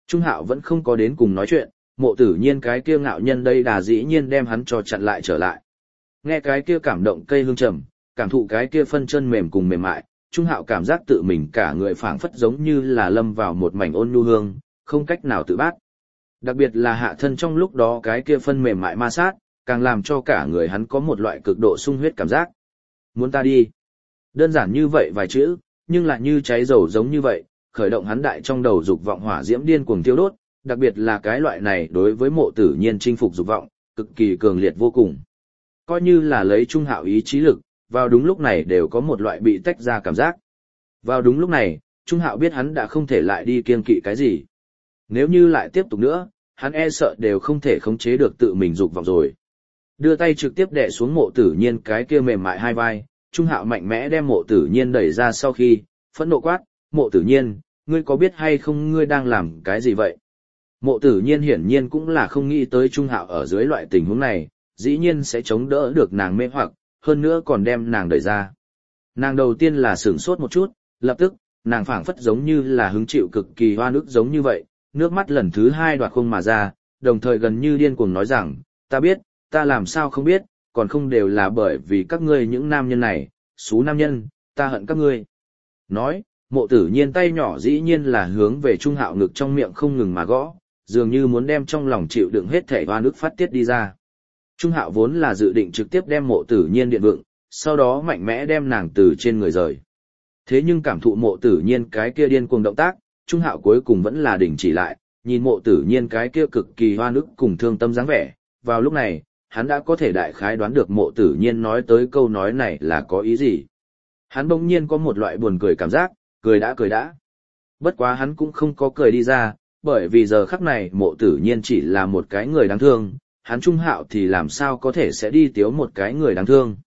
Trung Hạo vẫn không có đến cùng nói chuyện, Mộ Tử Nhiên cái kia ngạo nhân đây đà dĩ nhiên đem hắn cho chặn lại trở lại. Nghe cái kia cảm động cây hương trầm, cảm thụ cái kia phân chân mềm cùng mềm mại, Trung Hạo cảm giác tự mình cả người phảng phất giống như là lâm vào một mảnh ôn nhu hương, không cách nào tự bát. Đặc biệt là hạ thân trong lúc đó cái kia phân mềm mại ma sát, càng làm cho cả người hắn có một loại cực độ sung huyết cảm giác. Muốn ta đi. Đơn giản như vậy vài chữ, nhưng lại như cháy dầu giống như vậy, khởi động hắn đại trong đầu dục vọng hỏa diễm điên cuồng thiêu đốt, đặc biệt là cái loại này đối với Mộ Tử Nhiên chinh phục dục vọng, cực kỳ cường liệt vô cùng. Coi như là lấy Trung Hạo ý chí lực, vào đúng lúc này đều có một loại bị tách ra cảm giác. Vào đúng lúc này, Trung Hạo biết hắn đã không thể lại đi kiêng kỵ cái gì. Nếu như lại tiếp tục nữa, hắn e sợ đều không thể khống chế được tự mình dục vọng rồi. Đưa tay trực tiếp đè xuống Mộ Tử Nhiên cái kia mềm mại hai vai, Trung Hạo mạnh mẽ đem Mộ Tử Nhiên đẩy ra sau khi, phẫn nộ quát, Mộ Tử Nhiên, ngươi có biết hay không ngươi đang làm cái gì vậy? Mộ Tử Nhiên hiển nhiên cũng là không nghĩ tới Trung Hạo ở dưới loại tình huống này, dĩ nhiên sẽ chống đỡ được nàng mê hoặc, hơn nữa còn đem nàng đẩy ra. Nàng đầu tiên là sửng sốt một chút, lập tức, nàng phảng phất giống như là hứng chịu cực kỳ hoa nước giống như vậy, nước mắt lần thứ hai đoạt không mà ra, đồng thời gần như điên cuồng nói rằng, ta biết, ta làm sao không biết, còn không đều là bởi vì các ngươi những nam nhân này, xú nam nhân, ta hận các ngươi. Nói, Mộ Tử Nhiên tay nhỏ dĩ nhiên là hướng về Trung Hạo ngực trong miệng không ngừng mà gõ, dường như muốn đem trong lòng chịu đựng hết thể hoa nước phát tiết đi ra. Trung Hạo vốn là dự định trực tiếp đem Mộ Tử Nhiên điện vượng, sau đó mạnh mẽ đem nàng từ trên người rời. Thế nhưng cảm thụ Mộ Tử Nhiên cái kia điên cuồng động tác, Trung Hạo cuối cùng vẫn là đình chỉ lại, nhìn Mộ Tử Nhiên cái kia cực kỳ hoa nước cùng thương tâm dáng vẻ. Vào lúc này, hắn đã có thể đại khái đoán được Mộ Tử Nhiên nói tới câu nói này là có ý gì. Hắn bỗng nhiên có một loại buồn cười cảm giác, cười đã. Bất quá hắn cũng không có cười đi ra, bởi vì giờ khắc này Mộ Tử Nhiên chỉ là một cái người đáng thương, hắn Trung Hạo thì làm sao có thể sẽ đi tiếu một cái người đáng thương.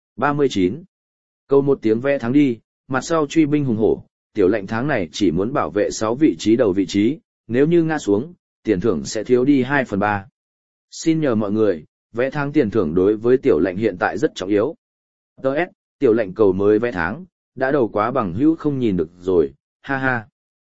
39. Câu một tiếng vẽ thắng đi, mặt sau truy binh hùng hổ, tiểu lệnh tháng này chỉ muốn bảo vệ 6 vị trí đầu vị trí, nếu như ngã xuống, tiền thưởng sẽ thiếu đi 2/3. Xin nhờ mọi người, vẽ tháng tiền thưởng đối với tiểu lệnh hiện tại rất trọng yếu. Đợt, tiểu lệnh cầu mới vẽ tháng, đã đầu quá bằng hữu không nhìn được rồi, ha ha.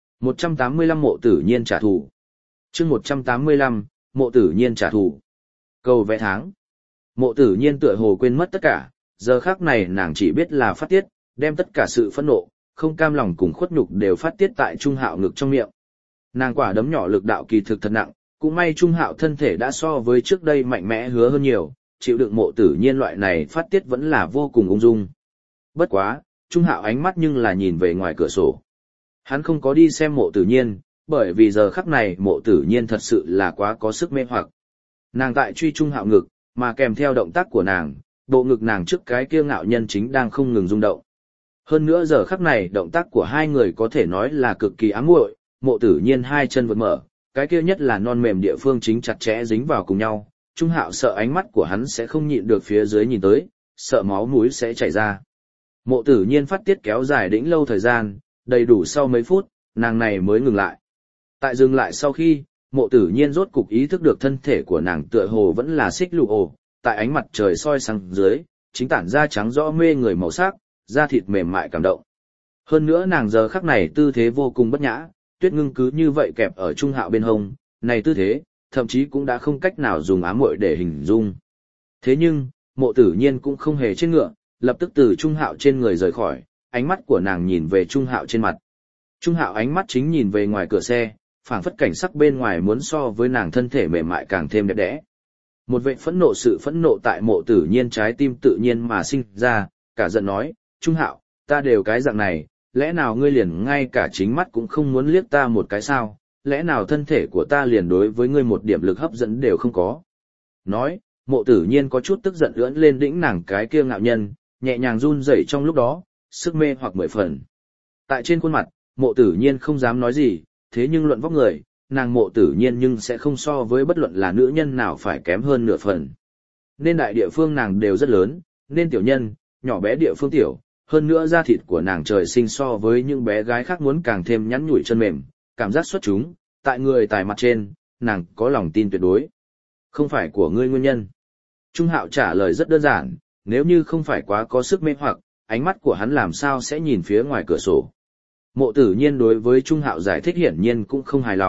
185 Mộ Tử Nhiên trả thù. Chương 185, Mộ Tử Nhiên trả thù. Cầu vẽ tháng. Mộ Tử Nhiên tựa hồ quên mất tất cả, giờ khắc này nàng chỉ biết là phát tiết, đem tất cả sự phẫn nộ, không cam lòng cùng khuất nhục đều phát tiết tại Trung Hạo ngực trong miệng. Nàng quả đấm nhỏ lực đạo kỳ thực thật nặng, cũng may Trung Hạo thân thể đã so với trước đây mạnh mẽ hứa hơn nhiều, chịu đựng Mộ Tử Nhiên loại này phát tiết vẫn là vô cùng ung dung. Bất quá, Trung Hạo ánh mắt nhưng là nhìn về ngoài cửa sổ. Hắn không có đi xem Mộ Tử Nhiên, bởi vì giờ khắc này Mộ Tử Nhiên thật sự là quá có sức mê hoặc. Nàng tại truy Trung Hạo ngực, mà kèm theo động tác của nàng, bộ ngực nàng trước cái kia ngạo nhân chính đang không ngừng rung động. Hơn nữa giờ khắc này động tác của hai người có thể nói là cực kỳ ám muội, Mộ Tử Nhiên hai chân vượt mở, cái kia nhất là non mềm địa phương chính chặt chẽ dính vào cùng nhau. Trung Hạo sợ ánh mắt của hắn sẽ không nhịn được phía dưới nhìn tới, sợ máu mũi sẽ chảy ra. Mộ Tử Nhiên phát tiết kéo dài đĩnh lâu thời gian, đầy đủ sau mấy phút, nàng này mới ngừng lại. Tại dừng lại sau khi, Mộ Tử Nhiên rốt cục ý thức được thân thể của nàng tựa hồ vẫn là xích lụ ổ, tại ánh mặt trời soi sáng dưới, chính tản ra trắng rõ mê người màu sắc, da thịt mềm mại cảm động. Hơn nữa nàng giờ khắc này tư thế vô cùng bất nhã, Tuyết Ngưng cứ như vậy kẹp ở Trung Hạo bên hông, này tư thế, thậm chí cũng đã không cách nào dùng ám muội để hình dung. Thế nhưng, Mộ Tử Nhiên cũng không hề trên ngựa, lập tức từ Trung Hạo trên người rời khỏi, ánh mắt của nàng nhìn về Trung Hạo trên mặt. Trung Hạo ánh mắt chính nhìn về ngoài cửa xe, phảng phất cảnh sắc bên ngoài muốn so với nàng thân thể mềm mại càng thêm đẹp đẽ. Một vệ phẫn nộ, sự phẫn nộ tại Mộ Tử Nhiên trái tim tự nhiên mà sinh ra, cả giận nói, Trung Hạo, ta đều cái dạng này, lẽ nào ngươi liền ngay cả chính mắt cũng không muốn liếc ta một cái sao, lẽ nào thân thể của ta liền đối với ngươi một điểm lực hấp dẫn đều không có. Nói, Mộ Tử Nhiên có chút tức giận ưỡn lên đĩnh nàng cái kia ngạo nhân, nhẹ nhàng run rẩy trong lúc đó, sức mê hoặc 10 phần. Tại trên khuôn mặt, Mộ Tử Nhiên không dám nói gì, thế nhưng luận vóc người, nàng Mộ Tử Nhiên nhưng sẽ không so với bất luận là nữ nhân nào phải kém hơn nửa phần. Nên đại địa phương nàng đều rất lớn, nên tiểu nhân, nhỏ bé địa phương tiểu, hơn nữa da thịt của nàng trời sinh so với những bé gái khác muốn càng thêm nhắn nhủi chân mềm, cảm giác xuất chúng, tại người tài mặt trên, nàng có lòng tin tuyệt đối. Không phải của ngươi nguyên nhân. Trung Hạo trả lời rất đơn giản, nếu như không phải quá có sức mê hoặc, ánh mắt của hắn làm sao sẽ nhìn phía ngoài cửa sổ. Mộ Tử Nhiên đối với Trung Hạo giải thích hiển nhiên cũng không hài lòng,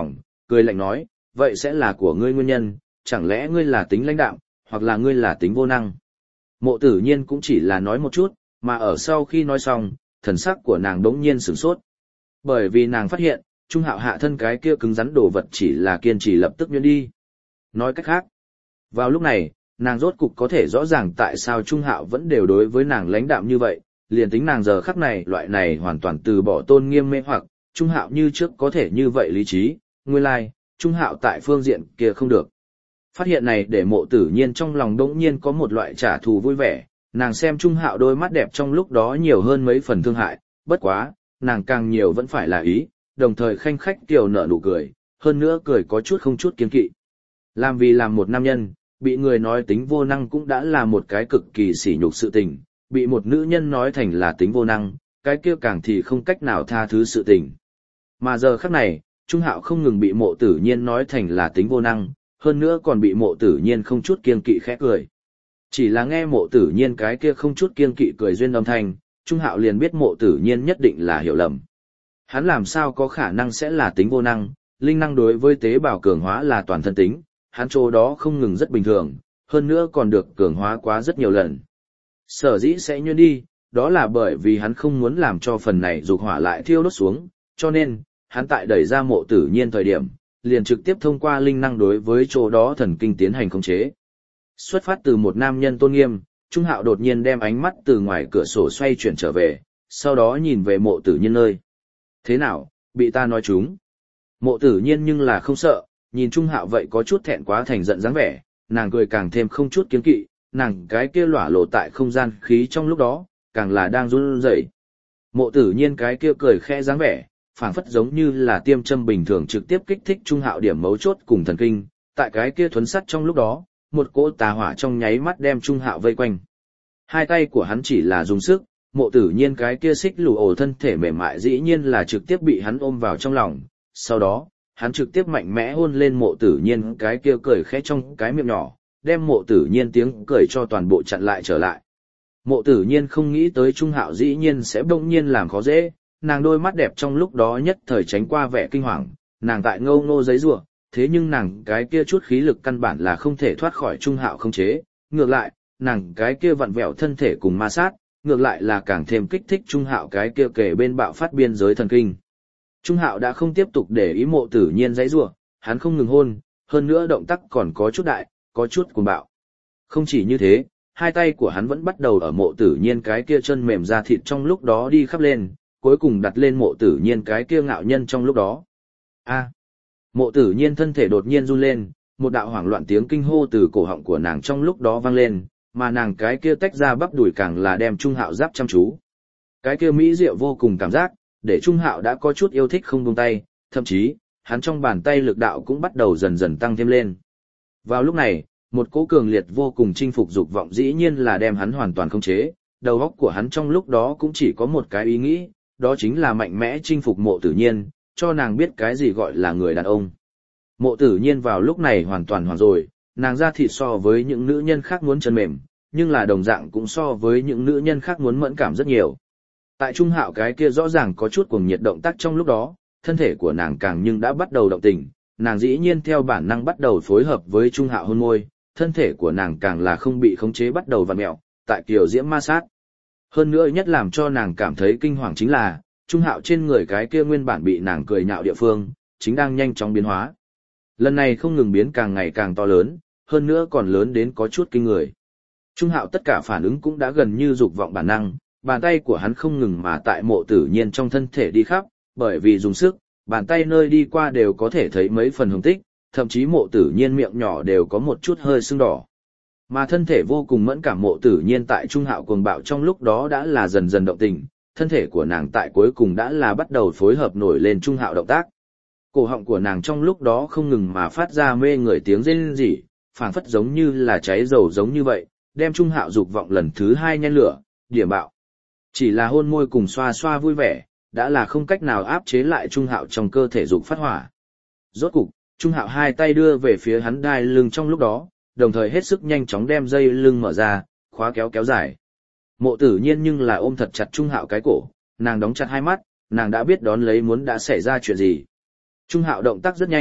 cười lạnh nói, vậy sẽ là của ngươi nguyên nhân, chẳng lẽ ngươi là tính lãnh đạm, hoặc là ngươi là tính vô năng. Mộ Tử Nhiên cũng chỉ là nói một chút, mà ở sau khi nói xong, thần sắc của nàng đống nhiên sửng sốt. Bởi vì nàng phát hiện, Trung Hạo hạ thân cái kia cứng rắn đồ vật chỉ là kiên trì lập tức nhuyễn đi. Nói cách khác, vào lúc này, nàng rốt cục có thể rõ ràng tại sao Trung Hạo vẫn đều đối với nàng lãnh đạm như vậy, liền tính nàng giờ khắc này loại này hoàn toàn từ bỏ tôn nghiêm mê hoặc, Trung Hạo như trước có thể như vậy lý trí, nguyên lai, Trung Hạo tại phương diện kia không được. Phát hiện này để Mộ Tử Nhiên trong lòng đống nhiên có một loại trả thù vui vẻ, nàng xem Trung Hạo đôi mắt đẹp trong lúc đó nhiều hơn mấy phần thương hại, bất quá, nàng càng nhiều vẫn phải là ý, đồng thời khanh khách tiểu nở nụ cười, hơn nữa cười có chút không chút kiên kỵ. Làm vì làm một nam nhân, bị người nói tính vô năng cũng đã là một cái cực kỳ sỉ nhục sự tình, bị một nữ nhân nói thành là tính vô năng, cái kia càng thì không cách nào tha thứ sự tình. Mà giờ khắc này, Trung Hạo không ngừng bị Mộ Tử Nhiên nói thành là tính vô năng, hơn nữa còn bị Mộ Tử Nhiên không chút kiên kỵ khẽ cười. Chỉ là nghe Mộ Tử Nhiên cái kia không chút kiên kỵ cười duyên âm thanh, Trung Hạo liền biết Mộ Tử Nhiên nhất định là hiểu lầm. Hắn làm sao có khả năng sẽ là tính vô năng, linh năng đối với tế bào cường hóa là toàn thân tính, hắn chỗ đó không ngừng rất bình thường, hơn nữa còn được cường hóa quá rất nhiều lần. Sở dĩ sẽ nhuyễn đi, đó là bởi vì hắn không muốn làm cho phần này dục hỏa lại thiêu đốt xuống, cho nên, hắn tại đẩy ra Mộ Tử Nhiên thời điểm, liền trực tiếp thông qua linh năng đối với chỗ đó thần kinh tiến hành khống chế. Xuất phát từ một nam nhân tôn nghiêm, Trung Hạo đột nhiên đem ánh mắt từ ngoài cửa sổ xoay chuyển trở về, sau đó nhìn về Mộ Tử Nhiên nơi. Thế nào, bị ta nói trúng? Mộ Tử Nhiên nhưng là không sợ, nhìn Trung Hạo vậy có chút thẹn quá thành giận dáng vẻ, nàng cười càng thêm không chút kiêng kỵ, nàng cái kia lỏa lộ tại không gian khí trong lúc đó, càng là đang run rẩy. Mộ Tử Nhiên cái kia cười khẽ dáng vẻ, phảng phất giống như là tiêm châm bình thường trực tiếp kích thích Trung Hạo điểm mấu chốt cùng thần kinh, tại cái kia thuấn sắt trong lúc đó, một cỗ tà hỏa trong nháy mắt đem Trung Hạo vây quanh. Hai tay của hắn chỉ là dùng sức, Mộ Tử Nhiên cái kia xích lù ổ thân thể mềm mại dĩ nhiên là trực tiếp bị hắn ôm vào trong lòng, sau đó, hắn trực tiếp mạnh mẽ hôn lên Mộ Tử Nhiên cái kia cười khẽ trong cái miệng nhỏ, đem Mộ Tử Nhiên tiếng cười cho toàn bộ chặn lại trở lại. Mộ Tử Nhiên không nghĩ tới Trung Hạo dĩ nhiên sẽ bỗng nhiên làm khó dễ, nàng đôi mắt đẹp trong lúc đó nhất thời tránh qua vẻ kinh hoàng, nàng tại ngâu ngô giấy rủa, thế nhưng nàng cái kia chút khí lực căn bản là không thể thoát khỏi Trung Hạo khống chế, ngược lại, nàng cái kia vặn vẹo thân thể cùng ma sát, ngược lại là càng thêm kích thích Trung Hạo cái kia kể bên bạo phát biên giới thần kinh. Trung Hạo đã không tiếp tục để ý Mộ Tử Nhiên giấy rủa, hắn không ngừng hôn, hơn nữa động tác còn có chút đại, có chút cuồng bạo. Không chỉ như thế, hai tay của hắn vẫn bắt đầu ở Mộ Tử Nhiên cái kia chân mềm da thịt trong lúc đó đi khắp lên, cuối cùng đặt lên Mộ Tử Nhiên cái kia ngạo nhân trong lúc đó. A. Mộ Tử Nhiên thân thể đột nhiên run lên, một đạo hoảng loạn tiếng kinh hô từ cổ họng của nàng trong lúc đó vang lên, mà nàng cái kia tách ra bắp đùi càng là đem Trung Hạo giáp chăm chú. Cái kia mỹ diệu vô cùng cảm giác, để Trung Hạo đã có chút yêu thích không buông tay, thậm chí, hắn trong bàn tay lực đạo cũng bắt đầu dần dần tăng thêm lên. Vào lúc này, một cỗ cường liệt vô cùng chinh phục dục vọng dĩ nhiên là đem hắn hoàn toàn khống chế, đầu óc của hắn trong lúc đó cũng chỉ có một cái ý nghĩ, đó chính là mạnh mẽ chinh phục Mộ Tử Nhiên, cho nàng biết cái gì gọi là người đàn ông. Mộ Tử Nhiên vào lúc này hoàn toàn hoảng rồi, nàng ra thịt so với những nữ nhân khác muốn chân mềm, nhưng là đồng dạng cũng so với những nữ nhân khác muốn mẫn cảm rất nhiều. Tại Trung Hạo cái kia rõ ràng có chút cuồng nhiệt động tác trong lúc đó, thân thể của nàng càng nhưng đã bắt đầu động tình, nàng dĩ nhiên theo bản năng bắt đầu phối hợp với Trung Hạo hôn môi, thân thể của nàng càng là không bị khống chế bắt đầu vặn mẹo, tại kiểu diễm ma sát. Hơn nữa nhất làm cho nàng cảm thấy kinh hoàng chính là, Trung Hạo trên người cái kia nguyên bản bị nàng cười nhạo địa phương, chính đang nhanh chóng biến hóa. Lần này không ngừng biến càng ngày càng to lớn, hơn nữa còn lớn đến có chút kinh người. Trung Hạo tất cả phản ứng cũng đã gần như dục vọng bản năng, bàn tay của hắn không ngừng mà tại Mộ Tử Nhiên trong thân thể đi khắp, bởi vì dùng sức, bàn tay nơi đi qua đều có thể thấy mấy phần hồng tích, thậm chí Mộ Tử Nhiên miệng nhỏ đều có một chút hơi sưng đỏ. Mà thân thể vô cùng mẫn cảm Mộ Tử Nhiên tại Trung Hạo cuồng bạo trong lúc đó đã là dần dần động tình, thân thể của nàng tại cuối cùng đã là bắt đầu phối hợp nổi lên Trung Hạo động tác. Cổ họng của nàng trong lúc đó không ngừng mà phát ra mê người tiếng rên rỉ, phảng phất giống như là cháy dầu giống như vậy, đem Trung Hạo dục vọng lần thứ hai nhen lửa, điểm bạo. Chỉ là hôn môi cùng xoa xoa vui vẻ, đã là không cách nào áp chế lại Trung Hạo trong cơ thể dục phát hỏa. Rốt cục, Trung Hạo hai tay đưa về phía hắn đai lưng trong lúc đó, đồng thời hết sức nhanh chóng đem dây lưng mở ra, khóa kéo kéo dài. Mộ Tử Nhiên nhưng là ôm thật chặt Trung Hạo cái cổ, nàng đóng chặt hai mắt, nàng đã biết đón lấy muốn đã xảy ra chuyện gì. Trung Hạo động tác rất nhanh,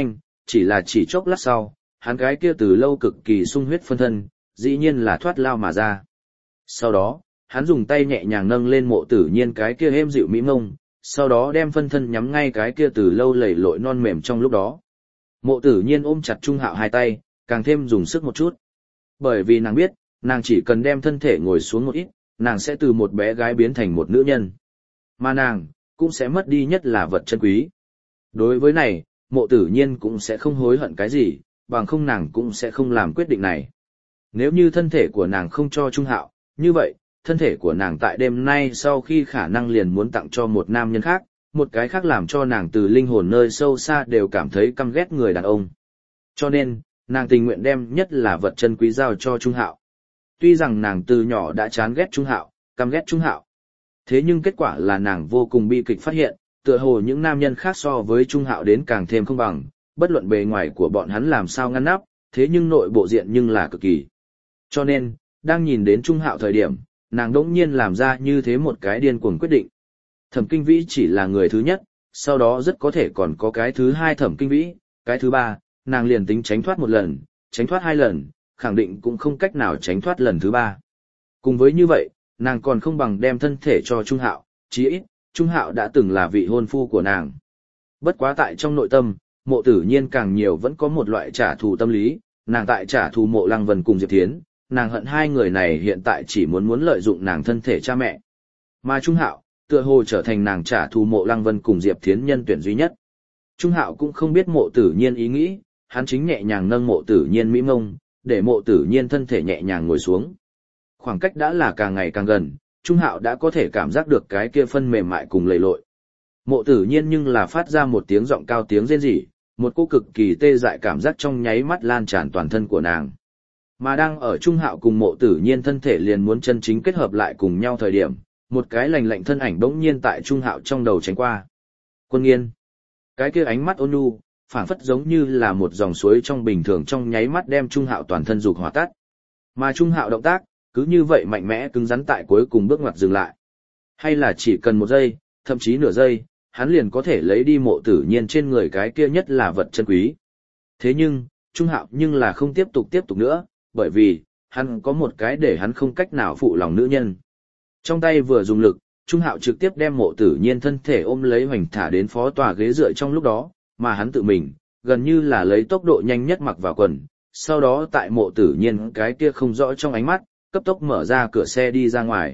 chỉ là chỉ chốc lát sau, hắn cái kia từ lâu cực kỳ sung huyết phân thân, dĩ nhiên là thoát lao mà ra. Sau đó, hắn dùng tay nhẹ nhàng nâng lên Mộ Tử Nhiên cái kia êm dịu mỹ mông, sau đó đem phân thân nhắm ngay cái kia từ lâu lầy lội non mềm trong lúc đó. Mộ Tử Nhiên ôm chặt Trung Hạo hai tay, càng thêm dùng sức một chút. Bởi vì nàng biết, nàng chỉ cần đem thân thể ngồi xuống một ít, nàng sẽ từ một bé gái biến thành một nữ nhân. Mà nàng, cũng sẽ mất đi nhất là vật chân quý. Đối với này, Mộ Tử Nhiên cũng sẽ không hối hận cái gì, bằng không nàng cũng sẽ không làm quyết định này. Nếu như thân thể của nàng không cho Trung Hạo, như vậy, thân thể của nàng tại đêm nay sau khi khả năng liền muốn tặng cho một nam nhân khác, một cái khác làm cho nàng từ linh hồn nơi sâu xa đều cảm thấy căm ghét người đàn ông. Cho nên, nàng tình nguyện đem nhất là vật chân quý giao cho Trung Hạo. Tuy rằng nàng từ nhỏ đã chán ghét Trung Hạo, căm ghét Trung Hạo. Thế nhưng kết quả là nàng vô cùng bi kịch phát hiện, tựa hồ những nam nhân khác so với Trung Hạo đến càng thêm không bằng, bất luận bề ngoài của bọn hắn làm sao ngăn nắp, thế nhưng nội bộ diện nhưng là cực kỳ. Cho nên, đang nhìn đến Trung Hạo thời điểm, nàng đỗng nhiên làm ra như thế một cái điên cuồng quyết định. Thẩm Kinh Vĩ chỉ là người thứ nhất, sau đó rất có thể còn có cái thứ hai Thẩm Kinh Vĩ, cái thứ ba, nàng liền tính tránh thoát một lần, tránh thoát hai lần, khẳng định cũng không cách nào tránh thoát lần thứ ba. Cùng với như vậy, nàng còn không bằng đem thân thể cho Trung Hạo, chí ít, Trung Hạo đã từng là vị hôn phu của nàng. Bất quá tại trong nội tâm, Mộ Tử Nhiên càng nhiều vẫn có một loại trả thù tâm lý, nàng tại trả thù Mộ Lăng Vân cùng Diệp Thiến, nàng hận hai người này hiện tại chỉ muốn lợi dụng nàng thân thể cha mẹ. Mà Trung Hạo, tựa hồ trở thành nàng trả thù Mộ Lăng Vân cùng Diệp Thiến nhân tuyển duy nhất. Trung Hạo cũng không biết Mộ Tử Nhiên ý nghĩ, hắn chính nhẹ nhàng nâng Mộ Tử Nhiên mỹ mông, để Mộ Tử Nhiên thân thể nhẹ nhàng ngồi xuống. Khoảng cách đã là càng ngày càng gần, Trung Hạo đã có thể cảm giác được cái kia phân mềm mại cùng lầy lội. Mộ Tử Nhiên nhưng là phát ra một tiếng giọng cao tiếng rên rỉ, một cô cực kỳ tê dại cảm giác trong nháy mắt lan tràn toàn thân của nàng. Mà đang ở Trung Hạo cùng Mộ Tử Nhiên thân thể liền muốn chân chính kết hợp lại cùng nhau thời điểm, một cái lạnh lạnh thân ảnh bỗng nhiên tại Trung Hạo trong đầu tránh qua. Quân Nghiên. Cái kia ánh mắt ôn nhu, phảng phất giống như là một dòng suối trong bình thường trong nháy mắt đem Trung Hạo toàn thân dục hỏa tắt. Mà Trung Hạo động tác, cứ như vậy mạnh mẽ cứng rắn tại cuối cùng bước ngoặt dừng lại. Hay là chỉ cần một giây, thậm chí nửa giây, hắn liền có thể lấy đi Mộ Tử Nhiên trên người cái kia nhất là vật chân quý. Thế nhưng, Trung Hạo nhưng là không tiếp tục nữa, bởi vì, hắn có một cái để hắn không cách nào phụ lòng nữ nhân. Trong tay vừa dùng lực, Trung Hạo trực tiếp đem Mộ Tử Nhiên thân thể ôm lấy hoành thả đến phó tòa ghế dựa trong lúc đó, mà hắn tự mình, gần như là lấy tốc độ nhanh nhất mặc vào quần, sau đó tại Mộ Tử Nhiên cái kia không rõ trong ánh mắt, cấp tốc mở ra cửa xe đi ra ngoài.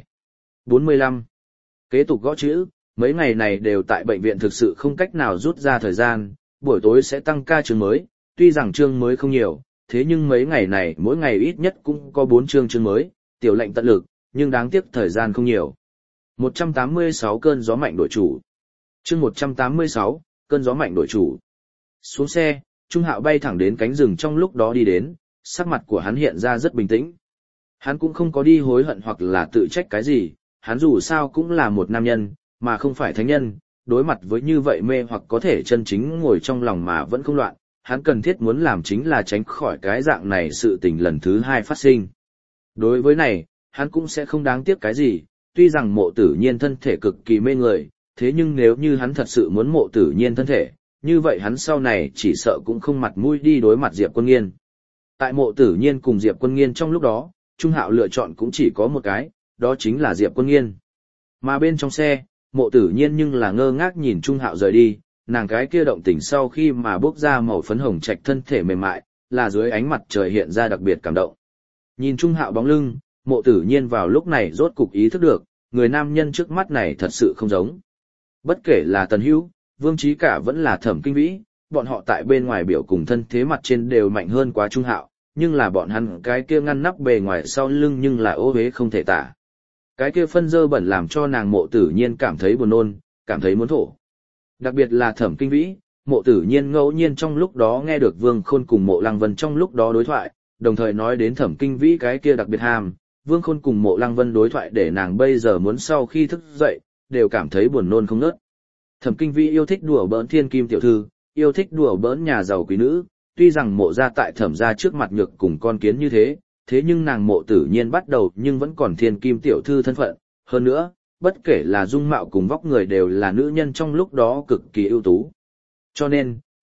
45. Kế tục gõ chữ, mấy ngày này đều tại bệnh viện thực sự không cách nào rút ra thời gian, buổi tối sẽ tăng ca chương mới, tuy rằng chương mới không nhiều, thế nhưng mấy ngày này mỗi ngày ít nhất cũng có 4 chương mới, tiểu lệnh tận lực, nhưng đáng tiếc thời gian không nhiều. 186 cơn gió mạnh đổi chủ. Chương 186, cơn gió mạnh đổi chủ. Xuống xe, Trung Hạo bay thẳng đến cánh rừng trong lúc đó đi đến, sắc mặt của hắn hiện ra rất bình tĩnh. Hắn cũng không có đi hối hận hoặc là tự trách cái gì, hắn dù sao cũng là một nam nhân, mà không phải thánh nhân, đối mặt với như vậy mê hoặc có thể chân chính ngồi trong lòng mà vẫn không loạn, hắn cần thiết muốn làm chính là tránh khỏi cái dạng này sự tình lần thứ hai phát sinh. Đối với này, hắn cũng sẽ không đáng tiếc cái gì, tuy rằng Mộ Tử Nhiên thân thể cực kỳ mê người, thế nhưng nếu như hắn thật sự muốn Mộ Tử Nhiên thân thể, như vậy hắn sau này chỉ sợ cũng không mặt mũi đi đối mặt Diệp Quân Nghiên. Tại Mộ Tử Nhiên cùng Diệp Quân Nghiên trong lúc đó, Trung Hạo lựa chọn cũng chỉ có một cái, đó chính là Diệp Quân Nghiên. Mà bên trong xe, Mộ Tử Nhiên nhưng là ngơ ngác nhìn Trung Hạo rời đi, nàng cái kia động tình sau khi mà bước ra màu phấn hồng trạch thân thể mềm mại, là dưới ánh mặt trời hiện ra đặc biệt cảm động. Nhìn Trung Hạo bóng lưng, Mộ Tử Nhiên vào lúc này rốt cục ý thức được, người nam nhân trước mắt này thật sự không giống. Bất kể là Tần Hữu, Vương Chí Cả vẫn là Thẩm Kinh Vĩ, bọn họ tại bên ngoài biểu cùng thân thế mặt trên đều mạnh hơn quá Trung Hạo, nhưng là bọn hắn cái kia ngăn nắp bề ngoài sau lưng nhưng là ô uế không thể tả. Cái kia phân dơ bẩn làm cho nàng Mộ Tử Nhiên cảm thấy buồn nôn, cảm thấy muốn thổ. Đặc biệt là Thẩm Kinh Vĩ, Mộ Tử Nhiên ngẫu nhiên trong lúc đó nghe được Vương Khôn cùng Mộ Lăng Vân trong lúc đó đối thoại, đồng thời nói đến Thẩm Kinh Vĩ cái kia đặc biệt hàm, Vương Khôn cùng Mộ Lăng Vân đối thoại để nàng bây giờ muốn sau khi thức dậy, đều cảm thấy buồn nôn không ngớt. Thẩm Kinh Vĩ yêu thích đùa bỡn thiên kim tiểu thư, yêu thích đùa bỡn nhà giàu quý nữ, tuy rằng Mộ gia tại Thẩm gia trước mặt nhược cùng con kiến như thế, thế nhưng nàng Mộ Tử Nhiên bắt đầu nhưng vẫn còn thiên kim tiểu thư thân phận, hơn nữa, bất kể là dung mạo cùng vóc người đều là nữ nhân trong lúc đó cực kỳ ưu tú. Cho nên,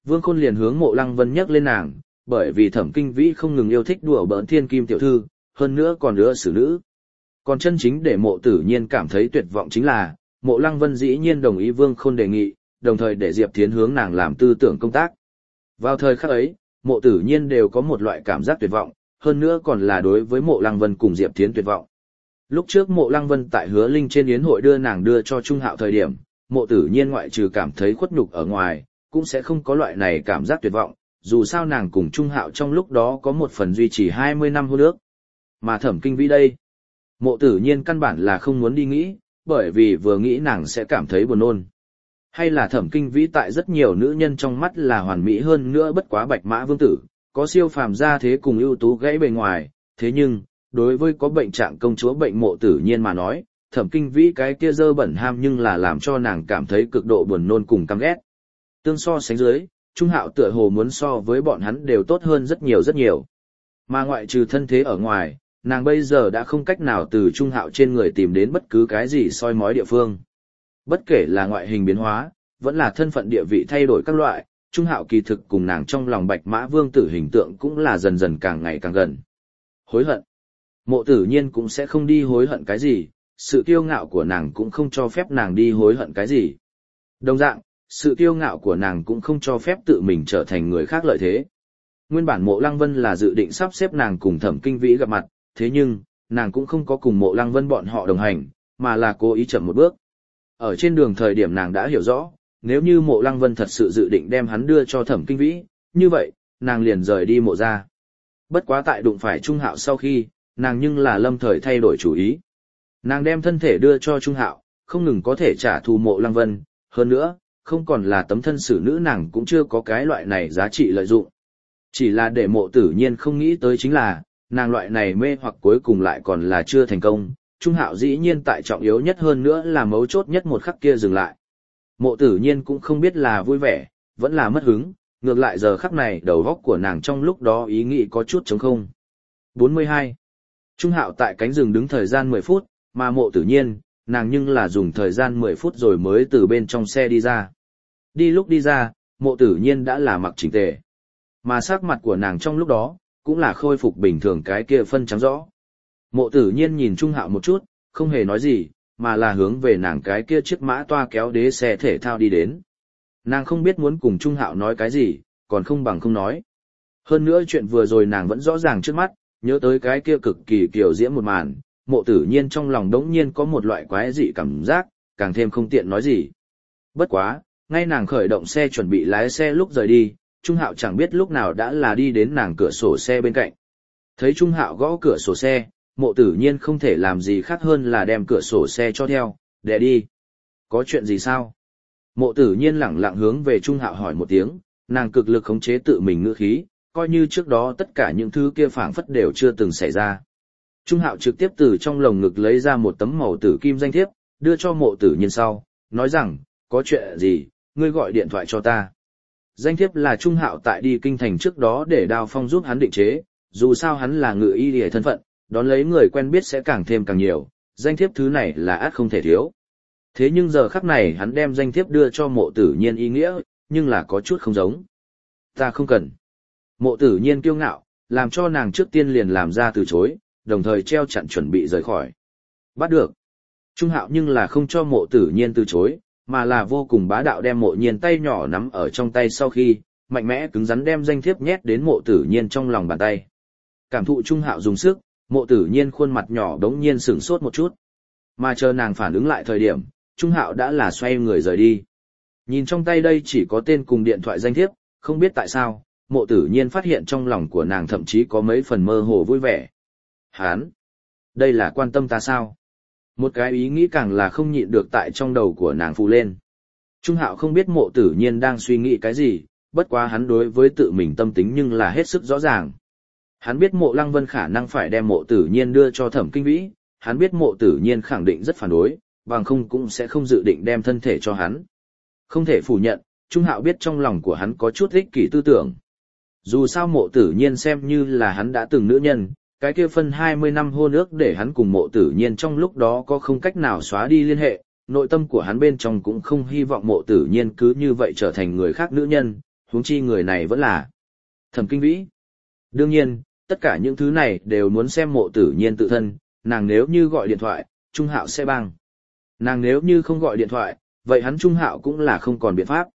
Vương Khôn liền hướng Mộ Lăng Vân nhắc lên nàng, bởi vì Thẩm Kinh Vĩ không ngừng yêu thích đùa bỡn thiên kim tiểu thư, hơn nữa còn nữa xử nữ. Còn chân chính để Mộ Tử Nhiên cảm thấy tuyệt vọng chính là, Mộ Lăng Vân dĩ nhiên đồng ý Vương Khôn đề nghị, đồng thời để Diệp Thiến hướng nàng làm tư tưởng công tác. Vào thời khắc ấy, Mộ Tử Nhiên đều có một loại cảm giác tuyệt vọng, hơn nữa còn là đối với Mộ Lăng Vân cùng Diệp Thiến tuyệt vọng. Lúc trước Mộ Lăng Vân tại Hứa Linh trên yến hội đưa nàng đưa cho Trung Hạo thời điểm, Mộ Tử Nhiên ngoại trừ cảm thấy khuất nhục ở ngoài, cũng sẽ không có loại này cảm giác tuyệt vọng, dù sao nàng cùng Trung Hạo trong lúc đó có một phần duy trì 20 năm hôn ước. Mà Thẩm Kinh Vĩ đây, Mộ Tử Nhiên căn bản là không muốn đi nghĩ, bởi vì vừa nghĩ nàng sẽ cảm thấy buồn nôn. Hay là Thẩm Kinh Vĩ tại rất nhiều nữ nhân trong mắt là hoàn mỹ hơn nữa bất quá Bạch Mã Vương tử, có siêu phàm gia thế cùng ưu tú gãy bề ngoài, thế nhưng, đối với có bệnh trạng công chúa bệnh Mộ Tử Nhiên mà nói, Thẩm Kinh Vĩ cái kia dơ bẩn ham nhưng là làm cho nàng cảm thấy cực độ buồn nôn cùng căm ghét. Tương so sánh dưới, Trung Hạo tựa hồ muốn so với bọn hắn đều tốt hơn rất nhiều rất nhiều. Mà ngoại trừ thân thế ở ngoài, nàng bây giờ đã không cách nào từ Trung Hạo trên người tìm đến bất cứ cái gì soi mói địa phương. Bất kể là ngoại hình biến hóa, vẫn là thân phận địa vị thay đổi các loại, Trung Hạo kỳ thực cùng nàng trong lòng Bạch Mã Vương tử hình tượng cũng là dần dần càng ngày càng gần. Hối hận. Mộ Tử Nhiên cũng sẽ không đi hối hận cái gì, sự kiêu ngạo của nàng cũng không cho phép nàng đi hối hận cái gì. Đồng dạng, sự kiêu ngạo của nàng cũng không cho phép tự mình trở thành người khác lợi thế. Nguyên bản Mộ Lăng Vân là dự định sắp xếp nàng cùng Thẩm Kinh Vĩ gặp mặt, thế nhưng, nàng cũng không có cùng Mộ Lăng Vân bọn họ đồng hành, mà là cố ý chậm một bước. Ở trên đường thời điểm nàng đã hiểu rõ, nếu như Mộ Lăng Vân thật sự dự định đem hắn đưa cho Thẩm Kinh Vĩ, như vậy, nàng liền rời đi Mộ ra. Bất quá tại đụng phải Trung Hạo sau khi, nàng nhưng là lâm thời thay đổi chủ ý. Nàng đem thân thể đưa cho Trung Hạo, không ngừng có thể trả thù Mộ Lăng Vân, hơn nữa, không còn là tấm thân xử nữ nàng cũng chưa có cái loại này giá trị lợi dụng. Chỉ là để Mộ Tử Nhiên không nghĩ tới chính là, nàng loại này mê hoặc cuối cùng lại còn là chưa thành công, Trung Hạo dĩ nhiên tại trọng yếu nhất hơn nữa là mấu chốt nhất một khắc kia dừng lại. Mộ Tử Nhiên cũng không biết là vui vẻ, vẫn là mất hứng, ngược lại giờ khắc này đầu óc của nàng trong lúc đó ý nghĩ có chút trống không. 42. Trung Hạo tại cánh rừng đứng thời gian 10 phút, mà Mộ Tử Nhiên, nàng nhưng là dùng thời gian 10 phút rồi mới từ bên trong xe đi ra. Đi lúc đi ra, Mộ Tử Nhiên đã là mặc chỉnh tề. Mà sắc mặt của nàng trong lúc đó, cũng là khôi phục bình thường cái kia phân trắng rõ. Mộ Tử Nhiên nhìn Trung Hạo một chút, không hề nói gì, mà là hướng về nàng cái kia chiếc mã toa kéo đế xe thể thao đi đến. Nàng không biết muốn cùng Trung Hạo nói cái gì, còn không bằng không nói. Hơn nữa chuyện vừa rồi nàng vẫn rõ ràng trước mắt, nhớ tới cái kia cực kỳ kiều diễm một màn, Mộ Tử Nhiên trong lòng đống nhiên có một loại quái dị cảm giác, càng thêm không tiện nói gì. Bất quá, ngay nàng khởi động xe chuẩn bị lái xe lúc rời đi, Trung Hạo chẳng biết lúc nào đã là đi đến nàng cửa sổ xe bên cạnh. Thấy Trung Hạo gõ cửa sổ xe, Mộ Tử Nhiên không thể làm gì khác hơn là đem cửa sổ xe cho theo, để đi. Có chuyện gì sao? Mộ Tử Nhiên lẳng lặng hướng về Trung Hạo hỏi một tiếng, nàng cực lực khống chế tự mình ngữ khí, coi như trước đó tất cả những thứ kia phảng phất đều chưa từng xảy ra. Trung Hạo trực tiếp từ trong lồng ngực lấy ra một tấm màu tử kim danh thiếp, đưa cho Mộ Tử Nhiên sau, nói rằng, có chuyện gì, ngươi gọi điện thoại cho ta. Danh thiếp là Trung Hạo tại đi kinh thành trước đó để Đao Phong giúp hắn định chế, dù sao hắn là ngự y để thân phận, đón lấy người quen biết sẽ càng thêm càng nhiều, danh thiếp thứ này là ắt không thể thiếu. Thế nhưng giờ khắc này hắn đem danh thiếp đưa cho Mộ Tử Nhiên ý nghĩa, nhưng là có chút không giống. Ta không cần. Mộ Tử Nhiên kiêu ngạo, làm cho nàng trước tiên liền làm ra từ chối, đồng thời treo chặn chuẩn bị rời khỏi. Bắt được. Trung Hạo nhưng là không cho Mộ Tử Nhiên từ chối, mà là vô cùng bá đạo đem Mộ Nhiên tay nhỏ nắm ở trong tay sau khi, mạnh mẽ cứng rắn đem danh thiếp nhét đến Mộ Tử Nhiên trong lòng bàn tay. Cảm thụ Trung Hạo dùng sức, Mộ Tử Nhiên khuôn mặt nhỏ đống nhiên sửng sốt một chút. Mà chờ nàng phản ứng lại thời điểm, Trung Hạo đã là xoay người rời đi. Nhìn trong tay đây chỉ có tên cùng điện thoại danh thiếp, không biết tại sao, Mộ Tử Nhiên phát hiện trong lòng của nàng thậm chí có mấy phần mơ hồ vui vẻ. Hán! Đây là quan tâm ta sao? Một cái ý nghĩ càng là không nhịn được tại trong đầu của nàng phụ lên. Trung Hạo không biết Mộ Tử Nhiên đang suy nghĩ cái gì, bất quá hắn đối với tự mình tâm tính nhưng là hết sức rõ ràng. Hắn biết Mộ Lăng Vân khả năng phải đem Mộ Tử Nhiên đưa cho Thẩm Kinh Vĩ, hắn biết Mộ Tử Nhiên khẳng định rất phản đối, bằng không cũng sẽ không dự định đem thân thể cho hắn. Không thể phủ nhận, Trung Hạo biết trong lòng của hắn có chút ích kỷ tư tưởng. Dù sao Mộ Tử Nhiên xem như là hắn đã từng nữ nhân, cái kia phân 20 năm hôn ước để hắn cùng Mộ Tử Nhiên trong lúc đó có không cách nào xóa đi liên hệ, nội tâm của hắn bên trong cũng không hy vọng Mộ Tử Nhiên cứ như vậy trở thành người khác nữ nhân, huống chi người này vẫn là Thẩm Kinh Vĩ. Đương nhiên, tất cả những thứ này đều muốn xem Mộ Tử Nhiên tự thân, nàng nếu như gọi điện thoại, Trung Hạo sẽ băng. Nàng nếu như không gọi điện thoại, vậy hắn Trung Hạo cũng là không còn biện pháp.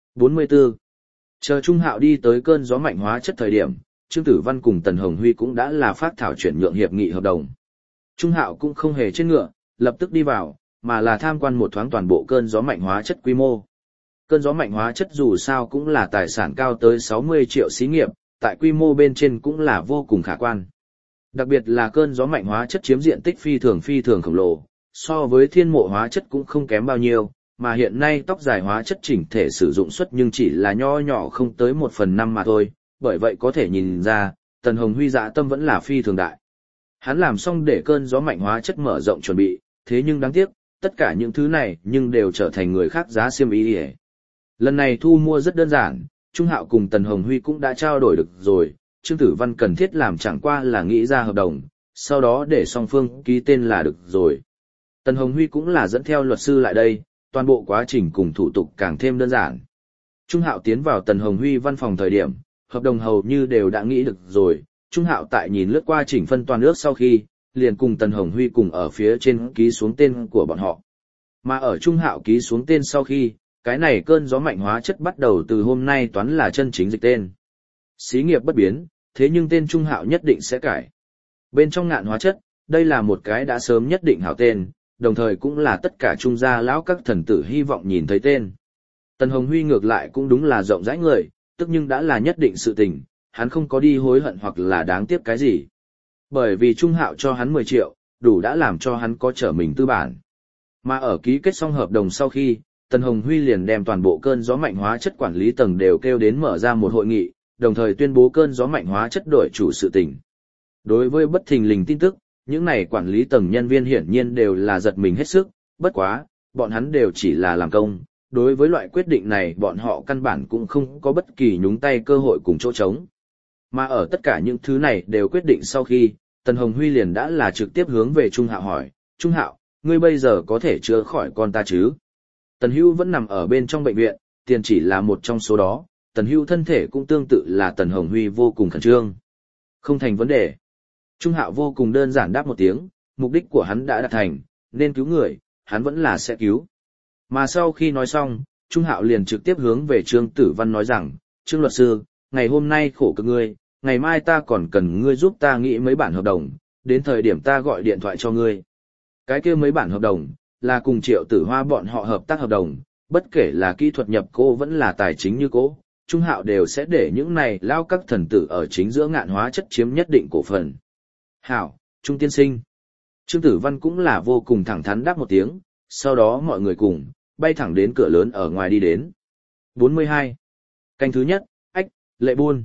44. Chờ Trung Hạo đi tới cơn gió mạnh hóa chất thời điểm, Trương Tử Văn cùng Tần Hồng Huy cũng đã là phát thảo chuyển nhượng hiệp nghị hợp đồng. Trung Hạo cũng không hề trên ngựa, lập tức đi vào, mà là tham quan một thoáng toàn bộ cơn gió mạnh hóa chất quy mô. Cơn gió mạnh hóa chất dù sao cũng là tài sản cao tới 60 triệu xí nghiệp, tại quy mô bên trên cũng là vô cùng khả quan. Đặc biệt là cơn gió mạnh hóa chất chiếm diện tích phi thường khổng lồ, so với thiên mộ hóa chất cũng không kém bao nhiêu, mà hiện nay tóc dài hóa chất chỉnh thể sử dụng suất nhưng chỉ là nho nhỏ không tới 1/5 mà thôi, bởi vậy có thể nhìn ra, Tần Hồng Huy dạ tâm vẫn là phi thường đại. Hắn làm xong để cơn gió mạnh hóa chất mở rộng chuẩn bị, thế nhưng đáng tiếc, tất cả những thứ này nhưng đều trở thành người khác giá xiêm ý. Lần này thu mua rất đơn giản, Trung Hạo cùng Tần Hồng Huy cũng đã trao đổi được rồi, Trương Tử Văn cần thiết làm chẳng qua là nghĩ ra hợp đồng, sau đó để song phương ký tên là được rồi. Tần Hồng Huy cũng là dẫn theo luật sư lại đây, toàn bộ quá trình cùng thủ tục càng thêm đơn giản. Trung Hạo tiến vào Tần Hồng Huy văn phòng thời điểm, hợp đồng hầu như đều đã nghĩ được rồi, Trung Hạo tại nhìn lướt qua chỉnh phân toàn ước sau khi, liền cùng Tần Hồng Huy cùng ở phía trên ký xuống tên của bọn họ. Mà ở Trung Hạo ký xuống tên sau khi, cái này cơn gió mạnh hóa chất bắt đầu từ hôm nay toán là chân chính dịch tên. Xí nghiệp bất biến, thế nhưng tên Trung Hạo nhất định sẽ cải. Bên trong Ngạn hóa chất, đây là một cái đã sớm nhất định hảo tên, đồng thời cũng là tất cả trung gia lão các thần tử hy vọng nhìn thấy tên. Tần Hồng Huy ngược lại cũng đúng là rộng rãi người, tức nhưng đã là nhất định sự tình, hắn không có đi hối hận hoặc là đáng tiếc cái gì. Bởi vì Trung Hạo cho hắn 10 triệu, đủ đã làm cho hắn có trở mình tư bản. Mà ở ký kết xong hợp đồng sau khi, Tần Hồng Huy liền đem toàn bộ cơn gió mạnh hóa chất quản lý tầng đều kêu đến mở ra một hội nghị, đồng thời tuyên bố cơn gió mạnh hóa chất đổi chủ sự tình. Đối với bất thình lình tin tức, những này quản lý tầng nhân viên hiển nhiên đều là giật mình hết sức, bất quá, bọn hắn đều chỉ là làm công, đối với loại quyết định này bọn họ căn bản cũng không có bất kỳ nhúng tay cơ hội cùng chỗ trống. Mà ở tất cả những thứ này đều quyết định sau khi, Tần Hồng Huy liền đã là trực tiếp hướng về Trung Hạo hỏi, Trung Hạo, ngươi bây giờ có thể chữa khỏi con ta chứ? Tần Hưu vẫn nằm ở bên trong bệnh viện, tiền chỉ là một trong số đó, Tần Hưu thân thể cũng tương tự là Tần Hồng Huy vô cùng khẩn trương. Không thành vấn đề. Trung Hạo vô cùng đơn giản đáp một tiếng, mục đích của hắn đã đạt thành, nên cứu người, hắn vẫn là sẽ cứu. Mà sau khi nói xong, Trung Hạo liền trực tiếp hướng về Trương Tử Văn nói rằng, Trương luật sư, ngày hôm nay khổ cực ngươi, ngày mai ta còn cần ngươi giúp ta nghĩ mấy bản hợp đồng, đến thời điểm ta gọi điện thoại cho ngươi. Cái kia mấy bản hợp đồng, là cùng Triệu Tử Hoa bọn họ hợp tác hợp đồng, bất kể là kỹ thuật nhập cô vẫn là tài chính như cố, Trung Hạo đều sẽ để những này lao các thần tử ở chính giữa Ngạn hóa chất chiếm nhất định cổ phần. Hảo, Trung tiên sinh. Trương Tử Văn cũng là vô cùng thẳng thắn đáp một tiếng, sau đó mọi người cùng, bay thẳng đến cửa lớn ở ngoài đi đến. 42. Canh thứ nhất, ách, lệ buôn.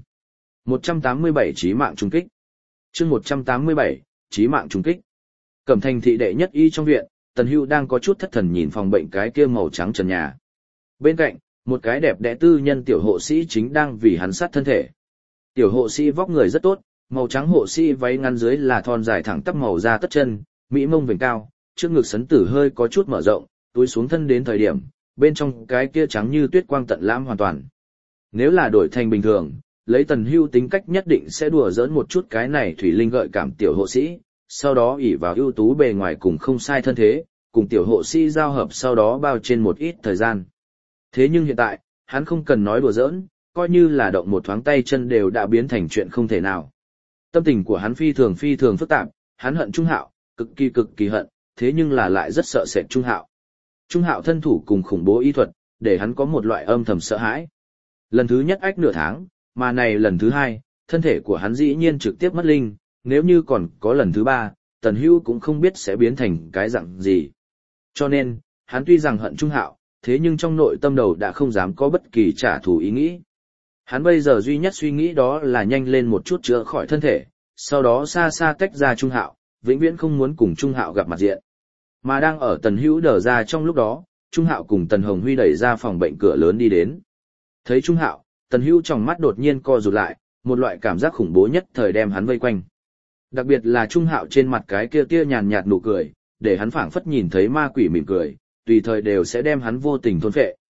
187 chí mạng trùng kích. Chương 187, chí mạng trùng kích. Cẩm Thành thị đệ nhất y trong viện, Tần Hưu đang có chút thất thần nhìn phòng bệnh cái kia màu trắng trần nhà. Bên cạnh, một cái đẹp đẽ tư nhân tiểu hộ sĩ chính đang vì hắn sát thân thể. Tiểu hộ sĩ vóc người rất tốt, màu trắng hộ sĩ váy ngắn dưới là thon dài thẳng tắp màu da tất chân, mỹ mông vành cao, trước ngực sấn tử hơi có chút mở rộng, túi xuống thân đến thời điểm, bên trong cái kia trắng như tuyết quang tận lãm hoàn toàn. Nếu là đổi thành bình thường, lấy Tần Hưu tính cách nhất định sẽ đùa giỡn một chút cái này thủy linh gợi cảm tiểu hộ sĩ, sau đó ỷ vào ưu tú bề ngoài cùng không sai thân thế, cùng tiểu hộ sĩ giao hợp sau đó bao trên một ít thời gian. Thế nhưng hiện tại, hắn không cần nói đùa giỡn, coi như là động một thoáng tay chân đều đã biến thành chuyện không thể nào. Tâm tình của hắn phi thường phức tạp, hắn hận Trung Hạo, cực kỳ hận, thế nhưng là lại rất sợ sệt Trung Hạo. Trung Hạo thân thủ cùng khủng bố y thuật, để hắn có một loại âm thầm sợ hãi. Lần thứ nhất ách nửa tháng, mà này lần thứ hai, thân thể của hắn dĩ nhiên trực tiếp mất linh, nếu như còn có lần thứ ba, Tần Hưu cũng không biết sẽ biến thành cái dạng gì. Cho nên, hắn tuy rằng hận Trung Hạo, thế nhưng trong nội tâm đầu đã không dám có bất kỳ trả thù ý nghĩ. Hắn bây giờ duy nhất suy nghĩ đó là nhanh lên một chút chữa khỏi thân thể, sau đó xa xa tách ra Trung Hạo, vĩnh viễn không muốn cùng Trung Hạo gặp mặt diện. Mà đang ở Tần Hữu đờ ra trong lúc đó, Trung Hạo cùng Tần Hồng Huy đẩy ra phòng bệnh cửa lớn đi đến. Thấy Trung Hạo, Tần Hữu trong mắt đột nhiên co rụt lại, một loại cảm giác khủng bố nhất thời đem hắn vây quanh. Đặc biệt là Trung Hạo trên mặt cái kia tia nhàn nhạt nụ cười, để hắn phảng phất nhìn thấy ma quỷ mỉm cười, tùy thời đều sẽ đem hắn vô tình thôn phệ.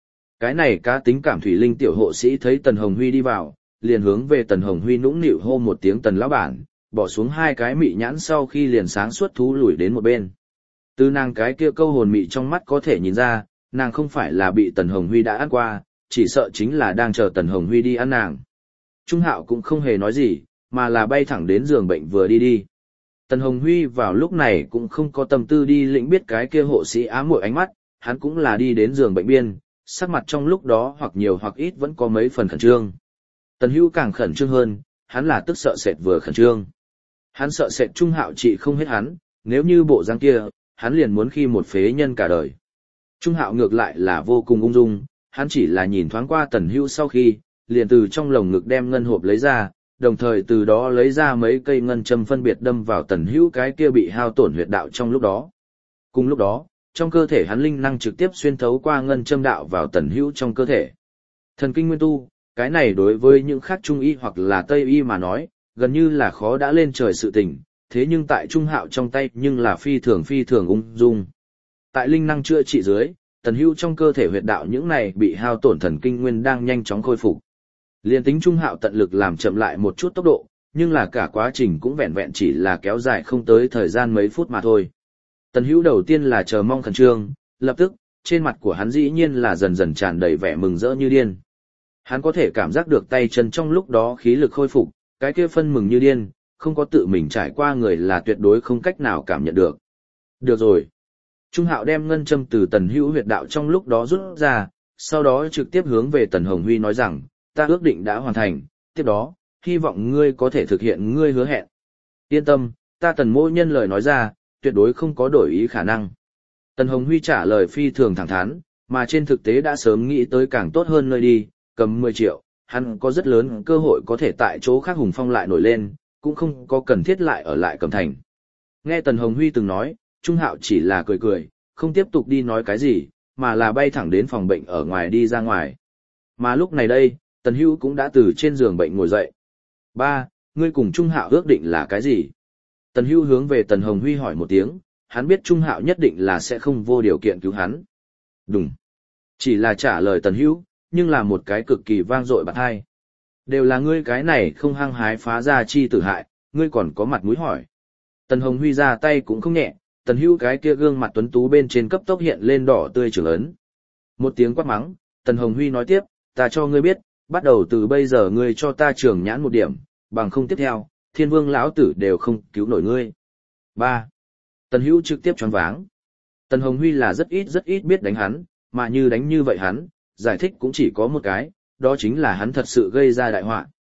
Cái này cá tính cảm thủy linh tiểu hộ sĩ thấy Tần Hồng Huy đi vào, liền hướng về Tần Hồng Huy nũng nịu hô một tiếng Tần lão bản, bỏ xuống hai cái mị nhãn sau khi liền sáng suốt thú lùi đến một bên. Từ nàng cái kia câu hồn mị trong mắt có thể nhìn ra, nàng không phải là bị Tần Hồng Huy đã ăn qua, chỉ sợ chính là đang chờ Tần Hồng Huy đi ăn nàng. Trung Hạo cũng không hề nói gì, mà là bay thẳng đến giường bệnh vừa đi đi. Tần Hồng Huy vào lúc này cũng không có tâm tư đi lĩnh biết cái kia hộ sĩ ám muội ánh mắt, hắn cũng là đi đến giường bệnh biên, sắc mặt trong lúc đó hoặc nhiều hoặc ít vẫn có mấy phần khẩn trương. Tần Hữu càng khẩn trương hơn, hắn là tức sợ sệt vừa khẩn trương. Hắn sợ sệt Trung Hạo trị không hết hắn, nếu như bộ dáng kia, hắn liền muốn khi một phế nhân cả đời. Trung Hạo ngược lại là vô cùng ung dung, hắn chỉ là nhìn thoáng qua Tần Hữu sau khi, liền từ trong lồng ngực đem ngân hộp lấy ra, đồng thời từ đó lấy ra mấy cây ngân châm phân biệt đâm vào Tần Hữu cái kia bị hao tổn huyệt đạo trong lúc đó. Cùng lúc đó, trong cơ thể hắn linh năng trực tiếp xuyên thấu qua ngân châm đạo vào Tần Hữu trong cơ thể. Thần kinh nguyên tu, cái này đối với những khác trung y hoặc là tây y mà nói, gần như là khó đã lên trời sự tình, thế nhưng tại Trung Hạo trong tay nhưng là phi thường ung dung. Tại linh năng chữa trị dưới, Tần Hữu trong cơ thể huyệt đạo những này bị hao tổn thần kinh nguyên đang nhanh chóng khôi phục. Liên tính Trung Hạo tận lực làm chậm lại một chút tốc độ, nhưng là cả quá trình cũng vẹn vẹn chỉ là kéo dài không tới thời gian mấy phút mà thôi. Tần Hữu đầu tiên là chờ mong khẩn trương, lập tức, trên mặt của hắn dĩ nhiên là dần dần tràn đầy vẻ mừng rỡ như điên. Hắn có thể cảm giác được tay chân trong lúc đó khí lực khôi phục, cái kia phân mừng như điên, không có tự mình trải qua người là tuyệt đối không cách nào cảm nhận được. Được rồi. Trung Hạo đem ngân châm từ Tần Hữu huyệt đạo trong lúc đó rút ra, sau đó trực tiếp hướng về Tần Hồng Huy nói rằng, ta ước định đã hoàn thành, tiếp đó, hy vọng ngươi có thể thực hiện ngươi hứa hẹn. Yên tâm, ta Tần mỗ nhân lời nói ra, tuyệt đối không có đổi ý khả năng. Tần Hồng Huy trả lời phi thường thẳng thắn, mà trên thực tế đã sớm nghĩ tới càng tốt hơn nơi đi, cầm 10 triệu, hắn có rất lớn cơ hội có thể tại chỗ khác hùng phong lại nổi lên, cũng không có cần thiết lại ở lại Cẩm Thành. Nghe Tần Hồng Huy từng nói, Trung Hạo chỉ là cười cười, không tiếp tục đi nói cái gì, mà là bay thẳng đến phòng bệnh ở ngoài đi ra ngoài. Mà lúc này đây, Tần Hữu cũng đã từ trên giường bệnh ngồi dậy. Ba, ngươi cùng Trung Hạo ước định là cái gì? Tần Hữu hướng về Tần Hồng Huy hỏi một tiếng, hắn biết Trung Hạo nhất định là sẽ không vô điều kiện cứu hắn. Đúng. Chỉ là trả lời Tần Hữu, nhưng là một cái cực kỳ vang dội bạt hai. Đều là ngươi cái này không hăng hái phá ra chi tử hại, ngươi còn có mặt mũi hỏi. Tần Hồng Huy ra tay cũng không nhẹ, Tần Hữu cái kia gương mặt tuấn tú bên trên cấp tốc hiện lên đỏ tươi trưởng ấn. Một tiếng quát mắng, Tần Hồng Huy nói tiếp, ta cho ngươi biết, bắt đầu từ bây giờ ngươi cho ta trưởng nhãn một điểm, bằng không tiếp theo, Thiên Vương lão tử đều không cứu nổi ngươi. 3. Tần Hữu trực tiếp choáng váng. Tần Hồng Huy là rất ít biết đánh hắn, mà như đánh như vậy hắn, giải thích cũng chỉ có một cái, đó chính là hắn thật sự gây ra đại họa.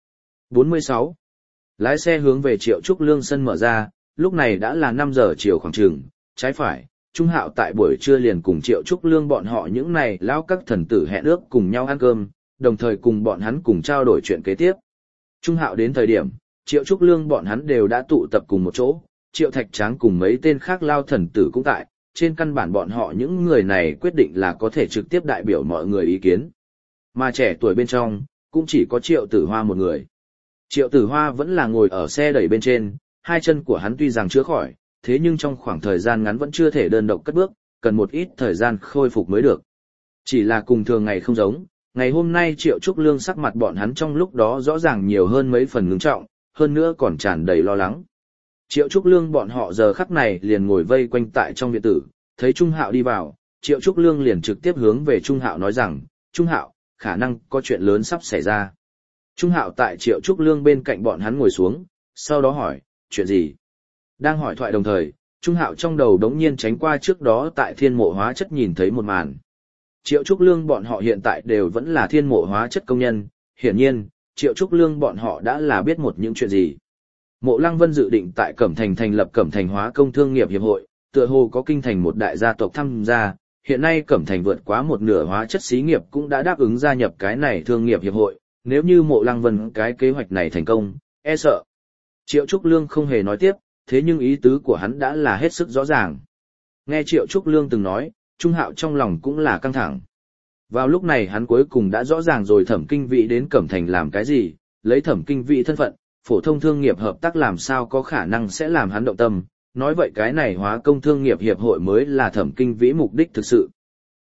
46. Lái xe hướng về Triệu Trúc Lương sân mở ra, lúc này đã là 5 giờ chiều khoảng chừng, trái phải, Trung Hạo tại buổi trưa liền cùng Triệu Trúc Lương bọn họ những này lão các thần tử hẹn ước cùng nhau ăn cơm, đồng thời cùng bọn hắn cùng trao đổi chuyện kế tiếp. Trung Hạo đến thời điểm, Triệu Trúc Lương bọn hắn đều đã tụ tập cùng một chỗ, Triệu Thạch Tráng cùng mấy tên khác lao thần tử cũng tại, trên căn bản bọn họ những người này quyết định là có thể trực tiếp đại biểu mọi người ý kiến. Mà trẻ tuổi bên trong, cũng chỉ có Triệu Tử Hoa một người. Triệu Tử Hoa vẫn là ngồi ở xe đẩy bên trên, hai chân của hắn tuy rằng chữa khỏi, thế nhưng trong khoảng thời gian ngắn vẫn chưa thể đơn độc cất bước, cần một ít thời gian khôi phục mới được. Chỉ là cùng thường ngày không giống, ngày hôm nay Triệu Trúc Lương sắc mặt bọn hắn trong lúc đó rõ ràng nhiều hơn mấy phần ngưng trọng, hơn nữa còn tràn đầy lo lắng. Triệu Trúc Lương bọn họ giờ khắc này liền ngồi vây quanh tại trong viện tử, thấy Trung Hạo đi vào, Triệu Trúc Lương liền trực tiếp hướng về Trung Hạo nói rằng, Trung Hạo, khả năng có chuyện lớn sắp xảy ra. Trung Hạo tại Triệu Trúc Lương bên cạnh bọn hắn ngồi xuống, sau đó hỏi, chuyện gì? Đang hỏi thoại đồng thời, Trung Hạo trong đầu đống nhiên tránh qua trước đó tại Thiên Mộ Hóa Chất nhìn thấy một màn. Triệu Trúc Lương bọn họ hiện tại đều vẫn là Thiên Mộ Hóa Chất công nhân, hiển nhiên, Triệu Trúc Lương bọn họ đã là biết một những chuyện gì. Mộ Lăng Vân dự định tại Cẩm Thành thành lập Cẩm Thành Hóa Công Thương nghiệp hiệp hội, tựa hồ có kinh thành một đại gia tộc tham gia, hiện nay Cẩm Thành vượt quá một nửa hóa chất xí nghiệp cũng đã đáp ứng gia nhập cái này thương nghiệp hiệp hội, nếu như Mộ Lăng Vân cái kế hoạch này thành công, e sợ. Triệu Trúc Lương không hề nói tiếp, thế nhưng ý tứ của hắn đã là hết sức rõ ràng. Nghe Triệu Trúc Lương từng nói, Trung Hạo trong lòng cũng là căng thẳng. Vào lúc này hắn cuối cùng đã rõ ràng rồi Thẩm Kinh Vĩ đến Cẩm Thành làm cái gì, lấy Thẩm Kinh Vĩ thân phận, phổ thông thương nghiệp hợp tác làm sao có khả năng sẽ làm hắn động tâm, nói vậy cái này Hóa Công Thương nghiệp hiệp hội mới là Thẩm Kinh Vĩ mục đích thực sự.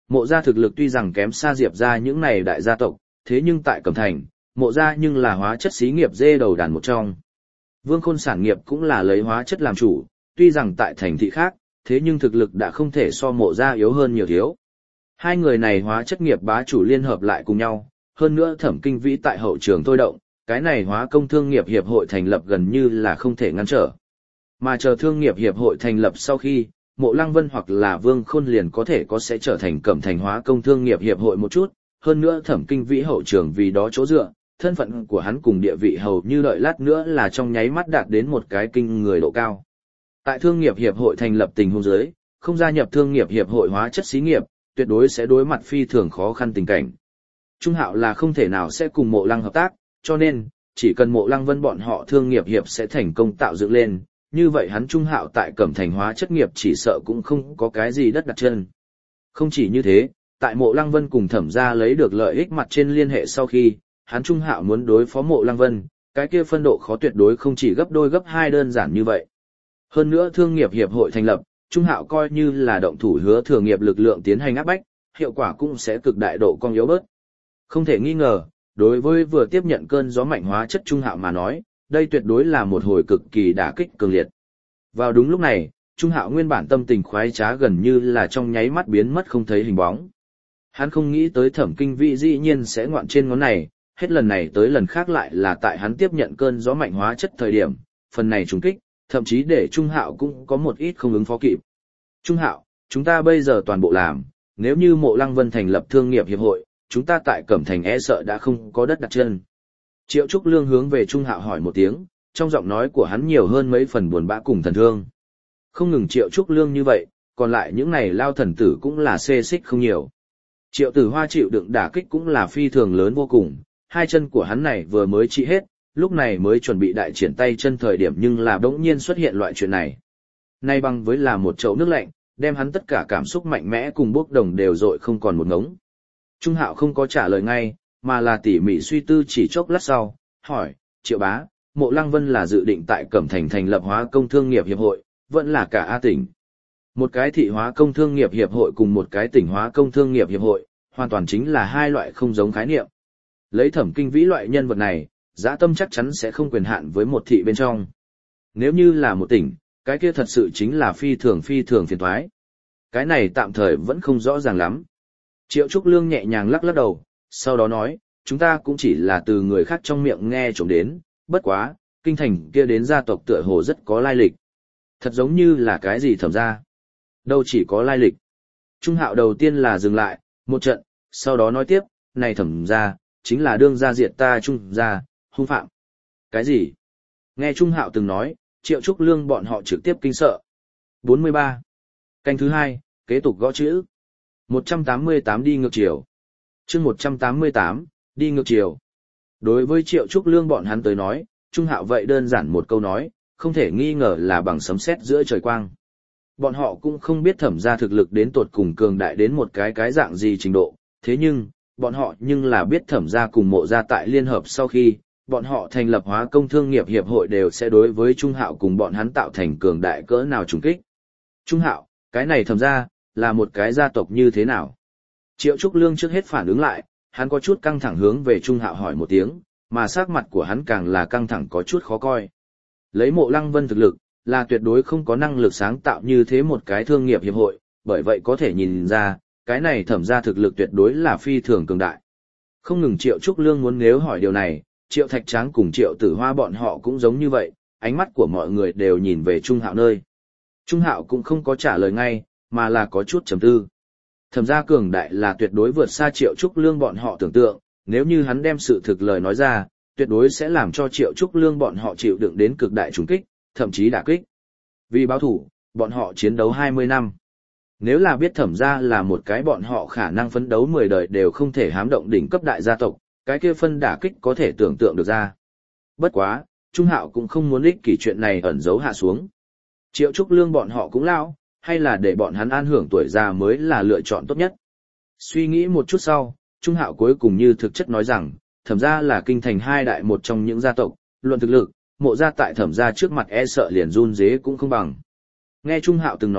Mộ gia thực lực tuy rằng kém xa Diệp gia những này đại gia tộc, thế nhưng tại Cẩm Thành, mộ gia nhưng là hóa chất xí nghiệp dê đầu đàn một trong. Vương Khôn sản nghiệp cũng là lấy hóa chất làm chủ, tuy rằng tại thành thị khác, thế nhưng thực lực đã không thể so mộ gia yếu hơn nhiều thiếu. Hai người này hóa chất nghiệp bá chủ liên hợp lại cùng nhau, hơn nữa Thẩm Kinh Vĩ tại hậu trường thôi động, cái này hóa công thương nghiệp hiệp hội thành lập gần như là không thể ngăn trở. Mà chờ thương nghiệp hiệp hội thành lập sau khi, Mộ Lăng Vân hoặc là Vương Khôn liền có thể sẽ trở thành Cẩm Thành hóa công thương nghiệp hiệp hội một chút, hơn nữa Thẩm Kinh Vĩ hậu trường vì đó chỗ dựa, thân phận của hắn cùng địa vị hầu như đợi lát nữa là trong nháy mắt đạt đến một cái kinh người độ cao. Tại thương nghiệp hiệp hội thành lập tình huống dưới, không gia nhập thương nghiệp hiệp hội hóa chất xí nghiệp, tuyệt đối sẽ đối mặt phi thường khó khăn tình cảnh. Trung Hạo là không thể nào sẽ cùng Mộ Lăng hợp tác, cho nên, chỉ cần Mộ Lăng Vân bọn họ thương nghiệp hiệp sẽ thành công tạo dựng lên, như vậy hắn Trung Hạo tại Cẩm Thành hóa chất nghiệp chỉ sợ cũng không có cái gì đất đặt chân. Không chỉ như thế, tại Mộ Lăng Vân cùng Thẩm gia lấy được lợi ích mặt trên liên hệ sau khi, hắn Trung Hạo muốn đối phó Mộ Lăng Vân, cái kia phân độ khó tuyệt đối không chỉ gấp đôi gấp hai đơn giản như vậy. Hơn nữa thương nghiệp hiệp hội thành lập, Trung Hạo coi như là động thủ hứa thừa nghiệp lực lượng tiến hành áp bách, hiệu quả cũng sẽ cực đại độ cong yếu bớt. Không thể nghi ngờ, đối với vừa tiếp nhận cơn gió mạnh hóa chất Trung Hạo mà nói, đây tuyệt đối là một hồi cực kỳ đả kích cường liệt. Vào đúng lúc này, Trung Hạo nguyên bản tâm tình khoái trá gần như là trong nháy mắt biến mất không thấy hình bóng. Hắn không nghĩ tới Thẩm Kinh Vĩ dĩ nhiên sẽ ngoạn trên ngón này, hết lần này tới lần khác lại là tại hắn tiếp nhận cơn gió mạnh hóa chất thời điểm, phần này trùng kích, thậm chí để Trung Hạo cũng có một ít không ứng phó kịp. Trung Hạo, chúng ta bây giờ toàn bộ làm, nếu như Mộ Lăng Vân thành lập thương nghiệp hiệp hội, chúng ta tại Cẩm Thành e sợ đã không có đất đặt chân. Triệu Trúc Lương hướng về Trung Hạo hỏi một tiếng, trong giọng nói của hắn nhiều hơn mấy phần buồn bã cùng thần thương. Không ngừng Triệu Trúc Lương như vậy, còn lại những này lao thần tử cũng là xê xích không nhiều. Triệu Tử Hoa chịu đựng đả kích cũng là phi thường lớn vô cùng, hai chân của hắn này vừa mới trị hết, lúc này mới chuẩn bị đại triển tay chân thời điểm nhưng là bỗng nhiên xuất hiện loại chuyện này. Nay bằng với là một chậu nước lạnh, đem hắn tất cả cảm xúc mạnh mẽ cùng bốc đồng đều dội không còn một ngống. Trung Hạo không có trả lời ngay, mà là tỉ mỉ suy tư chỉ chốc lát sau, hỏi, Triệu bá, Mộ Lăng Vân là dự định tại Cẩm Thành thành lập hóa công thương nghiệp hiệp hội, vẫn là cả A tỉnh. Một cái thị hóa công thương nghiệp hiệp hội cùng một cái tỉnh hóa công thương nghiệp hiệp hội, hoàn toàn chính là hai loại không giống khái niệm. Lấy Thẩm Kinh Vĩ loại nhân vật này, dã tâm chắc chắn sẽ không quyền hạn với một thị bên trong. Nếu như là một tỉnh, cái kia thật sự chính là phi thường phiền toái. Cái này tạm thời vẫn không rõ ràng lắm. Triệu Trúc Lương nhẹ nhàng lắc lắc đầu, sau đó nói, chúng ta cũng chỉ là từ người khác trong miệng nghe trộm đến, bất quá, kinh thành kia đến gia tộc tựa hồ rất có lai lịch. Thật giống như là cái gì Thẩm gia. Đâu chỉ có lai lịch. Trung Hạo đầu tiên là dừng lại, một trận, sau đó nói tiếp, này Thẩm gia, chính là đương gia diệt ta Trung gia, hung phạm. Cái gì? Nghe Trung Hạo từng nói, Triệu Trúc Lương bọn họ trực tiếp kinh sợ. 43. Canh thứ 2, kế tục gõ chữ. 188 đi ngược chiều. Chương 188, đi ngược chiều. Đối với Triệu Trúc Lương bọn hắn tới nói, Trung Hạo vậy đơn giản một câu nói, không thể nghi ngờ là bằng sấm sét giữa trời quang. Bọn họ cũng không biết Thẩm gia thực lực đến tột cùng cường đại đến một cái dạng gì trình độ, thế nhưng, bọn họ nhưng là biết Thẩm gia cùng Mộ gia tại liên hợp sau khi, bọn họ thành lập hóa công thương nghiệp hiệp hội đều sẽ đối với Trung Hạo cùng bọn hắn tạo thành cường đại cỡ nào trùng kích. Trung Hạo, cái này Thẩm gia, là một cái gia tộc như thế nào? Triệu Trúc Lương trước hết phản ứng lại, hắn có chút căng thẳng hướng về Trung Hạo hỏi một tiếng, mà sắc mặt của hắn càng là căng thẳng có chút khó coi. Lấy Mộ Lăng Vân thực lực, là tuyệt đối không có năng lực sáng tạo như thế một cái thương nghiệp hiệp hội, bởi vậy có thể nhìn ra, cái này Thẩm gia thực lực tuyệt đối là phi thường cường đại. Không ngừng Triệu Trúc Lương muốn nếu hỏi điều này, Triệu Thạch Tráng cùng Triệu Tử Hoa bọn họ cũng giống như vậy, ánh mắt của mọi người đều nhìn về Trung Hạo nơi. Trung Hạo cũng không có trả lời ngay, mà là có chút trầm tư. Thẩm gia cường đại là tuyệt đối vượt xa Triệu Trúc Lương bọn họ tưởng tượng, nếu như hắn đem sự thực lời nói ra, tuyệt đối sẽ làm cho Triệu Trúc Lương bọn họ chịu đựng đến cực đại trùng kích, thậm chí đả kích. Vì báo thủ, bọn họ chiến đấu 20 năm. Nếu là biết Thẩm gia là một cái bọn họ khả năng phấn đấu 10 đời đều không thể hám động đỉnh cấp đại gia tộc, cái kia phân đả kích có thể tưởng tượng được ra. Bất quá, Trung Hạo cũng không muốn ích kỷ chuyện này ẩn giấu hạ xuống. Triệu Trúc Lương bọn họ cũng lao, hay là để bọn hắn an hưởng tuổi già mới là lựa chọn tốt nhất. Suy nghĩ một chút sau, Trung Hạo cuối cùng như thực chất nói rằng, Thẩm gia là kinh thành hai đại một trong những gia tộc, luận thực lực, Mộ gia tại Thẩm gia trước mặt e sợ liền run rế cũng không bằng. Nghe Trung Hạo từng nói,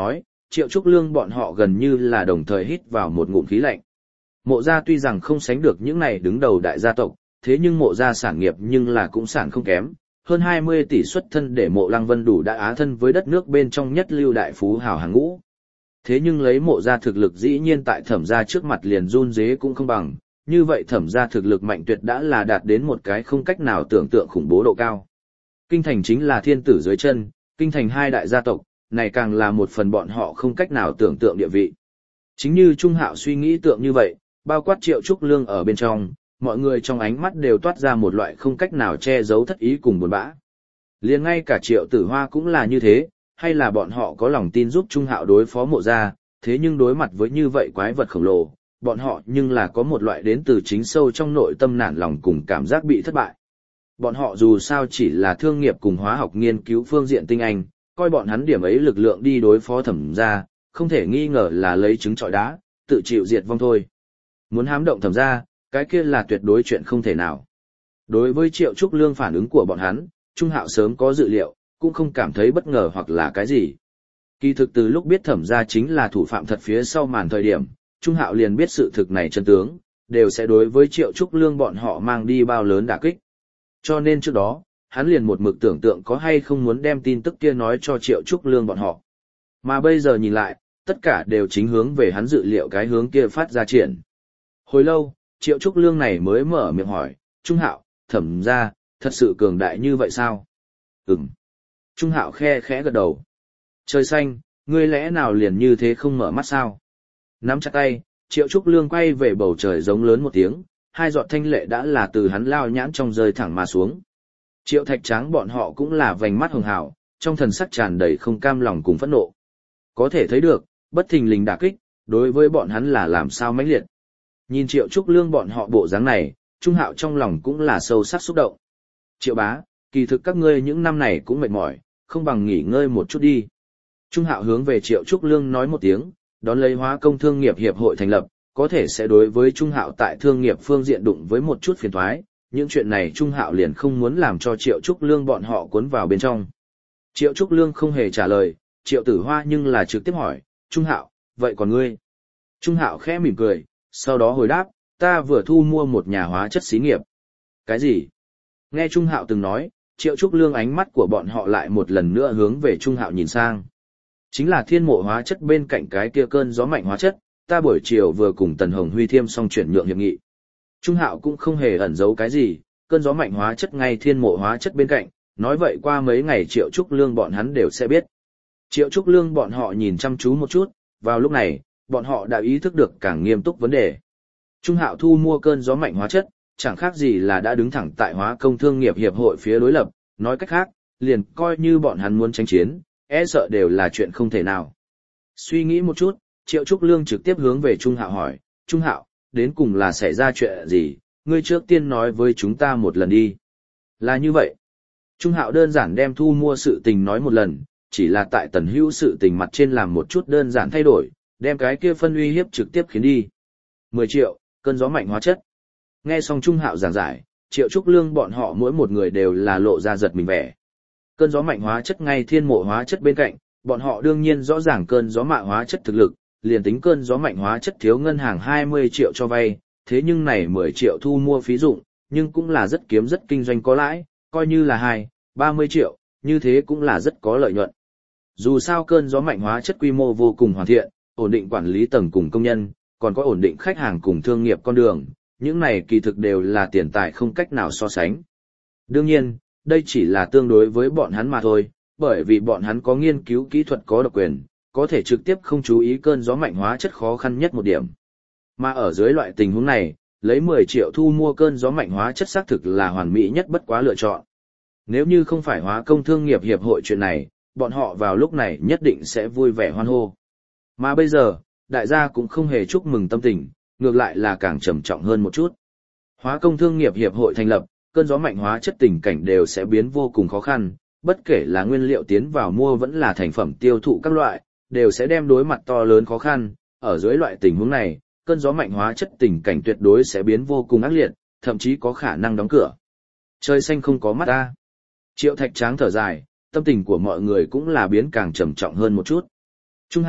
Triệu Trúc Lương bọn họ gần như là đồng thời hít vào một ngụm khí lạnh. Mộ gia tuy rằng không sánh được những này đứng đầu đại gia tộc, thế nhưng mộ gia sản nghiệp nhưng là cũng sản không kém, hơn 20 tỷ xuất thân để mộ Lăng Vân đủ đã á thân với đất nước bên trong nhất lưu đại phú hào hàng ngũ. Thế nhưng lấy mộ gia thực lực dĩ nhiên tại Thẩm gia trước mặt liền run rế cũng không bằng, như vậy Thẩm gia thực lực mạnh tuyệt đã là đạt đến một cái không cách nào tưởng tượng khủng bố độ cao. Kinh thành chính là thiên tử dưới chân, kinh thành hai đại gia tộc, này càng là một phần bọn họ không cách nào tưởng tượng địa vị. Chính như Trung Hạo suy nghĩ tượng như vậy, bao quát Triệu Trúc Lương ở bên trong, mọi người trong ánh mắt đều toát ra một loại không cách nào che giấu thất ý cùng buồn bã. Liền ngay cả Triệu Tử Hoa cũng là như thế, hay là bọn họ có lòng tin giúp Trung Hạo đối phó mộ gia, thế nhưng đối mặt với như vậy quái vật khổng lồ, bọn họ nhưng là có một loại đến từ chính sâu trong nội tâm nản lòng cùng cảm giác bị thất bại. Bọn họ dù sao chỉ là thương nghiệp cùng hóa học nghiên cứu phương diện tinh anh, coi bọn hắn điểm ấy lực lượng đi đối phó Thẩm gia, không thể nghi ngờ là lấy trứng trọi đá, tự chịu diệt vong thôi. Muốn hám động Thẩm gia, cái kia là tuyệt đối chuyện không thể nào. Đối với Triệu Trúc Lương phản ứng của bọn hắn, Trung Hạo sớm có dự liệu, cũng không cảm thấy bất ngờ hoặc là cái gì. Kỳ thực từ lúc biết Thẩm gia chính là thủ phạm thật phía sau màn thời điểm, Trung Hạo liền biết sự thực này chân tướng, đều sẽ đối với Triệu Trúc Lương bọn họ mang đi bao lớn đả kích. Cho nên trước đó, hắn liền một mực tưởng tượng có hay không muốn đem tin tức kia nói cho Triệu Trúc Lương bọn họ. Mà bây giờ nhìn lại, tất cả đều chính hướng về hắn dự liệu cái hướng kia phát ra triển. Hồi lâu, Triệu Trúc Lương này mới mở miệng hỏi, Trung Hạo, Thẩm gia, thật sự cường đại như vậy sao? Ừm. Trung Hạo khe khẽ gật đầu. Trời xanh, ngươi lẽ nào liền như thế không mở mắt sao? Nắm chặt tay, Triệu Trúc Lương quay về bầu trời giống lớn một tiếng, hai giọt thanh lệ đã là từ hắn lao nhãn trong rơi thẳng mà xuống. Triệu Thạch Tráng bọn họ cũng là vành mắt hường hào, trong thần sắc tràn đầy không cam lòng cùng phẫn nộ. Có thể thấy được, bất thình lình đả kích, đối với bọn hắn là làm sao mãnh liệt. Nhìn Triệu Trúc Lương bọn họ bộ dáng này, Trung Hạo trong lòng cũng là sâu sắc xúc động. Triệu bá, kỳ thực các ngươi những năm này cũng mệt mỏi, không bằng nghỉ ngơi một chút đi. Trung Hạo hướng về Triệu Trúc Lương nói một tiếng, đón lấy Hóa Công Thương nghiệp hiệp hội thành lập, có thể sẽ đối với Trung Hạo tại thương nghiệp phương diện đụng với một chút phiền toái, những chuyện này Trung Hạo liền không muốn làm cho Triệu Trúc Lương bọn họ cuốn vào bên trong. Triệu Trúc Lương không hề trả lời, Triệu Tử Hoa nhưng là trực tiếp hỏi, Trung Hạo, vậy còn ngươi? Trung Hạo khẽ mỉm cười, sau đó hồi đáp, ta vừa thu mua một nhà hóa chất xí nghiệp. Cái gì? Nghe Trung Hạo từng nói, Triệu Trúc Lương ánh mắt của bọn họ lại một lần nữa hướng về Trung Hạo nhìn sang. Chính là thiên mộ hóa chất bên cạnh cái kia cơn gió mạnh hóa chất, ta buổi chiều vừa cùng Tần Hồng Huy thiêm xong chuyển nhượng hiệp nghị. Trung Hạo cũng không hề ẩn giấu cái gì, cơn gió mạnh hóa chất ngay thiên mộ hóa chất bên cạnh, nói vậy qua mấy ngày Triệu Trúc Lương bọn hắn đều sẽ biết. Triệu Trúc Lương bọn họ nhìn chăm chú một chút, vào lúc này, bọn họ đã ý thức được càng nghiêm túc vấn đề. Trung Hạo thu mua cơn gió mạnh hóa chất, chẳng khác gì là đã đứng thẳng tại Hóa Công Thương nghiệp hiệp hội phía đối lập, nói cách khác, liền coi như bọn hắn muốn tranh chiến, e sợ đều là chuyện không thể nào. Suy nghĩ một chút, Triệu Trúc Lương trực tiếp hướng về Trung Hạo hỏi, Trung Hạo, đến cùng là xảy ra chuyện gì, ngươi trước tiên nói với chúng ta một lần đi. Là như vậy. Trung Hạo đơn giản đem thu mua sự tình nói một lần, chỉ là tại Tần Hữu sự tình mặt trên làm một chút đơn giản thay đổi, đem cái kia phân uy hiếp trực tiếp khiến đi. 10 triệu, cơn gió mạnh hóa chất. Nghe xong Trung Hạo giảng giải, Triệu Trúc Lương bọn họ mỗi một người đều là lộ ra giật mình vẻ. Cơn gió mạnh hóa chất ngay thiên mộ hóa chất bên cạnh, bọn họ đương nhiên rõ ràng cơn gió mạ hóa chất thực lực, liền tính cơn gió mạnh hóa chất thiếu ngân hàng 20 triệu cho vay, thế nhưng này 10 triệu thu mua phí dụng, nhưng cũng là rất kiếm rất kinh doanh có lãi, coi như là 30 triệu, như thế cũng là rất có lợi nhuận. Dù sao cơn gió mạnh hóa chất quy mô vô cùng hoàn thiện, ổn định quản lý tầng cùng công nhân, còn có ổn định khách hàng cùng thương nghiệp con đường, những này kỳ thực đều là tiền tài không cách nào so sánh. Đương nhiên, đây chỉ là tương đối với bọn hắn mà thôi, bởi vì bọn hắn có nghiên cứu kỹ thuật có độc quyền, có thể trực tiếp không chú ý cơn gió mạnh hóa chất khó khăn nhất một điểm. Mà ở dưới loại tình huống này, lấy 10 triệu thu mua cơn gió mạnh hóa chất xác thực là hoàn mỹ nhất bất quá lựa chọn. Nếu như không phải Hóa Công Thương nghiệp hiệp hội chuyện này, bọn họ vào lúc này nhất định sẽ vui vẻ hoan hô. Mà bây giờ, đại gia cũng không hề chúc mừng tâm tình, ngược lại là càng trầm trọng hơn một chút. Hóa Công Thương nghiệp hiệp hội thành lập, cơn gió mạnh hóa chất tình cảnh đều sẽ biến vô cùng khó khăn, bất kể là nguyên liệu tiến vào mua vẫn là thành phẩm tiêu thụ các loại, đều sẽ đem đối mặt to lớn khó khăn, ở dưới loại tình huống này, cơn gió mạnh hóa chất tình cảnh tuyệt đối sẽ biến vô cùng ác liệt, thậm chí có khả năng đóng cửa. Trời xanh không có mắt ta. Triệu Thạch Tráng thở dài, tâm tình của mọi người cũng là biến càng trầm trọng hơn một chút. Trung Hạo,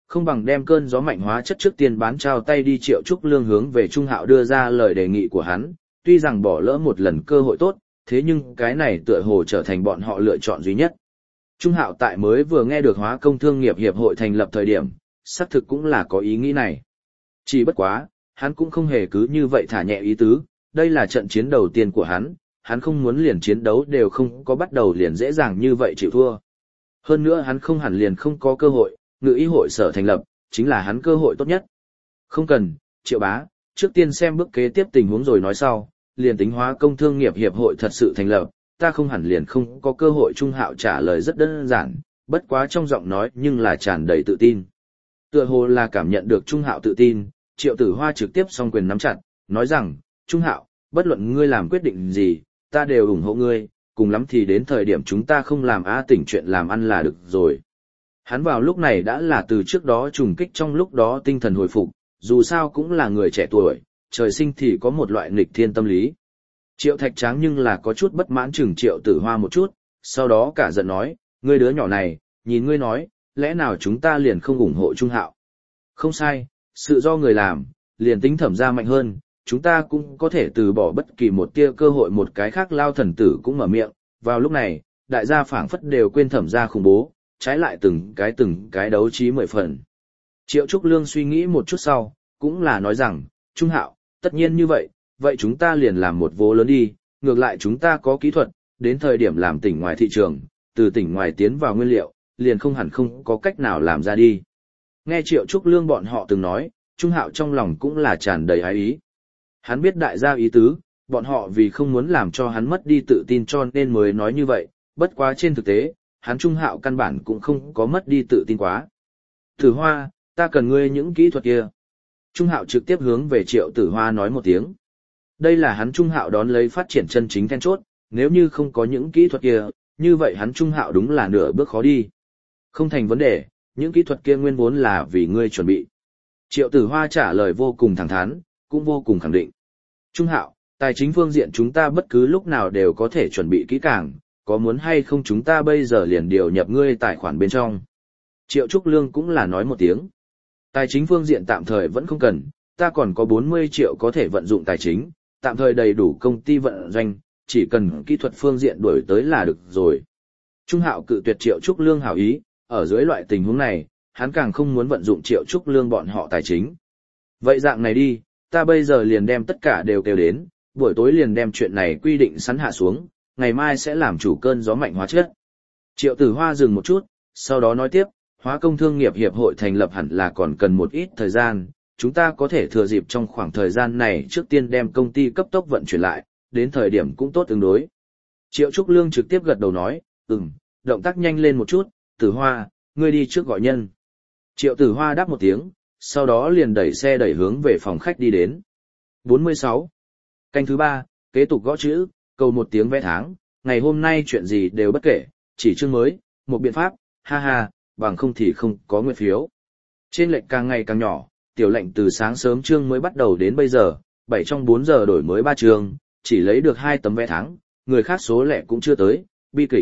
không bằng đem cơn gió mạnh hóa chất trước tiên bán trao tay đi. Triệu Trúc Lương hướng về Trung Hạo đưa ra lời đề nghị của hắn, tuy rằng bỏ lỡ một lần cơ hội tốt, thế nhưng cái này tựa hồ trở thành bọn họ lựa chọn duy nhất. Trung Hạo tại mới vừa nghe được Hóa Công Thương nghiệp hiệp hội thành lập thời điểm, xác thực cũng là có ý nghĩ này. Chỉ bất quá, hắn cũng không hề cứ như vậy thả nhẹ ý tứ, đây là trận chiến đầu tiên của hắn không muốn liền chiến đấu đều không có bắt đầu liền dễ dàng như vậy chịu thua. Hơn nữa hắn không hẳn liền không có cơ hội, ngự y hội sở thành lập, chính là hắn cơ hội tốt nhất. Không cần, Triệu bá, trước tiên xem bước kế tiếp tình huống rồi nói sau, liền tính Hóa Công Thương nghiệp hiệp hội thật sự thành lập, ta không hẳn liền không có cơ hội. Trung Hạo trả lời rất đơn giản, bất quá trong giọng nói nhưng là tràn đầy tự tin. Tựa hồ là cảm nhận được Trung Hạo tự tin, Triệu Tử Hoa trực tiếp song quyền nắm chặt, nói rằng, Trung Hạo, bất luận ngươi làm quyết định gì, ta đều ủng hộ ngươi, cùng lắm thì đến thời điểm chúng ta không làm tỉnh chuyện làm ăn là được rồi. Hắn vào lúc này đã là từ trước đó trùng kích trong lúc đó tinh thần hồi phục, dù sao cũng là người trẻ tuổi, trời sinh thì có một loại nghịch thiên tâm lý. Triệu Thạch Tráng nhưng là có chút bất mãn chừng Triệu Tử Hoa một chút, sau đó cả giận nói, ngươi đứa nhỏ này, nhìn ngươi nói, lẽ nào chúng ta liền không ủng hộ Trung Hạo? Không sai, sự do người làm, liền tính Thẩm gia mạnh hơn, chúng ta cũng có thể từ bỏ bất kỳ một tia cơ hội. Một cái khác Lao Thần Tử cũng mở miệng, vào lúc này, đại gia phảng phất đều quên Thẩm gia khủng bố, trái lại từng cái đấu trí 10 phần. Triệu Trúc Lương suy nghĩ một chút sau, cũng là nói rằng, Trung Hạo, tất nhiên như vậy, vậy chúng ta liền làm một vố lớn đi, ngược lại chúng ta có kỹ thuật, đến thời điểm làm tỉnh ngoài thị trường, từ tỉnh ngoài tiến vào nguyên liệu, liền không hẳn không có cách nào làm ra đi. Nghe Triệu Trúc Lương bọn họ từng nói, Trung Hạo trong lòng cũng là tràn đầy ái ý. Hắn biết đại gia ý tứ, bọn họ vì không muốn làm cho hắn mất đi tự tin cho nên mới nói như vậy, bất quá trên thực tế, hắn Trung Hạo căn bản cũng không có mất đi tự tin quá. Tử Hoa, ta cần ngươi những kỹ thuật kia. Trung Hạo trực tiếp hướng về Triệu Tử Hoa nói một tiếng. Đây là hắn Trung Hạo đón lấy phát triển chân chính then chốt, nếu như không có những kỹ thuật kia, như vậy hắn Trung Hạo đúng là nửa bước khó đi. Không thành vấn đề, những kỹ thuật kia nguyên vốn là vì ngươi chuẩn bị. Triệu Tử Hoa trả lời vô cùng thẳng thắn, cũng vô cùng khẳng định. Trung Hạo, tài chính phương diện chúng ta bất cứ lúc nào đều có thể chuẩn bị kỹ càng, có muốn hay không chúng ta bây giờ liền điều nhập ngươi tài khoản bên trong. Triệu Trúc Lương cũng là nói một tiếng. Tài chính phương diện tạm thời vẫn không cần, ta còn có 40 triệu có thể vận dụng tài chính, tạm thời đầy đủ công ty vận doanh, chỉ cần kỹ thuật phương diện đuổi tới là được rồi. Trung Hạo cự tuyệt Triệu Trúc Lương hảo ý, ở dưới loại tình huống này, hắn càng không muốn vận dụng Triệu Trúc Lương bọn họ tài chính. Vậy dạng này đi, ta bây giờ liền đem tất cả đều kêu đến, buổi tối liền đem chuyện này quy định sẵn hạ xuống, ngày mai sẽ làm chủ cơn gió mạnh hóa chất. Triệu Tử Hoa dừng một chút, sau đó nói tiếp, Hóa Công Thương nghiệp hiệp hội thành lập hẳn là còn cần một ít thời gian, chúng ta có thể thừa dịp trong khoảng thời gian này trước tiên đem công ty cấp tốc vận chuyển lại, đến thời điểm cũng tốt ứng đối. Triệu Trúc Lương trực tiếp gật đầu nói, động tác nhanh lên một chút, Tử Hoa, ngươi đi trước gọi nhân. Triệu Tử Hoa đáp một tiếng, sau đó liền đẩy xe đẩy hướng về phòng khách đi đến. 46. Canh thứ 3, kế tục gõ chữ, cầu một tiếng vé tháng, ngày hôm nay chuyện gì đều bất kể, chỉ chương mới, một biện pháp, ha ha, bằng không thì không có nguyện phiếu. Trên lệnh càng ngày càng nhỏ, tiểu lệnh từ sáng sớm chương mới bắt đầu đến bây giờ, 7 trong 4 giờ đổi mới 3 chương, chỉ lấy được 2 tấm vé tháng, người khác số lẻ cũng chưa tới, bi kịch.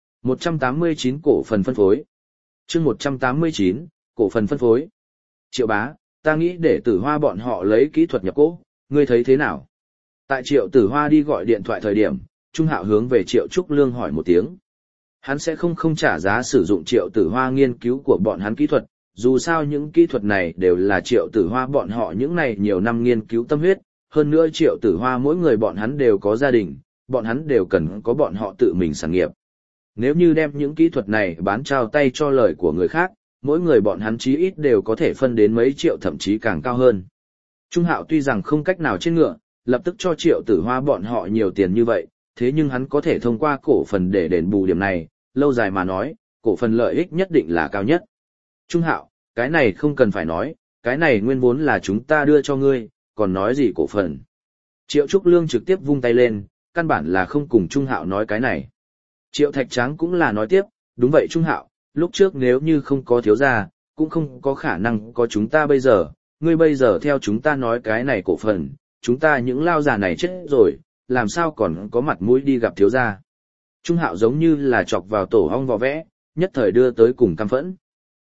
189 cổ phần phân phối. Chương 189, cổ phần phân phối. Triệu bá, ta nghĩ để Tử Hoa bọn họ lấy kỹ thuật nhập cố, ngươi thấy thế nào? Tại Triệu Tử Hoa đi gọi điện thoại thời điểm, Trung Hạo hướng về Triệu Trúc Lương hỏi một tiếng. Hắn sẽ không trả giá sử dụng Triệu Tử Hoa nghiên cứu của bọn hắn kỹ thuật, dù sao những kỹ thuật này đều là Triệu Tử Hoa bọn họ những này nhiều năm nghiên cứu tâm huyết, hơn nữa Triệu Tử Hoa mỗi người bọn hắn đều có gia đình, bọn hắn đều cần có bọn họ tự mình sản nghiệp. Nếu như đem những kỹ thuật này bán trao tay cho lời của người khác, mỗi người bọn hắn chí ít đều có thể phân đến mấy triệu thậm chí càng cao hơn. Trung Hạo tuy rằng không cách nào trên ngựa, lập tức cho Triệu Tử Hoa bọn họ nhiều tiền như vậy, thế nhưng hắn có thể thông qua cổ phần để đền bù điểm này, lâu dài mà nói, cổ phần lợi ích nhất định là cao nhất. Trung Hạo, cái này không cần phải nói, cái này nguyên vốn là chúng ta đưa cho ngươi, còn nói gì cổ phần. Triệu Trúc Lương trực tiếp vung tay lên, căn bản là không cùng Trung Hạo nói cái này. Triệu Thạch Tráng cũng là nói tiếp, đúng vậy Trung Hạo, lúc trước nếu như không có thiếu gia, cũng không có khả năng có chúng ta bây giờ, ngươi bây giờ theo chúng ta nói cái này cổ phần, chúng ta những lao già này chết rồi, làm sao còn có mặt mũi đi gặp thiếu gia. Trung Hạo giống như là chọc vào tổ ong vò vẽ, nhất thời đưa tới cùng căm phẫn.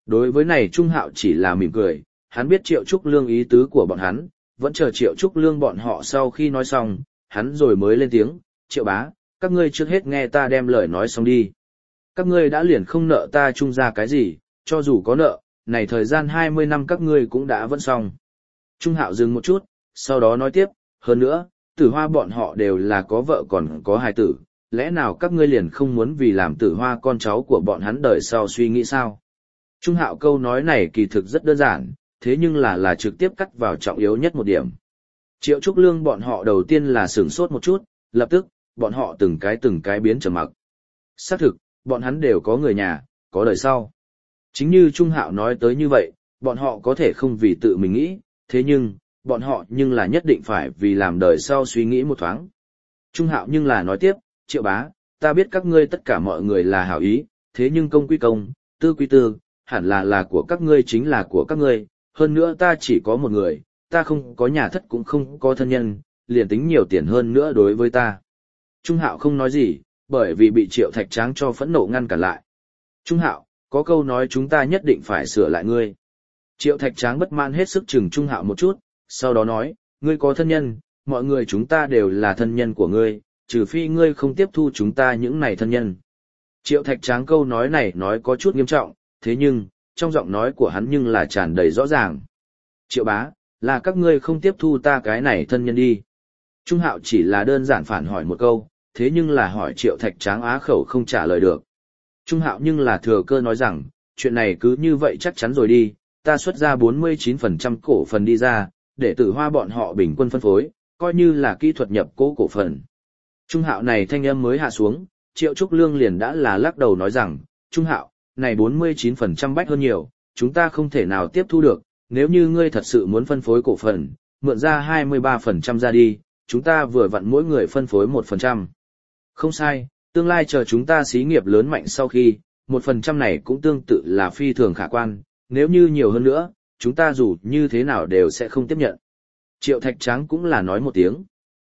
Đối với này Trung Hạo chỉ là mỉm cười, hắn biết Triệu Trúc Lương ý tứ của bọn hắn, vẫn chờ Triệu Trúc Lương bọn họ sau khi nói xong, hắn rồi mới lên tiếng, Triệu bá, các ngươi trước hết nghe ta đem lời nói xong đi. Các ngươi đã liền không nợ ta Trung ra cái gì, cho dù có nợ, này thời gian 20 năm các ngươi cũng đã vẫn xong. Trung Hạo dừng một chút, sau đó nói tiếp, hơn nữa, Tử Hoa bọn họ đều là có vợ còn có hài tử, lẽ nào các ngươi liền không muốn vì làm Tử Hoa con cháu của bọn hắn đời sau suy nghĩ sao? Trung Hạo câu nói này kỳ thực rất đơn giản, thế nhưng là trực tiếp cắt vào trọng yếu nhất một điểm. Triệu Trúc Lương bọn họ đầu tiên là sửng sốt một chút, lập tức, bọn họ từng cái biến trầm mặc. Xác thực, bọn hắn đều có người nhà, có đời sau. Chính như Trung Hạo nói tới như vậy, bọn họ có thể không vì tự mình nghĩ, thế nhưng, bọn họ nhưng là nhất định phải vì làm đời sau suy nghĩ một thoáng. Trung Hạo nhưng là nói tiếp, Triệu bá, ta biết các ngươi tất cả mọi người là hảo ý, thế nhưng công quy công, tư quy tư, hẳn là của các ngươi chính là của các ngươi, hơn nữa ta chỉ có một người, ta không có nhà thất cũng không có thân nhân, liền tính nhiều tiền hơn nữa đối với ta. Trung Hạo không nói gì, bởi vì bị Triệu Thạch Tráng cho phẫn nộ ngăn cản lại. Trung Hạo, có câu nói chúng ta nhất định phải sửa lại ngươi. Triệu Thạch Tráng bất mãn hết sức chừng Trung Hạo một chút, sau đó nói, ngươi có thân nhân, mọi người chúng ta đều là thân nhân của ngươi, trừ phi ngươi không tiếp thu chúng ta những này thân nhân. Triệu Thạch Tráng câu nói này nói có chút nghiêm trọng, thế nhưng, trong giọng nói của hắn nhưng là tràn đầy rõ ràng. Triệu bá, là các ngươi không tiếp thu ta cái này thân nhân đi. Trung Hạo chỉ là đơn giản phản hỏi một câu, thế nhưng là hỏi Triệu Thạch Tráng á khẩu không trả lời được. Trung Hạo nhưng là thừa cơ nói rằng, chuyện này cứ như vậy chắc chắn rồi đi, ta xuất ra 49% cổ phần đi ra, để Tử Hoa bọn họ bình quân phân phối, coi như là kỹ thuật nhập cổ phần. Trung Hạo này thanh âm mới hạ xuống, Triệu Trúc Lương liền đã là lắc đầu nói rằng, Trung Hạo, này 49% bách hơn nhiều, chúng ta không thể nào tiếp thu được, nếu như ngươi thật sự muốn phân phối cổ phần, mượn ra 23% ra đi, chúng ta vừa vặn mỗi người phân phối 1%. Không sai, tương lai chờ chúng ta xí nghiệp lớn mạnh sau khi, 1% này cũng tương tự là phi thường khả quan, nếu như nhiều hơn nữa, chúng ta dù như thế nào đều sẽ không tiếp nhận. Triệu Thạch Tráng cũng là nói một tiếng.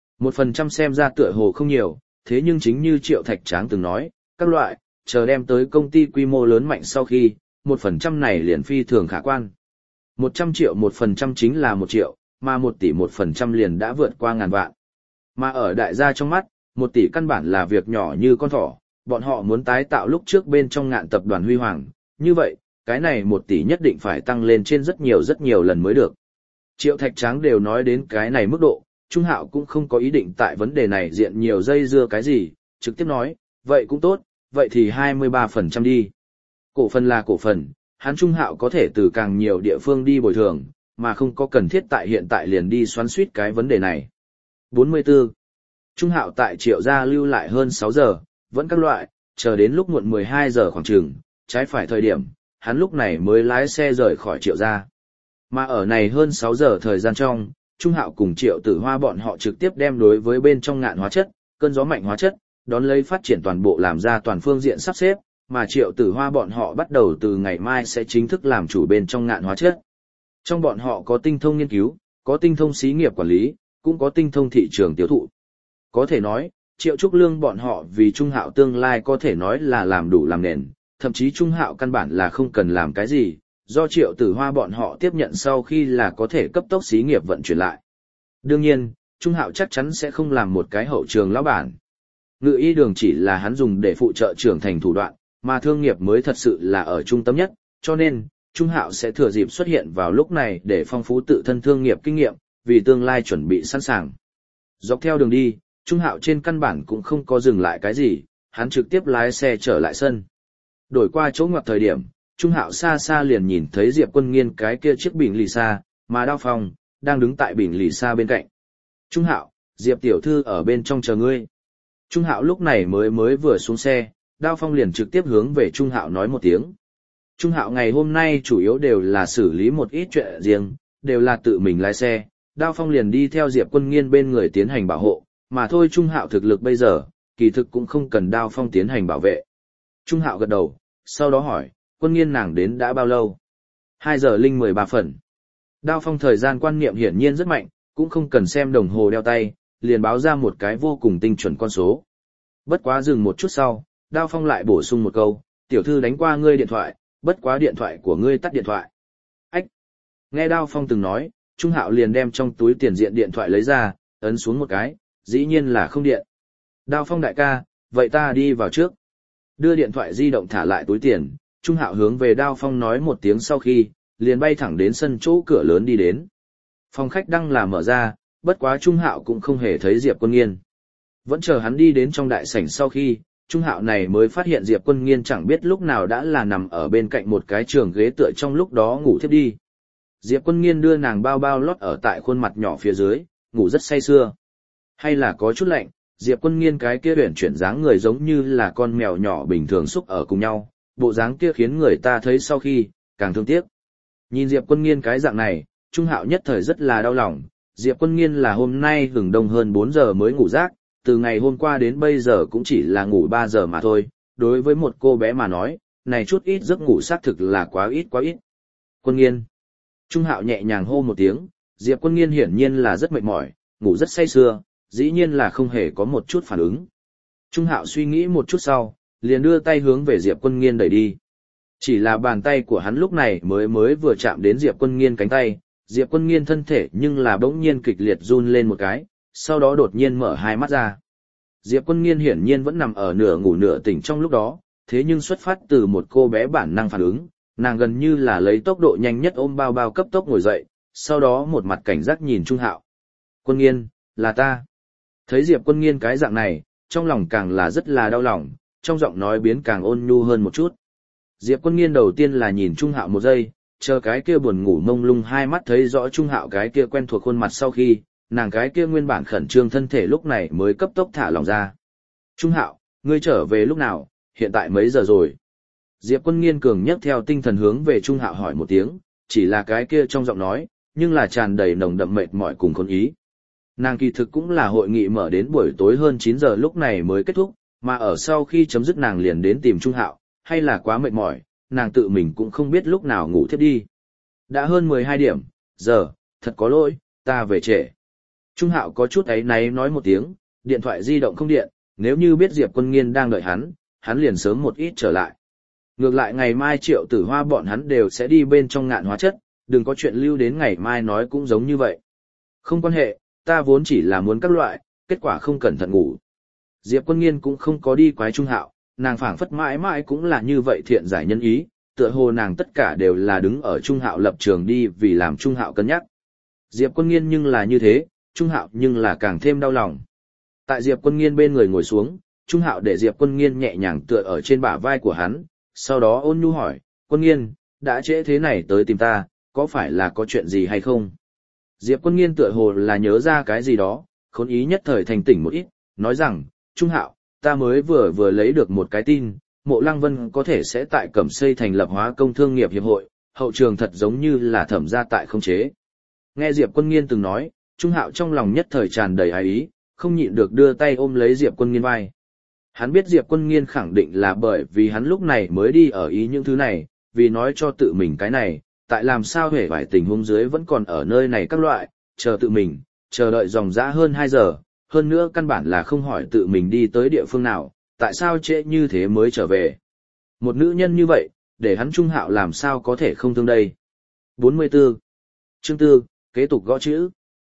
1% xem ra tựa hồ không nhiều, thế nhưng chính như Triệu Thạch Tráng từng nói, các loại, chờ đem tới công ty quy mô lớn mạnh sau khi, 1% này liền phi thường khả quan. 100 triệu 1% chính là 1 triệu, mà 1 tỷ 1% liền đã vượt qua ngàn vạn. Mà ở đại gia trong mắt, 1 tỷ căn bản là việc nhỏ như con thỏ, bọn họ muốn tái tạo lúc trước bên trong ngạn tập đoàn huy hoàng, như vậy, cái này 1 tỷ nhất định phải tăng lên trên rất nhiều lần mới được. Triệu Thạch Tráng đều nói đến cái này mức độ, Trung Hạo cũng không có ý định tại vấn đề này diện nhiều dây dưa cái gì, trực tiếp nói, vậy cũng tốt, vậy thì 23% đi. Cổ phần là cổ phần, hắn Trung Hạo có thể từ càng nhiều địa phương đi bồi thường, mà không có cần thiết tại hiện tại liền đi xoắn suýt cái vấn đề này. 44. Trung Hạo tại Triệu gia lưu lại hơn 6 giờ, vẫn các loại, chờ đến lúc muộn 12 giờ khoảng chừng, trái phải thời điểm, hắn lúc này mới lái xe rời khỏi Triệu gia. Mà ở này hơn 6 giờ thời gian trong, Trung Hạo cùng Triệu Tử Hoa bọn họ trực tiếp đem đối với bên trong ngạn hóa chất, cơn gió mạnh hóa chất, đón lấy phát triển toàn bộ làm ra toàn phương diện sắp xếp, mà Triệu Tử Hoa bọn họ bắt đầu từ ngày mai sẽ chính thức làm chủ bên trong ngạn hóa chất. Trong bọn họ có tinh thông nghiên cứu, có tinh thông xí nghiệp quản lý, cũng có tinh thông thị trường tiêu thụ. Có thể nói, Triệu Trúc Lương bọn họ vì Trung Hạo tương lai có thể nói là làm đủ làm nền, thậm chí Trung Hạo căn bản là không cần làm cái gì, do Triệu Tử Hoa bọn họ tiếp nhận sau khi là có thể cấp tốc xí nghiệp vận chuyển lại. Đương nhiên, Trung Hạo chắc chắn sẽ không làm một cái hậu trường lão bản. Ngự y đường chỉ là hắn dùng để phụ trợ trưởng thành thủ đoạn, mà thương nghiệp mới thật sự là ở trung tâm nhất, cho nên, Trung Hạo sẽ thừa dịp xuất hiện vào lúc này để phong phú tự thân thương nghiệp kinh nghiệm, vì tương lai chuẩn bị sẵn sàng. Dọc theo đường đi, Trung Hạo trên căn bản cũng không có dừng lại cái gì, hắn trực tiếp lái xe trở lại sân. Đổi qua chỗ ngoặt thời điểm, Trung Hạo xa xa liền nhìn thấy Diệp Quân Nghiên cái kia chiếc bình lì xa, mà Đao Phong đang đứng tại bình lì xa bên cạnh. Trung Hạo, Diệp tiểu thư ở bên trong chờ ngươi. Trung Hạo lúc này mới vừa xuống xe, Đao Phong liền trực tiếp hướng về Trung Hạo nói một tiếng. Trung Hạo ngày hôm nay chủ yếu đều là xử lý một ít chuyện riêng, đều là tự mình lái xe, Đao Phong liền đi theo Diệp Quân Nghiên bên người tiến hành bảo hộ, mà thôi Trung Hạo thực lực bây giờ, kỳ thực cũng không cần Đao Phong tiến hành bảo vệ. Trung Hạo gật đầu, sau đó hỏi, Quân Nghiên nàng đến đã bao lâu? 2 giờ linh 13 phần. Đao Phong thời gian quan niệm hiển nhiên rất mạnh, cũng không cần xem đồng hồ đeo tay, liền báo ra một cái vô cùng tinh chuẩn con số. Bất quá dừng một chút sau, Đao Phong lại bổ sung một câu, tiểu thư đánh qua ngươi điện thoại, bất quá điện thoại của ngươi tắt điện thoại. Ách! Nghe Đao Phong từng nói, Trung Hạo liền đem trong túi tiền diện điện thoại lấy ra, ấn xuống một cái, dĩ nhiên là không điện. Đao Phong đại ca, vậy ta đi vào trước. Đưa điện thoại di động thả lại túi tiền, Trung Hạo hướng về Đao Phong nói một tiếng sau khi, liền bay thẳng đến sân chỗ cửa lớn đi đến. Phòng khách đang là mở ra, bất quá Trung Hạo cũng không hề thấy Diệp Quân Nghiên. Vẫn chờ hắn đi đến trong đại sảnh sau khi, Trung Hạo này mới phát hiện Diệp Quân Nghiên chẳng biết lúc nào đã là nằm ở bên cạnh một cái trường ghế tựa trong lúc đó ngủ thiếp đi. Diệp Quân Nghiên đưa nàng bao bao lót ở tại khuôn mặt nhỏ phía dưới, ngủ rất say sưa. Hay là có chút lạnh, Diệp Quân Nghiên cái kia uyển chuyển dáng người giống như là con mèo nhỏ bình thường xúc ở cùng nhau, bộ dáng kia khiến người ta thấy sau khi, càng thương tiếc. Nhìn Diệp Quân Nghiên cái dạng này, Trung Hạo nhất thời rất là đau lòng, Diệp Quân Nghiên là hôm nay hừng đông hơn 4 giờ mới ngủ giấc, từ ngày hôm qua đến bây giờ cũng chỉ là ngủ 3 giờ mà thôi, đối với một cô bé mà nói, này chút ít giấc ngủ xác thực là quá ít quá ít. Quân Nghiên. Trung Hạo nhẹ nhàng hô một tiếng, Diệp Quân Nghiên hiển nhiên là rất mệt mỏi, ngủ rất say sưa, dĩ nhiên là không hề có một chút phản ứng. Trung Hạo suy nghĩ một chút sau, liền đưa tay hướng về Diệp Quân Nghiên đẩy đi. Chỉ là bàn tay của hắn lúc này mới vừa chạm đến Diệp Quân Nghiên cánh tay, Diệp Quân Nghiên thân thể nhưng là bỗng nhiên kịch liệt run lên một cái, sau đó đột nhiên mở hai mắt ra. Diệp Quân Nghiên hiển nhiên vẫn nằm ở nửa ngủ nửa tỉnh trong lúc đó, thế nhưng xuất phát từ một cô bé bản năng phản ứng, nàng gần như là lấy tốc độ nhanh nhất ôm bao bao cấp tốc ngồi dậy, sau đó một mặt cảnh giác nhìn Trung Hạo. Quân Nghiên, là ta. Thấy Diệp Quân Nghiên cái dạng này, trong lòng càng là rất là đau lòng, trong giọng nói biến càng ôn nhu hơn một chút. Diệp Quân Nghiên đầu tiên là nhìn Trung Hạo một giây, chờ cái kia buồn ngủ mông lung hai mắt thấy rõ Trung Hạo cái kia quen thuộc khuôn mặt sau khi, nàng cái kia nguyên bản khẩn trương thân thể lúc này mới cấp tốc thả lòng ra. Trung Hạo, ngươi trở về lúc nào, hiện tại mấy giờ rồi? Diệp Quân Nghiên cường nhấc theo tinh thần hướng về Trung Hạo hỏi một tiếng, chỉ là cái kia trong giọng nói, nhưng là tràn đầy nồng đậm mệt mỏi cùng khốn ý. Nàng kỳ thực cũng là hội nghị mở đến buổi tối hơn 9 giờ lúc này mới kết thúc, mà ở sau khi chấm dứt nàng liền đến tìm Trung Hạo, hay là quá mệt mỏi, nàng tự mình cũng không biết lúc nào ngủ thiếp đi. Đã hơn 12 điểm, giờ, thật có lỗi, ta về trễ. Trung Hạo có chút áy náy nói một tiếng, điện thoại di động không điện, nếu như biết Diệp Quân Nghiên đang đợi hắn liền sớm một ít trở lại. Ngược lại ngày mai Triệu Tử Hoa bọn hắn đều sẽ đi bên trong Ngạn Hóa Chất, đừng có chuyện lưu đến ngày mai nói cũng giống như vậy. Không quan hệ, ta vốn chỉ là muốn các loại, kết quả không cẩn thận ngủ. Diệp Quân Nghiên cũng không có đi quái Trung Hạo, nàng phảng phất mãi mãi cũng là như vậy thiện giải nhân ý, tựa hồ nàng tất cả đều là đứng ở Trung Hạo lập trường đi vì làm Trung Hạo cân nhắc. Diệp Quân Nghiên nhưng là như thế, Trung Hạo nhưng là càng thêm đau lòng. Tại Diệp Quân Nghiên bên người ngồi xuống, Trung Hạo để Diệp Quân Nghiên nhẹ nhàng tựa ở trên bả vai của hắn, sau đó ôn nhu hỏi, Quân Nghiên, đã trễ thế này tới tìm ta, có phải là có chuyện gì hay không? Diệp Quân Nghiên tựa hồ là nhớ ra cái gì đó, khốn ý nhất thời thành tỉnh một ít, nói rằng, Trung Hạo, ta mới vừa lấy được một cái tin, Mộ Lăng Vân có thể sẽ tại Cẩm Xây thành lập Hóa Công Thương nghiệp hiệp hội, hậu trường thật giống như là Thẩm gia tại không chế. Nghe Diệp Quân Nghiên từng nói, Trung Hạo trong lòng nhất thời tràn đầy ái ý, không nhịn được đưa tay ôm lấy Diệp Quân Nghiên vai. Hắn biết Diệp Quân Nghiên khẳng định là bởi vì hắn lúc này mới đi ở ý những thứ này, vì nói cho tự mình cái này, tại làm sao hề vài tình huống dưới vẫn còn ở nơi này các loại, chờ tự mình, chờ đợi dòng dã hơn 2 giờ, hơn nữa căn bản là không hỏi tự mình đi tới địa phương nào, tại sao trễ như thế mới trở về. Một nữ nhân như vậy, để hắn Trung Hạo làm sao có thể không thương đây. 44. Chương 4, kế tục gõ chữ.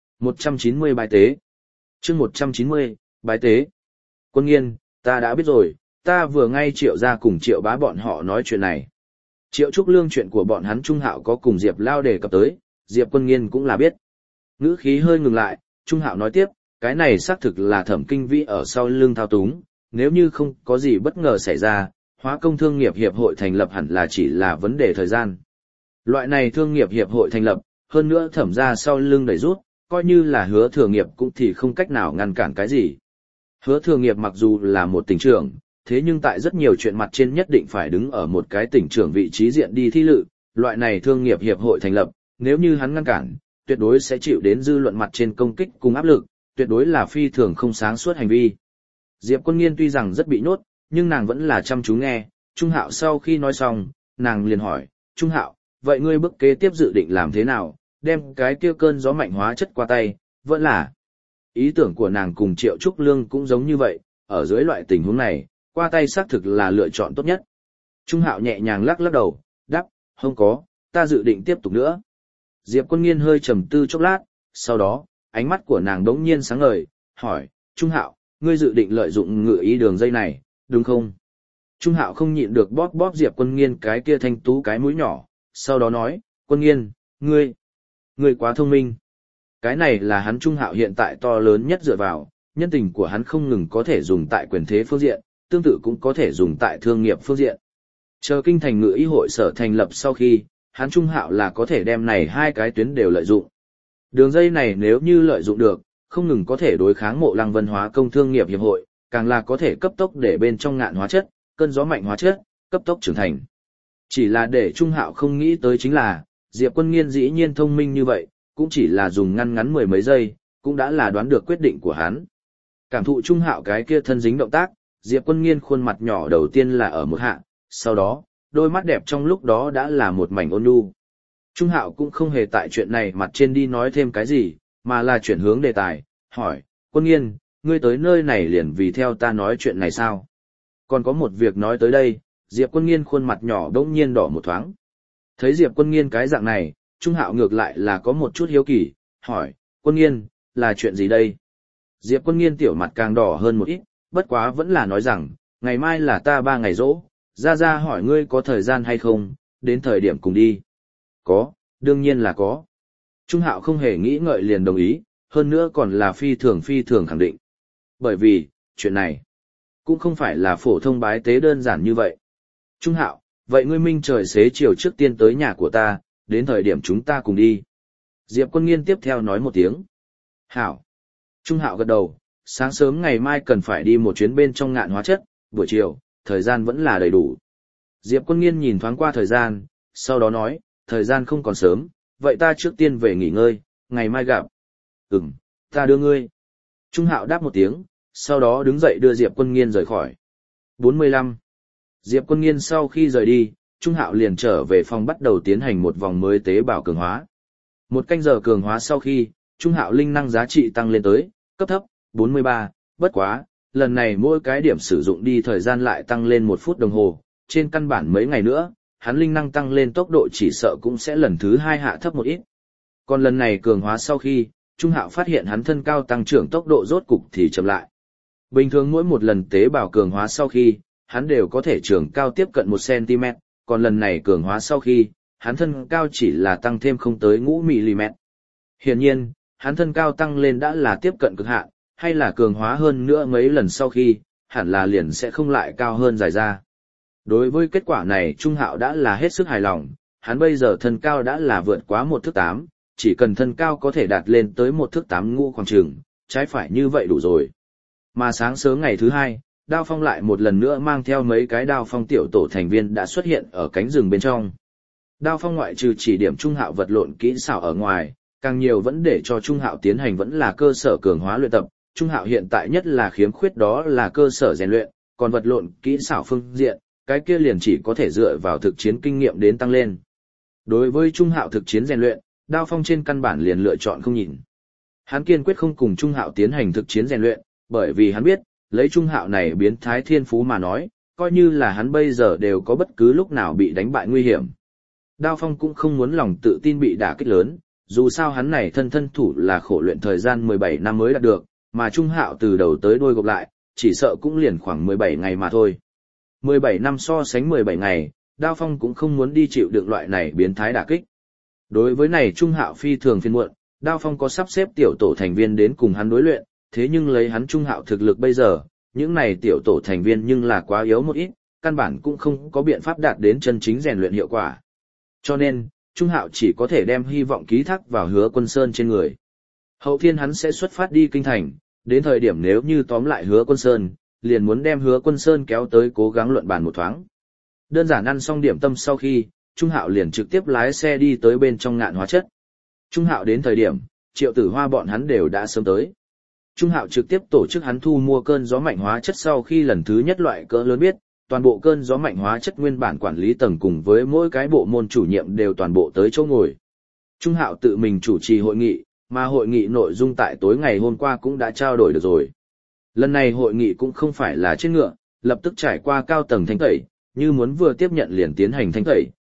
190 bài tế. Chương 190, bài tế. Quân Nghiên, ta đã biết rồi, ta vừa ngay Triệu ra cùng Triệu bá bọn họ nói chuyện này. Triệu Trúc Lương chuyện của bọn hắn Trung Hạo có cùng Diệp Lao đề cập tới, Diệp Quân Nghiên cũng là biết. Ngữ khí hơi ngừng lại, Trung Hạo nói tiếp, cái này xác thực là Thẩm Kinh Vĩ ở sau lưng thao túng, nếu như không có gì bất ngờ xảy ra, Hóa Công Thương nghiệp hiệp hội thành lập hẳn là chỉ là vấn đề thời gian. Loại này thương nghiệp hiệp hội thành lập, hơn nữa Thẩm ra sau lưng đẩy rút, coi như là Hứa Thừa Nghiệp cũng thì không cách nào ngăn cản cái gì. Hứa Thừa Nghiệp mặc dù là một tỉnh trưởng, thế nhưng tại rất nhiều chuyện mặt trên nhất định phải đứng ở một cái tỉnh trưởng vị trí diện đi thi lự, loại này thương nghiệp hiệp hội thành lập, nếu như hắn ngăn cản, tuyệt đối sẽ chịu đến dư luận mặt trên công kích cùng áp lực, tuyệt đối là phi thường không sáng suốt hành vi. Diệp Quân Nghiên tuy rằng rất bị nhốt, nhưng nàng vẫn là chăm chú nghe, Trung Hạo sau khi nói xong, nàng liền hỏi, Trung Hạo, vậy ngươi bước kế tiếp dự định làm thế nào, đem cái kia cơn gió mạnh hóa chất qua tay, vẫn là. Ý tưởng của nàng cùng Triệu Trúc Lương cũng giống như vậy, ở dưới loại tình huống này, qua tay xác thực là lựa chọn tốt nhất. Trung Hạo nhẹ nhàng lắc lắc đầu, đáp, không có, ta dự định tiếp tục nữa. Diệp Quân Nghiên hơi trầm tư chốc lát, sau đó, ánh mắt của nàng đống nhiên sáng ngời, hỏi, Trung Hạo, ngươi dự định lợi dụng ngự ý đường dây này, đúng không? Trung Hạo không nhịn được bóp bóp Diệp Quân Nghiên cái kia thanh tú cái mũi nhỏ, sau đó nói, Quân Nghiên, ngươi quá thông minh. Cái này là hắn Trung Hạo hiện tại to lớn nhất dựa vào, nhân tình của hắn không ngừng có thể dùng tại quyền thế phương diện, tương tự cũng có thể dùng tại thương nghiệp phương diện. Chờ kinh thành ngự ý hội sở thành lập sau khi, hắn Trung Hạo là có thể đem này hai cái tuyến đều lợi dụng. Đường dây này nếu như lợi dụng được, không ngừng có thể đối kháng Mộ Lăng Vân Hóa Công Thương nghiệp hiệp hội, càng là có thể cấp tốc để bên trong ngạn hóa chất, cơn gió mạnh hóa chất, cấp tốc trưởng thành. Chỉ là để Trung Hạo không nghĩ tới chính là, Diệp Quân Nghiên dĩ nhiên thông minh như vậy, cũng chỉ là dùng ngắn mười mấy giây, cũng đã là đoán được quyết định của hắn. Cảm thụ Trung Hạo cái kia thân dính động tác, Diệp Quân Nghiên khuôn mặt nhỏ đầu tiên là ở một hạ, sau đó, đôi mắt đẹp trong lúc đó đã là một mảnh ôn nhu. Trung Hạo cũng không hề tại chuyện này mặt trên đi nói thêm cái gì, mà là chuyển hướng đề tài, hỏi, Quân Nghiên, ngươi tới nơi này liền vì theo ta nói chuyện này sao? Còn có một việc nói tới đây, Diệp Quân Nghiên khuôn mặt nhỏ đống nhiên đỏ một thoáng. Thấy Diệp Quân Nghiên cái dạng này, Trung Hạo ngược lại là có một chút hiếu kỳ, hỏi, Quân Nghiên, là chuyện gì đây? Diệp Quân Nghiên tiểu mặt càng đỏ hơn một ít, bất quá vẫn là nói rằng, ngày mai là ta 3 ngày giỗ, ra hỏi ngươi có thời gian hay không, đến thời điểm cùng đi. Có, đương nhiên là có. Trung Hạo không hề nghĩ ngợi liền đồng ý, hơn nữa còn là phi thường khẳng định. Bởi vì, chuyện này, cũng không phải là phổ thông bái tế đơn giản như vậy. Trung Hạo, vậy ngươi minh trời xế chiều trước tiên tới nhà của ta, đến thời điểm chúng ta cùng đi. Diệp Quân Nghiên tiếp theo nói một tiếng. Hảo. Trung Hạo gật đầu, sáng sớm ngày mai cần phải đi một chuyến bên trong ngạn hóa chất, buổi chiều, thời gian vẫn là đầy đủ. Diệp Quân Nghiên nhìn thoáng qua thời gian, sau đó nói, thời gian không còn sớm, vậy ta trước tiên về nghỉ ngơi, ngày mai gặp. Ta đưa ngươi. Trung Hạo đáp một tiếng, sau đó đứng dậy đưa Diệp Quân Nghiên rời khỏi. 45. Diệp Quân Nghiên sau khi rời đi, Trung Hạo liền trở về phòng bắt đầu tiến hành một vòng mới tế bào cường hóa. 1 canh giờ cường hóa sau khi, Trung Hạo linh năng giá trị tăng lên tới cấp thấp 43, bất quá, lần này mỗi cái điểm sử dụng đi thời gian lại tăng lên 1 phút đồng hồ, trên căn bản mấy ngày nữa, hắn linh năng tăng lên tốc độ chỉ sợ cũng sẽ lần thứ 2 hạ thấp một ít. Còn lần này cường hóa sau khi, Trung Hạo phát hiện hắn thân cao tăng trưởng tốc độ rốt cục thì chậm lại. Bình thường mỗi một lần tế bào cường hóa sau khi, hắn đều có thể trưởng cao tiếp cận 1 cm, còn lần này cường hóa sau khi, hắn thân cao chỉ là tăng thêm không tới ngũ mm. Hiển nhiên, hắn thân cao tăng lên đã là tiếp cận cực hạn, hay là cường hóa hơn nữa mấy lần sau khi, hẳn là liền sẽ không lại cao hơn dài ra. Đối với kết quả này Trung Hạo đã là hết sức hài lòng, hắn bây giờ thân cao đã là vượt quá 1 thước 8, chỉ cần thân cao có thể đạt lên tới 1 thước 8 ngũ khoảng trường, trái phải như vậy đủ rồi. Mà sáng sớm ngày thứ 2, Đao Phong lại một lần nữa mang theo mấy cái Đao Phong tiểu tổ thành viên đã xuất hiện ở cánh rừng bên trong. Đao Phong ngoại trừ chỉ điểm Trung Hạo vật lộn kỹ xảo ở ngoài, càng nhiều vẫn để cho Trung Hạo tiến hành vẫn là cơ sở cường hóa luyện tập. Trung Hạo hiện tại nhất là khiếm khuyết đó là cơ sở rèn luyện, còn vật lộn kỹ xảo phương diện, cái kia liền chỉ có thể dựa vào thực chiến kinh nghiệm đến tăng lên. Đối với Trung Hạo thực chiến rèn luyện, Đao Phong trên căn bản liền lựa chọn không nhìn. Hắn kiên quyết không cùng Trung Hạo tiến hành thực chiến rèn luyện, bởi vì hắn biết, lấy Trung Hạo này biến thái thiên phú mà nói, coi như là hắn bây giờ đều có bất cứ lúc nào bị đánh bại nguy hiểm. Đao Phong cũng không muốn lòng tự tin bị đả kích lớn, dù sao hắn này thân thủ là khổ luyện thời gian 17 năm mới đạt được, mà Trung Hạo từ đầu tới đuôi gộp lại, chỉ sợ cũng liền khoảng 17 ngày mà thôi. 17 năm so sánh 17 ngày, Đao Phong cũng không muốn đi chịu đựng loại này biến thái đả kích. Đối với này Trung Hạo phi thường phiền muộn, Đao Phong có sắp xếp tiểu tổ thành viên đến cùng hắn đối luyện, thế nhưng lấy hắn Trung Hạo thực lực bây giờ, những này tiểu tổ thành viên nhưng là quá yếu một ít, căn bản cũng không có biện pháp đạt đến chân chính rèn luyện hiệu quả. Cho nên, Trung Hạo chỉ có thể đem hy vọng ký thác vào Hứa Quân Sơn trên người. Hậu thiên hắn sẽ xuất phát đi kinh thành, đến thời điểm nếu như tóm lại Hứa Quân Sơn, liền muốn đem Hứa Quân Sơn kéo tới cố gắng luận bàn một thoáng. Đơn giản ăn xong điểm tâm sau khi, Trung Hạo liền trực tiếp lái xe đi tới bên trong ngạn hóa chất. Trung Hạo đến thời điểm, Triệu Tử Hoa bọn hắn đều đã sớm tới. Trung Hạo trực tiếp tổ chức hắn thu mua cơn gió mạnh hóa chất sau khi lần thứ nhất loại cỡ lớn biết, toàn bộ cơn gió mạnh hóa chất nguyên bản quản lý tầng cùng với mỗi cái bộ môn chủ nhiệm đều toàn bộ tới chỗ ngồi. Trung Hạo tự mình chủ trì hội nghị, mà hội nghị nội dung tại tối ngày hôm qua cũng đã trao đổi được rồi. Lần này hội nghị cũng không phải là trên ngựa, lập tức trải qua cao tầng thanh tẩy, như muốn vừa tiếp nhận liền tiến hành thanh tẩy,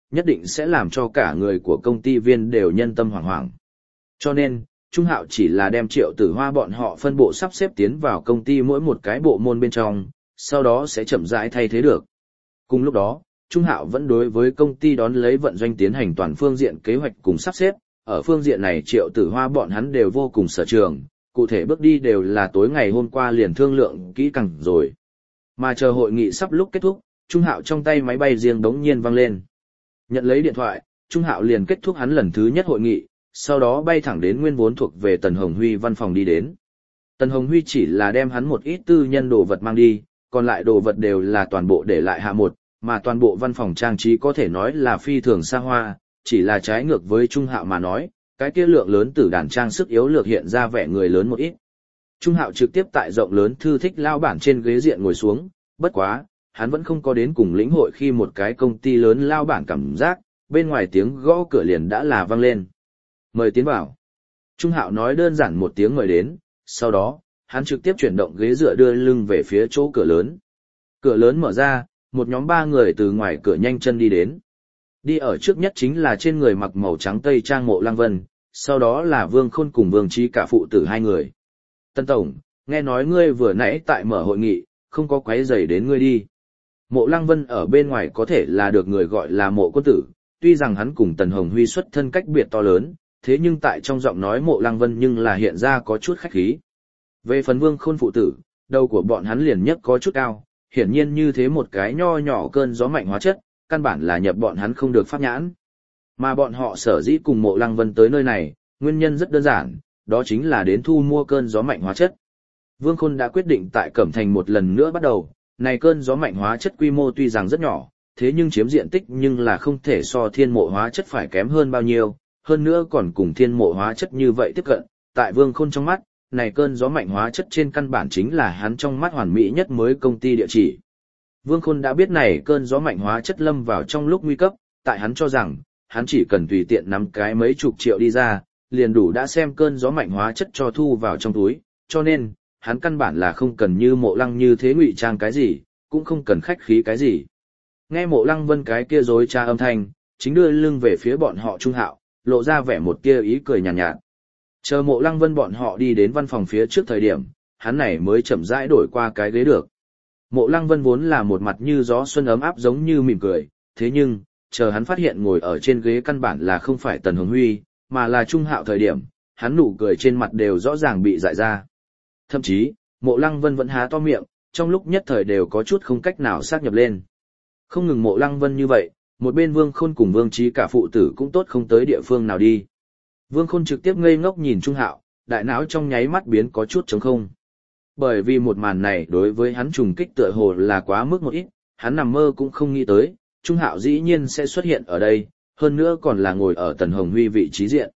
nhất định sẽ làm cho cả người của công ty viên đều nhân tâm hoảng hoảng. Cho nên, Trung Hạo chỉ là đem Triệu Tử Hoa bọn họ phân bộ sắp xếp tiến vào công ty mỗi một cái bộ môn bên trong, sau đó sẽ chậm rãi thay thế được. Cùng lúc đó, Trung Hạo vẫn đối với công ty đón lấy vận doanh tiến hành toàn phương diện kế hoạch cùng sắp xếp, ở phương diện này Triệu Tử Hoa bọn hắn đều vô cùng sở trường, cụ thể bước đi đều là tối ngày hôm qua liền thương lượng kỹ càng rồi. Mà chờ hội nghị sắp lúc kết thúc, Trung Hạo trong tay máy bay riêng đống nhiên vang lên. Nhận lấy điện thoại, Trung Hạo liền kết thúc hắn lần thứ nhất hội nghị, sau đó bay thẳng đến nguyên vốn thuộc về Tần Hồng Huy văn phòng đi đến. Tần Hồng Huy chỉ là đem hắn một ít tư nhân đồ vật mang đi, còn lại đồ vật đều là toàn bộ để lại hạ một, mà toàn bộ văn phòng trang trí có thể nói là phi thường xa hoa, chỉ là trái ngược với Trung Hạo mà nói, cái kia lượng lớn tử đàn trang sức yếu lược hiện ra vẻ người lớn một ít. Trung Hạo trực tiếp tại rộng lớn thư thích lao bản trên ghế diện ngồi xuống, bất quá, hắn vẫn không có đến cùng lĩnh hội khi một cái công ty lớn lao bản cảm giác, bên ngoài tiếng gõ cửa liền đã là vang lên. Mời tiến vào. Trung Hạo nói đơn giản một tiếng mời đến, sau đó, hắn trực tiếp chuyển động ghế dựa đưa lưng về phía chỗ cửa lớn. Cửa lớn mở ra, một nhóm 3 người từ ngoài cửa nhanh chân đi đến. Đi ở trước nhất chính là trên người mặc màu trắng tây trang Mộ Lăng Vân, sau đó là Vương Khôn cùng Vương Trí cả phụ tử 2 người. Tân Tổng, nghe nói ngươi vừa nãy tại mở hội nghị, không có quấy rầy đến ngươi đi. Mộ Lăng Vân ở bên ngoài có thể là được người gọi là Mộ Quân Tử, tuy rằng hắn cùng Tần Hồng Huy xuất thân cách biệt to lớn, thế nhưng tại trong giọng nói Mộ Lăng Vân nhưng là hiện ra có chút khách khí. Về phần Vương Khôn phụ tử, đầu của bọn hắn liền nhất có chút cao, hiển nhiên như thế một cái nho nhỏ cơn gió mạnh hóa chất, căn bản là nhập bọn hắn không được pháp nhãn. Mà bọn họ sở dĩ cùng Mộ Lăng Vân tới nơi này, nguyên nhân rất đơn giản, đó chính là đến thu mua cơn gió mạnh hóa chất. Vương Khôn đã quyết định tại Cẩm Thành một lần nữa bắt đầu, này cơn gió mạnh hóa chất quy mô tuy rằng rất nhỏ, thế nhưng chiếm diện tích nhưng là không thể so thiên mộ hóa chất phải kém hơn bao nhiêu, hơn nữa còn cùng thiên mộ hóa chất như vậy tiếp cận, tại Vương Khôn trong mắt, này cơn gió mạnh hóa chất trên căn bản chính là hắn trong mắt hoàn mỹ nhất mới công ty địa chỉ. Vương Khôn đã biết này cơn gió mạnh hóa chất lâm vào trong lúc nguy cấp, tại hắn cho rằng, hắn chỉ cần tùy tiện nắm cái mấy chục triệu đi ra, liền đủ đã xem cơn gió mạnh hóa chất cho thu vào trong túi, cho nên, hắn căn bản là không cần như Mộ Lăng như thế ngụy trang cái gì, cũng không cần khách khí cái gì. Nghe Mộ Lăng Vân cái kia dối trá âm thanh, chính đưa lưng về phía bọn họ Trung Hạo, lộ ra vẻ một tia ý cười nhàn nhạt. Chờ Mộ Lăng Vân bọn họ đi đến văn phòng phía trước thời điểm, hắn này mới chậm rãi đổi qua cái ghế được. Mộ Lăng Vân vốn là một mặt như gió xuân ấm áp giống như mỉm cười, thế nhưng, chờ hắn phát hiện ngồi ở trên ghế căn bản là không phải Tần Hồng Huy, mà là Trung Hạo thời điểm, hắn nụ cười trên mặt đều rõ ràng bị dại ra. Thậm chí, Mộ Lăng Vân vẫn há to miệng, trong lúc nhất thời đều có chút không cách nào xác nhập lên. Không ngừng Mộ Lăng Vân như vậy, một bên Vương Khôn cùng Vương Trí cả phụ tử cũng tốt không tới địa phương nào đi. Vương Khôn trực tiếp ngây ngốc nhìn Trung Hạo, đại não trong nháy mắt biến có chút trống không. Bởi vì một màn này đối với hắn trùng kích tựa hồ là quá mức một ít, hắn nằm mơ cũng không nghĩ tới, Trung Hạo dĩ nhiên sẽ xuất hiện ở đây, hơn nữa còn là ngồi ở Tần Hồng Huy vị trí diện.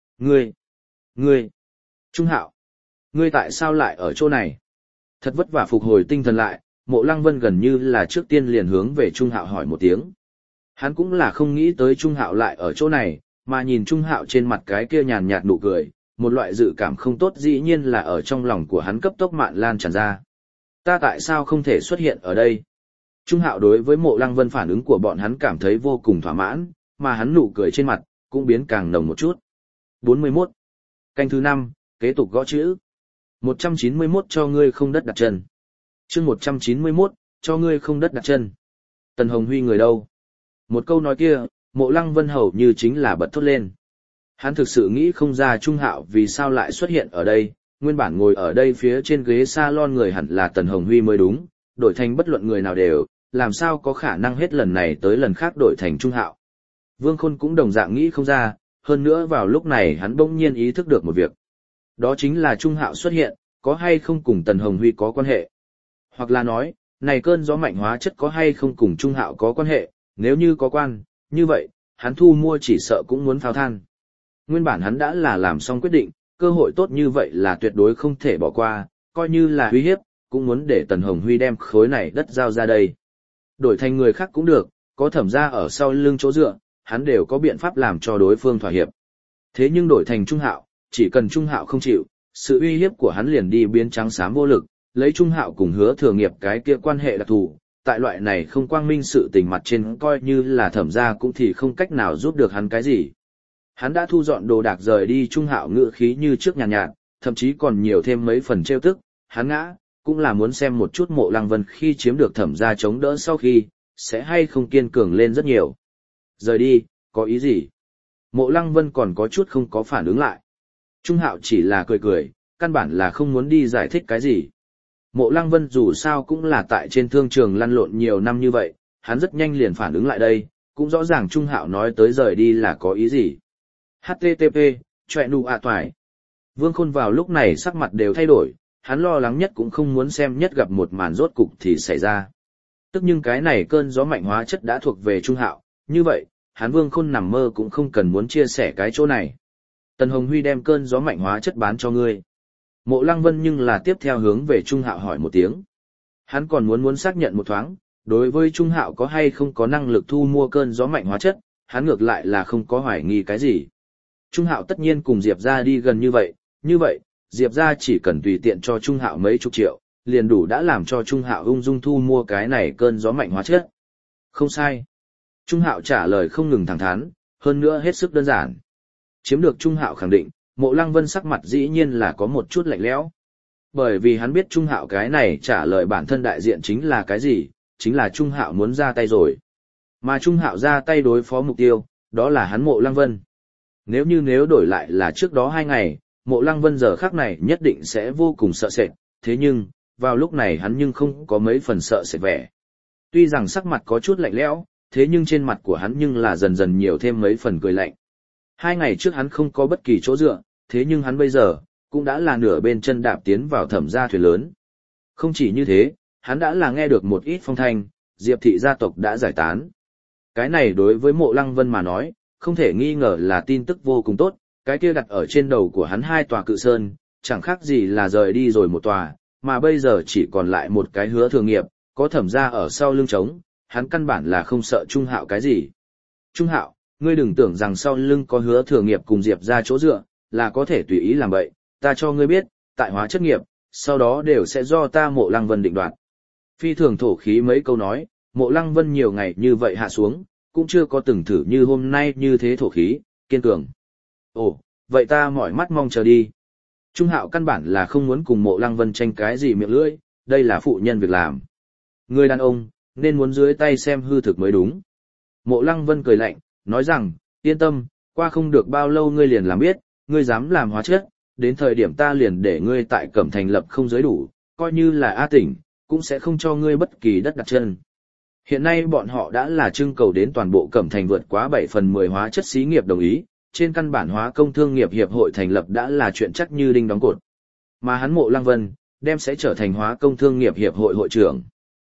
Ngươi, Trung Hạo, ngươi tại sao lại ở chỗ này? Thật vất vả phục hồi tinh thần lại, Mộ Lăng Vân gần như là trước tiên liền hướng về Trung Hạo hỏi một tiếng. Hắn cũng là không nghĩ tới Trung Hạo lại ở chỗ này, mà nhìn Trung Hạo trên mặt cái kia nhàn nhạt nụ cười, một loại dự cảm không tốt dĩ nhiên là ở trong lòng của hắn cấp tốc mạn lan tràn ra. Ta tại sao không thể xuất hiện ở đây? Trung Hạo đối với Mộ Lăng Vân phản ứng của bọn hắn cảm thấy vô cùng thỏa mãn, mà hắn nụ cười trên mặt cũng biến càng nồng một chút. 41. Canh thứ 5, kế tục gõ chữ. 191 cho ngươi không đất đặt chân. Chương 191, cho ngươi không đất đặt chân. Tần Hồng Huy người đâu? Một câu nói kia, Mộ Lăng Vân hầu như chính là bật thốt lên. Hắn thực sự nghĩ không ra Trung Hạo vì sao lại xuất hiện ở đây, nguyên bản ngồi ở đây phía trên ghế salon người hẳn là Tần Hồng Huy mới đúng, đổi thành bất luận người nào đều, làm sao có khả năng hết lần này tới lần khác đổi thành Trung Hạo. Vương Khôn cũng đồng dạng nghĩ không ra, hơn nữa vào lúc này hắn bỗng nhiên ý thức được một việc. Đó chính là Trung Hạo xuất hiện, có hay không cùng Tần Hồng Huy có quan hệ. Hoặc là nói, này cơn gió mạnh hóa chất có hay không cùng Trung Hạo có quan hệ, nếu như có quan, như vậy, hắn thu mua chỉ sợ cũng muốn phao than. Nguyên bản hắn đã là làm xong quyết định, cơ hội tốt như vậy là tuyệt đối không thể bỏ qua, coi như là uy hiếp, cũng muốn để Tần Hồng Huy đem khối này đất giao ra đây. Đổi thành người khác cũng được, có Thẩm gia ở sau lưng chỗ dựa, hắn đều có biện pháp làm cho đối phương thỏa hiệp. Thế nhưng đổi thành Trung Hạo, chỉ cần Trung Hạo không chịu, sự uy hiếp của hắn liền đi biến trắng xám vô lực, lấy Trung Hạo cùng Hứa Thừa Nghiệp cái kia quan hệ đặc thù, tại loại này không quang minh sự tình mặt trên coi như là Thẩm gia cũng thì không cách nào giúp được hắn cái gì. Hắn đã thu dọn đồ đạc rời đi, Trung Hạo ngữ khí như trước nhàn nhạt, thậm chí còn nhiều thêm mấy phần trêu tức, hắn ngã, cũng là muốn xem một chút Mộ Lăng Vân khi chiếm được Thẩm gia chống đỡ sau khi, sẽ hay không kiên cường lên rất nhiều. Rời đi, có ý gì? Mộ Lăng Vân còn có chút không có phản ứng lại. Trung Hạo chỉ là cười cười, căn bản là không muốn đi giải thích cái gì. Mộ Lăng Vân dù sao cũng là tại trên thương trường lăn lộn nhiều năm như vậy, hắn rất nhanh liền phản ứng lại đây, cũng rõ ràng Trung Hạo nói tới rời đi là có ý gì. HTTP, chọe nụ ạ toài. Vương Khôn vào lúc này sắc mặt đều thay đổi, hắn lo lắng nhất cũng không muốn xem nhất gặp một màn rốt cục thì xảy ra. Tức nhưng cái này cơn gió mạnh hóa chất đã thuộc về Trung Hạo, như vậy, hắn Vương Khôn nằm mơ cũng không cần muốn chia sẻ cái chỗ này. Tần Hồng Huy đem cơn gió mạnh hóa chất bán cho ngươi. Mộ Lăng Vân nhưng là tiếp theo hướng về Trung Hạo hỏi một tiếng. Hắn còn muốn xác nhận một thoáng, đối với Trung Hạo có hay không có năng lực thu mua cơn gió mạnh hóa chất, hắn ngược lại là không có hoài nghi cái gì. Trung Hạo tất nhiên cùng Diệp gia đi gần như vậy, Diệp gia chỉ cần tùy tiện cho Trung Hạo mấy chục triệu, liền đủ đã làm cho Trung Hạo ung dung thu mua cái này cơn gió mạnh hóa chất. Không sai. Trung Hạo trả lời không ngừng thẳng thắn, hơn nữa hết sức đơn giản. Chiếm được Trung Hạo khẳng định, Mộ Lăng Vân sắc mặt dĩ nhiên là có một chút lạnh lẽo. Bởi vì hắn biết Trung Hạo cái này trả lời bản thân đại diện chính là cái gì, chính là Trung Hạo muốn ra tay rồi. Mà Trung Hạo ra tay đối phó mục tiêu, đó là hắn Mộ Lăng Vân. Nếu đổi lại là trước đó 2 ngày, Mộ Lăng Vân giờ khắc này nhất định sẽ vô cùng sợ sệt, thế nhưng, vào lúc này hắn nhưng không có mấy phần sợ sệt vẻ. Tuy rằng sắc mặt có chút lạnh lẽo, thế nhưng trên mặt của hắn nhưng là dần dần nhiều thêm mấy phần cười lạnh. 2 ngày trước hắn không có bất kỳ chỗ dựa, thế nhưng hắn bây giờ, cũng đã là nửa bên chân đạp tiến vào Thẩm gia thuyền lớn. Không chỉ như thế, hắn đã là nghe được một ít phong thanh, Diệp thị gia tộc đã giải tán. Cái này đối với Mộ Lăng Vân mà nói, không thể nghi ngờ là tin tức vô cùng tốt, cái kia đặt ở trên đầu của hắn 2 tòa cự sơn, chẳng khác gì là rời đi rồi một tòa, mà bây giờ chỉ còn lại một cái Hứa Thường Nghiệp, có Thẩm gia ở sau lưng trống, hắn căn bản là không sợ Trung Hạo cái gì. Trung Hạo, ngươi đừng tưởng rằng sau lưng có Hứa Thường Nghiệp cùng Diệp ra chỗ dựa, là có thể tùy ý làm bậy, ta cho ngươi biết, tại hóa chất nghiệp, sau đó đều sẽ do ta Mộ Lăng Vân định đoạt. Phi thường thổ khí mấy câu nói, Mộ Lăng Vân nhiều ngày như vậy hạ xuống, cũng chưa có từng thử như hôm nay như thế thổ khí, kiên cường. Ồ, vậy ta mỏi mắt mong chờ đi. Trung Hạo căn bản là không muốn cùng Mộ Lăng Vân tranh cái gì miệng lưỡi, đây là phụ nhân việc làm. Người đàn ông, nên muốn dưới tay xem hư thực mới đúng. Mộ Lăng Vân cười lạnh, nói rằng, yên tâm, qua không được bao lâu ngươi liền làm biết, ngươi dám làm hóa chất, đến thời điểm ta liền để ngươi tại Cẩm Thành lập không giới đủ, coi như là A tỉnh, cũng sẽ không cho ngươi bất kỳ đất đặt chân. Hiện nay bọn họ đã là trưng cầu đến toàn bộ Cẩm Thành vượt quá 7/10 hóa chất xí nghiệp đồng ý, trên căn bản hóa công thương nghiệp hiệp hội thành lập đã là chuyện chắc như đinh đóng cột. Mà hắn Mộ Lăng Vân, đem sẽ trở thành hóa công thương nghiệp hiệp hội hội trưởng.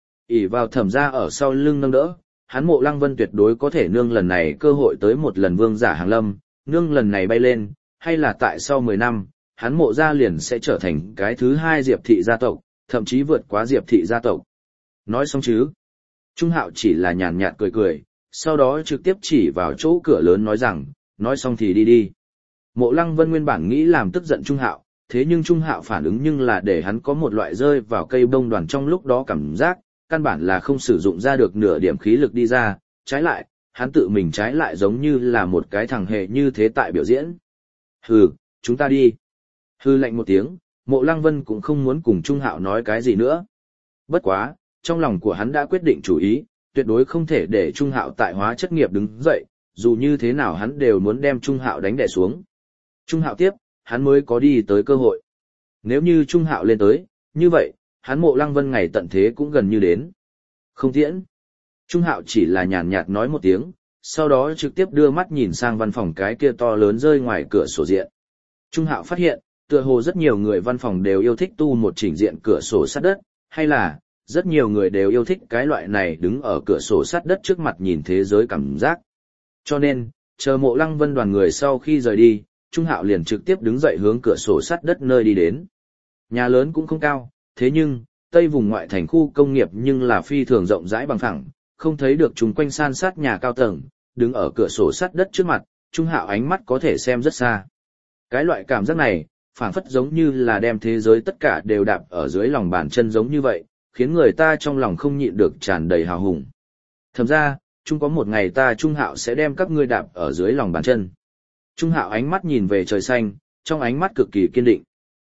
ỷ vào Thẩm gia ở sau lưng nâng đỡ, hắn Mộ Lăng Vân tuyệt đối có thể nương lần này cơ hội tới một lần vương giả hàng lâm, nương lần này bay lên, hay là tại sau 10 năm, hắn Mộ gia liền sẽ trở thành cái thứ 2 Diệp thị gia tộc, thậm chí vượt quá Diệp thị gia tộc. Nói xong chứ? Trung Hạo chỉ là nhàn nhạt cười cười, sau đó trực tiếp chỉ vào chỗ cửa lớn nói rằng, nói xong thì đi đi. Mộ Lăng Vân nguyên bản nghĩ làm tức giận Trung Hạo, thế nhưng Trung Hạo phản ứng nhưng là để hắn có một loại rơi vào cây bông đoàn trong lúc đó cảm giác, căn bản là không sử dụng ra được nửa điểm khí lực đi ra, trái lại, hắn tự mình trái lại giống như là một cái thằng hề như thế tại biểu diễn. Hừ, chúng ta đi. Hừ lạnh một tiếng, Mộ Lăng Vân cũng không muốn cùng Trung Hạo nói cái gì nữa. Bất quá, trong lòng của hắn đã quyết định chủ ý, tuyệt đối không thể để Trung Hạo tại hóa chất nghiệp đứng dậy, dù như thế nào hắn đều muốn đem Trung Hạo đánh đè xuống. Trung Hạo tiếp, hắn mới có đi tới cơ hội. Nếu như Trung Hạo lên tới, như vậy, hắn Mộ Lăng Vân ngày tận thế cũng gần như đến. Không tiễn. Trung Hạo chỉ là nhàn nhạt nói một tiếng, sau đó trực tiếp đưa mắt nhìn sang văn phòng cái kia to lớn rơi ngoài cửa sổ diện. Trung Hạo phát hiện, tựa hồ rất nhiều người văn phòng đều yêu thích tu một chỉnh diện cửa sổ sắt đất, hay là, rất nhiều người đều yêu thích cái loại này đứng ở cửa sổ sắt đất trước mặt nhìn thế giới cảm giác. Cho nên, chờ Mộ Lăng Vân đoàn người sau khi rời đi, Trung Hạo liền trực tiếp đứng dậy hướng cửa sổ sắt đất nơi đi đến. Nhà lớn cũng không cao, thế nhưng, tây vùng ngoại thành khu công nghiệp nhưng là phi thường rộng rãi bằng phẳng, không thấy được chúng quanh san sát nhà cao tầng, đứng ở cửa sổ sắt đất trước mặt, Trung Hạo ánh mắt có thể xem rất xa. Cái loại cảm giác này, phảng phất giống như là đem thế giới tất cả đều đạp ở dưới lòng bàn chân giống như vậy, khiến người ta trong lòng không nhịn được tràn đầy hào hùng. Thầm ra, chung có một ngày ta Trung Hạo sẽ đem các ngươi đạp ở dưới lòng bàn chân. Trung Hạo ánh mắt nhìn về trời xanh, trong ánh mắt cực kỳ kiên định.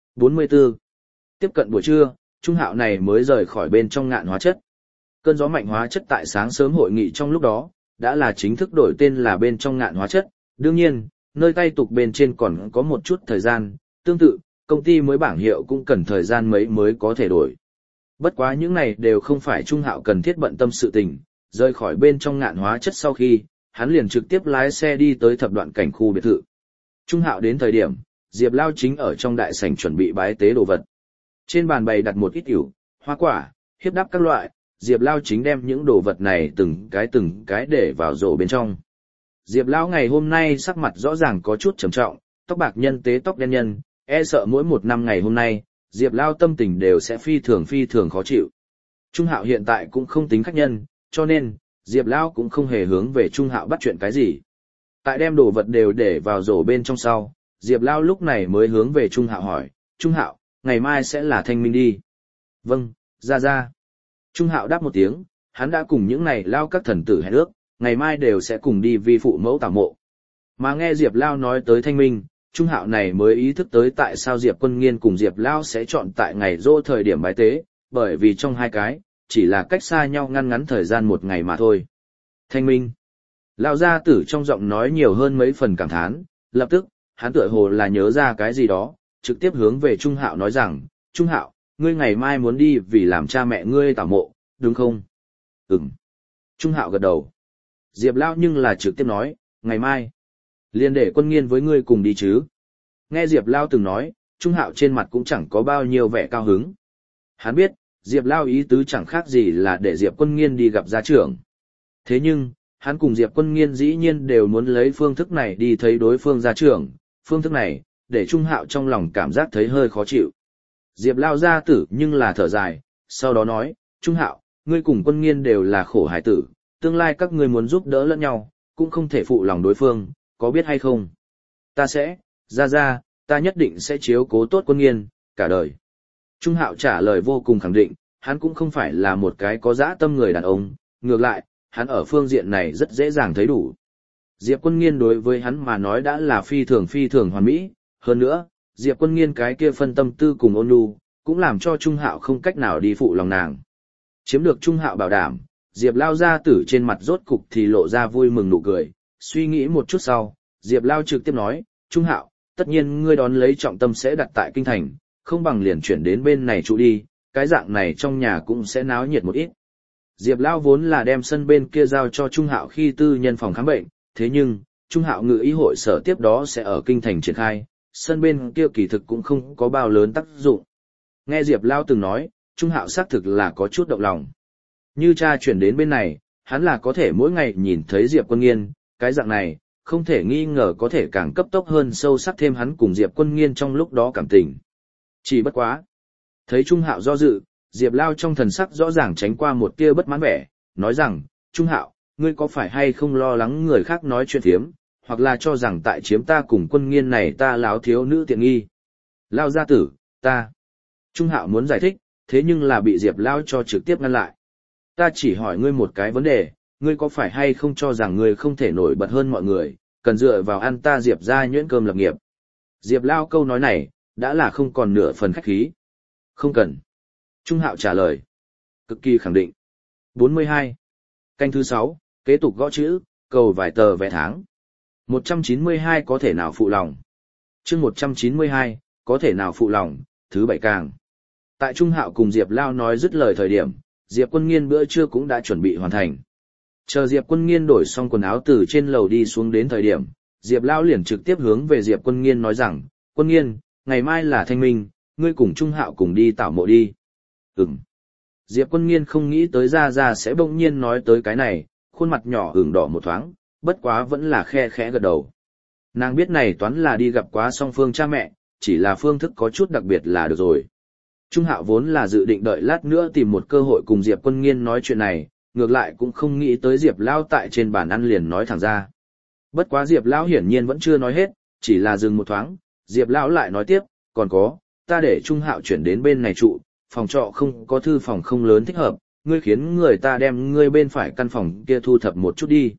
44. Tiếp cận buổi trưa, Trung Hạo này mới rời khỏi bên trong ngạn hóa chất. Cơn gió mạnh hóa chất tại sáng sớm hội nghị trong lúc đó, đã là chính thức đổi tên là bên trong ngạn hóa chất. Đương nhiên, nơi tay tục bên trên còn có một chút thời gian, tương tự, công ty mới bảng hiệu cũng cần thời gian mấy mới có thể đổi. Bất quá những này đều không phải Trung Hạo cần thiết bận tâm sự tình, rời khỏi bên trong ngạn hóa chất sau khi, hắn liền trực tiếp lái xe đi tới thập đoạn cảnh khu biệt thự. Trung Hạo đến thời điểm, Diệp Lao chính ở trong đại sảnh chuẩn bị bái tế đồ vật. Trên bàn bày đặt một ít ỉu, hoa quả, hiếp đắp các loại, Diệp Lao chính đem những đồ vật này từng cái để vào rổ bên trong. Diệp Lao ngày hôm nay sắc mặt rõ ràng có chút trầm trọng, tóc bạc nhân tế tóc đen nhân, e sợ mỗi một năm ngày hôm nay, Diệp Lao tâm tình đều sẽ phi thường khó chịu. Trung Hạo hiện tại cũng không tính khách nhân, cho nên, Diệp Lao cũng không hề hướng về Trung Hạo bắt chuyện cái gì. Tại đem đồ vật đều để vào rổ bên trong sau, Diệp Lao lúc này mới hướng về Trung Hạo hỏi, Trung Hạo, ngày mai sẽ là thanh minh đi. Vâng, ra. Trung Hạo đáp một tiếng, hắn đã cùng những này Lao các thần tử hẹn ước, ngày mai đều sẽ cùng đi vi phụ mẫu tảo mộ. Mà nghe Diệp Lao nói tới thanh minh, Trung Hạo này mới ý thức tới tại sao Diệp Quân Nghiên cùng Diệp Lao sẽ chọn tại ngày giỗ thời điểm bái tế, bởi vì trong hai cái, chỉ là cách xa nhau ngắn thời gian một ngày mà thôi. Thanh minh. Lão gia tử trong giọng nói nhiều hơn mấy phần cảm thán, lập tức, hắn tựa hồ là nhớ ra cái gì đó, trực tiếp hướng về Trung Hạo nói rằng, Trung Hạo, ngươi ngày mai muốn đi vì làm cha mẹ ngươi tảo mộ, đúng không? Ừm. Trung Hạo gật đầu. Diệp Lao nhưng là trực tiếp nói, ngày mai, liền để Quân Nghiên với ngươi cùng đi chứ. Nghe Diệp Lao từng nói, Trung Hạo trên mặt cũng chẳng có bao nhiêu vẻ cao hứng. Hắn biết, Diệp Lao ý tứ chẳng khác gì là để Diệp Quân Nghiên đi gặp gia trưởng. Thế nhưng, hắn cùng Diệp Quân Nghiên dĩ nhiên đều muốn lấy phương thức này đi thấy đối phương gia trưởng, phương thức này, để Trung Hạo trong lòng cảm giác thấy hơi khó chịu. Diệp Lao gia tử nhưng là thở dài, sau đó nói, Trung Hạo, ngươi cùng Quân Nghiên đều là khổ hải tử, tương lai các ngươi muốn giúp đỡ lẫn nhau, cũng không thể phụ lòng đối phương, có biết hay không? Ta sẽ, ra, ta nhất định sẽ chiếu cố tốt Quân Nghiên, cả đời. Trung Hạo trả lời vô cùng khẳng định, hắn cũng không phải là một cái có dã tâm người đàn ông, ngược lại, hắn ở phương diện này rất dễ dàng thấy đủ. Diệp Quân Nghiên đối với hắn mà nói đã là phi thường hoàn mỹ, hơn nữa, Diệp Quân Nghiên cái kia phân tâm tư cùng ôn nhu, cũng làm cho Trung Hạo không cách nào đi phụ lòng nàng. Chiếm được Trung Hạo bảo đảm, Diệp Lao gia tử trên mặt rốt cục thì lộ ra vui mừng nụ cười, suy nghĩ một chút sau, Diệp Lao trực tiếp nói, Trung Hạo, tất nhiên ngươi đón lấy trọng tâm sẽ đặt tại kinh thành, không bằng liền chuyển đến bên này trụ đi, cái dạng này trong nhà cũng sẽ náo nhiệt một ít. Diệp Lao vốn là đem sân bên kia giao cho Trung Hạo khi tư nhân phòng khám bệnh, thế nhưng, Trung Hạo ngự ý hội sở tiếp đó sẽ ở kinh thành triển khai, sân bên kia kỳ thực cũng không có bao lớn tác dụng. Nghe Diệp Lao từng nói, Trung Hạo xác thực là có chút động lòng. Như cha chuyển đến bên này, hắn là có thể mỗi ngày nhìn thấy Diệp Quân Nghiên, cái dạng này, không thể nghi ngờ có thể càng cấp tốc hơn sâu sắc thêm hắn cùng Diệp Quân Nghiên trong lúc đó cảm tình. Chỉ bất quá. Thấy Trung Hạo do dự, Diệp Lao trong thần sắc rõ ràng tránh qua một tia bất mãn vẻ, nói rằng, Trung Hạo, ngươi có phải hay không lo lắng người khác nói chuyện thiếm, hoặc là cho rằng tại chiếm ta cùng Quân Nghiên này ta láo thiếu nữ tiện nghi. Lao gia tử, ta. Trung Hạo muốn giải thích, thế nhưng là bị Diệp Lao cho trực tiếp ngăn lại. Ta chỉ hỏi ngươi một cái vấn đề, ngươi có phải hay không cho rằng ngươi không thể nổi bật hơn mọi người, cần dựa vào ăn ta Diệp ra nhuyễn cơm lập nghiệp. Diệp Lao câu nói này, đã là không còn nửa phần khách khí. Không cần. Trung Hạo trả lời. Cực kỳ khẳng định. 42. Canh thứ 6, kế tục gõ chữ, cầu vài tờ vé tháng. 192 có thể nào phụ lòng. Chương 192, có thể nào phụ lòng, thứ 7 càng. Tại Trung Hạo cùng Diệp Lao nói dứt lời thời điểm, Diệp Quân Nghiên bữa trưa cũng đã chuẩn bị hoàn thành. Chờ Diệp Quân Nghiên đổi xong quần áo từ trên lầu đi xuống đến thời điểm, Diệp Lao liền trực tiếp hướng về Diệp Quân Nghiên nói rằng, Quân Nghiên, ngày mai là thanh minh, ngươi cùng Trung Hạo cùng đi tảo mộ đi. Diệp Quân Nghiên không nghĩ tới ra sẽ bỗng nhiên nói tới cái này, khuôn mặt nhỏ ửng đỏ một thoáng, bất quá vẫn là khe khẽ gật đầu. Nàng biết này toán là đi gặp quá song phương cha mẹ, chỉ là phương thức có chút đặc biệt là được rồi. Trung Hạo vốn là dự định đợi lát nữa tìm một cơ hội cùng Diệp Quân Nghiên nói chuyện này, ngược lại cũng không nghĩ tới Diệp Lão tại trên bàn ăn liền nói thẳng ra. Bất quá Diệp Lão hiển nhiên vẫn chưa nói hết, chỉ là dừng một thoáng, Diệp Lão lại nói tiếp, còn có, ta để Trung Hạo chuyển đến bên này trụ, phòng trọ không có thư phòng không lớn thích hợp, ngươi khiến người ta đem ngươi bên phải căn phòng kia thu thập một chút đi.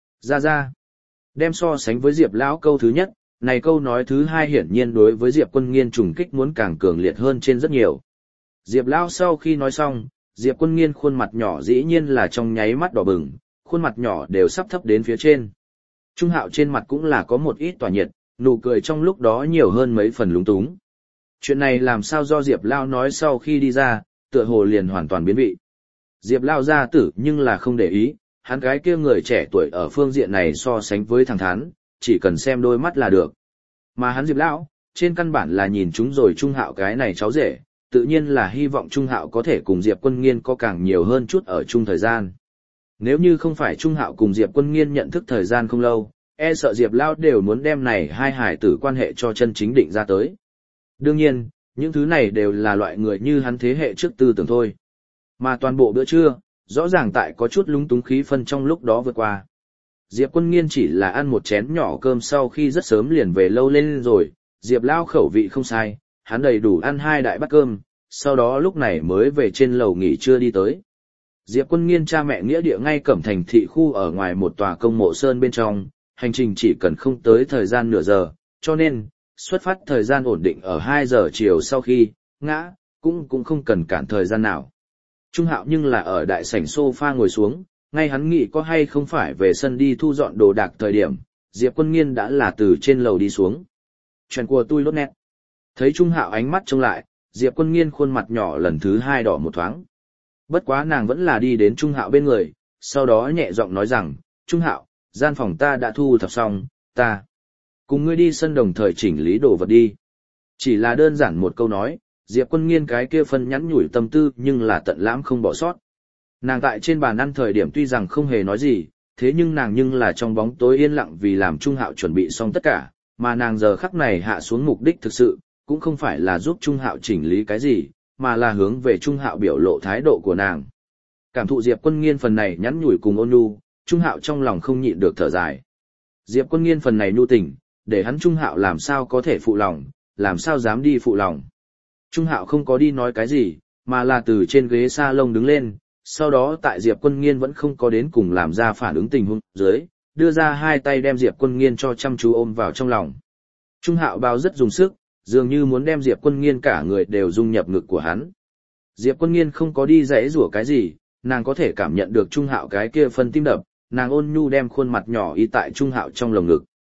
Ra. Đem so sánh với Diệp lão câu thứ nhất, này câu nói thứ hai hiển nhiên đối với Diệp Quân Nghiên trùng kích muốn càng cường liệt hơn trên rất nhiều. Diệp lão sau khi nói xong, Diệp Quân Nghiên khuôn mặt nhỏ dĩ nhiên là trong nháy mắt đỏ bừng, khuôn mặt nhỏ đều sắp thấp đến phía trên. Trung Hạo trên mặt cũng là có một ít tỏa nhiệt, nụ cười trong lúc đó nhiều hơn mấy phần lúng túng. Chuyện này làm sao do Diệp lão nói sau khi đi ra, tựa hồ liền hoàn toàn biến vị. Diệp lão gia tử nhưng là không để ý, hắn gái kia người trẻ tuổi ở phương diện này so sánh với thằng Thán, chỉ cần xem đôi mắt là được. Mà hắn Diệp lão, trên căn bản là nhìn chúng rồi Trung Hạo cái này cháu rể, tự nhiên là hy vọng Trung Hạo có thể cùng Diệp Quân Nghiên có càng nhiều hơn chút ở chung thời gian. Nếu như không phải Trung Hạo cùng Diệp Quân Nghiên nhận thức thời gian không lâu, e sợ Diệp lão đều muốn đem này hai hải tử quan hệ cho chân chính định ra tới. Đương nhiên, những thứ này đều là loại người như hắn thế hệ trước tư tưởng thôi. Mà toàn bộ bữa trưa, rõ ràng tại có chút lúng túng khí phân trong lúc đó vượt qua. Diệp Quân Nghiên chỉ là ăn một chén nhỏ cơm sau khi rất sớm liền về lâu lên rồi, Diệp lão khẩu vị không sai, hắn đầy đủ ăn 2 đại bát cơm, sau đó lúc này mới về trên lầu nghỉ trưa đi tới. Diệp Quân Nghiên cha mẹ nghĩa địa ngay Cẩm Thành thị khu ở ngoài một tòa công mộ sơn bên trong, hành trình chỉ cần không tới thời gian nửa giờ, cho nên, xuất phát thời gian ổn định ở 2 giờ chiều sau khi, ngã, cũng không cần cản thời gian nào. Trung Hạo nhưng là ở đại sảnh sofa ngồi xuống, ngay hắn nghĩ có hay không phải về sân đi thu dọn đồ đạc thời điểm, Diệp Quân Nghiên đã là từ trên lầu đi xuống. Chuyện của tôi lốt nét. Thấy Trung Hạo ánh mắt trông lại, Diệp Quân Nghiên khuôn mặt nhỏ lần thứ 2 đỏ một thoáng. Bất quá nàng vẫn là đi đến Trung Hạo bên người, sau đó nhẹ giọng nói rằng, Trung Hạo, gian phòng ta đã thu thập xong, ta cùng ngươi đi sân đồng thời chỉnh lý đồ vật đi. Chỉ là đơn giản một câu nói, Diệp Quân Nghiên cái kia phân nhắn nhủi tâm tư nhưng là tận lãm không bỏ sót. Nàng tại trên bàn ăn thời điểm tuy rằng không hề nói gì, thế nhưng nàng nhưng là trong bóng tối yên lặng vì làm Trung Hạo chuẩn bị xong tất cả, mà nàng giờ khắc này hạ xuống mục đích thực sự, cũng không phải là giúp Trung Hạo chỉnh lý cái gì, mà là hướng về Trung Hạo biểu lộ thái độ của nàng. Cảm thụ Diệp Quân Nghiên phần này nhắn nhủi cùng ôn nhu, Trung Hạo trong lòng không nhịn được thở dài. Diệp Quân Nghiên phần này nhu tình, để hắn Trung Hạo làm sao có thể phụ lòng, làm sao dám đi phụ lòng. Trung Hạo không có đi nói cái gì, mà là từ trên ghế salon đứng lên, sau đó tại Diệp Quân Nghiên vẫn không có đến cùng làm ra phản ứng tình huống dưới, đưa ra 2 tay đem Diệp Quân Nghiên cho chăm chú ôm vào trong lòng. Trung Hạo bao rất dùng sức, dường như muốn đem Diệp Quân Nghiên cả người đều dung nhập ngực của hắn. Diệp Quân Nghiên không có đi giãy giụa cái gì, nàng có thể cảm nhận được Trung Hạo cái kia phân tim đập, nàng ôn nhu đem khuôn mặt nhỏ y tại Trung Hạo trong lồng ngực.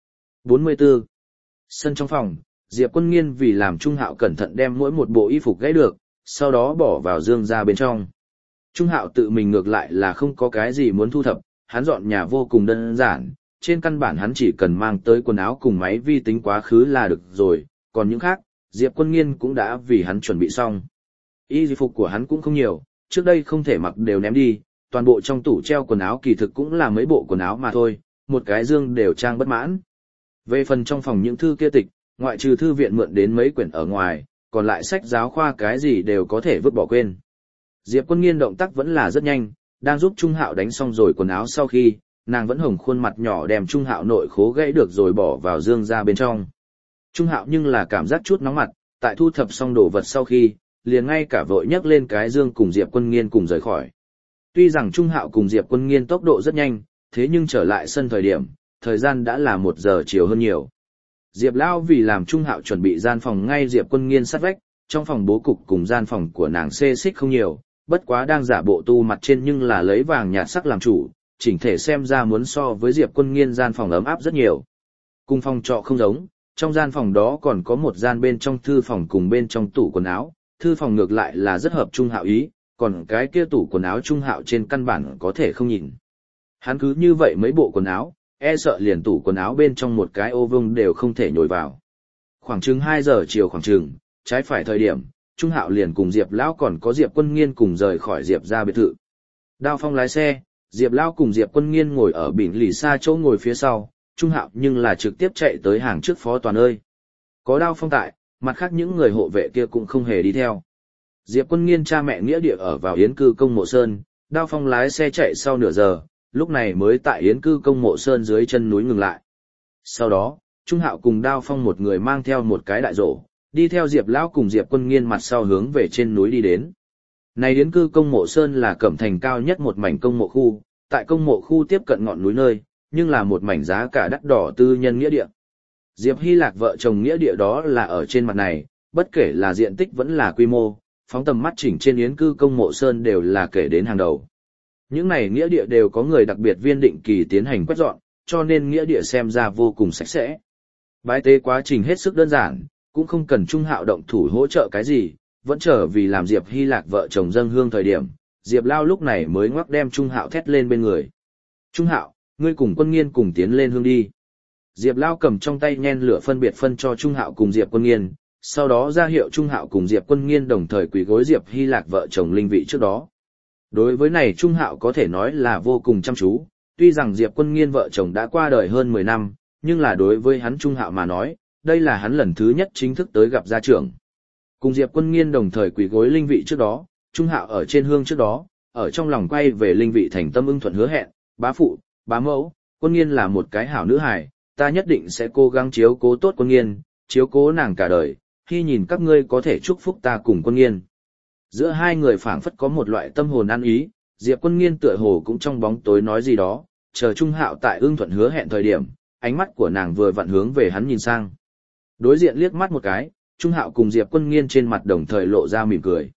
44. Sân trong phòng, Diệp Quân Nghiên vì làm Trung Hạo cẩn thận đem mỗi một bộ y phục gãy được, sau đó bỏ vào dương ra bên trong. Trung Hạo tự mình ngược lại là không có cái gì muốn thu thập, hắn dọn nhà vô cùng đơn giản, trên căn bản hắn chỉ cần mang tới quần áo cùng máy vi tính quá khứ là được rồi, còn những khác, Diệp Quân Nghiên cũng đã vì hắn chuẩn bị xong. Y phục của hắn cũng không nhiều, trước đây không thể mặc đều ném đi, toàn bộ trong tủ treo quần áo kỳ thực cũng là mấy bộ quần áo mà thôi, một cái dương đều trang bất mãn. Về phần trong phòng những thư kia tịch, ngoại trừ thư viện mượn đến mấy quyển ở ngoài, còn lại sách giáo khoa cái gì đều có thể vứt bỏ quên. Diệp Quân Nghiên động tác vẫn là rất nhanh, đang giúp Trung Hạo đánh xong rồi quần áo sau khi, nàng vẫn hồng khuôn mặt nhỏ đem Trung Hạo nội khố gãy được rồi bỏ vào dương ra bên trong. Trung Hạo nhưng là cảm giác chút nóng mặt, tại thu thập xong đồ vật sau khi, liền ngay cả vội nhấc lên cái dương cùng Diệp Quân Nghiên cùng rời khỏi. Tuy rằng Trung Hạo cùng Diệp Quân Nghiên tốc độ rất nhanh, thế nhưng trở lại sân thời điểm, thời gian đã là 1 giờ chiều hơn nhiều. Diệp lão vì làm Trung Hạo chuẩn bị gian phòng ngay Diệp Quân Nghiên sát vách, trong phòng bố cục cùng gian phòng của nàng xê xích không nhiều, bất quá đang giả bộ tu mặt trên nhưng là lấy vàng nhạt sắc làm chủ, chỉnh thể xem ra muốn so với Diệp Quân Nghiên gian phòng ấm áp rất nhiều. Cùng phòng trọ không giống, trong gian phòng đó còn có một gian bên trong thư phòng cùng bên trong tủ quần áo, thư phòng ngược lại là rất hợp Trung Hạo ý, còn cái kia tủ quần áo Trung Hạo trên căn bản có thể không nhìn. Hắn cứ như vậy mấy bộ quần áo, e sợ liền tủ quần áo bên trong một cái ô vuông đều không thể nhồi vào. Khoảng chừng 2 giờ chiều khoảng chừng, trái phải thời điểm, Trung Hạo liền cùng Diệp lão còn có Diệp Quân Nghiên cùng rời khỏi Diệp ra biệt thự. Đao Phong lái xe, Diệp lão cùng Diệp Quân Nghiên ngồi ở bình lì xa chỗ ngồi phía sau, Trung Hạo nhưng là trực tiếp chạy tới hàng trước Phó Toàn ơi. Có Đao Phong tại, mặt khác những người hộ vệ kia cũng không hề đi theo. Diệp Quân Nghiên cha mẹ nghĩa địa ở vào Yến cư công mộ sơn, Đao Phong lái xe chạy sau nửa giờ, lúc này mới tại Yến cư công mộ sơn dưới chân núi ngừng lại. Sau đó, Trung Hạo cùng Đao Phong một người mang theo một cái đại rổ, đi theo Diệp lão cùng Diệp Quân Nghiên mặt sau hướng về trên núi đi đến. Này Yến cư công mộ sơn là Cẩm Thành cao nhất một mảnh công mộ khu, tại công mộ khu tiếp cận ngọn núi nơi, nhưng là một mảnh giá cả đắt đỏ tư nhân nghĩa địa. Diệp Hy Lạc vợ chồng nghĩa địa đó là ở trên mặt này, bất kể là diện tích vẫn là quy mô, phóng tầm mắt chỉnh trên Yến cư công mộ sơn đều là kể đến hàng đầu. Những này nghĩa địa đều có người đặc biệt viên định kỳ tiến hành quét dọn, cho nên nghĩa địa xem ra vô cùng sạch sẽ. Bái tế quá trình hết sức đơn giản, cũng không cần Trung Hạo động thủ hỗ trợ cái gì, vẫn chờ vì làm Diệp Hy Lạc vợ chồng dâng hương thời điểm, Diệp Lao lúc này mới ngoắc đem Trung Hạo thét lên bên người. Trung Hạo, ngươi cùng Quân Nghiên cùng tiến lên hương đi. Diệp Lao cầm trong tay nhen lửa phân biệt phân cho Trung Hạo cùng Diệp Quân Nghiên, sau đó ra hiệu Trung Hạo cùng Diệp Quân Nghiên đồng thời quỳ gối Diệp Hy Lạc vợ chồng linh vị trước đó. Đối với này Trung Hạo có thể nói là vô cùng chăm chú, tuy rằng Diệp Quân Nghiên vợ chồng đã qua đời hơn 10 năm, nhưng là đối với hắn Trung Hạo mà nói, đây là hắn lần thứ nhất chính thức tới gặp gia trưởng. Cùng Diệp Quân Nghiên đồng thời quỳ gối linh vị trước đó, Trung Hạo ở trên hương trước đó, ở trong lòng quay về linh vị thành tâm ưng thuận hứa hẹn, bá phụ, bá mẫu, Quân Nghiên là một cái hảo nữ hài, ta nhất định sẽ cố gắng chiếu cố tốt Quân Nghiên, chiếu cố nàng cả đời, khi nhìn các ngươi có thể chúc phúc ta cùng Quân Nghiên. Giữa hai người phảng phất có một loại tâm hồn ăn ý, Diệp Quân Nghiên tựa hồ cũng trong bóng tối nói gì đó, chờ Trung Hạo tại ưng thuận hứa hẹn thời điểm, ánh mắt của nàng vừa vặn hướng về hắn nhìn sang. Đối diện liếc mắt một cái, Trung Hạo cùng Diệp Quân Nghiên trên mặt đồng thời lộ ra mỉm cười.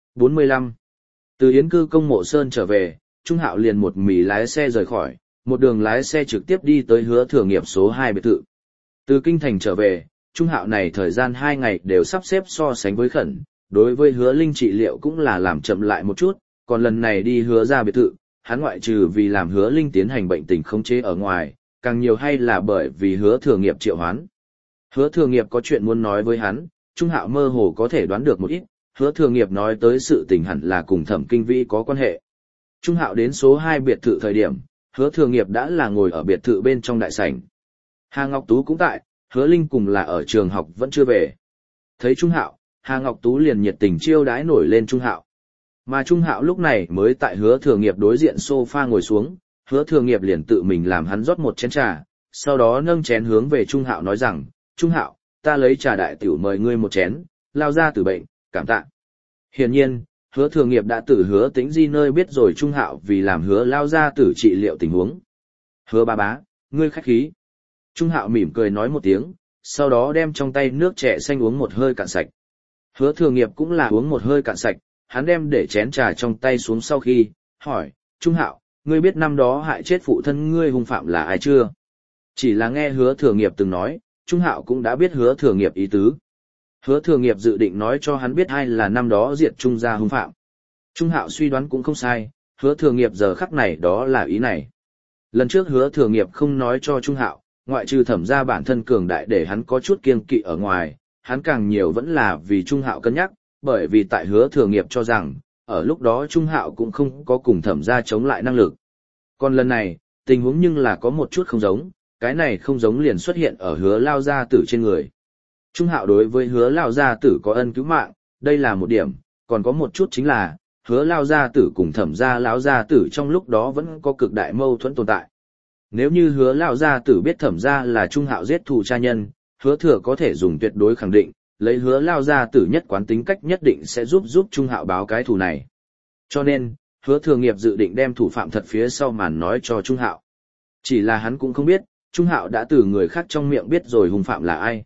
45. Từ Yến cư công mộ sơn trở về, Trung Hạo liền một mì lái xe rời khỏi, một đường lái xe trực tiếp đi tới Hứa Thừa Nghiệp số 2 biệt thự. Từ kinh thành trở về, Trung Hạo này thời gian 2 ngày đều sắp xếp so sánh với khẩn, đối với Hứa Linh trị liệu cũng là làm chậm lại một chút, còn lần này đi Hứa ra biệt thự, hắn ngoại trừ vì làm Hứa Linh tiến hành bệnh tình khống chế ở ngoài, càng nhiều hay là bởi vì Hứa Thừa Nghiệp triệu hoán. Hứa Thừa Nghiệp có chuyện muốn nói với hắn, Trung Hạo mơ hồ có thể đoán được một ít, Hứa Thừa Nghiệp nói tới sự tình hẳn là cùng Thẩm Kinh Vĩ có quan hệ. Trung Hạo đến số 2 biệt thự thời điểm, Hứa Thừa Nghiệp đã là ngồi ở biệt thự bên trong đại sảnh. Hà Ngọc Tú cũng tại, Hứa Linh cùng là ở trường học vẫn chưa về. Thấy Trung Hạo, Hà Ngọc Tú liền nhiệt tình chiêu đãi nổi lên Trung Hạo. Mà Trung Hạo lúc này mới tại Hứa Thừa Nghiệp đối diện sofa ngồi xuống, Hứa Thừa Nghiệp liền tự mình làm hắn rót một chén trà, sau đó nâng chén hướng về Trung Hạo nói rằng, Trung Hạo, ta lấy trà đại tiểu mời ngươi một chén, lao ra từ bệnh, cảm tạ. Hiển nhiên, Hứa Thừa Nghiệp đã từ Hứa Tĩnh Di nơi biết rồi Trung Hạo vì làm Hứa lao ra tử trị liệu tình huống. Hứa bá bá, ngươi khách khí. Trung Hạo mỉm cười nói một tiếng, sau đó đem trong tay nước chè xanh uống một hơi cạn sạch. Hứa Thừa Nghiệp cũng là uống một hơi cạn sạch, hắn đem để chén trà trong tay xuống sau khi, hỏi, Trung Hạo, ngươi biết năm đó hại chết phụ thân ngươi hung phạm là ai chưa? Chỉ là nghe Hứa Thừa Nghiệp từng nói, Trung Hạo cũng đã biết Hứa Thừa Nghiệp ý tứ. Hứa Thừa Nghiệp dự định nói cho hắn biết ai là năm đó diệt Trung gia hung phạm. Trung Hạo suy đoán cũng không sai, Hứa Thừa Nghiệp giờ khắc này đó là ý này. Lần trước Hứa Thừa Nghiệp không nói cho Trung Hạo, ngoại trừ Thẩm gia bản thân cường đại để hắn có chút kiêng kỵ ở ngoài, hắn càng nhiều vẫn là vì Trung Hạo cân nhắc, bởi vì tại Hứa Thừa Nghiệp cho rằng, ở lúc đó Trung Hạo cũng không có cùng Thẩm gia chống lại năng lực. Còn lần này, tình huống nhưng là có một chút không giống, cái này không giống liền xuất hiện ở Hứa lao gia tử trên người. Trung Hạo đối với Hứa lao gia tử có ân cứu mạng, đây là một điểm, còn có một chút chính là, Hứa lao gia tử cùng Thẩm gia lão gia tử trong lúc đó vẫn có cực đại mâu thuẫn tồn tại. Nếu như Hứa lão gia tử biết Thẩm gia là Trung Hạo giết thù cha nhân, Hứa Thừa có thể dùng tuyệt đối khẳng định, lấy Hứa lão gia tử nhất quán tính cách nhất định sẽ giúp Trung Hạo báo cái thù này. Cho nên, Hứa Thừa Nghiệp dự định đem thủ phạm thật phía sau màn nói cho Trung Hạo. Chỉ là hắn cũng không biết, Trung Hạo đã từ người khác trong miệng biết rồi hung phạm là ai.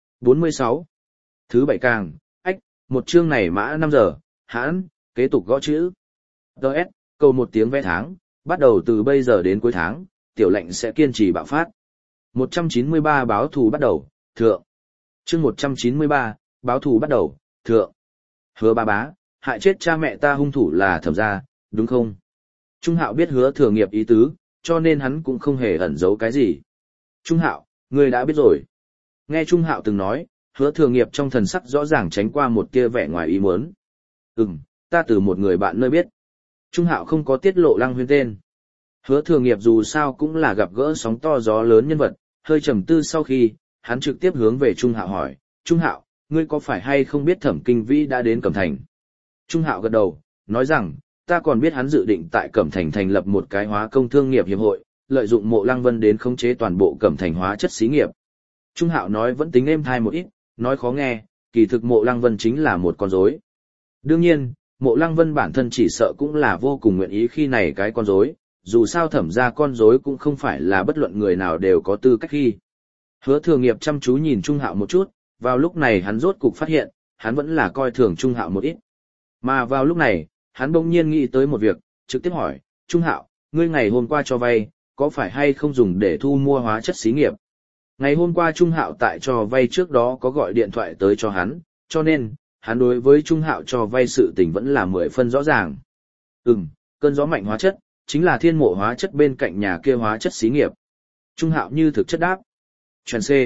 46. Thứ 7 càng, một chương này mã 5 giờ, hãn, kế tục gõ chữ. Đợt, cầu một tiếng vé tháng, bắt đầu từ bây giờ đến cuối tháng, tiểu lệnh sẽ kiên trì bạo phát. 193 báo thù bắt đầu, thượng. Chương 193, báo thù bắt đầu, thượng. Hứa bá bá, hại chết cha mẹ ta hung thủ là Thẩm gia, đúng không? Trung Hạo biết Hứa Thừa Nghiệp ý tứ, cho nên hắn cũng không hề ẩn giấu cái gì. Trung Hạo, ngươi đã biết rồi. Nghe Trung Hạo từng nói, Hứa Thừa Nghiệp trong thần sắc rõ ràng tránh qua một tia vẻ ngoài ý muốn. Ta từ một người bạn nơi biết. Trung Hạo không có tiết lộ Lăng Huyên tên. Hứa Thừa Nghiệp dù sao cũng là gặp gỡ sóng to gió lớn nhân vật, hơi trầm tư sau khi, hắn trực tiếp hướng về Trung Hạo hỏi, Trung Hạo, ngươi có phải hay không biết Thẩm Kinh Vĩ đã đến Cẩm Thành? Trung Hạo gật đầu, nói rằng, ta còn biết hắn dự định tại Cẩm Thành thành lập một cái hóa công thương nghiệp hiệp hội, lợi dụng Mộ Lăng Vân đến khống chế toàn bộ Cẩm Thành hóa chất xí nghiệp. Trung Hạo nói vẫn tính êm thai một ít, nói khó nghe, kỳ thực Mộ Lăng Vân chính là một con rối. Đương nhiên, Mộ Lăng Vân bản thân chỉ sợ cũng là vô cùng nguyện ý khi này cái con rối, dù sao Thẩm gia con rối cũng không phải là bất luận người nào đều có tư cách khi. Hứa Thừa Nghiệp chăm chú nhìn Trung Hạo một chút, vào lúc này hắn rốt cục phát hiện, hắn vẫn là coi thường Trung Hạo một ít. Mà vào lúc này, hắn bỗng nhiên nghĩ tới một việc, trực tiếp hỏi, Trung Hạo, ngươi ngày hôm qua cho vay, có phải hay không dùng để thu mua hóa chất xí nghiệp? Ngày hôm qua Trung Hạo tại cho vay trước đó có gọi điện thoại tới cho hắn, cho nên, hắn đối với Trung Hạo cho vay sự tình vẫn là 10 phân rõ ràng. Cơn gió mạnh hóa chất, chính là Thiên Mộ hóa chất bên cạnh nhà kia hóa chất xí nghiệp. Trung Hạo như thực chất đáp. Chuyện C.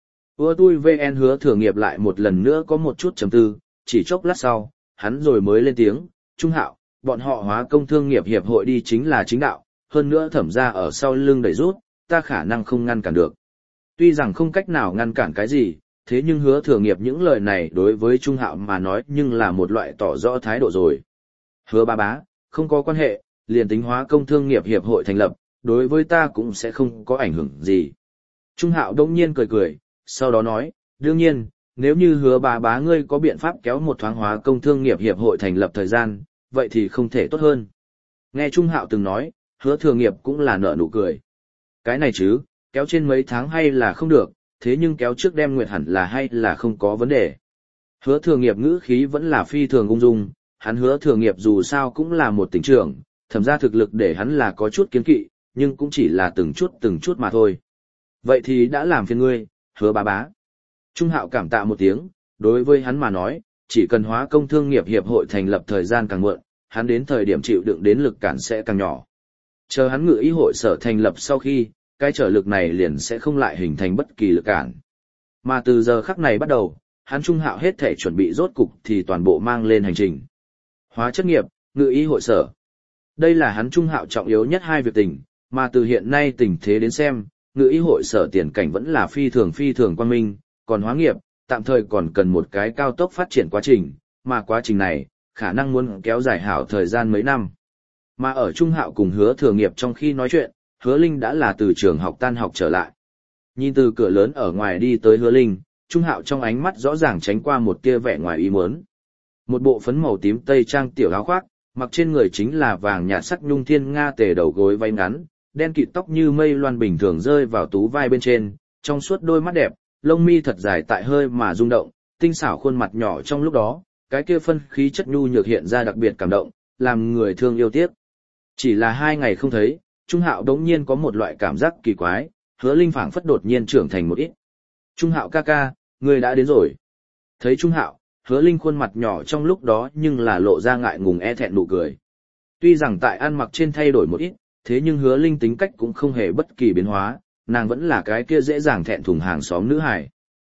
Ưa tui VN Hứa Thừa Nghiệp lại một lần nữa có một chút trầm tư, chỉ chốc lát sau, hắn rồi mới lên tiếng, Trung Hạo, bọn họ hóa công thương nghiệp hiệp hội đi chính là chính đạo, hơn nữa Thẩm gia ở sau lưng đẩy rút, ta khả năng không ngăn cản được. Tuy rằng không cách nào ngăn cản cái gì, thế nhưng Hứa Thừa Nghiệp những lời này đối với Trung Hạo mà nói nhưng là một loại tỏ rõ thái độ rồi. Hứa ba bá, không có quan hệ, liền tính hóa công thương nghiệp hiệp hội thành lập, đối với ta cũng sẽ không có ảnh hưởng gì. Trung Hạo đông nhiên cười cười, sau đó nói, đương nhiên, nếu như Hứa ba bá ngươi có biện pháp kéo một thoáng hóa công thương nghiệp hiệp hội thành lập thời gian, vậy thì không thể tốt hơn. Nghe Trung Hạo từng nói, Hứa Thừa Nghiệp cũng là nở nụ cười. Cái này chứ, kéo trên mấy tháng hay là không được, thế nhưng kéo trước đem nguyệt hẳn là hay là không có vấn đề. Hứa Thừa Nghiệp ngữ khí vẫn là phi thường ung dung, hắn Hứa Thừa Nghiệp dù sao cũng là một tỉnh trưởng, thẩm ra thực lực để hắn là có chút kiến kỵ, nhưng cũng chỉ là từng chút mà thôi. Vậy thì đã làm phiền ngươi, Hứa bá bá. Trung Hạo cảm tạ một tiếng, đối với hắn mà nói, chỉ cần hóa công thương nghiệp hiệp hội thành lập thời gian càng muộn, hắn đến thời điểm chịu đựng đến lực cản sẽ càng nhỏ. Chờ hắn ngự ý hội sở thành lập sau khi, cái trở lực này liền sẽ không lại hình thành bất kỳ lực cản. Mà từ giờ khắc này bắt đầu, hắn Trung Hạo hết thể chuẩn bị rốt cục thì toàn bộ mang lên hành trình. Hóa chất nghiệp, ngự ý hội sở. Đây là hắn Trung Hạo trọng yếu nhất hai việc tình, mà từ hiện nay tình thế đến xem, ngự ý hội sở tiền cảnh vẫn là phi thường quan minh, còn hóa nghiệp, tạm thời còn cần một cái cao tốc phát triển quá trình, mà quá trình này, khả năng muốn kéo dài hảo thời gian mấy năm. Mà ở Trung Hạo cùng Hứa Thừa Nghiệp trong khi nói chuyện, Hứa Linh đã là từ trường học tan học trở lại. Nhìn từ cửa lớn ở ngoài đi tới Hứa Linh, Trung Hạo trong ánh mắt rõ ràng tránh qua một tia vẻ ngoài ý muốn. Một bộ phấn màu tím tây trang tiểu áo khoác, mặc trên người chính là vàng nhạt sắc nhung thiên nga tề đầu gối váy ngắn, đen kịt tóc như mây loan bình thường rơi vào tú vai bên trên, trong suốt đôi mắt đẹp, lông mi thật dài tại hơi mà rung động, tinh xảo khuôn mặt nhỏ trong lúc đó, cái kia phân khí chất nhu nhược hiện ra đặc biệt cảm động, làm người thương yêu tiếc. Chỉ là 2 ngày không thấy, Trung Hạo đống nhiên có một loại cảm giác kỳ quái, Hứa Linh phảng phất đột nhiên trưởng thành một ít. Trung Hạo ca ca, ngươi đã đến rồi. Thấy Trung Hạo, Hứa Linh khuôn mặt nhỏ trong lúc đó nhưng là lộ ra ngại ngùng e thẹn nụ cười. Tuy rằng tại ăn mặc trên thay đổi một ít, thế nhưng Hứa Linh tính cách cũng không hề bất kỳ biến hóa, nàng vẫn là cái kia dễ dàng thẹn thùng hàng xóm nữ hài.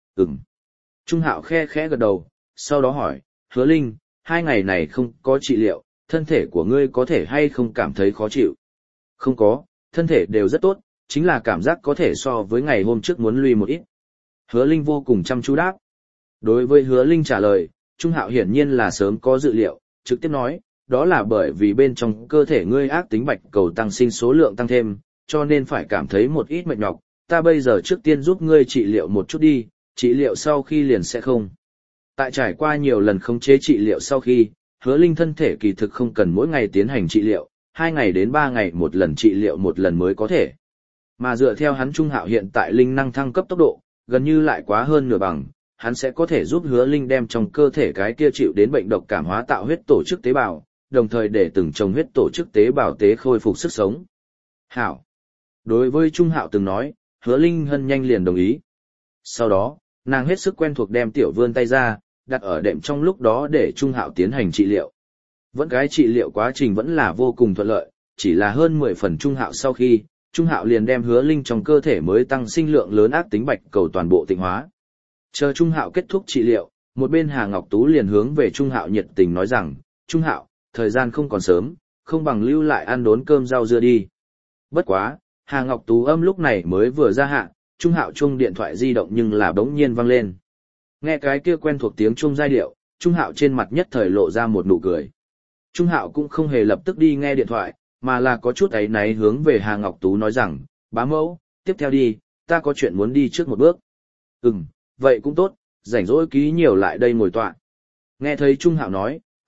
Trung Hạo khe khẽ gật đầu, sau đó hỏi, Hứa Linh, 2 ngày này không có trị liệu, thân thể của ngươi có thể hay không cảm thấy khó chịu? Không có, thân thể đều rất tốt, chính là cảm giác có thể so với ngày hôm trước muốn lui một ít. Hứa Linh vô cùng chăm chú đáp. Đối với Hứa Linh trả lời, Trung Hạo hiển nhiên là sớm có dự liệu, trực tiếp nói, đó là bởi vì bên trong cơ thể ngươi ác tính bạch cầu tăng sinh số lượng tăng thêm, cho nên phải cảm thấy một ít mệt nhọc, ta bây giờ trước tiên giúp ngươi trị liệu một chút đi, trị liệu sau khi liền sẽ không. Tại trải qua nhiều lần khống chế trị liệu sau khi, Hứa Linh thân thể kỳ thực không cần mỗi ngày tiến hành trị liệu, 2 ngày đến 3 ngày một lần trị liệu một lần mới có thể. Mà dựa theo hắn Trung Hạo hiện tại linh năng thăng cấp tốc độ, gần như lại quá hơn nửa bằng, hắn sẽ có thể giúp Hứa Linh đem trong cơ thể cái kia chịu đến bệnh độc cảm hóa tạo huyết tổ chức tế bào, đồng thời để từng trồng huyết tổ chức tế bào tế khôi phục sức sống. Hảo. Đối với Trung Hạo từng nói, Hứa Linh hân nhanh liền đồng ý. Sau đó, nàng hết sức quen thuộc đem tiểu vươn tay ra, đặt ở đệm trong lúc đó để Trung Hạo tiến hành trị liệu. Vẫn cái trị liệu quá trình vẫn là vô cùng thuận lợi, chỉ là hơn 10 phần Trung Hạo sau khi, Trung Hạo liền đem Hứa Linh trong cơ thể mới tăng sinh lượng lớn ác tính bạch cầu toàn bộ tịnh hóa. Chờ Trung Hạo kết thúc trị liệu, một bên Hà Ngọc Tú liền hướng về Trung Hạo nhiệt tình nói rằng, Trung Hạo, thời gian không còn sớm, không bằng lưu lại ăn đốn cơm rau dưa đi. Bất quá, Hà Ngọc Tú âm lúc này mới vừa ra hạ, Trung Hạo chuông điện thoại di động nhưng là bỗng nhiên vang lên. Nghe cái kia quen thuộc tiếng chuông giai điệu, Trung Hạo trên mặt nhất thời lộ ra một nụ cười. Trung Hạo cũng không hề lập tức đi nghe điện thoại, mà là có chút áy náy hướng về Hà Ngọc Tú nói rằng, bá mẫu, tiếp theo đi, ta có chuyện muốn đi trước một bước. Vậy cũng tốt, rảnh rỗi ký nhiều lại đây ngồi tọa. Nghe thấy Trung Hạo nói,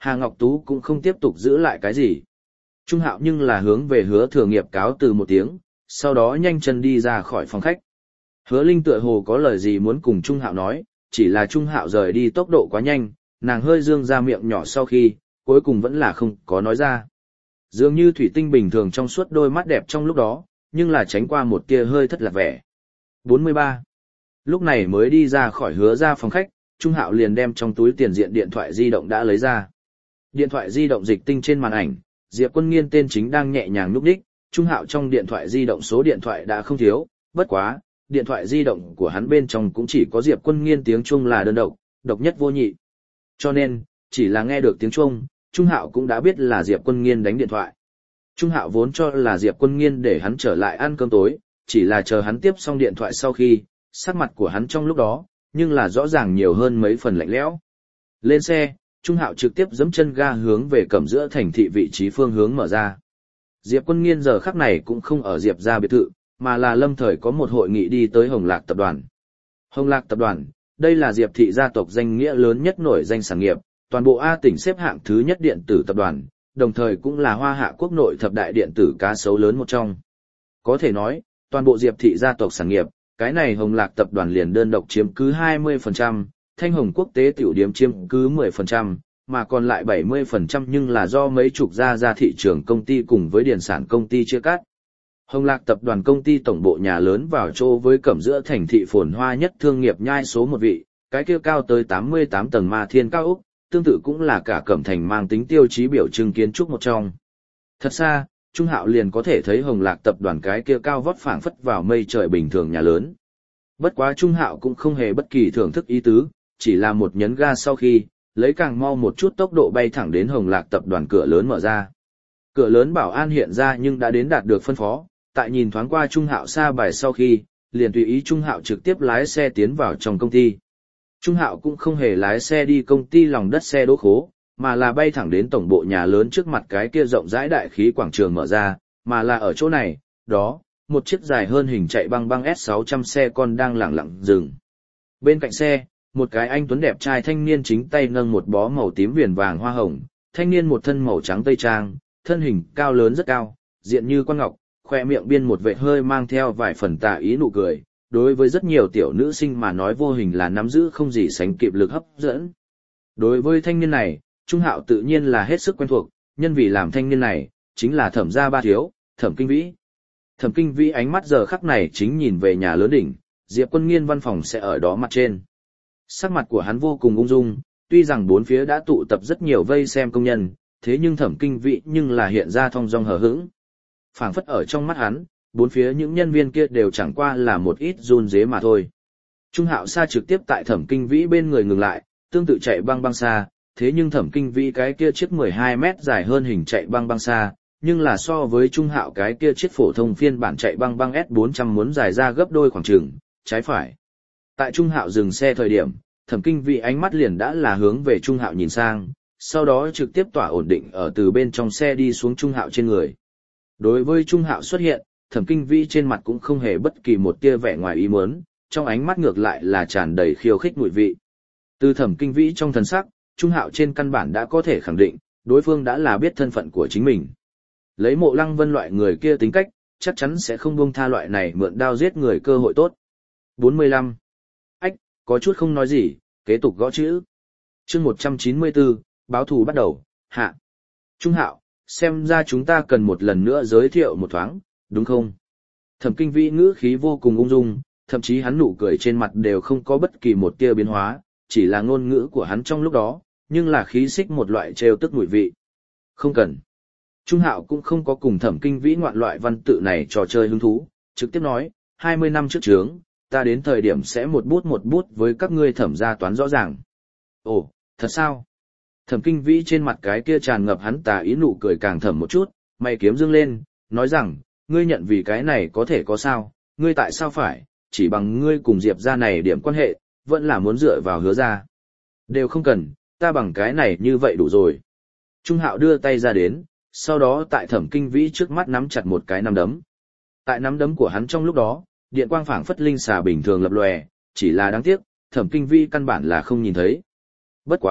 Hà Ngọc Tú cũng không tiếp tục giữ lại cái gì. Trung Hạo nhưng là hướng về Hứa Thừa Nghiệp cáo từ một tiếng, sau đó nhanh chân đi ra khỏi phòng khách. Hứa Linh tựa hồ có lời gì muốn cùng Trung Hạo nói, chỉ là Trung Hạo rời đi tốc độ quá nhanh, nàng hơi dương ra miệng nhỏ sau khi, cuối cùng vẫn là không có nói ra. Dường như thủy tinh bình thường trong suốt đôi mắt đẹp trong lúc đó, nhưng là tránh qua một tia hơi thất lạc vẻ. 43. Lúc này mới đi ra khỏi Hứa ra phòng khách, Trung Hạo liền đem trong túi tiền diện điện thoại di động đã lấy ra. Điện thoại di động dịch tinh trên màn ảnh, Diệp Quân Nghiên tên chính đang nhẹ nhàng nhúc nhích, Trung Hạo trong điện thoại di động số điện thoại đã không thiếu, bất quá, điện thoại di động của hắn bên trong cũng chỉ có Diệp Quân Nghiên tiếng Trung là đơn độc, độc nhất vô nhị. Cho nên, chỉ là nghe được tiếng Trung, Trung Hạo cũng đã biết là Diệp Quân Nghiên đánh điện thoại. Trung Hạo vốn cho là Diệp Quân Nghiên để hắn trở lại ăn cơm tối, chỉ là chờ hắn tiếp xong điện thoại sau khi, sắc mặt của hắn trong lúc đó, nhưng là rõ ràng nhiều hơn mấy phần lạnh lẽo. Lên xe, Trung Hạo trực tiếp giẫm chân ga hướng về Cẩm Giữa thành thị vị trí phương hướng mở ra. Diệp Quân Nghiên giờ khắc này cũng không ở Diệp gia biệt thự, mà là lâm thời có một hội nghị đi tới Hồng Lạc tập đoàn. Hồng Lạc tập đoàn, đây là Diệp thị gia tộc danh nghĩa lớn nhất nổi danh sản nghiệp, toàn bộ A tỉnh xếp hạng thứ nhất điện tử tập đoàn, đồng thời cũng là Hoa Hạ quốc nội thập đại điện tử cá sấu lớn một trong. Có thể nói, toàn bộ Diệp thị gia tộc sản nghiệp, cái này Hồng Lạc tập đoàn liền đơn độc chiếm cứ 20%, Thanh Hồng quốc tế tiểu điếm chiếm cứ 10%, mà còn lại 70% nhưng là do mấy chục gia thị trường công ty cùng với điển sản công ty chia cắt. Hồng Lạc tập đoàn công ty tổng bộ nhà lớn vào chỗ với Cẩm Giữa thành thị phồn hoa nhất thương nghiệp nhai số một vị, cái kia cao tới 88 tầng Ma Thiên cao ốc, tương tự cũng là cả Cẩm Thành mang tính tiêu chí biểu trưng kiến trúc một trong. Thật xa, Trung Hạo liền có thể thấy Hồng Lạc tập đoàn cái kia cao vót phảng phất vào mây trời bình thường nhà lớn. Bất quá Trung Hạo cũng không hề bất kỳ thưởng thức ý tứ, chỉ là một nhấn ga sau khi, lấy càng mau một chút tốc độ bay thẳng đến Hồng Lạc tập đoàn cửa lớn mở ra. Cửa lớn bảo an hiện ra nhưng đã đến đạt được phân phó, tại nhìn thoáng qua Trung Hạo xa bài sau khi, liền tùy ý Trung Hạo trực tiếp lái xe tiến vào trong công ty. Trung Hạo cũng không hề lái xe đi công ty lòng đất xe đỗ khố, mà là bay thẳng đến tổng bộ nhà lớn trước mặt cái kia rộng rãi đại khí quảng trường mở ra, mà là ở chỗ này, đó, một chiếc dài hơn hình chạy băng băng S600 xe con đang lẳng lặng dừng. Bên cạnh xe, một cái anh tuấn đẹp trai thanh niên chính tay nâng một bó màu tím viền vàng hoa hồng, thanh niên một thân màu trắng tây trang, thân hình cao lớn rất cao, diện như quan ngọc, khoe miệng biên một vệt hơi mang theo vài phần tà ý nụ cười, đối với rất nhiều tiểu nữ sinh mà nói vô hình là nắm giữ không gì sánh kịp lực hấp dẫn. Đối với thanh niên này, Trung Hạo tự nhiên là hết sức quen thuộc, nhân vì làm thanh niên này, chính là Thẩm gia ba thiếu, Thẩm Kinh Vĩ. Thẩm Kinh Vĩ ánh mắt giờ khắc này chính nhìn về nhà lớn đỉnh, Diệp Quân Nghiên văn phòng sẽ ở đó mặt trên. Sắc mặt của hắn vô cùng ung dung, tuy rằng bốn phía đã tụ tập rất nhiều vây xem công nhân, thế nhưng Thẩm Kinh Vĩ nhưng là hiện ra thong dong hờ hững. Phảng phất ở trong mắt hắn, bốn phía những nhân viên kia đều chẳng qua là một ít run rế mà thôi. Trung Hạo xa trực tiếp tại Thẩm Kinh Vĩ bên người ngừng lại, tương tự chạy băng băng xa, thế nhưng Thẩm Kinh Vĩ cái kia chiếc 12 mét dài hơn hình chạy băng băng xa, nhưng là so với Trung Hạo cái kia chiếc phổ thông phiên bản chạy băng băng S400 muốn dài ra gấp đôi khoảng chừng, trái phải. Tại Trung Hạo dừng xe thời điểm, Thẩm Kinh Vĩ ánh mắt liền đã là hướng về Trung Hạo nhìn sang, sau đó trực tiếp tỏa ổn định ở từ bên trong xe đi xuống Trung Hạo trên người. Đối với Trung Hạo xuất hiện, Thẩm Kinh Vĩ trên mặt cũng không hề bất kỳ một tia vẻ ngoài ý muốn, trong ánh mắt ngược lại là tràn đầy khiêu khích mùi vị. Từ Thẩm Kinh Vĩ trong thần sắc, Trung Hạo trên căn bản đã có thể khẳng định, đối phương đã là biết thân phận của chính mình. Lấy Mộ Lăng Vân loại người kia tính cách, chắc chắn sẽ không buông tha loại này mượn đao giết người cơ hội tốt. 45. Ách, có chút không nói gì, kế tục gõ chữ. Chương 194, báo thù bắt đầu, hạ. Trung Hạo, xem ra chúng ta cần một lần nữa giới thiệu một thoáng, đúng không? Thẩm Kinh Vĩ ngữ khí vô cùng ung dung, thậm chí hắn nụ cười trên mặt đều không có bất kỳ một tia biến hóa, chỉ là ngôn ngữ của hắn trong lúc đó, nhưng là khí xích một loại trêu tức mùi vị. Không cần. Trung Hạo cũng không có cùng Thẩm Kinh Vĩ ngoạn loại văn tự này trò chơi hứng thú, trực tiếp nói, 20 năm trước chướng, ta đến thời điểm sẽ một bút với các ngươi Thẩm gia toán rõ ràng. Ồ, thật sao? Thẩm Kinh Vĩ trên mặt cái kia tràn ngập hắn tà ý nụ cười càng thầm một chút, mày kiếm dương lên, nói rằng, ngươi nhận vì cái này có thể có sao, ngươi tại sao phải, chỉ bằng ngươi cùng Diệp gia này điểm quan hệ, vẫn là muốn dựa vào Hứa gia. Đều không cần, ta bằng cái này như vậy đủ rồi. Trung Hạo đưa tay ra đến, sau đó tại Thẩm Kinh Vĩ trước mắt nắm chặt một cái nắm đấm. Tại nắm đấm của hắn trong lúc đó, điện quang phảng phất linh xà bình thường lập lòe, chỉ là đáng tiếc, Thẩm Kinh Vĩ căn bản là không nhìn thấy. Bất quá,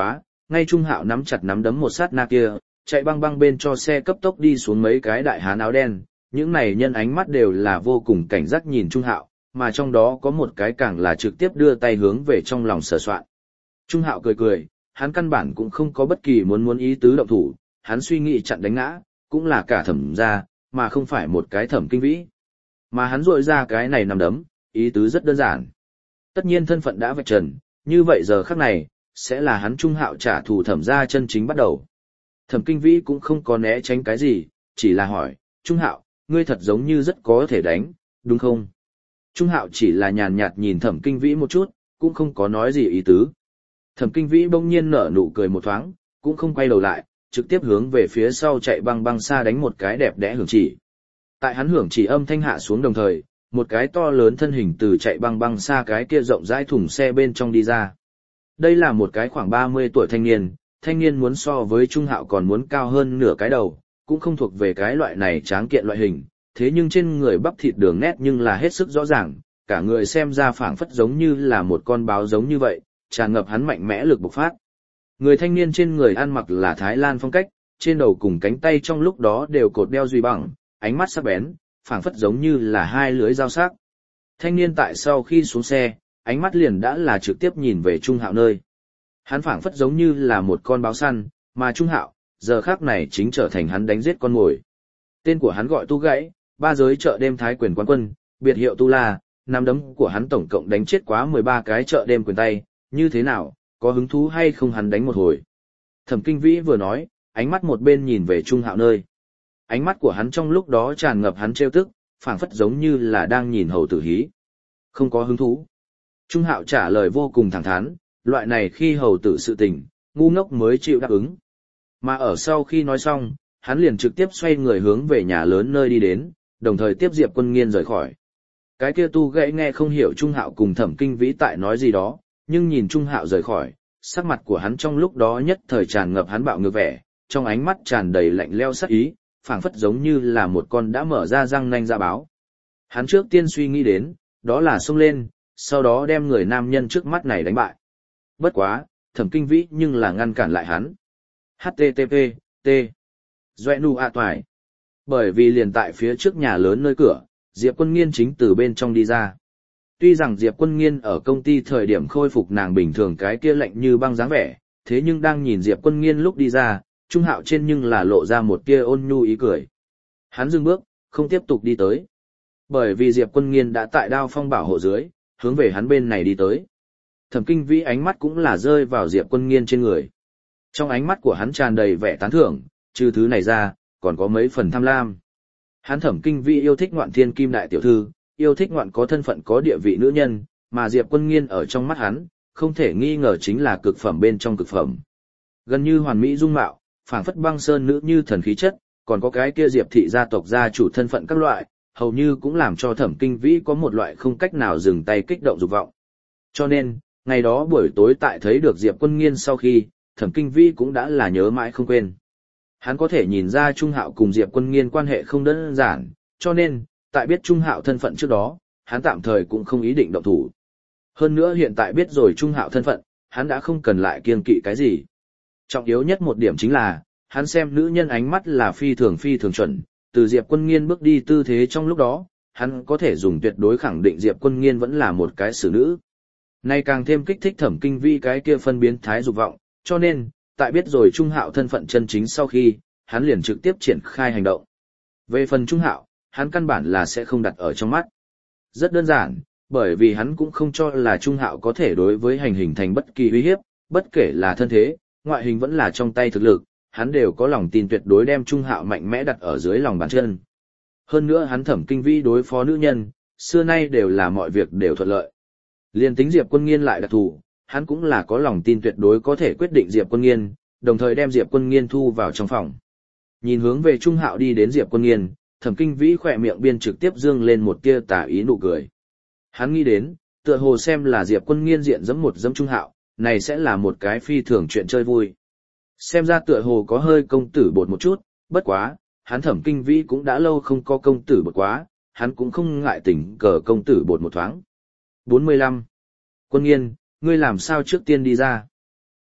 Ngay Trung Hạo nắm chặt nắm đấm một sát na kia, chạy băng băng bên cho xe cấp tốc đi xuống mấy cái đại hán áo đen, những này nhân ánh mắt đều là vô cùng cảnh giác nhìn Trung Hạo, mà trong đó có một cái càng là trực tiếp đưa tay hướng về trong lòng sờ soạn. Trung Hạo cười cười, hắn căn bản cũng không có bất kỳ muốn ý tứ động thủ, hắn suy nghĩ chặn đánh ngã, cũng là cả Thẩm gia, mà không phải một cái Thẩm Kinh Vĩ. Mà hắn rội ra cái này nằm đấm, ý tứ rất đơn giản. Tất nhiên thân phận đã vạch trần, như vậy giờ khắc này, sẽ là hắn Trung Hạo trả thù Thẩm gia chân chính bắt đầu. Thẩm Kinh Vĩ cũng không có né tránh cái gì, chỉ là hỏi, Trung Hạo, ngươi thật giống như rất có thể đánh, đúng không? Trung Hạo chỉ là nhàn nhạt nhìn Thẩm Kinh Vĩ một chút, cũng không có nói gì ý tứ. Thẩm Kinh Vĩ bỗng nhiên nở nụ cười một thoáng, cũng không quay đầu lại, trực tiếp hướng về phía sau chạy băng băng xa đánh một cái đẹp đẽ hưởng chỉ. Tại hắn hưởng chỉ âm thanh hạ xuống đồng thời, một cái to lớn thân hình từ chạy băng băng xa cái kia rộng rãi thùng xe bên trong đi ra. Đây là một cái khoảng 30 tuổi thanh niên muốn so với Trung Hạo còn muốn cao hơn nửa cái đầu, cũng không thuộc về cái loại này tráng kiện loại hình, thế nhưng trên người bắp thịt đường nét nhưng là hết sức rõ ràng, cả người xem ra phảng phất giống như là một con báo giống như vậy, tràn ngập hắn mạnh mẽ lực bộc phát. Người thanh niên trên người ăn mặc là Thái Lan phong cách, trên đầu cùng cánh tay trong lúc đó đều cột đeo duy bằng, ánh mắt sắc bén, phảng phất giống như là hai lưới dao sắc. Thanh niên tại sau khi xuống xe, ánh mắt liền đã là trực tiếp nhìn về Trung Hạo nơi. Hắn phảng phất giống như là một con báo săn, mà Trung Hạo, giờ khắc này chính trở thành hắn đánh giết con mồi. Tên của hắn gọi Tu Gãy, ba giới chợ đêm Thái quyền quán quân, biệt hiệu Tu La, nắm đấm của hắn tổng cộng đánh chết quá 13 cái chợ đêm quyền tay, như thế nào, có hứng thú hay không hắn đánh một hồi. Thẩm Kinh Vĩ vừa nói, ánh mắt một bên nhìn về Trung Hạo nơi. Ánh mắt của hắn trong lúc đó tràn ngập hắn trêu tức, phảng phất giống như là đang nhìn hầu tử hí. Không có hứng thú. Trung Hạo trả lời vô cùng thẳng thắn, loại này khi hầu tử sự tình, ngu ngốc mới chịu đáp ứng. Mà ở sau khi nói xong, hắn liền trực tiếp xoay người hướng về nhà lớn nơi đi đến, đồng thời tiếp Diệp Quân Nghiên rời khỏi. Cái kia Tu Gãy nghe không hiểu Trung Hạo cùng Thẩm Kinh Vĩ tại nói gì đó, nhưng nhìn Trung Hạo rời khỏi, sắc mặt của hắn trong lúc đó nhất thời tràn ngập hắn bạo ngược vẻ, trong ánh mắt tràn đầy lạnh lẽo sát ý, phảng phất giống như là một con đã mở ra răng nanh ra báo. Hắn trước tiên suy nghĩ đến, đó là xông lên, sau đó đem người nam nhân trước mắt này đánh bại. Bất quá, Thẩm Kinh Vĩ nhưng là ngăn cản lại hắn. HTTP, T. Doe nu a toài. Bởi vì liền tại phía trước nhà lớn nơi cửa, Diệp Quân Nghiên chính từ bên trong đi ra. Tuy rằng Diệp Quân Nghiên ở công ty thời điểm khôi phục nàng bình thường cái kia lạnh như băng dáng vẻ, thế nhưng đang nhìn Diệp Quân Nghiên lúc đi ra, Trung Hạo trên nhưng là lộ ra một tia ôn nhu ý cười. Hắn dừng bước, không tiếp tục đi tới. Bởi vì Diệp Quân Nghiên đã tại Đao Phong bảo hộ dưới, hướng về hắn bên này đi tới. Thẩm Kinh Vĩ ánh mắt cũng là rơi vào Diệp Quân Nghiên trên người. Trong ánh mắt của hắn tràn đầy vẻ tán thưởng, trừ thứ này ra, còn có mấy phần tham lam. Hắn Thẩm Kinh Vĩ yêu thích ngoạn thiên kim đại tiểu thư, yêu thích ngoạn có thân phận có địa vị nữ nhân, mà Diệp Quân Nghiên ở trong mắt hắn, không thể nghi ngờ chính là cực phẩm bên trong cực phẩm. Gần như hoàn mỹ dung mạo, phảng phất băng sơn nữ như thần khí chất, còn có cái kia Diệp thị gia tộc gia chủ thân phận các loại, hầu như cũng làm cho Thẩm Kinh Vĩ có một loại không cách nào dừng tay kích động dục vọng. Cho nên, ngày đó buổi tối tại thấy được Diệp Quân Nghiên sau khi, Thẩm Kinh Vĩ cũng đã là nhớ mãi không quên. Hắn có thể nhìn ra Trung Hạo cùng Diệp Quân Nghiên quan hệ không đơn giản, cho nên, tại biết Trung Hạo thân phận trước đó, hắn tạm thời cũng không ý định động thủ. Hơn nữa hiện tại biết rồi Trung Hạo thân phận, hắn đã không cần lại kiêng kỵ cái gì. Trọng yếu nhất một điểm chính là, hắn xem nữ nhân ánh mắt là phi thường chuẩn, từ Diệp Quân Nghiên bước đi tư thế trong lúc đó, hắn có thể dùng tuyệt đối khẳng định Diệp Quân Nghiên vẫn là một cái xử nữ. Nay càng thêm kích thích Thẩm Kinh Vĩ cái kia phân biến thái dục vọng, cho nên, tại biết rồi Trung Hạo thân phận chân chính sau khi, hắn liền trực tiếp triển khai hành động. Về phần Trung Hạo, hắn căn bản là sẽ không đặt ở trong mắt. Rất đơn giản, bởi vì hắn cũng không cho là Trung Hạo có thể đối với hành hình thành bất kỳ uy hiếp, bất kể là thân thế, ngoại hình vẫn là trong tay thực lực, hắn đều có lòng tin tuyệt đối đem Trung Hạo mạnh mẽ đặt ở dưới lòng bàn chân. Hơn nữa hắn Thẩm Kinh Vĩ đối phó nữ nhân, xưa nay đều là mọi việc đều thuận lợi. Liên tính Diệp Quân Nghiên lại đặc thù, hắn cũng là có lòng tin tuyệt đối có thể quyết định Diệp Quân Nghiên, đồng thời đem Diệp Quân Nghiên thu vào trong phòng. Nhìn hướng về Trung Hạo đi đến Diệp Quân Nghiên, Thẩm Kinh Vĩ khỏe miệng biên trực tiếp dương lên một tia tà ý nụ cười. Hắn nghĩ đến, tựa hồ xem là Diệp Quân Nghiên diện giẫm một dẫm Trung Hạo, này sẽ là một cái phi thường chuyện chơi vui. Xem ra tựa hồ có hơi công tử bột một chút, bất quá, hắn Thẩm Kinh Vĩ cũng đã lâu không có công tử bột quá, hắn cũng không ngại tình cờ công tử bột một thoáng. 45. Quân Nghiên, ngươi làm sao trước tiên đi ra?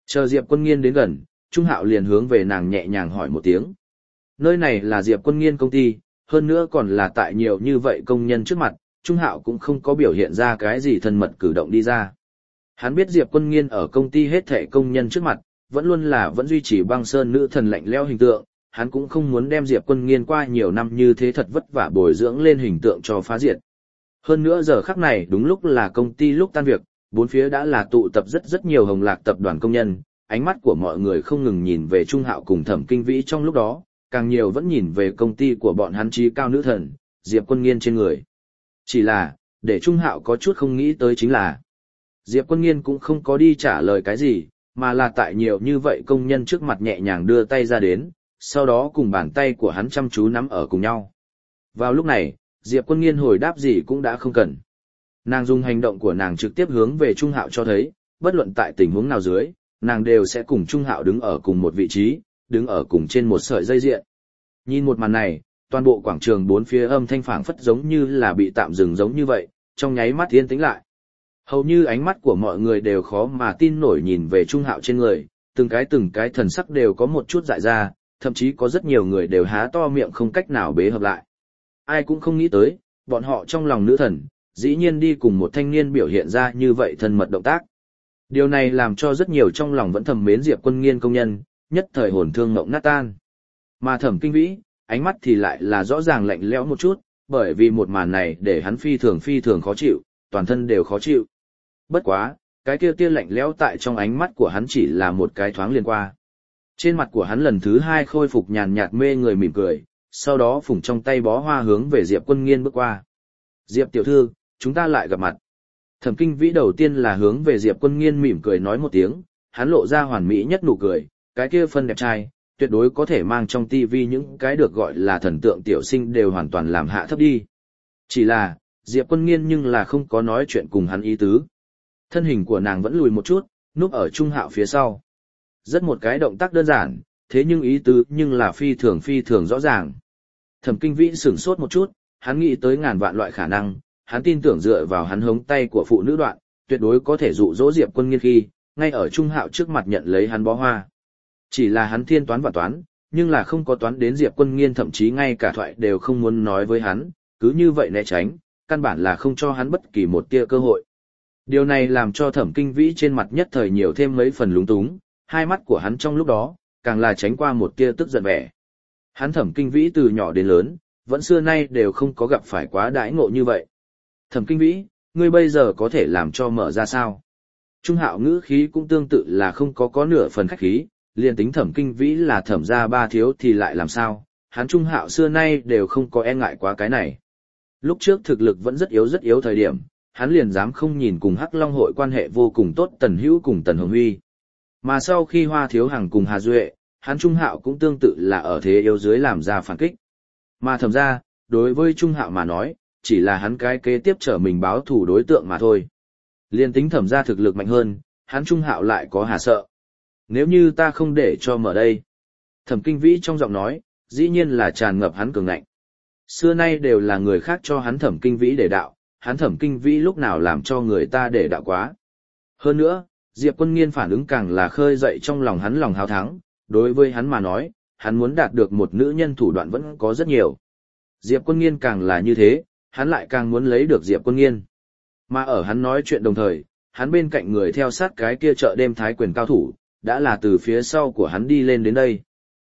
Chờ Diệp Quân Nghiên đến gần, Trung Hạo liền hướng về nàng nhẹ nhàng hỏi một tiếng. Nơi này là Diệp Quân Nghiên công ty, hơn nữa còn là tại nhiều như vậy công nhân trước mặt, Trung Hạo cũng không có biểu hiện ra cái gì thân mật cử động đi ra. Hắn biết Diệp Quân Nghiên ở công ty hết thảy công nhân trước mặt, vẫn duy trì băng sơn nữ thần lạnh lẽo hình tượng, hắn cũng không muốn đem Diệp Quân Nghiên qua nhiều năm như thế thật vất vả bồi dưỡng lên hình tượng cho phá diệt. Hơn nữa giờ khắc này đúng lúc là công ty lúc tan việc, bốn phía đã là tụ tập rất nhiều Hồng Lạc tập đoàn công nhân, ánh mắt của mọi người không ngừng nhìn về Trung Hạo cùng Thẩm Kinh Vĩ trong lúc đó, càng nhiều vẫn nhìn về công ty của bọn hắn trí cao nữ thần, Diệp Quân Nghiên trên người. Chỉ là, để Trung Hạo có chút không nghĩ tới chính là, Diệp Quân Nghiên cũng không có đi trả lời cái gì, mà là tại nhiều như vậy công nhân trước mặt nhẹ nhàng đưa tay ra đến, sau đó cùng bàn tay của hắn chăm chú nắm ở cùng nhau. Vào lúc này, Diệp Quân Nghiên hồi đáp gì cũng đã không cần. Nàng dùng hành động của nàng trực tiếp hướng về Trung Hạo cho thấy, bất luận tại tình huống nào dưới, nàng đều sẽ cùng Trung Hạo đứng ở cùng một vị trí, đứng ở cùng trên một sợi dây diện. Nhìn một màn này, toàn bộ quảng trường bốn phía âm thanh phảng phất giống như là bị tạm dừng giống như vậy, trong nháy mắt yên tĩnh lại. Hầu như ánh mắt của mọi người đều khó mà tin nổi nhìn về Trung Hạo trên người, từng cái thần sắc đều có một chút dại ra, thậm chí có rất nhiều người đều há to miệng không cách nào bế hợp lại. Ai cũng không nghĩ tới, bọn họ trong lòng nữ thần, dĩ nhiên đi cùng một thanh niên biểu hiện ra như vậy thân mật động tác. Điều này làm cho rất nhiều trong lòng vẫn thầm mến Diệp Quân Nghiên công nhân, nhất thời hồn thương ngộng nát tan. Mà Thẩm Kinh Vĩ, ánh mắt thì lại là rõ ràng lạnh lẽo một chút, bởi vì một màn này để hắn phi thường khó chịu, toàn thân đều khó chịu. Bất quá, cái kia tia lạnh lẽo tại trong ánh mắt của hắn chỉ là một cái thoáng liền qua. Trên mặt của hắn lần thứ hai khôi phục nhàn nhạt mê người mỉm cười, sau đó phủng trong tay bó hoa hướng về Diệp Quân Nghiên bước qua. Diệp tiểu thư, chúng ta lại gặp mặt. Thẩm Kinh Vĩ đầu tiên là hướng về Diệp Quân Nghiên mỉm cười nói một tiếng, hắn lộ ra hoàn mỹ nhất nụ cười, cái kia phân đẹp trai, tuyệt đối có thể mang trong tivi những cái được gọi là thần tượng tiểu sinh đều hoàn toàn làm hạ thấp đi. Chỉ là, Diệp Quân Nghiên nhưng là không có nói chuyện cùng hắn ý tứ. Thân hình của nàng vẫn lùi một chút, núp ở Trung Hạo phía sau. Rất một cái động tác đơn giản, thế nhưng ý tứ nhưng là phi thường rõ ràng. Thẩm Kinh Vĩ sửng sốt một chút, hắn nghĩ tới ngàn vạn loại khả năng, hắn tin tưởng dựa vào hắn hống tay của phụ nữ đoạn, tuyệt đối có thể dụ dỗ Diệp Quân Nghiên khi, ngay ở Trung Hạo trước mặt nhận lấy hắn bó hoa. Chỉ là hắn thiên toán và toán, nhưng là không có toán đến Diệp Quân Nghiên thậm chí ngay cả thoại đều không muốn nói với hắn, cứ như vậy né tránh, căn bản là không cho hắn bất kỳ một tia cơ hội. Điều này làm cho Thẩm Kinh Vĩ trên mặt nhất thời nhiều thêm mấy phần lúng túng, hai mắt của hắn trong lúc đó, càng là tránh qua một tia tức giận vẻ. Hắn Thẩm Kinh Vĩ từ nhỏ đến lớn, vẫn xưa nay đều không có gặp phải quá đãi ngộ như vậy. Thẩm Kinh Vĩ, ngươi bây giờ có thể làm cho mở ra sao? Trung Hạo ngữ khí cũng tương tự là không có nửa phần khách khí, liền tính Thẩm Kinh Vĩ là Thẩm gia ba thiếu thì lại làm sao, hắn Trung Hạo xưa nay đều không có e ngại quá cái này. Lúc trước thực lực vẫn rất yếu thời điểm, hắn liền dám không nhìn cùng Hắc Long hội quan hệ vô cùng tốt Tần Hữu cùng Tần Hồng Huy. Mà sau khi Hoa Thiếu Hằng cùng Hà Duệ, hắn Trung Hạo cũng tương tự là ở thế yếu dưới làm ra phản kích. Mà Thẩm gia, đối với Trung Hạo mà nói, chỉ là hắn cái kế tiếp trở mình báo thù đối tượng mà thôi. Liên tính Thẩm gia thực lực mạnh hơn, hắn Trung Hạo lại có hà sợ. Nếu như ta không để cho mở đây. Thẩm Kinh Vĩ trong giọng nói, dĩ nhiên là tràn ngập hắn cường ngạnh. Xưa nay đều là người khác cho hắn Thẩm Kinh Vĩ để đạo, hắn Thẩm Kinh Vĩ lúc nào làm cho người ta để đạo quá. Hơn nữa, Diệp Quân Nghiên phản ứng càng là khơi dậy trong lòng hắn lòng háo thắng, đối với hắn mà nói, hắn muốn đạt được một nữ nhân thủ đoạn vẫn có rất nhiều. Diệp Quân Nghiên càng là như thế, hắn lại càng muốn lấy được Diệp Quân Nghiên. Mà ở hắn nói chuyện đồng thời, hắn bên cạnh người theo sát cái kia chợ đêm thái quyền cao thủ, đã là từ phía sau của hắn đi lên đến đây.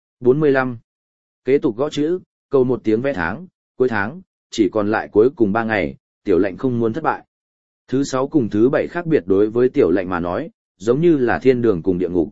45. Kế tục gõ chữ, cầu một tiếng vé tháng, cuối tháng, chỉ còn lại cuối cùng 3 ngày, tiểu lệnh không muốn thất bại. Thứ 6 cùng thứ 7 khác biệt đối với tiểu lệnh mà nói, giống như là thiên đường cùng địa ngục.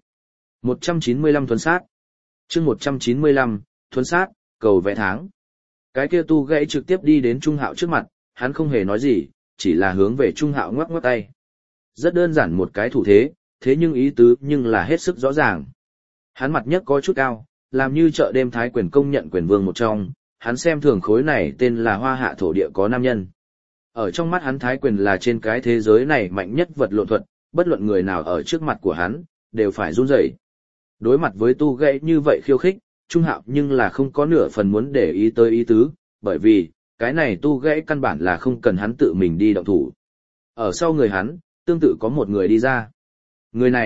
195 thuần sát. Chương 195, thuần sát, cầu vé tháng. Cái kia tu gãy trực tiếp đi đến Trung Hạo trước mặt, hắn không hề nói gì, chỉ là hướng về Trung Hạo ngoắc ngoắc tay. Rất đơn giản một cái thủ thế, thế nhưng ý tứ nhưng là hết sức rõ ràng. Hắn mặt nhất có chút cao, làm như chợ đêm thái quyền công nhận quyền vương một trong, hắn xem thường khối này tên là Hoa Hạ thổ địa có nam nhân. Ở trong mắt hắn thái quyền là trên cái thế giới này mạnh nhất vật lộn thuật, bất luận người nào ở trước mặt của hắn, đều phải run rẩy. Đối mặt với tu gãy như vậy khiêu khích, Trung Hạo nhưng là không có nửa phần muốn để ý tới ý tứ, bởi vì, cái này tu gãy căn bản là không cần hắn tự mình đi động thủ. Ở sau người hắn, tương tự có một người đi ra. Người này,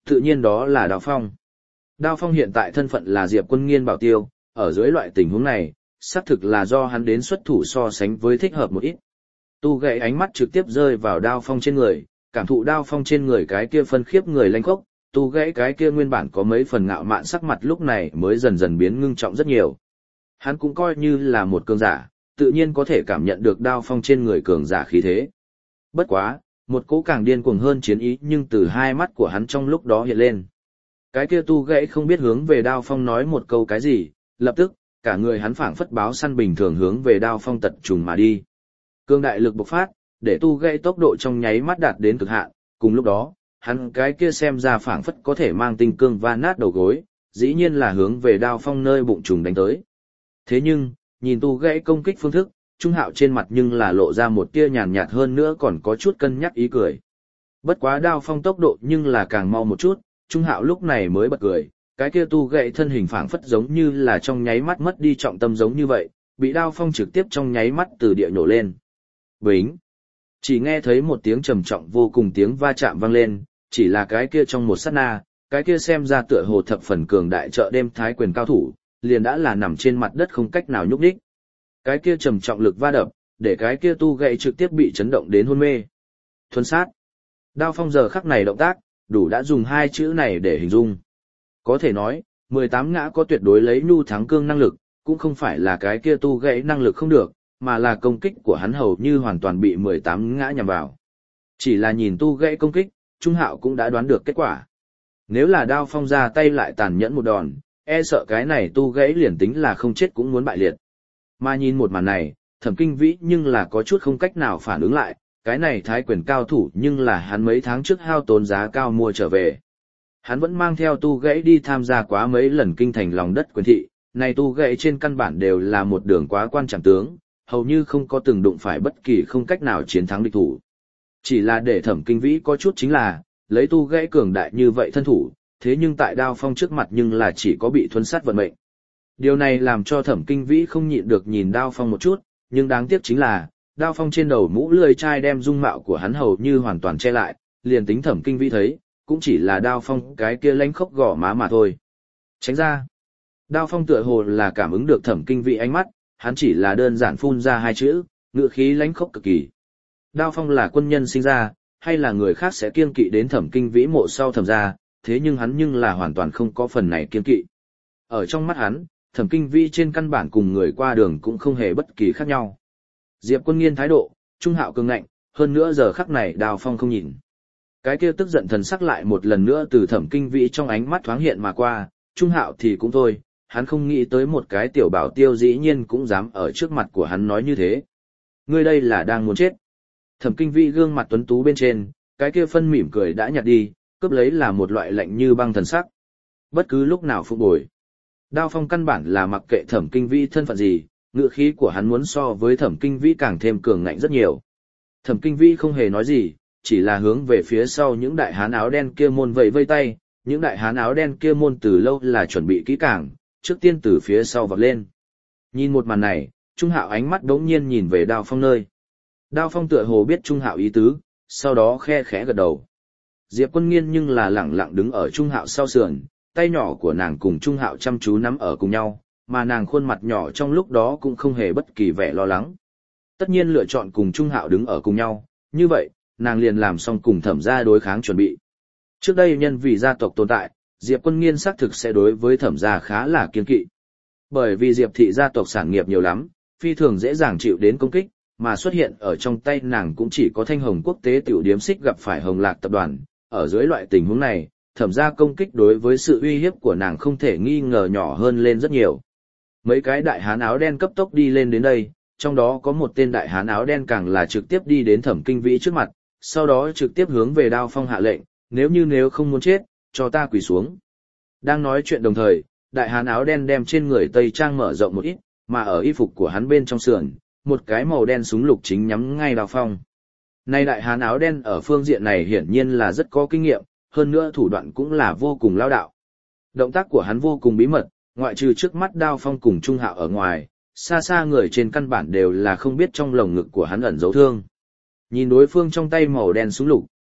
Tự nhiên đó là Đao Phong. Đao Phong hiện tại thân phận là Diệp Quân Nghiên bảo tiêu, ở dưới loại tình huống này, xác thực là do hắn đến xuất thủ so sánh với thích hợp một ít. Tu Gậy ánh mắt trực tiếp rơi vào Đao Phong trên người, cảm thụ Đao Phong trên người cái kia phân khiếp người lanh khốc, Tu Gậy cái kia nguyên bản có mấy phần ngạo mạn sắc mặt lúc này mới dần dần biến ngưng trọng rất nhiều. Hắn cũng coi như là một cường giả, tự nhiên có thể cảm nhận được Đao Phong trên người cường giả khí thế. Bất quá, một cỗ càng điên cuồng hơn chiến ý nhưng từ hai mắt của hắn trong lúc đó hiện lên. Cái kia Tu Gậy không biết hướng về Đao Phong nói một câu cái gì, lập tức, cả người hắn phảng phất báo săn bình thường hướng về Đao Phong tật trùng mà đi. Cương đại lực bộc phát, để Tu Gậy tốc độ trong nháy mắt đạt đến cực hạn, cùng lúc đó, hắn cái kia xem ra phảng phất có thể mang tinh cương va nát đầu gối, dĩ nhiên là hướng về Đao Phong nơi bụng trùng đánh tới. Thế nhưng, nhìn Tu Gậy công kích phương thức, Trung Hạo trên mặt nhưng là lộ ra một tia nhàn nhạt hơn nữa còn có chút cân nhắc ý cười. Bất quá Đao Phong tốc độ nhưng là càng mau một chút, Trung Hạo lúc này mới bật cười, cái kia Tu Gậy thân hình phảng phất giống như là trong nháy mắt mất đi trọng tâm giống như vậy, bị Đao Phong trực tiếp trong nháy mắt từ địa nhổ lên. Bính! Chỉ nghe thấy một tiếng trầm trọng vô cùng tiếng va chạm vang lên, chỉ là cái kia trong một sát na, cái kia xem ra tựa hồ thập phần cường đại chợ đêm thái quyền cao thủ, liền đã là nằm trên mặt đất không cách nào nhúc nhích. Cái kia trầm trọng lực va đập, để cái kia Tu Gậy trực tiếp bị chấn động đến hôn mê. Thuần sát. Đao Phong giờ khắc này động tác, đủ đã dùng hai chữ này để hình dung. Có thể nói, 18 ngã có tuyệt đối lấy nhu thắng cương năng lực, cũng không phải là cái kia Tu Gậy năng lực không được, mà là công kích của hắn hầu như hoàn toàn bị 18 ngã nhằm vào. Chỉ là nhìn Tu Gậy công kích, Trung Hạo cũng đã đoán được kết quả. Nếu là Đao Phong ra tay lại tàn nhẫn một đòn, e sợ cái này Tu Gậy liền tính là không chết cũng muốn bại liệt. Mà nhìn một màn này, Thẩm Kinh Vĩ nhưng là có chút không cách nào phản ứng lại, cái này thái quyền cao thủ nhưng là hắn mấy tháng trước hao tốn giá cao mua trở về. Hắn vẫn mang theo Tu Gậy đi tham gia quá mấy lần kinh thành lòng đất quyền thị, này Tu Gậy trên căn bản đều là một đường quá quan trọng tướng, hầu như không có từng đụng phải bất kỳ không cách nào chiến thắng địch thủ. Chỉ là để Thẩm Kinh Vĩ có chút chính là, lấy Tu Gậy cường đại như vậy thân thủ, thế nhưng tại Đao Phong trước mặt nhưng là chỉ có bị thuần sát vận mệnh. Điều này làm cho Thẩm Kinh Vĩ không nhịn được nhìn Đao Phong một chút, nhưng đáng tiếc chính là, Đao Phong trên đầu mũ lưỡi chai đem dung mạo của hắn hầu như hoàn toàn che lại, liền tính Thẩm Kinh Vĩ thấy, cũng chỉ là Đao Phong cái kia lánh khốc gò má mà thôi. Tránh ra. Đao Phong tựa hồ là cảm ứng được Thẩm Kinh Vĩ ánh mắt, hắn chỉ là đơn giản phun ra hai chữ, ngựa khí lánh khốc cực kỳ. Đao Phong là quân nhân sinh ra, hay là người khác sẽ kiêng kỵ đến Thẩm Kinh Vĩ mộ sau Thẩm gia, thế nhưng hắn nhưng là hoàn toàn không có phần này kiêng kỵ. Ở trong mắt hắn, Thẩm Kinh Vĩ trên căn bản cùng người qua đường cũng không hề bất kỳ khác nhau. Diệp Quân Nghiên thái độ, Trung Hạo cường ngạnh, hơn nữa giờ khắc này Đao Phong không nhìn. Cái kia tức giận thần sắc lại một lần nữa từ Thẩm Kinh Vĩ trong ánh mắt thoáng hiện mà qua, Trung Hạo thì cũng thôi, hắn không nghĩ tới một cái tiểu bảo tiêu dĩ nhiên cũng dám ở trước mặt của hắn nói như thế. Ngươi đây là đang muốn chết. Thẩm Kinh Vĩ gương mặt tuấn tú bên trên, cái kia phân mỉm cười đã nhạt đi, cướp lấy là một loại lạnh như băng thần sắc. Bất cứ lúc nào phục bồi. Đao Phong căn bản là mặc kệ Thẩm Kinh Vĩ thân phận gì, ngựa khí của hắn muốn so với Thẩm Kinh Vĩ càng thêm cường ngạnh rất nhiều. Thẩm Kinh Vĩ không hề nói gì, chỉ là hướng về phía sau những đại hán áo đen kia môn vẫy vây tay, những đại hán áo đen kia môn từ lâu là chuẩn bị kỹ càng, trước tiên từ phía sau vọt lên. Nhìn một màn này, Trung Hạo ánh mắt đống nhiên nhìn về Đao Phong nơi. Đao Phong tựa hồ biết Trung Hạo ý tứ, sau đó khe khẽ gật đầu. Diệp Quân Nghiên nhưng là lẳng lặng đứng ở Trung Hạo sau sườn, tay nhỏ của nàng cùng Trung Hạo chăm chú nắm ở cùng nhau, mà nàng khuôn mặt nhỏ trong lúc đó cũng không hề bất kỳ vẻ lo lắng. Tất nhiên lựa chọn cùng Trung Hạo đứng ở cùng nhau, như vậy, nàng liền làm xong cùng Thẩm gia đối kháng chuẩn bị. Trước đây nhân vì gia tộc tồn tại, Diệp Quân Nghiên xác thực sẽ đối với Thẩm gia khá là kiêng kỵ. Bởi vì Diệp thị gia tộc sản nghiệp nhiều lắm, phi thường dễ dàng chịu đến công kích, mà xuất hiện ở trong tay nàng cũng chỉ có Thanh Hồng Quốc tế tiểu điếm xích gặp phải Hồng Lạc tập đoàn. Ở dưới loại tình huống này, Thẩm gia công kích đối với sự uy hiếp của nàng không thể nghi ngờ nhỏ hơn lên rất nhiều. Mấy cái đại hán áo đen cấp tốc đi lên đến đây, trong đó có một tên đại hán áo đen càng là trực tiếp đi đến Thẩm Kinh Vĩ trước mặt, sau đó trực tiếp hướng về Đao Phong hạ lệnh, nếu không muốn chết, cho ta quỳ xuống. Đang nói chuyện đồng thời, đại hán áo đen đem trên người tây trang mở rộng một ít, mà ở y phục của hắn bên trong sườn, một cái màu đen súng lục chính nhắm ngay Đao Phong. Nay đại hán áo đen ở phương diện này hiển nhiên là rất có kinh nghiệm, hơn nữa thủ đoạn cũng là vô cùng lao đạo. Động tác của hắn vô cùng bí mật, ngoại trừ trước mắt Đao Phong cùng Trung Hạo ở ngoài, xa xa người trên căn bản đều là không biết trong lồng ngực của hắn ẩn dấu thương. Nhìn đối phương trong tay màu đen súng lục,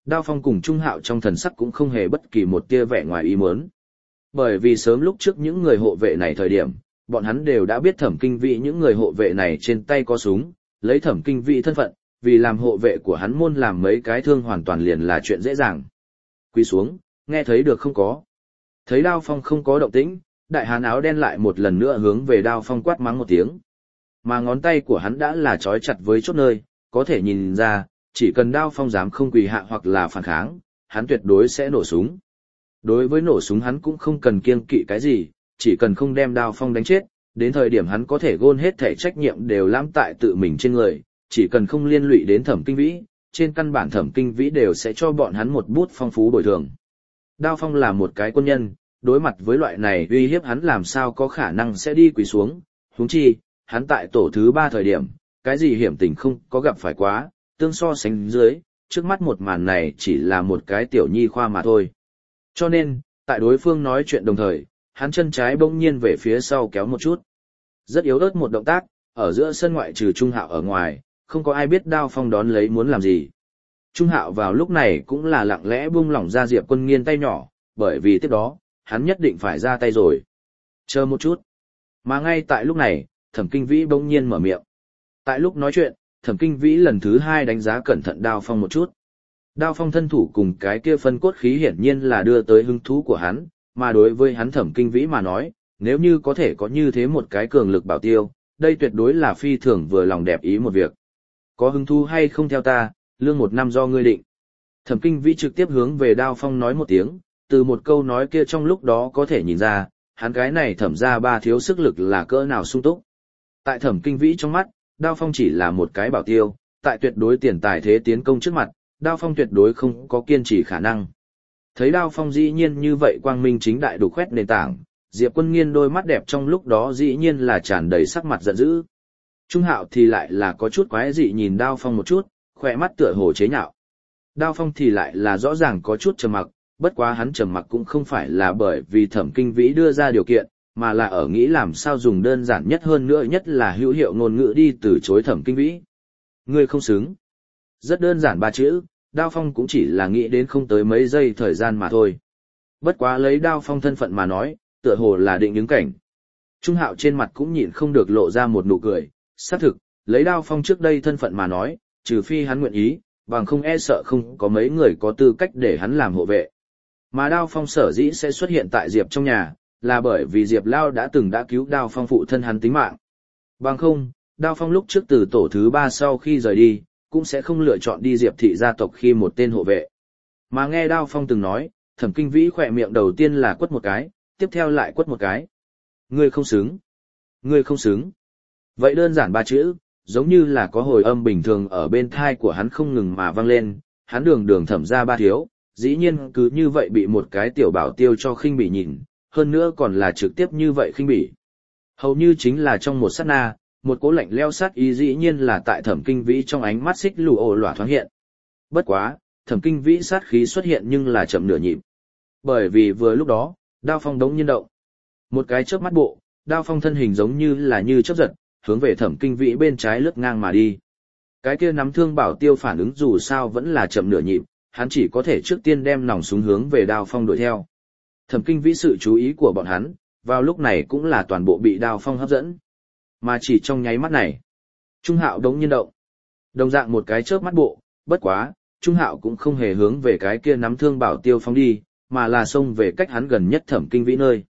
Đao Phong cùng Trung Hạo trong thần sắc cũng không hề bất kỳ một tia vẻ ngoài ý muốn. Bởi vì sớm lúc trước những người hộ vệ này thời điểm, bọn hắn đều đã biết Thẩm Kinh Vĩ những người hộ vệ này trên tay có súng, lấy Thẩm Kinh Vĩ thân phận, vì làm hộ vệ của hắn môn làm mấy cái thương hoàn toàn liền là chuyện dễ dàng. Quỳ xuống, nghe thấy được không có? Thấy Đao Phong không có động tĩnh, đại hán áo đen lại một lần nữa hướng về Đao Phong quát mắng một tiếng. Mà ngón tay của hắn đã là trói chặt với chốt nơi, có thể nhìn ra, chỉ cần Đao Phong dám không quỳ hạ hoặc là phản kháng, hắn tuyệt đối sẽ nổ súng. Đối với nổ súng hắn cũng không cần kiêng kỵ cái gì, chỉ cần không đem Đao Phong đánh chết, đến thời điểm hắn có thể gôn hết thể trách nhiệm đều lãm tại tự mình trên người, chỉ cần không liên lụy đến Thẩm Kinh Vĩ, trên căn bản Thẩm Kinh Vĩ đều sẽ cho bọn hắn một bút phong phú bồi thường. Đao Phong là một cái quân nhân, đối mặt với loại này uy hiếp hắn làm sao có khả năng sẽ đi quỳ xuống, huống chi, hắn tại tổ thứ 3 thời điểm, cái gì hiểm tình không có gặp phải quá, tương so sánh dưới, trước mắt một màn này chỉ là một cái tiểu nhi khoa mà thôi. Cho nên, tại đối phương nói chuyện đồng thời, hắn chân trái bỗng nhiên về phía sau kéo một chút. Rất yếu ớt một động tác, ở giữa sân ngoại trừ Trung Hạo ở ngoài, không có ai biết Đao Phong đón lấy muốn làm gì. Trung Hạo vào lúc này cũng là lặng lẽ buông lỏng ra Diệp Quân Nghiên tay nhỏ, bởi vì tiếp đó, hắn nhất định phải ra tay rồi. Chờ một chút. Mà ngay tại lúc này, Thẩm Kinh Vĩ bỗng nhiên mở miệng. Tại lúc nói chuyện, Thẩm Kinh Vĩ lần thứ 2 đánh giá cẩn thận Đao Phong một chút. Đao Phong thân thủ cùng cái kia phân cốt khí hiển nhiên là đưa tới hứng thú của hắn, mà đối với hắn Thẩm Kinh Vĩ mà nói, nếu như có thể có như thế một cái cường lực bảo tiêu, đây tuyệt đối là phi thường vừa lòng đẹp ý một việc. Có hứng thú hay không theo ta, lương 1 năm do ngươi định. Thẩm Kinh Vĩ trực tiếp hướng về Đao Phong nói một tiếng, từ một câu nói kia trong lúc đó có thể nhìn ra, hắn cái này Thẩm ra 3 thiếu sức lực là cỡ nào sung túc. Tại Thẩm Kinh Vĩ trong mắt, Đao Phong chỉ là một cái bảo tiêu, tại tuyệt đối tiền tài thế tiến công trước mặt, Đao Phong tuyệt đối không có kiên trì khả năng. Thấy Đao Phong dĩ nhiên như vậy quang minh chính đại đủ khoét nền tảng, Diệp Quân Nghiên đôi mắt đẹp trong lúc đó dĩ nhiên là tràn đầy sắc mặt giận dữ. Trung Hạo thì lại là có chút quái dị nhìn Đao Phong một chút, khỏe mắt tựa hồ chế nhạo. Đao Phong thì lại là rõ ràng có chút trầm mặc, bất quá hắn trầm mặc cũng không phải là bởi vì Thẩm Kinh Vĩ đưa ra điều kiện, mà là ở nghĩ làm sao dùng đơn giản nhất hơn nữa nhất là hữu hiệu ngôn ngữ đi từ chối Thẩm Kinh Vĩ. Ngươi không xứng. Rất đơn giản 3 chữ, Đao Phong cũng chỉ là nghĩ đến không tới mấy giây thời gian mà thôi. Bất quá lấy Đao Phong thân phận mà nói, tựa hồ là định ứng cảnh. Trung Hạo trên mặt cũng nhịn không được lộ ra một nụ cười, xác thực, lấy Đao Phong trước đây thân phận mà nói, trừ phi hắn nguyện ý, bằng không e sợ không có mấy người có tư cách để hắn làm hộ vệ. Mà Đao Phong sở dĩ sẽ xuất hiện tại Diệp trong nhà, là bởi vì Diệp Lao đã từng đã cứu Đao Phong phụ thân hắn tính mạng. Bằng không, Đao Phong lúc trước từ tổ thứ 3 sau khi rời đi, cũng sẽ không lựa chọn đi Diệp thị gia tộc khi một tên hộ vệ. Mà nghe Đao Phong từng nói, Thẩm Kinh Vĩ khỏe miệng đầu tiên là quất một cái, tiếp theo lại quất một cái. Ngươi không xứng. Ngươi không xứng. Vậy đơn giản 3 chữ, giống như là có hồi âm bình thường ở bên thai của hắn không ngừng mà vang lên, hắn đường đường Thẩm ra 3 thiếu, dĩ nhiên cứ như vậy bị một cái tiểu bảo tiêu cho khinh bỉ nhìn, hơn nữa còn là trực tiếp như vậy khinh bỉ. Hầu như chính là trong một sát na, một cỗ lạnh leo sát ý dĩ nhiên là tại Thẩm Kinh Vĩ trong ánh mắt xích lù ồ lỏa thoáng hiện. Bất quá, Thẩm Kinh Vĩ sát khí xuất hiện nhưng là chậm nửa nhịp. Bởi vì vừa lúc đó, Đao Phong đống nhiên động. Một cái chớp mắt bộ, Đao Phong thân hình giống như là như chớp giật, hướng về Thẩm Kinh Vĩ bên trái lướt ngang mà đi. Cái kia nắm thương bảo tiêu phản ứng dù sao vẫn là chậm nửa nhịp, hắn chỉ có thể trước tiên đem nòng súng hướng về Đao Phong đuổi theo. Thẩm Kinh Vĩ sự chú ý của bọn hắn, vào lúc này cũng là toàn bộ bị Đao Phong hấp dẫn. Mà chỉ trong nháy mắt này, Trung Hạo đống nhiên động. Đồng dạng một cái chớp mắt bộ, bất quá, Trung Hạo cũng không hề hướng về cái kia nắm thương bảo tiêu phóng đi, mà là xông về cách hắn gần nhất Thẩm Kinh Vĩ nơi.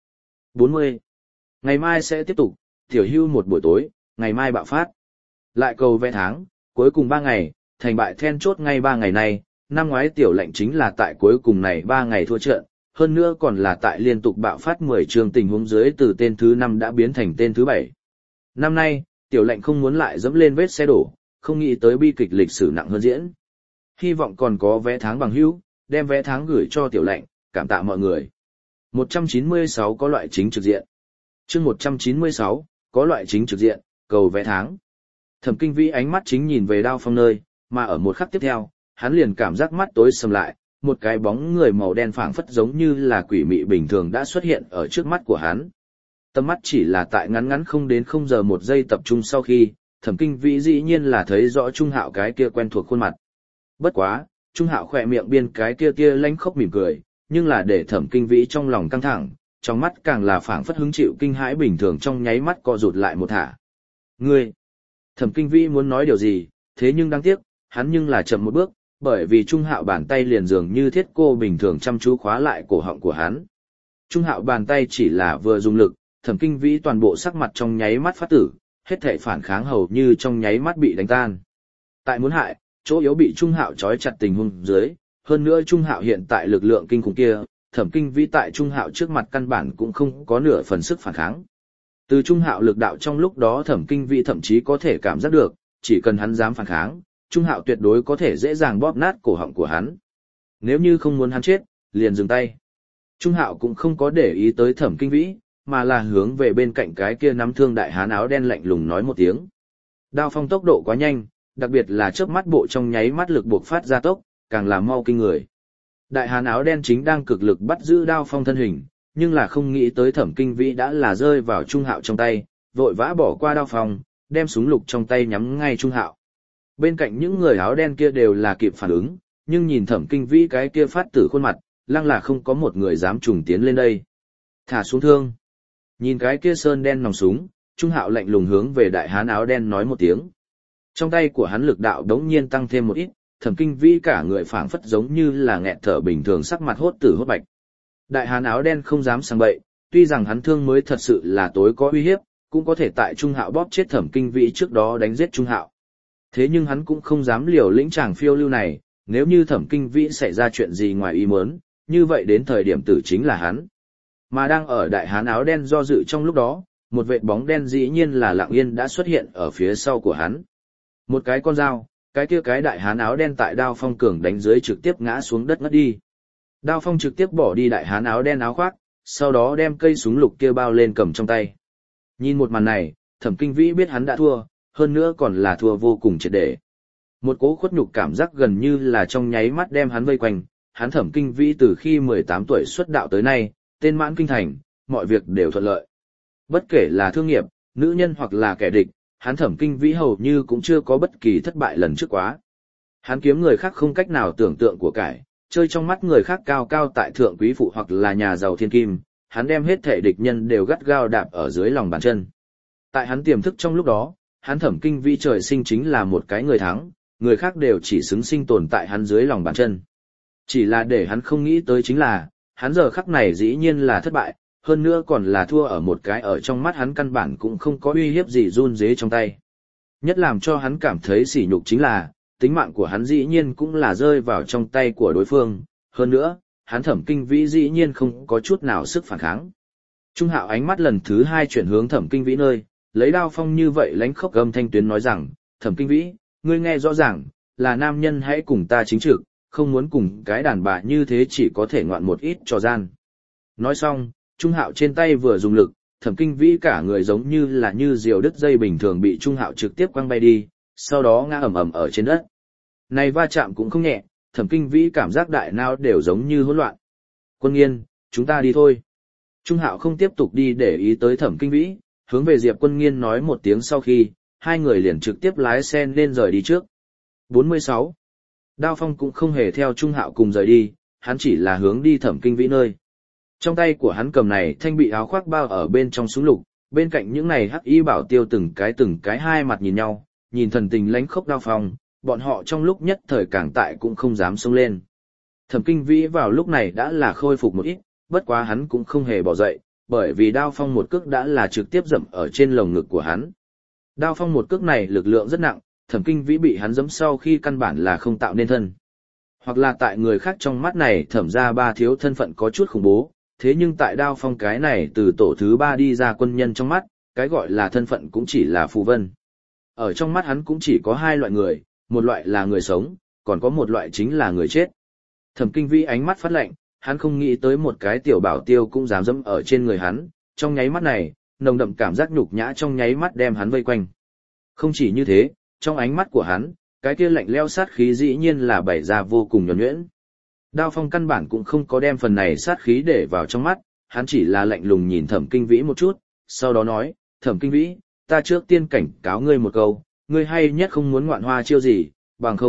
40. Ngày mai sẽ tiếp tục, tiểu hưu một buổi tối, ngày mai bạo phát. Lại cầu vẽ tháng, cuối cùng 3 ngày, thành bại then chốt ngay 3 ngày này, năm ngoái tiểu lệnh chính là tại cuối cùng này 3 ngày thua trận, hơn nữa còn là tại liên tục bạo phát 10 trường tình huống dưới từ tên thứ 5 đã biến thành tên thứ 7. Năm nay, tiểu lệnh không muốn lại dẫm lên vết xe đổ, không nghĩ tới bi kịch lịch sử nặng hơn diễn. Hy vọng còn có vé tháng bằng hữu, đem vé tháng gửi cho tiểu lệnh, cảm tạ mọi người. 196 có loại chính trực diện. Chương 196, có loại chính trực diện, cầu vé tháng. Thẩm Kinh Vĩ ánh mắt chính nhìn về Đao Phong nơi, mà ở một khắc tiếp theo, hắn liền cảm giác mắt tối sầm lại, một cái bóng người màu đen phảng phất giống như là quỷ mị bình thường đã xuất hiện ở trước mắt của hắn. Tầm mắt chỉ là tại ngắn ngắn không đến 0 giờ 1 giây tập trung sau khi, Thẩm Kinh Vĩ dĩ nhiên là thấy rõ Trung Hạo cái kia quen thuộc khuôn mặt. Bất quá, Trung Hạo khỏe miệng biên cái kia kia lánh khóc mỉm cười, nhưng là để Thẩm Kinh Vĩ trong lòng căng thẳng, trong mắt càng là phảng phất hứng chịu kinh hãi bình thường trong nháy mắt co rụt lại một thả. Ngươi! Thẩm Kinh Vĩ muốn nói điều gì, thế nhưng đáng tiếc, hắn nhưng là chậm một bước, bởi vì Trung Hạo bàn tay liền dường như thiết cô bình thường chăm chú khóa lại cổ họng của hắn. Trung Hạo bàn tay chỉ là vừa dùng lực, Thẩm Kinh Vĩ toàn bộ sắc mặt trong nháy mắt phát tử, hết thảy phản kháng hầu như trong nháy mắt bị đánh tan. Tại muốn hại, chỗ yếu bị Trung Hạo trói chặt tình huống dưới, hơn nữa Trung Hạo hiện tại lực lượng kinh khủng kia, Thẩm Kinh Vĩ tại Trung Hạo trước mặt căn bản cũng không có nửa phần sức phản kháng. Từ Trung Hạo lực đạo trong lúc đó Thẩm Kinh Vĩ thậm chí có thể cảm giác được, chỉ cần hắn dám phản kháng, Trung Hạo tuyệt đối có thể dễ dàng bóp nát cổ họng của hắn. Nếu như không muốn hắn chết, liền dừng tay. Trung Hạo cũng không có để ý tới Thẩm Kinh Vĩ, mà là hướng về bên cạnh cái kia nắm thương đại hán áo đen lạnh lùng nói một tiếng. Đao phong tốc độ quá nhanh, đặc biệt là chớp mắt bộ trong nháy mắt lực buộc phát ra tốc, càng làm mau kinh người. Đại hán áo đen chính đang cực lực bắt giữ đao phong thân hình, nhưng là không nghĩ tới Thẩm Kinh Vĩ đã là rơi vào Trung Hạo trong tay, vội vã bỏ qua đao phong, đem súng lục trong tay nhắm ngay Trung Hạo. Bên cạnh những người áo đen kia đều là kịp phản ứng, nhưng nhìn Thẩm Kinh Vĩ cái kia phát tử khuôn mặt, lăng là không có một người dám trùng tiến lên đây. Thả xuống thương. Nhìn cái kia sơn đen nòng súng, Trung Hạo lạnh lùng hướng về đại hán áo đen nói một tiếng. Trong tay của hắn lực đạo đống nhiên tăng thêm một ít, Thẩm Kinh Vĩ cả người phảng phất giống như là nghẹt thở bình thường, sắc mặt hốt tử hốt bạch. Đại hán áo đen không dám sang bậy, tuy rằng hắn thương mới thật sự là tối có uy hiếp, cũng có thể tại Trung Hạo bóp chết Thẩm Kinh Vĩ trước đó đánh giết Trung Hạo. Thế nhưng hắn cũng không dám liều lĩnh chàng phiêu lưu này, nếu như Thẩm Kinh Vĩ xảy ra chuyện gì ngoài ý muốn, như vậy đến thời điểm tử chính là hắn. Mà đang ở đại hán áo đen do dự trong lúc đó, một vệt bóng đen dĩ nhiên là lặng yên đã xuất hiện ở phía sau của hắn. Một cái con dao, cái kia cái đại hán áo đen tại đao phong cường đánh dưới trực tiếp ngã xuống đất ngất đi. Đao phong trực tiếp bỏ đi đại hán áo đen áo khoác, sau đó đem cây súng lục kia bao lên cầm trong tay. Nhìn một màn này, Thẩm Kinh Vĩ biết hắn đã thua, hơn nữa còn là thua vô cùng triệt để. Một cố khuất nhục cảm giác gần như là trong nháy mắt đem hắn vây quanh, hắn Thẩm Kinh Vĩ từ khi 18 tuổi xuất đạo tới nay, tên mãn kinh thành, mọi việc đều thuận lợi. Bất kể là thương nghiệp, nữ nhân hoặc là kẻ địch, hắn Thẩm Kinh Vĩ hầu như cũng chưa có bất kỳ thất bại lần trước quá. Hắn kiếm người khác không cách nào tưởng tượng của cải, chơi trong mắt người khác cao cao tại thượng quý phụ hoặc là nhà giàu thiên kim, hắn đem hết thể địch nhân đều gắt gao đạp ở dưới lòng bàn chân. Tại hắn tiềm thức trong lúc đó, hắn Thẩm Kinh Vĩ trời sinh chính là một cái người thắng, người khác đều chỉ xứng sinh tồn tại hắn dưới lòng bàn chân. Chỉ là để hắn không nghĩ tới chính là, hắn giờ khắc này dĩ nhiên là thất bại, hơn nữa còn là thua ở một cái ở trong mắt hắn căn bản cũng không có uy hiếp gì run rế trong tay. Nhất làm cho hắn cảm thấy sỉ nhục chính là, tính mạng của hắn dĩ nhiên cũng là rơi vào trong tay của đối phương, hơn nữa, hắn Thẩm Kinh Vĩ dĩ nhiên không có chút nào sức phản kháng. Trung Hạo ánh mắt lần thứ hai chuyển hướng Thẩm Kinh Vĩ nơi, lấy đao phong như vậy lánh khốc âm thanh tuyến nói rằng, Thẩm Kinh Vĩ, ngươi nghe rõ ràng, là nam nhân hãy cùng ta chính trực, không muốn cùng cái đàn bà như thế chỉ có thể ngoạn một ít trò gian. Nói xong, Trung Hạo trên tay vừa dùng lực, Thẩm Kinh Vĩ cả người giống như là như diều đứt dây bình thường bị Trung Hạo trực tiếp quăng bay đi, sau đó ngã ầm ầm ở trên đất. Này va chạm cũng không nhẹ, Thẩm Kinh Vĩ cảm giác đại não đều giống như hỗn loạn. Quân Nghiên, chúng ta đi thôi. Trung Hạo không tiếp tục đi để ý tới Thẩm Kinh Vĩ, hướng về Diệp Quân Nghiên nói một tiếng sau khi, hai người liền trực tiếp lái xe lên rời đi trước. 46. Đao Phong cũng không hề theo Trung Hạo cùng rời đi, hắn chỉ là hướng đi Thẩm Kinh Vĩ nơi. Trong tay của hắn cầm này thanh bị áo khoác bao ở bên trong súng lục, bên cạnh những này hắc y bảo tiêu từng cái hai mặt nhìn nhau, nhìn thần tình lánh khốc Đao Phong, bọn họ trong lúc nhất thời càng tại cũng không dám xông lên. Thẩm Kinh Vĩ vào lúc này đã là khôi phục một ít, bất quá hắn cũng không hề bỏ dậy, bởi vì Đao Phong một cước đã là trực tiếp dẫm ở trên lồng ngực của hắn. Đao Phong một cước này lực lượng rất nặng, Thẩm Kinh Vĩ bị hắn giẫm sau khi căn bản là không tạo nên thân. Hoặc là tại người khác trong mắt này Thẩm gia ba thiếu thân phận có chút khủng bố, thế nhưng tại Đao Phong cái này từ tổ thứ 3 đi ra quân nhân trong mắt, cái gọi là thân phận cũng chỉ là phù vân. Ở trong mắt hắn cũng chỉ có hai loại người, một loại là người sống, còn có một loại chính là người chết. Thẩm Kinh Vĩ ánh mắt phát lạnh, hắn không nghĩ tới một cái tiểu bảo tiêu cũng dám dẫm ở trên người hắn, trong nháy mắt này, nồng đậm cảm giác nhục nhã trong nháy mắt đem hắn vây quanh. Không chỉ như thế, trong ánh mắt của hắn, cái kia lạnh lẽo sát khí dĩ nhiên là bày ra vô cùng nhuần nhuyễn. Đao Phong căn bản cũng không có đem phần này sát khí để vào trong mắt, hắn chỉ là lạnh lùng nhìn Thẩm Kinh Vĩ một chút, sau đó nói, Thẩm Kinh Vĩ, ta trước tiên cảnh cáo ngươi một câu, ngươi hay nhất không muốn ngoạn hoa chiêu gì, bằng không,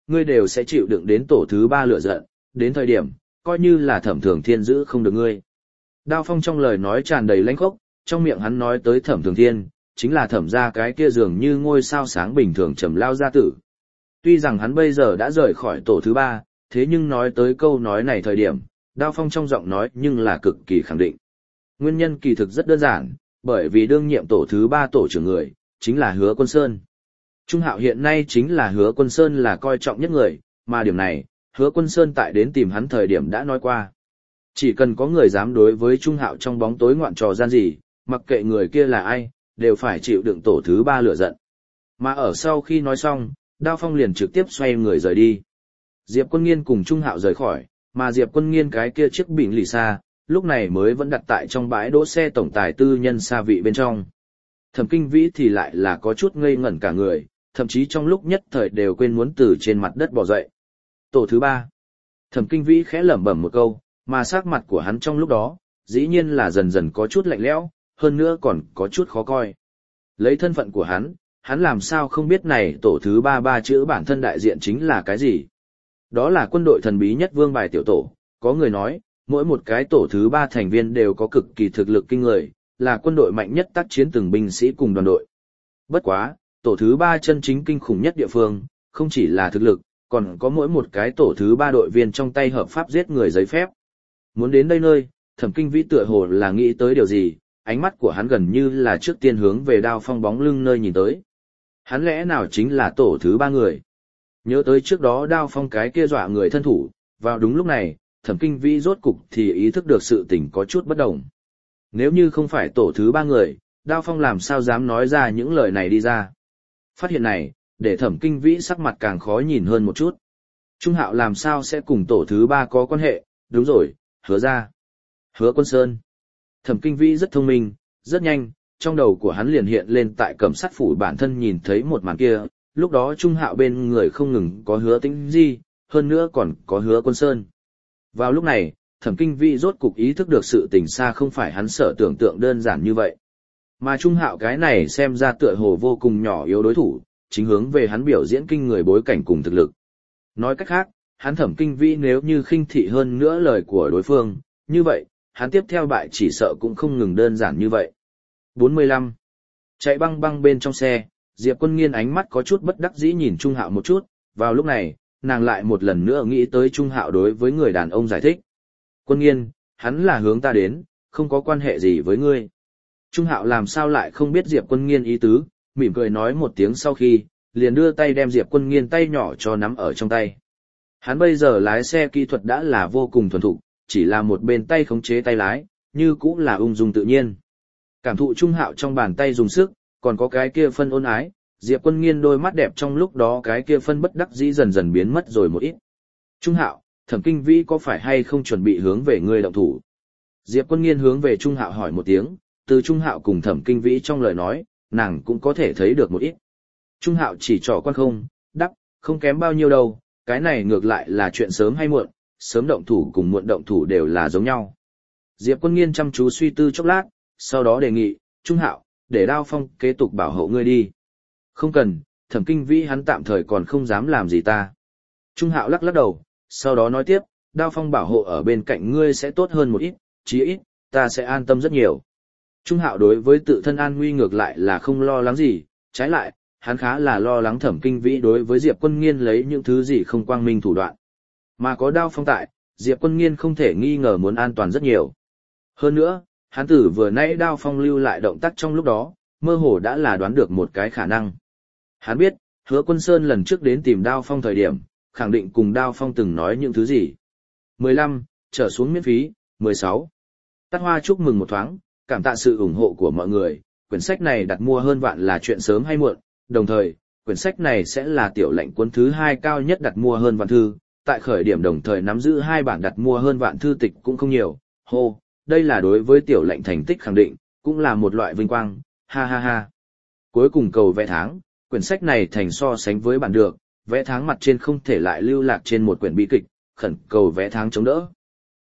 ngươi đều sẽ chịu đựng đến tổ thứ 3 lửa giận, đến thời điểm, coi như là Thẩm Thường Thiên giữ không được ngươi. Đao Phong trong lời nói tràn đầy lãnh khốc, trong miệng hắn nói tới Thẩm Thường Thiên, chính là Thẩm gia cái kia dường như ngôi sao sáng bình thường trầm lao gia tử. Tuy rằng hắn bây giờ đã rời khỏi tổ thứ 3, thế nhưng nói tới câu nói này thời điểm, Đao Phong trong giọng nói nhưng là cực kỳ khẳng định. Nguyên nhân kỳ thực rất đơn giản, bởi vì đương nhiệm tổ thứ 3 tổ trưởng người, chính là Hứa Quân Sơn. Trung Hạo hiện nay chính là Hứa Quân Sơn là coi trọng nhất người, mà điểm này, Hứa Quân Sơn tại đến tìm hắn thời điểm đã nói qua. Chỉ cần có người dám đối với Trung Hạo trong bóng tối ngoạn trò gian gì, mặc kệ người kia là ai, đều phải chịu đựng tổ thứ 3 lửa giận. Mà ở sau khi nói xong, Đao Phong liền trực tiếp xoay người rời đi. Diệp Quân Nghiên cùng Trung Hạo rời khỏi, mà Diệp Quân Nghiên cái kia chiếc bình lì xa, lúc này mới vẫn đặt tại trong bãi đỗ xe tổng tài tư nhân xa vị bên trong. Thẩm Kinh Vĩ thì lại là có chút ngây ngẩn cả người, thậm chí trong lúc nhất thời đều quên muốn từ trên mặt đất bò dậy. Tổ thứ 3. Thẩm Kinh Vĩ khẽ lẩm bẩm một câu, mà sắc mặt của hắn trong lúc đó, dĩ nhiên là dần dần có chút lạnh lẽo, hơn nữa còn có chút khó coi. Lấy thân phận của hắn làm sao không biết này tổ thứ 3 chữ bản thân đại diện chính là cái gì. Đó là quân đội thần bí nhất vương bài tiểu tổ, có người nói, mỗi một cái tổ thứ 3 thành viên đều có cực kỳ thực lực kinh người, là quân đội mạnh nhất tác chiến từng binh sĩ cùng đoàn đội. Bất quá, tổ thứ 3 chân chính kinh khủng nhất địa phương, không chỉ là thực lực, còn có mỗi một cái tổ thứ 3 đội viên trong tay hợp pháp giết người giấy phép. Muốn đến đây nơi, Thẩm Kinh Vĩ tựa hồ là nghĩ tới điều gì, ánh mắt của hắn gần như là trước tiên hướng về Đao Phong bóng lưng nơi nhìn tới. Hắn lẽ nào chính là tổ thứ 3 người? Nhớ tới trước đó Đao Phong cái kia dọa người thân thủ, vào đúng lúc này, Thẩm Kinh Vĩ rốt cục thì ý thức được sự tình có chút bất đồng. Nếu như không phải tổ thứ 3 người, Đao Phong làm sao dám nói ra những lời này đi ra. Phát hiện này, để Thẩm Kinh Vĩ sắc mặt càng khó nhìn hơn một chút. Trung Hạo làm sao sẽ cùng tổ thứ 3 có quan hệ, đúng rồi, Hứa ra. Hứa Quân Sơn. Thẩm Kinh Vĩ rất thông minh, rất nhanh, trong đầu của hắn liền hiện lên tại Cẩm Sát phủ bản thân nhìn thấy một màn kia, lúc đó Trung Hạo bên người không ngừng có Hứa Tĩnh Di, hơn nữa còn có Hứa Quân Sơn. Vào lúc này, Thẩm Kinh Vĩ rốt cục ý thức được sự tình xa không phải hắn sợ tưởng tượng đơn giản như vậy. Mà Trung Hạo cái này xem ra tựa hồ vô cùng nhỏ yếu đối thủ, chính hướng về hắn biểu diễn kinh người bối cảnh cùng thực lực. Nói cách khác, hắn Thẩm Kinh Vĩ nếu như khinh thị hơn nữa lời của đối phương, như vậy, hắn tiếp theo bại chỉ sợ cũng không ngừng đơn giản như vậy. 45. Chạy băng băng bên trong xe, Diệp Quân Nghiên ánh mắt có chút bất đắc dĩ nhìn Trung Hạo một chút, vào lúc này, nàng lại một lần nữa nghĩ tới Trung Hạo đối với người đàn ông giải thích. Quân Nghiên, hắn là hướng ta đến, không có quan hệ gì với ngươi. Trung Hạo làm sao lại không biết Diệp Quân Nghiên ý tứ, mỉm cười nói một tiếng sau khi, liền đưa tay đem Diệp Quân Nghiên tay nhỏ cho nắm ở trong tay. Hắn bây giờ lái xe kỹ thuật đã là vô cùng thuần thục, chỉ là một bên tay khống chế tay lái, như cũng là ung dung tự nhiên. Cảm thụ Trung Hạo trong bàn tay dùng sức, còn có cái kia phân ôn ái, Diệp Quân Nghiên đôi mắt đẹp trong lúc đó cái kia phân bất đắc dĩ dần dần biến mất rồi một ít. Trung Hạo, Thẩm Kinh Vĩ có phải hay không chuẩn bị hướng về ngươi động thủ? Diệp Quân Nghiên hướng về Trung Hạo hỏi một tiếng, từ Trung Hạo cùng Thẩm Kinh Vĩ trong lời nói, nàng cũng có thể thấy được một ít. Trung Hạo chỉ trỏ quan không, đắp, không kém bao nhiêu đâu, cái này ngược lại là chuyện sớm hay muộn, sớm động thủ cùng muộn động thủ đều là giống nhau. Diệp Quân Nghiên chăm chú suy tư chốc lát, sau đó đề nghị, Trung Hạo, để Đao Phong kế tục bảo hộ ngươi đi. Không cần, Thẩm Kinh Vĩ hắn tạm thời còn không dám làm gì ta. Trung Hạo lắc lắc đầu, sau đó nói tiếp, Đao Phong bảo hộ ở bên cạnh ngươi sẽ tốt hơn một ít, chí ít, ta sẽ an tâm rất nhiều. Trung Hạo đối với tự thân an nguy ngược lại là không lo lắng gì, trái lại, hắn khá là lo lắng Thẩm Kinh Vĩ đối với Diệp Quân Nghiên lấy những thứ gì không quang minh thủ đoạn. Mà có Đao Phong tại, Diệp Quân Nghiên không thể nghi ngờ muốn an toàn rất nhiều. Hơn nữa, hắn tử vừa nãy Đao Phong lưu lại động tác trong lúc đó, mơ hồ đã là đoán được một cái khả năng. Hắn biết, Hứa Quân Sơn lần trước đến tìm Đao Phong thời điểm, khẳng định cùng Đao Phong từng nói những thứ gì. 15, trở xuống miễn phí, 16. Tắt hoa chúc mừng một thoáng, cảm tạ sự ủng hộ của mọi người, quyển sách này đặt mua hơn vạn là chuyện sớm hay muộn, đồng thời, quyển sách này sẽ là tiểu lệnh cuốn thứ 2 cao nhất đặt mua hơn vạn thư, tại khởi điểm đồng thời nắm giữ 2 bản đặt mua hơn vạn thư tịch cũng không nhiều, hô, đây là đối với tiểu lệnh thành tích khẳng định, cũng là một loại vinh quang, ha ha ha. Cuối cùng cầu vẽ tháng, quyển sách này thành so sánh với bản được, vẽ tháng mặt trên không thể lại lưu lạc trên một quyển bi kịch, khẩn cầu vẽ tháng chống đỡ.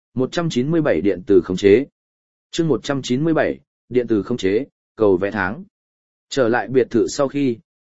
197 điện tử khống chế. Chương 197, điện tử khống chế, cầu vẽ tháng. Trở lại biệt thự sau khi,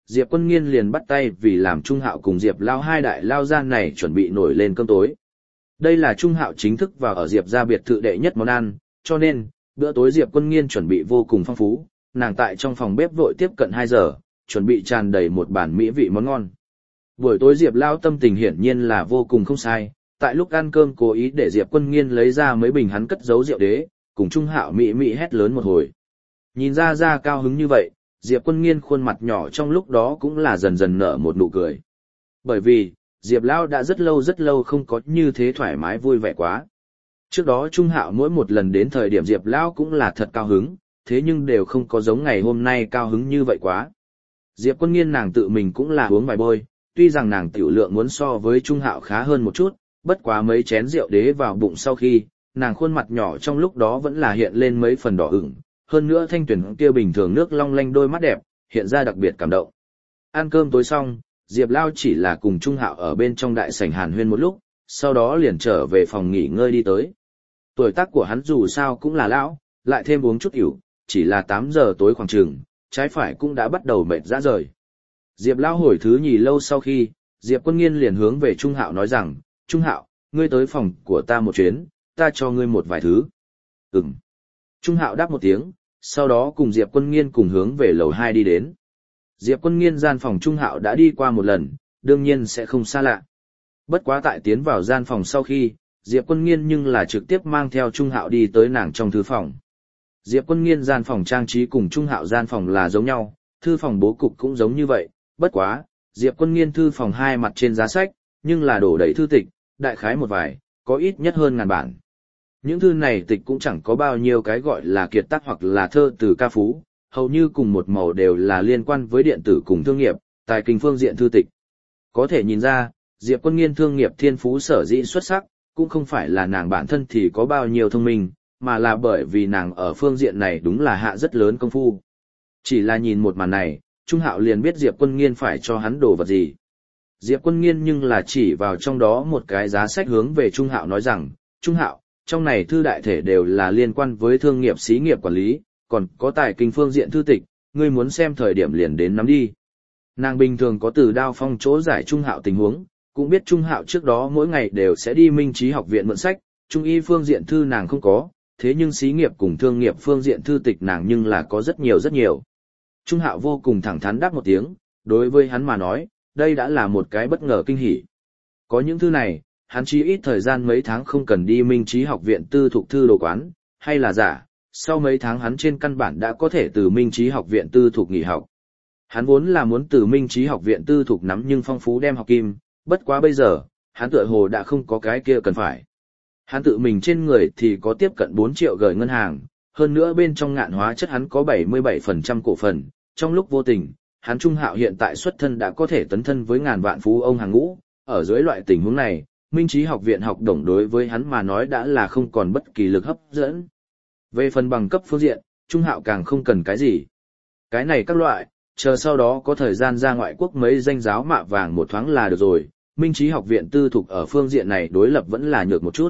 Diệp Quân Nghiên liền bắt tay vì làm Trung Hạo cùng Diệp Lao hai đại lao gia này chuẩn bị nổi lên cơm tối. Đây là Trung Hạo chính thức vào ở Diệp gia biệt thự đệ nhất món ăn, cho nên, bữa tối Diệp Quân Nghiên chuẩn bị vô cùng phong phú, nàng tại trong phòng bếp vội tiếp cận 2 giờ, chuẩn bị tràn đầy một bản mỹ vị món ngon. Buổi tối Diệp Lao tâm tình hiển nhiên là vô cùng không sai, tại lúc ăn cơm cố ý để Diệp Quân Nghiên lấy ra mấy bình hắn cất giấu rượu đế, cùng Trung Hạo mị mị hét lớn một hồi. Nhìn ra cao hứng như vậy, Diệp Quân Nghiên khuôn mặt nhỏ trong lúc đó cũng là dần dần nở một nụ cười. Bởi vì, Diệp Lao đã rất lâu không có như thế thoải mái vui vẻ quá. Trước đó Trung Hạo mỗi một lần đến thời điểm Diệp Lao cũng là thật cao hứng, thế nhưng đều không có giống ngày hôm nay cao hứng như vậy quá. Diệp Quân Nghiên nàng tự mình cũng là uống vài bôi, tuy rằng nàng tiểu lượng muốn so với Trung Hạo khá hơn một chút, bất quá mấy chén rượu đế vào bụng sau khi, nàng khuôn mặt nhỏ trong lúc đó vẫn là hiện lên mấy phần đỏ ửng, hơn nữa thanh tuyển kia bình thường nước long lanh đôi mắt đẹp, hiện ra đặc biệt cảm động. Ăn cơm tối xong, Diệp Lao chỉ là cùng Trung Hạo ở bên trong đại sảnh hàn huyên một lúc, sau đó liền trở về phòng nghỉ ngơi đi tới. Tuổi tác của hắn dù sao cũng là lão, lại thêm uống chút ỉu, chỉ là 8 giờ tối khoảng chừng, trái phải cũng đã bắt đầu mệt rã rời. Diệp Lao hồi thứ nhì lâu sau khi, Diệp Quân Nghiên liền hướng về Trung Hạo nói rằng, Trung Hạo, ngươi tới phòng của ta một chuyến, ta cho ngươi một vài thứ. Ừm. Trung Hạo đáp một tiếng, sau đó cùng Diệp Quân Nghiên cùng hướng về lầu 2 đi đến. Diệp Quân Nghiên gian phòng Trung Hạo đã đi qua một lần, đương nhiên sẽ không xa lạ. Bất quá tại tiến vào gian phòng sau khi, Diệp Quân Nghiên nhưng là trực tiếp mang theo Trung Hạo đi tới nàng trong thư phòng. Diệp Quân Nghiên gian phòng trang trí cùng Trung Hạo gian phòng là giống nhau, thư phòng bố cục cũng giống như vậy, bất quá, Diệp Quân Nghiên thư phòng hai mặt trên giá sách, nhưng là đổ đầy thư tịch, đại khái một vài, có ít nhất hơn 1000 bản. Những thư này tịch cũng chẳng có bao nhiêu cái gọi là kiệt tác hoặc là thơ từ ca phú, hầu như cùng một màu đều là liên quan với điện tử cùng thương nghiệp, tài kinh phương diện thư tịch. Có thể nhìn ra, Diệp Quân Nghiên thương nghiệp thiên phú sở dĩ xuất sắc, cũng không phải là nàng bản thân thì có bao nhiêu thông minh, mà là bởi vì nàng ở phương diện này đúng là hạ rất lớn công phu. Chỉ là nhìn một màn này, Trung Hạo liền biết Diệp Quân Nghiên phải cho hắn đồ vật gì. Diệp Quân Nghiên nhưng là chỉ vào trong đó một cái giá sách hướng về Trung Hạo nói rằng, Trung Hạo, trong này thư đại thể đều là liên quan với thương nghiệp xí nghiệp quản lý, còn có tài kinh phương diện thư tịch, ngươi muốn xem thời điểm liền đến nắm đi. Nàng bình thường có từ Đao Phong chỗ giải Trung Hạo tình huống, cũng biết Trung Hạo trước đó mỗi ngày đều sẽ đi Minh Trí học viện mượn sách, trung y phương diện thư nàng không có, thế nhưng xí nghiệp cùng thương nghiệp phương diện thư tịch nàng nhưng là có rất nhiều. Trung Hạo vô cùng thẳng thắn đáp một tiếng, đối với hắn mà nói, đây đã là một cái bất ngờ kinh hỉ. Có những thư này, hắn chỉ ít thời gian mấy tháng không cần đi Minh Trí học viện tư thục thư đồ quán, hay là giả, sau mấy tháng hắn trên căn bản đã có thể từ Minh Trí học viện tư thục nghỉ học. Hắn vốn là muốn từ Minh Trí học viện tư thục nắm nhưng phong phú đem học kim, bất quá bây giờ, hắn tựa hồ đã không có cái kia cần phải. Hắn tự mình trên người thì có tiếp cận 4 triệu gửi ngân hàng, hơn nữa bên trong Ngạn Hóa Chất hắn có 77% cổ phần, trong lúc vô tình, hắn Trung Hạo hiện tại xuất thân đã có thể tấn thân với ngàn vạn phú ông hàng ngũ, ở dưới loại tình huống này, Minh Trí học viện học đồng đối với hắn mà nói đã là không còn bất kỳ lực hấp dẫn. Về phần bằng cấp phương diện, Trung Hạo càng không cần cái gì. Cái này các loại, chờ sau đó có thời gian ra ngoại quốc mấy danh giáo mạ vàng một thoáng là được rồi, Minh Trí học viện tư thục ở phương diện này đối lập vẫn là nhược một chút.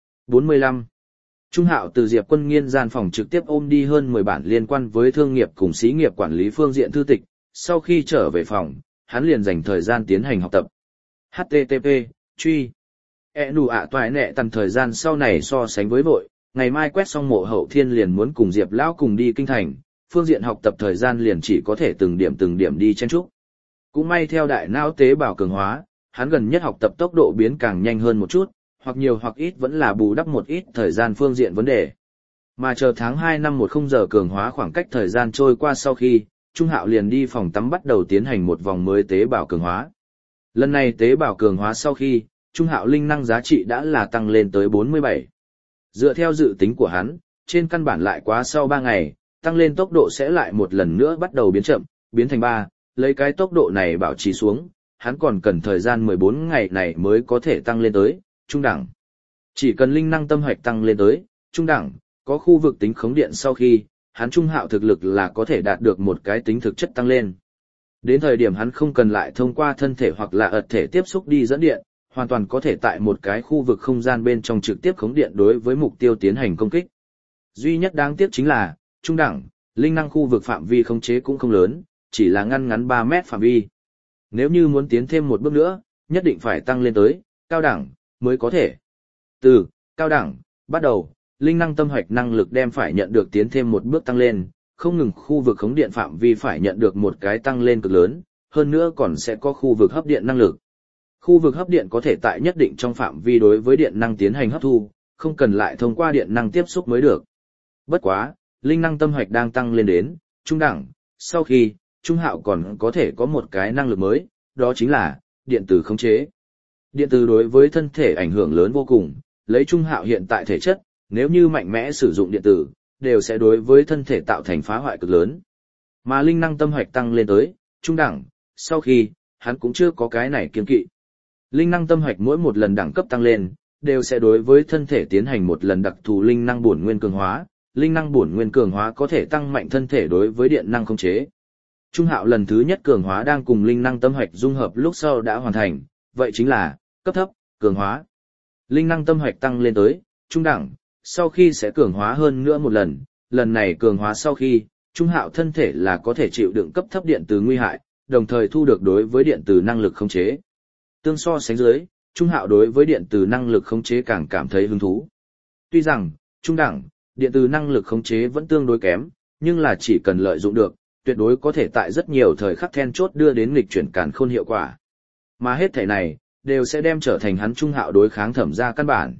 45. Trung Hạo từ Diệp Quân Nghiên gian phòng trực tiếp ôm đi hơn 10 bản liên quan với thương nghiệp cùng xí nghiệp quản lý phương diện thư tịch, sau khi trở về phòng, hắn liền dành thời gian tiến hành học tập. HTTP, truy. Nụ ạ toại nẹ tầm thời gian sau này so sánh với vội, ngày mai quét xong Mộ Hậu Thiên liền muốn cùng Diệp Lão cùng đi kinh thành, phương diện học tập thời gian liền chỉ có thể từng điểm đi chen chúc. Cũng may theo đại não tế bào cường hóa, hắn gần nhất học tập tốc độ biến càng nhanh hơn một chút, hoặc nhiều hoặc ít vẫn là bù đắp một ít thời gian phương diện vấn đề. Mà chờ tháng 2 năm 10 giờ cường hóa khoảng cách thời gian trôi qua sau khi, Trung Hạo liền đi phòng tắm bắt đầu tiến hành một vòng mới tế bào cường hóa. Lần này tế bào cường hóa sau khi, Trung Hạo linh năng giá trị đã là tăng lên tới 47. Dựa theo dự tính của hắn, trên căn bản lại quá sau 3 ngày, tăng lên tốc độ sẽ lại một lần nữa bắt đầu biến chậm, biến thành 3, lấy cái tốc độ này bảo trì xuống, hắn còn cần thời gian 14 ngày này mới có thể tăng lên tới trung đẳng. Chỉ cần linh năng tâm hạch tăng lên tới trung đẳng, có khu vực tính khống điện sau khi, hắn Trung Hạo thực lực là có thể đạt được một cái tính thực chất tăng lên. Đến thời điểm hắn không cần lại thông qua thân thể hoặc là ật thể tiếp xúc đi dẫn điện, hoàn toàn có thể tại một cái khu vực không gian bên trong trực tiếp khống điện đối với mục tiêu tiến hành công kích. Duy nhất đáng tiếc chính là, trung đẳng, linh năng khu vực phạm vi khống chế cũng không lớn, chỉ là ngăn ngắn 3 mét phạm vi. Nếu như muốn tiến thêm một bước nữa, nhất định phải tăng lên tới cao đẳng mới có thể. Từ cao đẳng bắt đầu, linh năng tâm hoạch năng lực đem phải nhận được tiến thêm một bước tăng lên, không ngừng khu vực khống điện phạm vi phải nhận được một cái tăng lên cực lớn, hơn nữa còn sẽ có khu vực hấp điện năng lực. Khu vực hấp điện có thể tại nhất định trong phạm vi đối với điện năng tiến hành hấp thu, không cần lại thông qua điện năng tiếp xúc mới được. Bất quá, linh năng tâm hoạch đang tăng lên đến trung đẳng, sau khi Trung Hạo còn có thể có một cái năng lực mới, đó chính là điện từ khống chế. Điện từ đối với thân thể ảnh hưởng lớn vô cùng, lấy Trung Hạo hiện tại thể chất, nếu như mạnh mẽ sử dụng điện tử, đều sẽ đối với thân thể tạo thành phá hoại cực lớn. Mà linh năng tâm hoạch tăng lên tới trung đẳng, sau khi hắn cũng chưa có cái này kiêng kỵ. Linh năng tâm hoạch mỗi một lần đẳng cấp tăng lên, đều sẽ đối với thân thể tiến hành một lần đặc thù linh năng bổn nguyên cường hóa. Linh năng bổn nguyên cường hóa có thể tăng mạnh thân thể đối với điện năng khống chế. Trung Hạo lần thứ nhất cường hóa đang cùng linh năng tâm hoạch dung hợp lúc sau đã hoàn thành, vậy chính là cấp thấp cường hóa. Linh năng tâm hoạch tăng lên tới trung đẳng, sau khi sẽ cường hóa hơn nữa một lần, lần này cường hóa sau khi, Trung Hạo thân thể là có thể chịu đựng cấp thấp điện từ nguy hại, đồng thời thu được đối với điện từ năng lực khống chế. Tương so sánh dưới, Trung Hạo đối với điện từ năng lực khống chế càng cảm thấy hứng thú. Tuy rằng, trung đẳng, điện từ năng lực khống chế vẫn tương đối kém, nhưng là chỉ cần lợi dụng được, tuyệt đối có thể tại rất nhiều thời khắc then chốt đưa đến nghịch chuyển càn khôn hiệu quả. Mà hết thể này, đều sẽ đem trở thành hắn Trung Hạo đối kháng Thẩm Gia căn bản.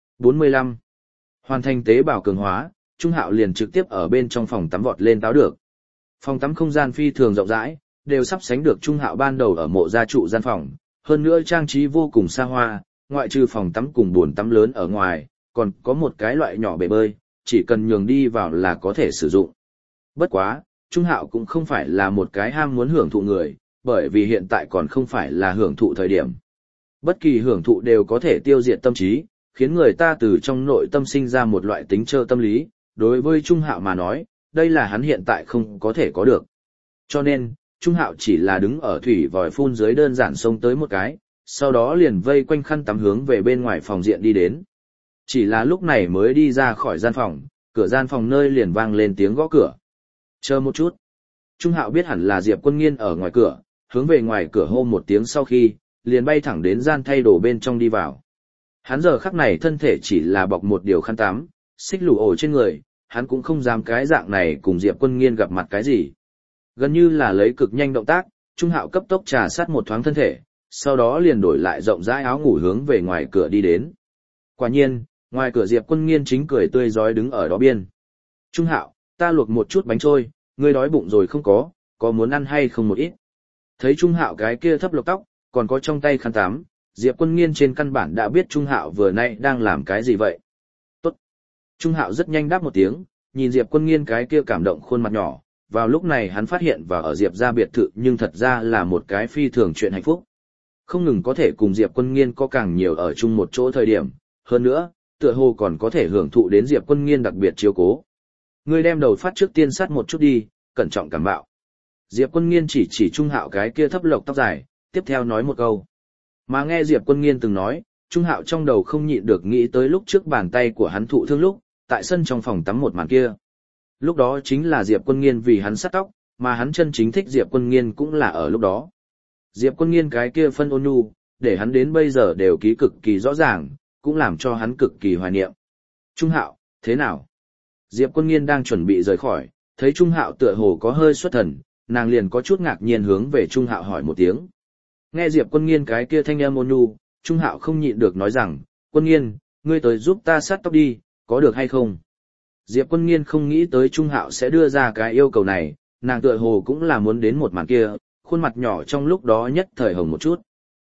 45. Hoàn thành tế bào cường hóa, Trung Hạo liền trực tiếp ở bên trong phòng tắm vọt lên táo được. Phòng tắm không gian phi thường rộng rãi, đều sắp sánh được Trung Hạo ban đầu ở mộ gia trụ gian phòng, hơn nữa trang trí vô cùng xa hoa, ngoại trừ phòng tắm cùng bồn tắm lớn ở ngoài, còn có một cái loại nhỏ bể bơi, chỉ cần nhường đi vào là có thể sử dụng. Bất quá, Trung Hạo cũng không phải là một cái ham muốn hưởng thụ người, bởi vì hiện tại còn không phải là hưởng thụ thời điểm. Bất kỳ hưởng thụ đều có thể tiêu diệt tâm trí, khiến người ta từ trong nội tâm sinh ra một loại tính trơ tâm lý, đối với Trung Hạo mà nói, đây là hắn hiện tại không có thể có được. Cho nên, Trung Hạo chỉ là đứng ở thủy vòi phun dưới đơn giản xông tới một cái, sau đó liền vây quanh khăn tắm hướng về bên ngoài phòng diện đi đến. Chỉ là lúc này mới đi ra khỏi gian phòng, cửa gian phòng nơi liền vang lên tiếng gõ cửa. Chờ một chút. Trung Hạo biết hẳn là Diệp Quân Nghiên ở ngoài cửa, hướng về ngoài cửa hô một tiếng sau khi, liền bay thẳng đến gian thay đồ bên trong đi vào. Hắn giờ khắc này thân thể chỉ là bọc một điều khăn tắm, xích lù ổ trên người, hắn cũng không dám cái dạng này cùng Diệp Quân Nghiên gặp mặt cái gì. Gần như là lấy cực nhanh động tác, Trung Hạo cấp tốc trà sát một thoáng thân thể, sau đó liền đổi lại rộng rãi áo ngủ hướng về ngoài cửa đi đến. Quả nhiên, ngoài cửa Diệp Quân Nghiên chính cười tươi rói đứng ở đó biên. Trung Hạo, ta luộc một chút bánh trôi, ngươi đói bụng rồi không có muốn ăn hay không một ít. Thấy Trung Hạo cái kia thấp lộc tóc, còn có trong tay khăn tắm, Diệp Quân Nghiên trên căn bản đã biết Trung Hạo vừa nay đang làm cái gì vậy. Tốt. Trung Hạo rất nhanh đáp một tiếng, nhìn Diệp Quân Nghiên cái kia cảm động khuôn mặt nhỏ, vào lúc này hắn phát hiện và ở Diệp gia biệt thự nhưng thật ra là một cái phi thường chuyện hạnh phúc. Không ngừng có thể cùng Diệp Quân Nghiên có càng nhiều ở chung một chỗ thời điểm, hơn nữa, tựa hồ còn có thể hưởng thụ đến Diệp Quân Nghiên đặc biệt chiếu cố. Ngươi đem đầu phát trước tiên sát một chút đi, cẩn trọng cảm bạo. Diệp Quân Nghiên chỉ Trung Hạo cái kia thấp lộc tóc dài, tiếp theo nói một câu. Mà nghe Diệp Quân Nghiên từng nói, Trung Hạo trong đầu không nhịn được nghĩ tới lúc trước bàn tay của hắn thụ thương lúc, tại sân trong phòng tắm một màn kia. Lúc đó chính là Diệp Quân Nghiên vì hắn sát tóc, mà hắn chân chính thích Diệp Quân Nghiên cũng là ở lúc đó. Diệp Quân Nghiên cái kia phân ôn nhu, để hắn đến bây giờ đều ký cực kỳ rõ ràng, cũng làm cho hắn cực kỳ hoài niệm. Trung Hạo, thế nào? Diệp Quân Nghiên đang chuẩn bị rời khỏi, thấy Trung Hạo tựa hồ có hơi xuất thần, nàng liền có chút ngạc nhiên hướng về Trung Hạo hỏi một tiếng. Nghe Diệp Quân Nghiên cái kia thanh âm ôn nhu, Trung Hạo không nhịn được nói rằng, Quân Nghiên, ngươi tới giúp ta sát tóc đi, có được hay không? Diệp Quân Nghiên không nghĩ tới Trung Hạo sẽ đưa ra cái yêu cầu này, nàng tựa hồ cũng là muốn đến một màn kia, khuôn mặt nhỏ trong lúc đó nhất thời hồng một chút.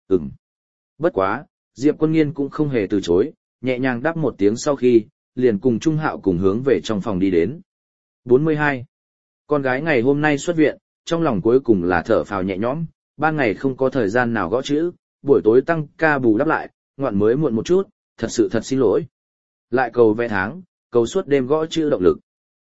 Bất quá, Diệp Quân Nghiên cũng không hề từ chối, nhẹ nhàng đáp một tiếng sau khi, liền cùng Trung Hạo cùng hướng về trong phòng đi đến. 42. Con gái ngày hôm nay xuất viện, trong lòng cuối cùng là thở phào nhẹ nhõm, ban ngày không có thời gian nào gõ chữ, buổi tối tăng ca bù đắp lại, ngoạn mới muộn một chút, thật xin lỗi. Lại cầu vẽ tháng, cầu suốt đêm gõ chữ động lực.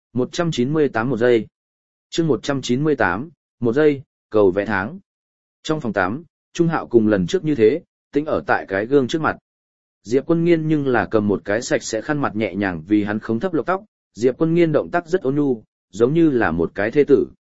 198 một giây. Chương 198, một giây, cầu vẽ tháng. Trong phòng 8, Trung Hạo cùng lần trước như thế, tĩnh ở tại cái gương trước mặt. Diệp Quân Nghiên nhưng là cầm một cái sạch sẽ khăn mặt nhẹ nhàng vì hắn không thấp lộc tóc, Diệp Quân Nghiên động tác rất ôn nhu, giống như là một cái thê tử.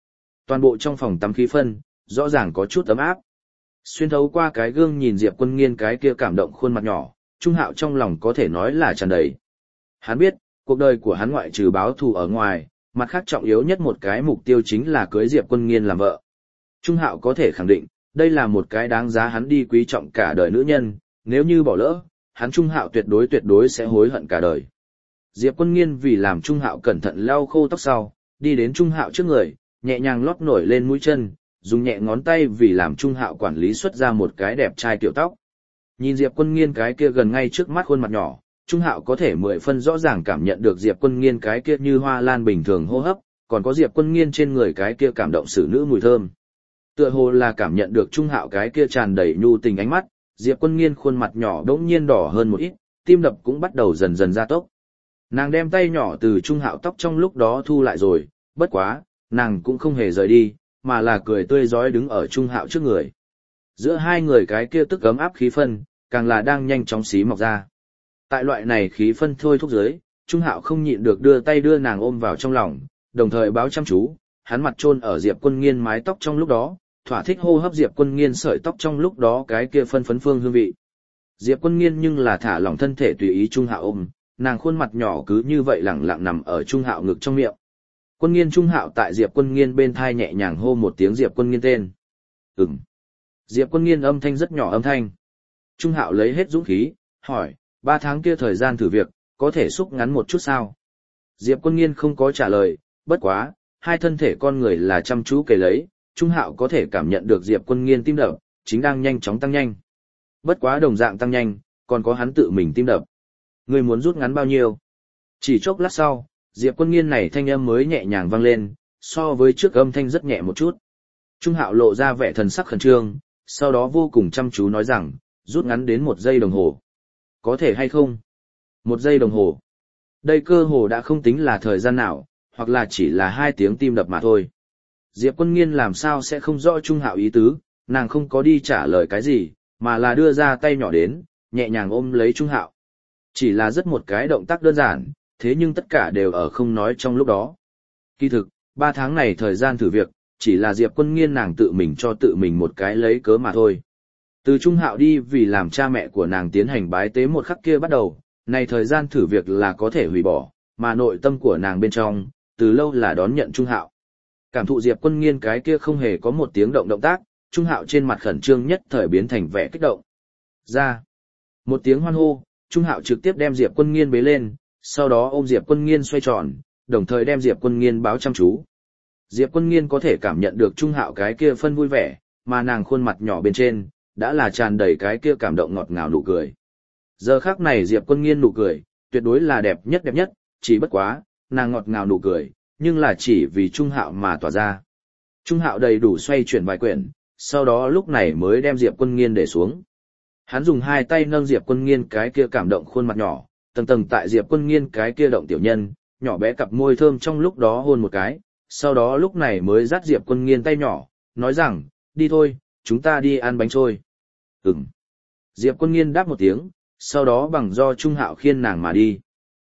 Toàn bộ trong phòng tắm khí phân, rõ ràng có chút ấm áp. Xuyên thấu qua cái gương nhìn Diệp Quân Nghiên cái kia cảm động khuôn mặt nhỏ, Trung Hạo trong lòng có thể nói là tràn đầy. Hắn biết, cuộc đời của hắn ngoại trừ báo thù ở ngoài, mặt khác trọng yếu nhất một cái mục tiêu chính là cưới Diệp Quân Nghiên làm vợ. Trung Hạo có thể khẳng định, đây là một cái đáng giá hắn đi quý trọng cả đời nữ nhân, nếu như bỏ lỡ, hắn Trung Hạo tuyệt đối sẽ hối hận cả đời. Diệp Quân Nghiên vì làm Trung Hạo cẩn thận lau khô tóc sau, đi đến Trung Hạo trước người, nhẹ nhàng lót nổi lên mũi chân, dùng nhẹ ngón tay vì làm Trung Hạo quản lý xuất ra một cái đẹp trai kiểu tóc. Nhìn Diệp Quân Nghiên cái kia gần ngay trước mắt khuôn mặt nhỏ, Trung Hạo có thể 10 phân rõ ràng cảm nhận được Diệp Quân Nghiên cái kia như hoa lan bình thường hô hấp, còn có Diệp Quân Nghiên trên người cái kia cảm động xử nữ mùi thơm. Tựa hồ là cảm nhận được Trung Hạo cái kia tràn đầy nhu tình ánh mắt, Diệp Quân Nghiên khuôn mặt nhỏ đống nhiên đỏ hơn một ít, tim đập cũng bắt đầu dần dần gia tốc. Nàng đem tay nhỏ từ Trung Hạo tóc trong lúc đó thu lại rồi, bất quá, nàng cũng không hề rời đi, mà là cười tươi rói đứng ở Trung Hạo trước người. Giữa hai người cái kia tức ấm áp khí phân, càng là đang nhanh chóng xí mọc ra. Tại loại này khí phân thôi thúc dưới, Trung Hạo không nhịn được đưa tay đưa nàng ôm vào trong lòng, đồng thời báo chăm chú, hắn mặt chôn ở Diệp Quân Nghiên mái tóc trong lúc đó, thỏa thích hô hấp Diệp Quân Nghiên sợi tóc trong lúc đó cái kia phân phấn phương hương vị. Diệp Quân Nghiên nhưng là thả lỏng thân thể tùy ý Trung Hạo ôm, nàng khuôn mặt nhỏ cứ như vậy lẳng lặng nằm ở Trung Hạo ngực trong miệng. Quân Nghiên Trung Hạo tại Diệp Quân Nghiên bên thai nhẹ nhàng hô một tiếng Diệp Quân Nghiên tên. Ừm. Diệp Quân Nghiên âm thanh rất nhỏ âm thanh. Trung Hạo lấy hết dũng khí, hỏi, 3 tháng kia thời gian thử việc, có thể xúc ngắn một chút sao? Diệp Quân Nghiên không có trả lời, bất quá, hai thân thể con người là chăm chú kề lấy, Trung Hạo có thể cảm nhận được Diệp Quân Nghiên tim đập, chính đang nhanh chóng tăng nhanh. Bất quá đồng dạng tăng nhanh, còn có hắn tự mình tim đập. Người muốn rút ngắn bao nhiêu? Chỉ chốc lát sau, Diệp Quân Nghiên này thanh âm mới nhẹ nhàng vang lên, so với trước âm thanh rất nhẹ một chút. Trung Hạo lộ ra vẻ thần sắc khẩn trương, sau đó vô cùng chăm chú nói rằng, rút ngắn đến 1 giây đồng hồ. Có thể hay không? 1 giây đồng hồ. Đây cơ hồ đã không tính là thời gian nào, hoặc là chỉ là 2 tiếng tim đập mà thôi. Diệp Quân Nghiên làm sao sẽ không rõ Trung Hạo ý tứ, nàng không có đi trả lời cái gì, mà là đưa ra tay nhỏ đến, nhẹ nhàng ôm lấy Trung Hạo. Chỉ là rất một cái động tác đơn giản, thế nhưng tất cả đều ở không nói trong lúc đó. Kỳ thực, 3 tháng này thời gian thử việc, chỉ là Diệp Quân Nghiên nàng tự mình cho tự mình một cái lấy cớ mà thôi. Từ Trung Hạo đi vì làm cha mẹ của nàng tiến hành bái tế một khắc kia bắt đầu, này thời gian thử việc là có thể hủy bỏ, mà nội tâm của nàng bên trong, từ lâu là đón nhận Trung Hạo. Cảm thụ Diệp Quân Nghiên cái kia không hề có một tiếng động tác, Trung Hạo trên mặt khẩn trương nhất thời biến thành vẻ kích động. Ra. Một tiếng hoan hô, Trung Hạo trực tiếp đem Diệp Quân Nghiên bế lên, sau đó ôm Diệp Quân Nghiên xoay tròn, đồng thời đem Diệp Quân Nghiên báo chăm chú. Diệp Quân Nghiên có thể cảm nhận được Trung Hạo cái kia phân vui vẻ, mà nàng khuôn mặt nhỏ bên trên, đã là tràn đầy cái kia cảm động ngọt ngào nụ cười. Giờ khắc này Diệp Quân Nghiên nụ cười, tuyệt đối là đẹp nhất, chỉ bất quá, nàng ngọt ngào nụ cười, nhưng là chỉ vì Trung Hạo mà tỏa ra. Trung Hạo đầy đủ xoay chuyển vài quyển, sau đó lúc này mới đem Diệp Quân Nghiên để xuống. Hắn dùng 2 tay nâng Diệp Quân Nghiên cái kia cảm động khuôn mặt nhỏ, tầng tầng tại Diệp Quân Nghiên cái kia động tiểu nhân, nhỏ bé cặp môi thơm trong lúc đó hôn một cái, sau đó lúc này mới dắt Diệp Quân Nghiên tay nhỏ, nói rằng, đi thôi, chúng ta đi ăn bánh trôi. Ừm. Diệp Quân Nghiên đáp một tiếng, sau đó bằng do Trung Hạo khiêng nàng mà đi.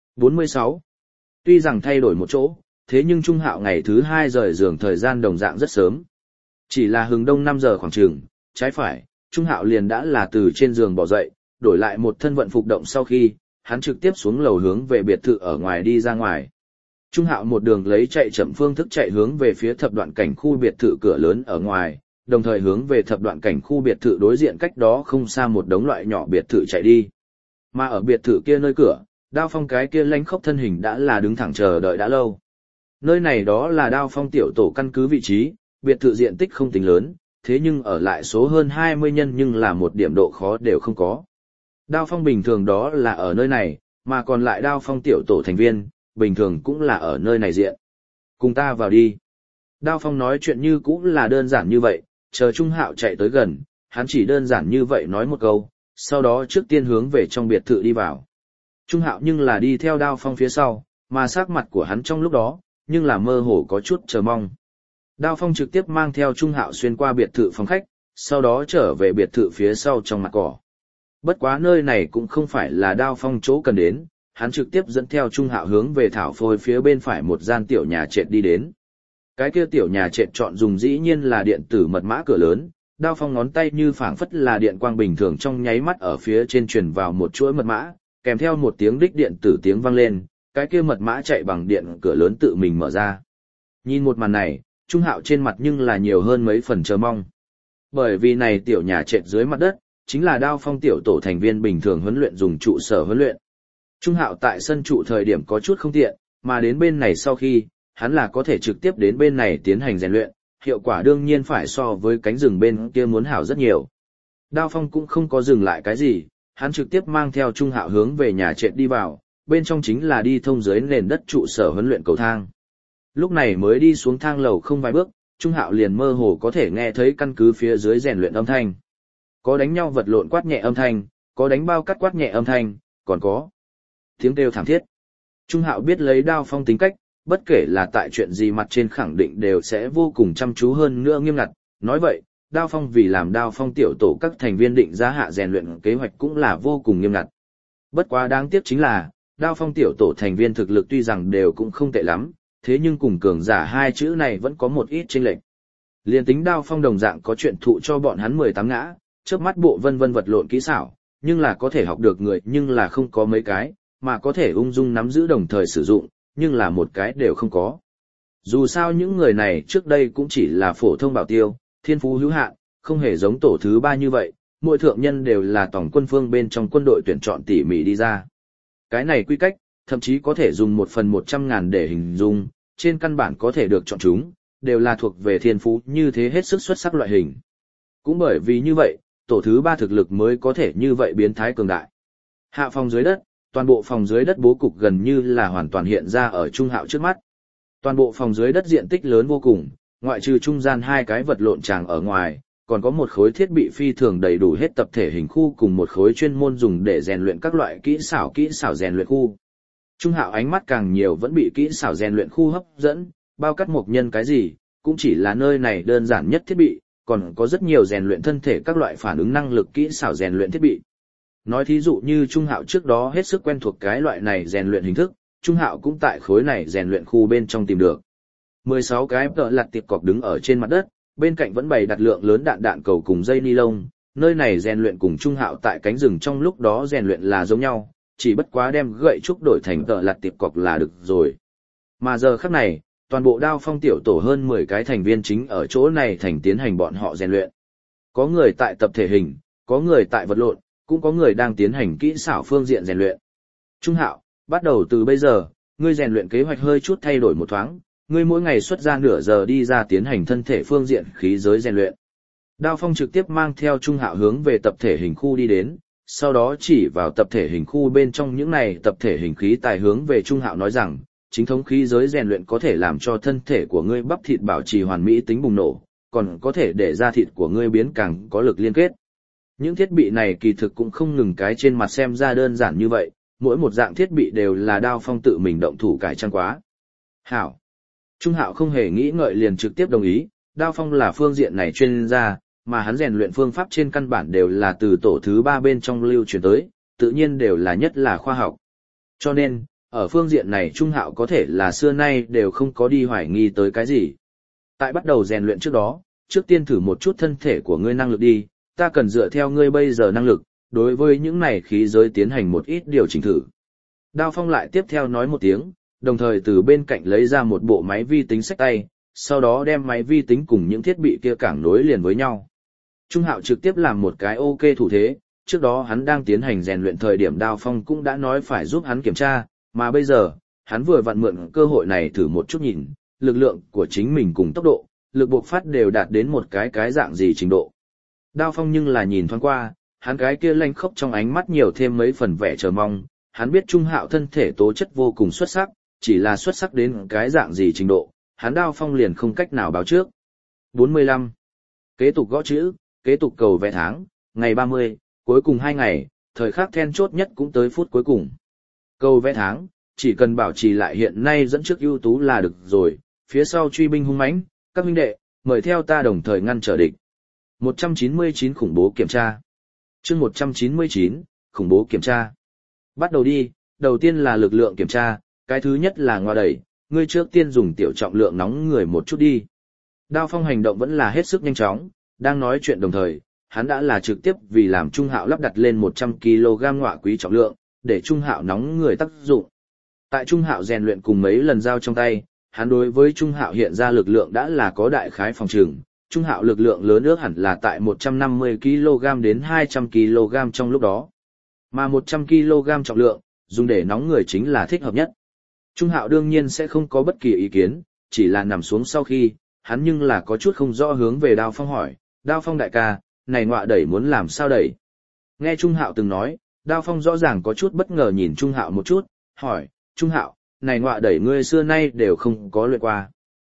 46. Tuy rằng thay đổi một chỗ, thế nhưng Trung Hạo ngày thứ 2 rời giường thời gian đồng dạng rất sớm. Chỉ là hừng đông 5 giờ khoảng chừng, trái phải, Trung Hạo liền đã là từ trên giường bỏ dậy, đổi lại một thân vận phục động sau khi, hắn trực tiếp xuống lầu hướng về biệt thự ở ngoài đi ra ngoài. Trung Hạo một đường lấy chạy chậm phương thức chạy hướng về phía thập đoạn cảnh khu biệt thự cửa lớn ở ngoài, đồng thời hướng về thập đoạn cảnh khu biệt thự đối diện cách đó không xa một đống loại nhỏ biệt thự chạy đi. Mà ở biệt thự kia nơi cửa, Đao Phong cái kia lánh khốc thân hình đã là đứng thẳng chờ đợi đã lâu. Nơi này đó là Đao Phong tiểu tổ căn cứ vị trí, biệt thự diện tích không tính lớn, thế nhưng ở lại số hơn 20 nhân nhưng là một điểm độ khó đều không có. Đao Phong bình thường đó là ở nơi này, mà còn lại Đao Phong tiểu tổ thành viên, bình thường cũng là ở nơi này diện. Cùng ta vào đi. Đao Phong nói chuyện như cũng là đơn giản như vậy, chờ Trung Hạo chạy tới gần, hắn chỉ đơn giản như vậy nói một câu, sau đó trước tiên hướng về trong biệt thự đi vào. Trung Hạo nhưng là đi theo Đao Phong phía sau, mà sắc mặt của hắn trong lúc đó, nhưng là mơ hồ có chút chờ mong. Đao Phong trực tiếp mang theo Trung Hạo xuyên qua biệt thự phòng khách, sau đó trở về biệt thự phía sau trong mặt cỏ. Bất quá nơi này cũng không phải là Đao Phong chỗ cần đến, hắn trực tiếp dẫn theo Trung Hạo hướng về thảo phôi phía bên phải một gian tiểu nhà trệt đi đến. Cái kia tiểu nhà trệt chọn dùng dĩ nhiên là điện tử mật mã cửa lớn, Đao Phong ngón tay như phảng phất là điện quang bình thường trong nháy mắt ở phía trên truyền vào một chuỗi mật mã, kèm theo một tiếng đích điện tử tiếng vang lên, cái kia mật mã chạy bằng điện cửa lớn tự mình mở ra. Nhìn một màn này, Trung Hạo trên mặt nhưng là nhiều hơn mấy phần chờ mong. Bởi vì này tiểu nhà trệt dưới mặt đất, chính là Đao Phong tiểu tổ thành viên bình thường huấn luyện dùng trụ sở huấn luyện. Trung Hạo tại sân trụ thời điểm có chút không tiện, mà đến bên này sau khi, hắn là có thể trực tiếp đến bên này tiến hành rèn luyện, hiệu quả đương nhiên phải so với cánh rừng bên kia muốn hảo rất nhiều. Đao Phong cũng không có dừng lại cái gì, hắn trực tiếp mang theo Trung Hạo hướng về nhà trệt đi vào, bên trong chính là đi thông dưới nền đất trụ sở huấn luyện cầu thang. Lúc này mới đi xuống thang lầu không vài bước, Trung Hạo liền mơ hồ có thể nghe thấy căn cứ phía dưới rèn luyện âm thanh. Có đánh nhau vật lộn quát nhẹ âm thanh, có đánh bao cắt quát nhẹ âm thanh, còn có tiếng kêu thảm thiết. Trung Hạo biết lấy Đao Phong tính cách, bất kể là tại chuyện gì mặt trên khẳng định đều sẽ vô cùng chăm chú hơn nữa nghiêm ngặt. Nói vậy, Đao Phong vì làm Đao Phong tiểu tổ các thành viên định ra hạ rèn luyện kế hoạch cũng là vô cùng nghiêm ngặt. Bất quá đáng tiếc chính là, Đao Phong tiểu tổ thành viên thực lực tuy rằng đều cũng không tệ lắm, thế nhưng cùng cường giả hai chữ này vẫn có một ít chênh lệch. Liên tính Đao Phong đồng dạng có chuyện thụ cho bọn hắn 18 ngã, chớp mắt bộ vân vân vật lộn kỹ xảo, nhưng là có thể học được người nhưng là không có mấy cái, mà có thể ung dung nắm giữ đồng thời sử dụng, nhưng là một cái đều không có. Dù sao những người này trước đây cũng chỉ là phổ thông bảo tiêu, thiên phú hữu hạn, không hề giống tổ thứ 3 như vậy, mỗi thượng nhân đều là tổng quân phương bên trong quân đội tuyển chọn tỉ mỉ đi ra. Cái này quy cách, thậm chí có thể dùng 1/100.000 để hình dung, trên căn bản có thể được chọn chúng, đều là thuộc về thiên phú như thế hết sức xuất sắc loại hình. Cũng bởi vì như vậy, tổ thứ 3 thực lực mới có thể như vậy biến thái cường đại. Hạ phòng dưới đất, toàn bộ phòng dưới đất bố cục gần như là hoàn toàn hiện ra ở Trung Hạo trước mắt. Toàn bộ phòng dưới đất diện tích lớn vô cùng, ngoại trừ trung gian hai cái vật lộn tràng ở ngoài, còn có một khối thiết bị phi thường đầy đủ hết tập thể hình khu cùng một khối chuyên môn dùng để rèn luyện các loại kỹ xảo rèn luyện khu. Trung Hạo ánh mắt càng nhiều vẫn bị kỹ xảo rèn luyện khu hấp dẫn, bao cắt một nhân cái gì, cũng chỉ là nơi này đơn giản nhất thiết bị, còn có rất nhiều rèn luyện thân thể các loại phản ứng năng lực kỹ xảo rèn luyện thiết bị. Nói thí dụ như Trung Hạo trước đó hết sức quen thuộc cái loại này rèn luyện hình thức, Trung Hạo cũng tại khối này rèn luyện khu bên trong tìm được. 16 cái tợ lặt tiệp cọc đứng ở trên mặt đất, bên cạnh vẫn bày đặt lượng lớn đạn cầu cùng dây ni lông, nơi này rèn luyện cùng Trung Hạo tại cánh rừng trong lúc đó rèn luyện là giống nhau, chỉ bất quá đem gậy trúc đổi thành tợ lặt tiệp cọc là được rồi. Mà giờ khắc này, toàn bộ Đao Phong tiểu tổ hơn 10 cái thành viên chính ở chỗ này thành tiến hành bọn họ rèn luyện. Có người tại tập thể hình, có người tại vật lộn, cũng có người đang tiến hành kỹ xảo phương diện rèn luyện. Trung Hạo, bắt đầu từ bây giờ, ngươi rèn luyện kế hoạch hơi chút thay đổi một thoáng, ngươi mỗi ngày xuất ra nửa giờ đi ra tiến hành thân thể phương diện khí giới rèn luyện. Đao Phong trực tiếp mang theo Trung Hạo hướng về tập thể hình khu đi đến, sau đó chỉ vào tập thể hình khu bên trong những này tập thể hình khí tài hướng về Trung Hạo nói rằng, chính thống khí giới rèn luyện có thể làm cho thân thể của ngươi bắp thịt bảo trì hoàn mỹ tính bùng nổ, còn có thể để da thịt của ngươi biến càng có lực liên kết. Những thiết bị này kỳ thực cũng không ngừng cái trên mặt xem ra đơn giản như vậy, mỗi một dạng thiết bị đều là Đao Phong tự mình động thủ cải trang quá. Hảo. Trung Hạo không hề nghĩ ngợi liền trực tiếp đồng ý, Đao Phong là phương diện này chuyên gia, mà hắn rèn luyện phương pháp trên căn bản đều là từ tổ thứ 3 bên trong lưu truyền tới, tự nhiên đều là nhất là khoa học. Cho nên, ở phương diện này Trung Hạo có thể là xưa nay đều không có đi hoài nghi tới cái gì. Tại bắt đầu rèn luyện trước đó, trước tiên thử một chút thân thể của ngươi năng lực đi, ta cần dựa theo ngươi bây giờ năng lực, đối với những này khí giới tiến hành một ít điều chỉnh thử. Đao Phong lại tiếp theo nói một tiếng, đồng thời từ bên cạnh lấy ra một bộ máy vi tính xách tay, sau đó đem máy vi tính cùng những thiết bị kia cảng nối liền với nhau. Trung Hạo trực tiếp làm một cái ok thủ thế, trước đó hắn đang tiến hành rèn luyện thời điểm Đao Phong cũng đã nói phải giúp hắn kiểm tra, mà bây giờ, hắn vừa vặn mượn cơ hội này thử một chút nhìn, lực lượng của chính mình cùng tốc độ, lực bộc phát đều đạt đến một cái dạng gì trình độ. Đao Phong nhưng là nhìn thoáng qua, hắn cái kia lanh khốc trong ánh mắt nhiều thêm mấy phần vẻ chờ mong, hắn biết Trung Hạo thân thể tố chất vô cùng xuất sắc, chỉ là xuất sắc đến cái dạng gì trình độ, hắn Đao Phong liền không cách nào báo trước. 45. Kế tục gõ chữ, kế tục cầu vẽ tháng, ngày 30, cuối cùng 2 ngày, thời khắc then chốt nhất cũng tới phút cuối cùng. Cầu vẽ tháng, chỉ cần bảo trì lại hiện nay dẫn trước ưu tú là được rồi, phía sau truy binh hung mãnh, các huynh đệ, mời theo ta đồng thời ngăn trở địch. 199 khủng bố kiểm tra. Chương 199, khủng bố kiểm tra. Bắt đầu đi, đầu tiên là lực lượng kiểm tra, cái thứ nhất là ngoa đẩy, ngươi trước tiên dùng tiểu trọng lượng nóng người một chút đi. Đao Phong hành động vẫn là hết sức nhanh chóng, đang nói chuyện đồng thời, hắn đã là trực tiếp vì làm Trung Hạo lắp đặt lên 100 kg ngọa quý trọng lượng, để Trung Hạo nóng người tác dụng. Tại Trung Hạo rèn luyện cùng mấy lần giao trong tay, hắn đối với Trung Hạo hiện ra lực lượng đã là có đại khái phòng trường. Trung Hạo lực lượng lớn ước hẳn là tại 150 kg đến 200 kg trong lúc đó. Mà 100 kg trọng lượng, dùng để nóng người chính là thích hợp nhất. Trung Hạo đương nhiên sẽ không có bất kỳ ý kiến, chỉ là nằm xuống sau khi, hắn nhưng là có chút không rõ hướng về Đao Phong hỏi, Đao Phong đại ca, này ngọa đẩy muốn làm sao đẩy? Nghe Trung Hạo từng nói, Đao Phong rõ ràng có chút bất ngờ nhìn Trung Hạo một chút, hỏi, Trung Hạo, này ngọa đẩy ngươi xưa nay đều không có luyện qua.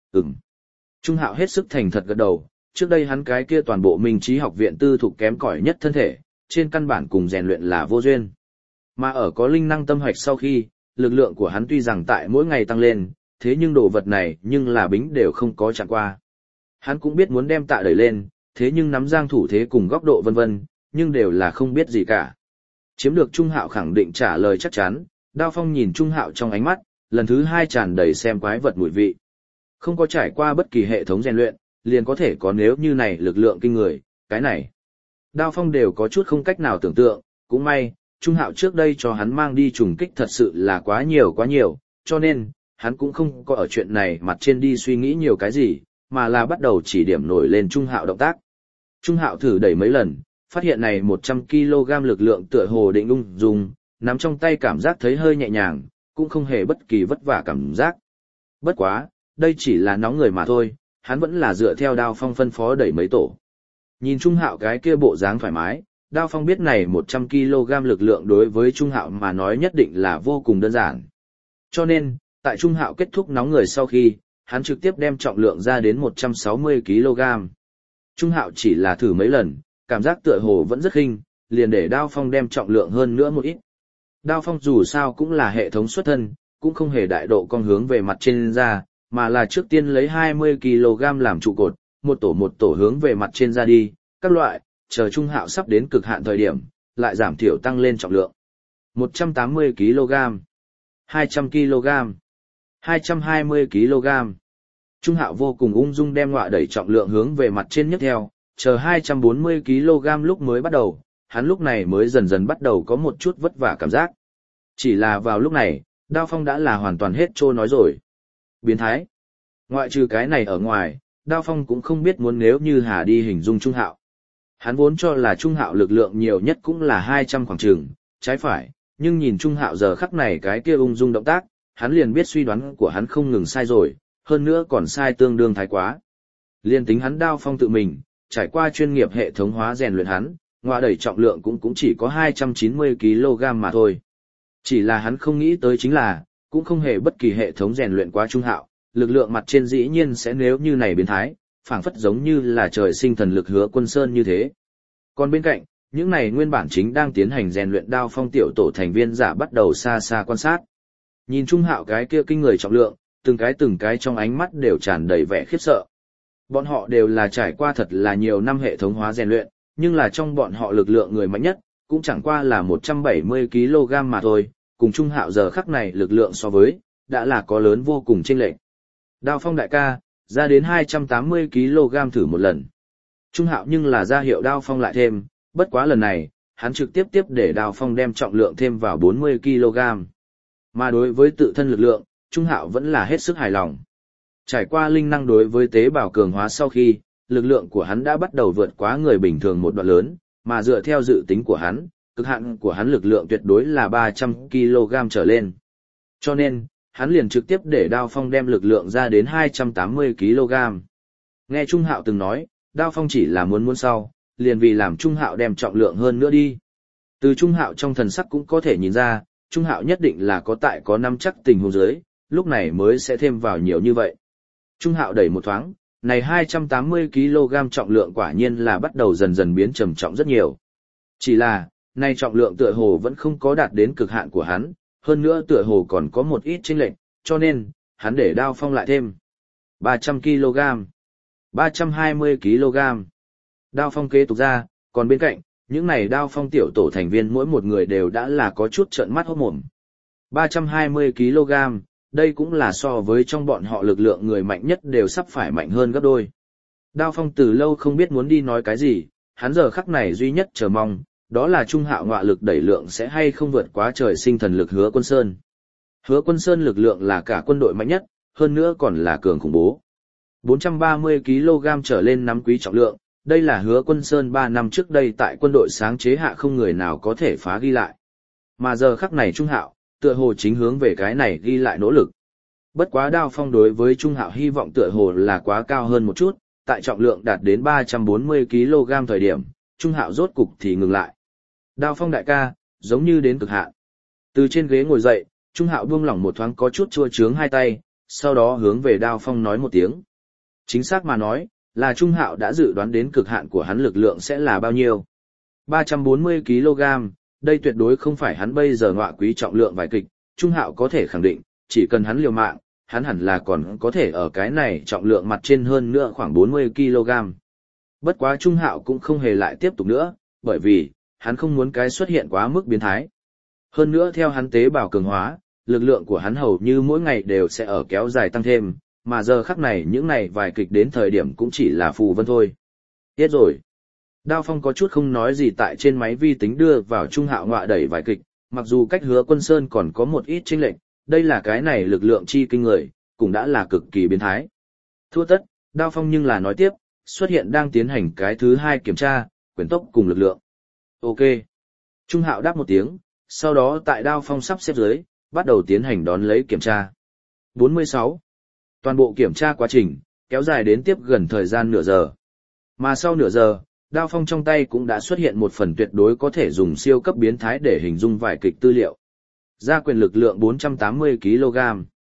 Trung Hạo hết sức thành thật gật đầu, trước đây hắn cái kia toàn bộ Minh Trí học viện tư thục kém cỏi nhất thân thể, trên căn bản cùng rèn luyện là vô duyên. Mà ở có linh năng tâm hoạch sau khi, lực lượng của hắn tuy rằng tại mỗi ngày tăng lên, thế nhưng đồ vật này nhưng là bính đều không có chạm qua. Hắn cũng biết muốn đem tạ đẩy lên, thế nhưng nắm giang thủ thế cùng góc độ vân vân, nhưng đều là không biết gì cả. Chiếm được Trung Hạo khẳng định trả lời chắc chắn, Đao Phong nhìn Trung Hạo trong ánh mắt, lần thứ hai tràn đầy xem quái vật mùi vị. Không có trải qua bất kỳ hệ thống rèn luyện, liền có thể có nếu như này lực lượng kinh người, cái này. Đao Phong đều có chút không cách nào tưởng tượng, cũng may, Trung Hạo trước đây cho hắn mang đi trùng kích thật sự là quá nhiều, cho nên, hắn cũng không có ở chuyện này mặt trên đi suy nghĩ nhiều cái gì, mà là bắt đầu chỉ điểm nổi lên Trung Hạo động tác. Trung Hạo thử đẩy mấy lần, phát hiện này 100 kg lực lượng tựa hồ định ung dung, nắm trong tay cảm giác thấy hơi nhẹ nhàng, cũng không hề bất kỳ vất vả cảm giác. Bất quá, đây chỉ là nóng người mà thôi, hắn vẫn là dựa theo Đao Phong phân phó đẩy mấy tổ. Nhìn Trung Hạo cái kia bộ dáng thoải mái, Đao Phong biết này 100 kg lực lượng đối với Trung Hạo mà nói nhất định là vô cùng đơn giản. Cho nên, tại Trung Hạo kết thúc nóng người sau khi, hắn trực tiếp đem trọng lượng ra đến 160 kg. Trung Hạo chỉ là thử mấy lần, cảm giác tựa hồ vẫn rất khinh, liền để Đao Phong đem trọng lượng hơn nữa một ít. Đao Phong dù sao cũng là hệ thống xuất thân, cũng không hề đại độ con hướng về mặt trên ra, mà là trước tiên lấy 20 kg làm trụ cột, một tổ hướng về mặt trên ra đi, các loại, chờ Trung Hạo sắp đến cực hạn thời điểm, lại giảm thiểu tăng lên trọng lượng. 180 kg, 200 kg, 220 kg. Trung Hạo vô cùng ung dung đem ngọa đẩy trọng lượng hướng về mặt trên nhấc theo, chờ 240 kg lúc mới bắt đầu, hắn lúc này mới dần dần bắt đầu có một chút vất vả cảm giác. Chỉ là vào lúc này, Đao Phong đã là hoàn toàn hết trô nói rồi. Biến thái. Ngoại trừ cái này ở ngoài, Đao Phong cũng không biết muốn nếu như hà đi hình dung Trung Hạo. Hắn vốn cho là Trung Hạo lực lượng nhiều nhất cũng là 200 khoảng trường, trái phải, nhưng nhìn Trung Hạo giờ khắc này cái kia ung dung động tác, hắn liền biết suy đoán của hắn không ngừng sai rồi, hơn nữa còn sai tương đương thái quá. Liên tính hắn Đao Phong tự mình, trải qua chuyên nghiệp hệ thống hóa rèn luyện hắn, ngọa đẩy trọng lượng cũng chỉ có 290 kg mà thôi. Chỉ là hắn không nghĩ tới chính là, cũng không hề bất kỳ hệ thống rèn luyện quá Trung Hạo, lực lượng mặt trên dĩ nhiên sẽ nếu như này biến thái, phảng phất giống như là trời sinh thần lực Hứa Quân Sơn như thế. Còn bên cạnh, những này nguyên bản chính đang tiến hành rèn luyện Đao Phong tiểu tổ thành viên giả bắt đầu xa xa quan sát. Nhìn Trung Hạo cái kia kinh người trọng lượng, từng cái trong ánh mắt đều tràn đầy vẻ khiếp sợ. Bọn họ đều là trải qua thật là nhiều năm hệ thống hóa rèn luyện, nhưng là trong bọn họ lực lượng người mạnh nhất, cũng chẳng qua là 170 kg mà thôi, cùng Trung Hạo giờ khắc này lực lượng so với, đã là có lớn vô cùng chênh lệch. Đao Phong đại ca, ra đến 280 kg thử một lần. Trung Hạo nhưng là ra hiệu Đao Phong lại thêm, bất quá lần này, hắn trực tiếp để Đao Phong đem trọng lượng thêm vào 40 kg. Mà đối với tự thân lực lượng, Trung Hạo vẫn là hết sức hài lòng. Trải qua linh năng đối với tế bào cường hóa sau khi, lực lượng của hắn đã bắt đầu vượt quá người bình thường một đoạn lớn, mà dựa theo dự tính của hắn, cực hạn của hắn lực lượng tuyệt đối là 300 kg trở lên. Cho nên, hắn liền trực tiếp để Đao Phong đem lực lượng ra đến 280 kg. Nghe Trung Hạo từng nói, Đao Phong chỉ là muốn sau, liền vì làm Trung Hạo đem trọng lượng hơn nữa đi. Từ Trung Hạo trong thần sắc cũng có thể nhìn ra, Trung Hạo nhất định là có nắm chắc tình huống dưới, lúc này mới sẽ thêm vào nhiều như vậy. Trung Hạo đẩy một thoáng, này 280 kg trọng lượng quả nhiên là bắt đầu dần dần biến trầm trọng rất nhiều. Chỉ là, này trọng lượng tựa hồ vẫn không có đạt đến cực hạn của hắn, hơn nữa tựa hồ còn có một ít chênh lệch, cho nên, hắn để Đao Phong lại thêm 300 kg, 320 kg. Đao Phong kế tục ra, còn bên cạnh, những này Đao Phong tiểu tổ thành viên mỗi một người đều đã là có chút trợn mắt hốt mồm. 320 kg, đây cũng là so với trong bọn họ lực lượng người mạnh nhất đều sắp phải mạnh hơn gấp đôi. Đao Phong từ lâu không biết muốn đi nói cái gì, hắn giờ khắc này duy nhất chờ mong, đó là Trung Hạo ngọa lực đẩy lượng sẽ hay không vượt quá trời sinh thần lực Hứa Quân Sơn. Hứa Quân Sơn lực lượng là cả quân đội mạnh nhất, hơn nữa còn là cường khủng bố. 430 kg trở lên nắm quý trọng lượng, đây là Hứa Quân Sơn 3 năm trước đây tại quân đội sáng chế hạ không người nào có thể phá ghi lại. Mà giờ khắc này Trung Hạo, tựa hồ chính hướng về cái này ghi lại nỗ lực. Bất quá Đao Phong đối với Trung Hạo hy vọng tựa hồ là quá cao hơn một chút, tại trọng lượng đạt đến 340 kg thời điểm, Trung Hạo rốt cục thì ngừng lại. Đao Phong đại ca, giống như đến cực hạn. Từ trên ghế ngồi dậy, Trung Hạo buông lỏng một thoáng có chút chua chướng hai tay, sau đó hướng về Đao Phong nói một tiếng. Chính xác mà nói, là Trung Hạo đã dự đoán đến cực hạn của hắn lực lượng sẽ là bao nhiêu. 340 kg, đây tuyệt đối không phải hắn bây giờ ngọa quý trọng lượng vài kịch, Trung Hạo có thể khẳng định, chỉ cần hắn liều mạng, hắn hẳn là còn có thể ở cái này trọng lượng mặt trên hơn nữa khoảng 40 kg. Bất quá Trung Hạo cũng không hề lại tiếp tục nữa, bởi vì, hắn không muốn cái xuất hiện quá mức biến thái. Hơn nữa theo hắn tế bào cường hóa, lực lượng của hắn hầu như mỗi ngày đều sẽ ở kéo dài tăng thêm, mà giờ khắc này những này vài kịch đến thời điểm cũng chỉ là phù vân thôi. Hết rồi. Đao Phong có chút không nói gì tại trên máy vi tính đưa vào Trung Hạo ngọa đẩy vài kịch, mặc dù cách Hứa Quân Sơn còn có một ít chênh lệch, đây là cái này lực lượng chi kinh người, cũng đã là cực kỳ biến thái. Thua tất, Đao Phong nhưng là nói tiếp, xuất hiện đang tiến hành cái thứ hai kiểm tra, quyền tốc cùng lực lượng. Ok. Trung Hạo đáp một tiếng, sau đó tại Đao Phong sắp xếp dưới, bắt đầu tiến hành đón lấy kiểm tra. 46. Toàn bộ kiểm tra quá trình, kéo dài đến tiếp gần thời gian nửa giờ. Mà sau nửa giờ, Đao Phong trong tay cũng đã xuất hiện một phần tuyệt đối có thể dùng siêu cấp biến thái để hình dung vài kịch tư liệu. Gia quyền lực lượng 480 kg.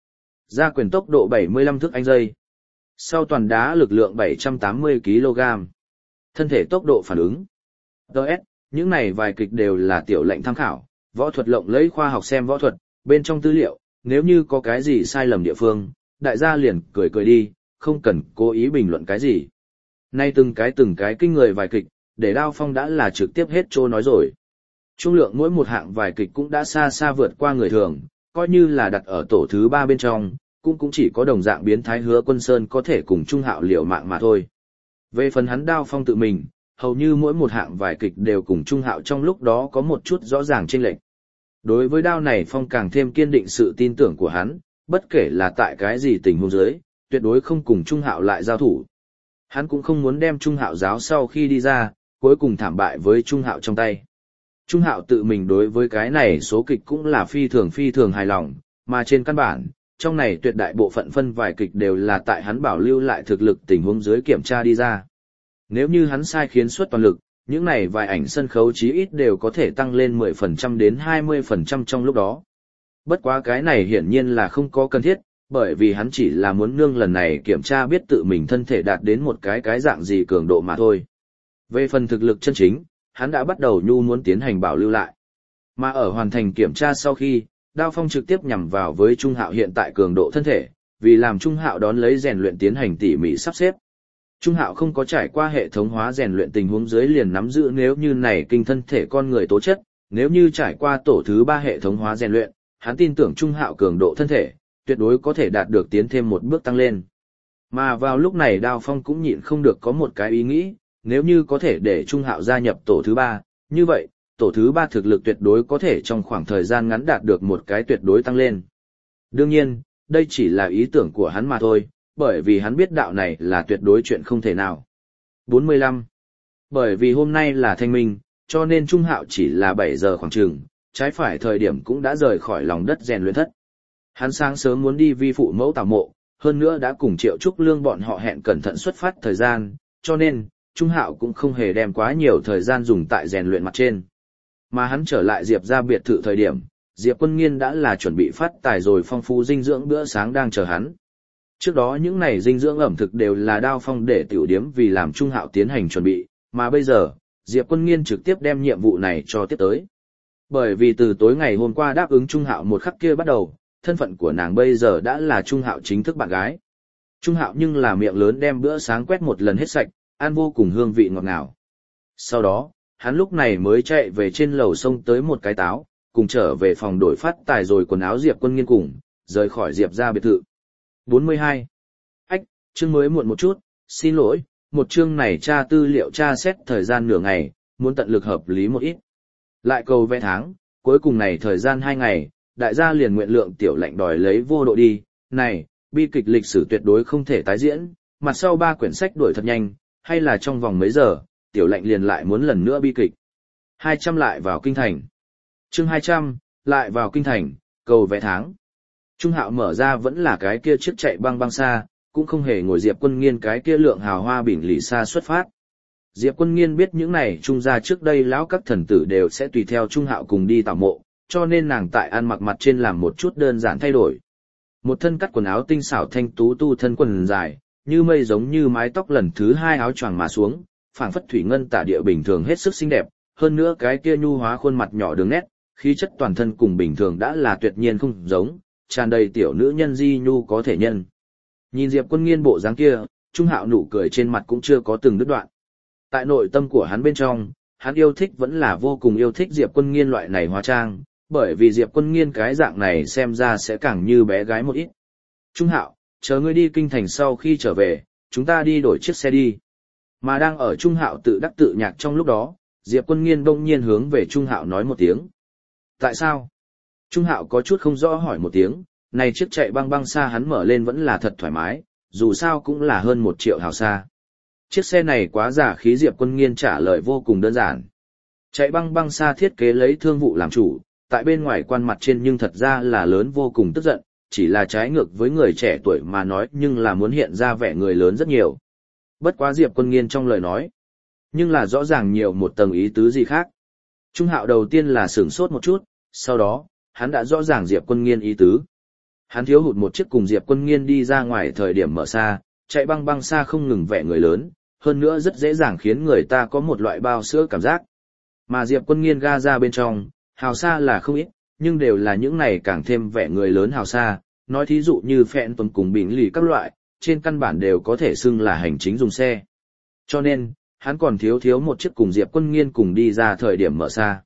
Gia quyền tốc độ 75 thước anh giây. Sau toàn đá lực lượng 780 kg. Thân thể tốc độ phản ứng. DS, những này vài kịch đều là tiểu lệnh tham khảo, võ thuật lộng lấy khoa học xem võ thuật, bên trong tư liệu, nếu như có cái gì sai lầm địa phương, đại gia liền cười cười đi, không cần cố ý bình luận cái gì. Nay từng cái kinh người vài kịch, để Đao Phong đã là trực tiếp hết trô nói rồi. Trung lượng mỗi một hạng vài kịch cũng đã xa xa vượt qua người thường, coi như là đặt ở tổ thứ 3 bên trong, cũng chỉ có đồng dạng biến thái Hứa Quân Sơn có thể cùng Trung Hạo liều mạng mà thôi. Về phần hắn Đao Phong tự mình, hầu như mỗi một hạng vài kịch đều cùng Trung Hạo trong lúc đó có một chút rõ ràng chênh lệch. Đối với Đao này Phong càng thêm kiên định sự tin tưởng của hắn, bất kể là tại cái gì tình huống dưới, tuyệt đối không cùng Trung Hạo lại giao thủ. Hắn cũng không muốn đem Trung Hạo giáo sau khi đi ra, cuối cùng thảm bại với Trung Hạo trong tay. Trung Hạo tự mình đối với cái này số kịch cũng là phi thường hài lòng, mà trên căn bản, trong này tuyệt đại bộ phận phân vài kịch đều là tại hắn bảo lưu lại thực lực tình huống dưới kiểm tra đi ra. Nếu như hắn sai khiến suất toàn lực, những này vài ảnh sân khấu chí ít đều có thể tăng lên 10% đến 20% trong lúc đó. Bất quá cái này hiển nhiên là không có cần thiết, bởi vì hắn chỉ là muốn nương lần này kiểm tra biết tự mình thân thể đạt đến một cái dạng gì cường độ mà thôi. Về phần thực lực chân chính, hắn đã bắt đầu muốn tiến hành bảo lưu lại. Mà ở hoàn thành kiểm tra sau khi, Đao Phong trực tiếp nhằm vào với Trung Hạo hiện tại cường độ thân thể, vì làm Trung Hạo đón lấy rèn luyện tiến hành tỉ mỉ sắp xếp. Trung Hạo không có trải qua hệ thống hóa rèn luyện tình huống dưới liền nắm giữ nếu như này kinh thân thể con người tố chất, nếu như trải qua tổ thứ 3 hệ thống hóa rèn luyện, hắn tin tưởng Trung Hạo cường độ thân thể, tuyệt đối có thể đạt được tiến thêm một bước tăng lên. Mà vào lúc này Đao Phong cũng nhịn không được có một cái ý nghĩ, nếu như có thể để Trung Hạo gia nhập tổ thứ 3, như vậy, tổ thứ 3 thực lực tuyệt đối có thể trong khoảng thời gian ngắn đạt được một cái tuyệt đối tăng lên. Đương nhiên, đây chỉ là ý tưởng của hắn mà thôi, bởi vì hắn biết đạo này là tuyệt đối chuyện không thể nào. 45. Bởi vì hôm nay là thanh minh, cho nên Trung Hạo chỉ là 7 giờ khoảng chừng, trái phải thời điểm cũng đã rời khỏi lòng đất rèn luyện thất. Hắn sáng sớm muốn đi vi phụ mẫu tảo mộ, hơn nữa đã cùng Triệu Trúc Lương bọn họ hẹn cẩn thận xuất phát thời gian, cho nên, Trung Hạo cũng không hề đem quá nhiều thời gian dùng tại rèn luyện mặt trên. Mà hắn trở lại Diệp ra biệt thự thời điểm, Diệp Quân Nghiên đã là chuẩn bị phát tài rồi phong phú dinh dưỡng bữa sáng đang chờ hắn. Trước đó những này dinh dưỡng ẩm thực đều là Đao Phong để tiểu điếm vì làm Trung Hạo tiến hành chuẩn bị, mà bây giờ, Diệp Quân Nghiên trực tiếp đem nhiệm vụ này cho tiếp tới. Bởi vì từ tối ngày hôm qua đáp ứng Trung Hạo một khắc kia bắt đầu, thân phận của nàng bây giờ đã là Trung Hạo chính thức bạn gái. Trung Hạo nhưng là miệng lớn đem bữa sáng quét một lần hết sạch, ăn vô cùng hương vị ngọt ngào. Sau đó, hắn lúc này mới chạy về trên lầu sông tới một cái táo, cùng trở về phòng đổi phát tài rồi quần áo Diệp Quân Nghiên cùng, rời khỏi Diệp ra biệt thự. 42. Ách, chương mới muộn một chút, xin lỗi, một chương này tra tư liệu tra xét thời gian nửa ngày, muốn tận lực hợp lý một ít. Lại cầu vẽ tháng, cuối cùng này thời gian 2 ngày, đại gia liền nguyện lượng tiểu lệnh đòi lấy vô độ đi, này, bi kịch lịch sử tuyệt đối không thể tái diễn, mặt sau 3 quyển sách đuổi thật nhanh, hay là trong vòng mấy giờ, tiểu lệnh liền lại muốn lần nữa bi kịch. 200 lại vào kinh thành. Chương 200, lại vào kinh thành, cầu vẽ tháng. Trung Hạo mở ra vẫn là cái kia chiếc chạy băng băng xa, cũng không hề ngồi Diệp Quân Nghiên cái kia lượng hào hoa bình lì xa xuất phát. Diệp Quân Nghiên biết những này trung gia trước đây lão các thần tử đều sẽ tùy theo Trung Hạo cùng đi tảo mộ, cho nên nàng tại ăn mặc mặt trên làm một chút đơn giản thay đổi. Một thân cắt quần áo tinh xảo thanh tú tu thân quần dài, như mây giống như mái tóc lần thứ 2 áo choàng mà xuống, phảng phất thủy ngân tả địa bình thường hết sức xinh đẹp, hơn nữa cái kia nhu hóa khuôn mặt nhỏ đường nét, khí chất toàn thân cùng bình thường đã là tuyệt nhiên không giống, tràn đầy tiểu nữ nhân di nhu có thể nhân. Nhìn Diệp Quân Nghiên bộ dáng kia, Trung Hạo nụ cười trên mặt cũng chưa có từng đứt đoạn. Tại nội tâm của hắn bên trong, hắn yêu thích vẫn là vô cùng yêu thích Diệp Quân Nghiên loại này hóa trang, bởi vì Diệp Quân Nghiên cái dạng này xem ra sẽ càng như bé gái một ít. Trung Hạo, chờ ngươi đi kinh thành sau khi trở về, chúng ta đi đổi chiếc xe đi. Mà đang ở Trung Hạo tự đắc tự nhạc trong lúc đó, Diệp Quân Nghiên bỗng nhiên hướng về Trung Hạo nói một tiếng. Tại sao? Trung Hạo có chút không rõ hỏi một tiếng, này chiếc chạy băng băng xa hắn mở lên vẫn là thật thoải mái, dù sao cũng là hơn 1 triệu hào xa. Chiếc xe này quá giả khí. Diệp Quân Nghiên trả lời vô cùng đơn giản. Chạy băng băng xa thiết kế lấy thương vụ làm chủ, tại bên ngoài quan mặt trên nhưng thật ra là lớn vô cùng tức giận, chỉ là trái ngược với người trẻ tuổi mà nói nhưng là muốn hiện ra vẻ người lớn rất nhiều. Bất quá Diệp Quân Nghiên trong lời nói, nhưng là rõ ràng nhiều một tầng ý tứ gì khác. Trung Hạo đầu tiên là sửng sốt một chút, sau đó, hắn đã rõ ràng Diệp Quân Nghiên ý tứ. Hắn thiếu hụt một chiếc cùng Diệp Quân Nghiên đi ra ngoài thời điểm mở xa, chạy băng băng xa không ngừng vẻ người lớn, hơn nữa rất dễ dàng khiến người ta có một loại bao sữa cảm giác. Mà Diệp Quân Nghiên ga ra bên trong, hào xa là không ít, nhưng đều là những này càng thêm vẻ người lớn hào xa, nói thí dụ như phẹn tuần cùng bình lì các loại, trên căn bản đều có thể xưng là hành chính dùng xe. Cho nên, hắn còn thiếu một chiếc cùng Diệp Quân Nghiên cùng đi ra thời điểm mở xa.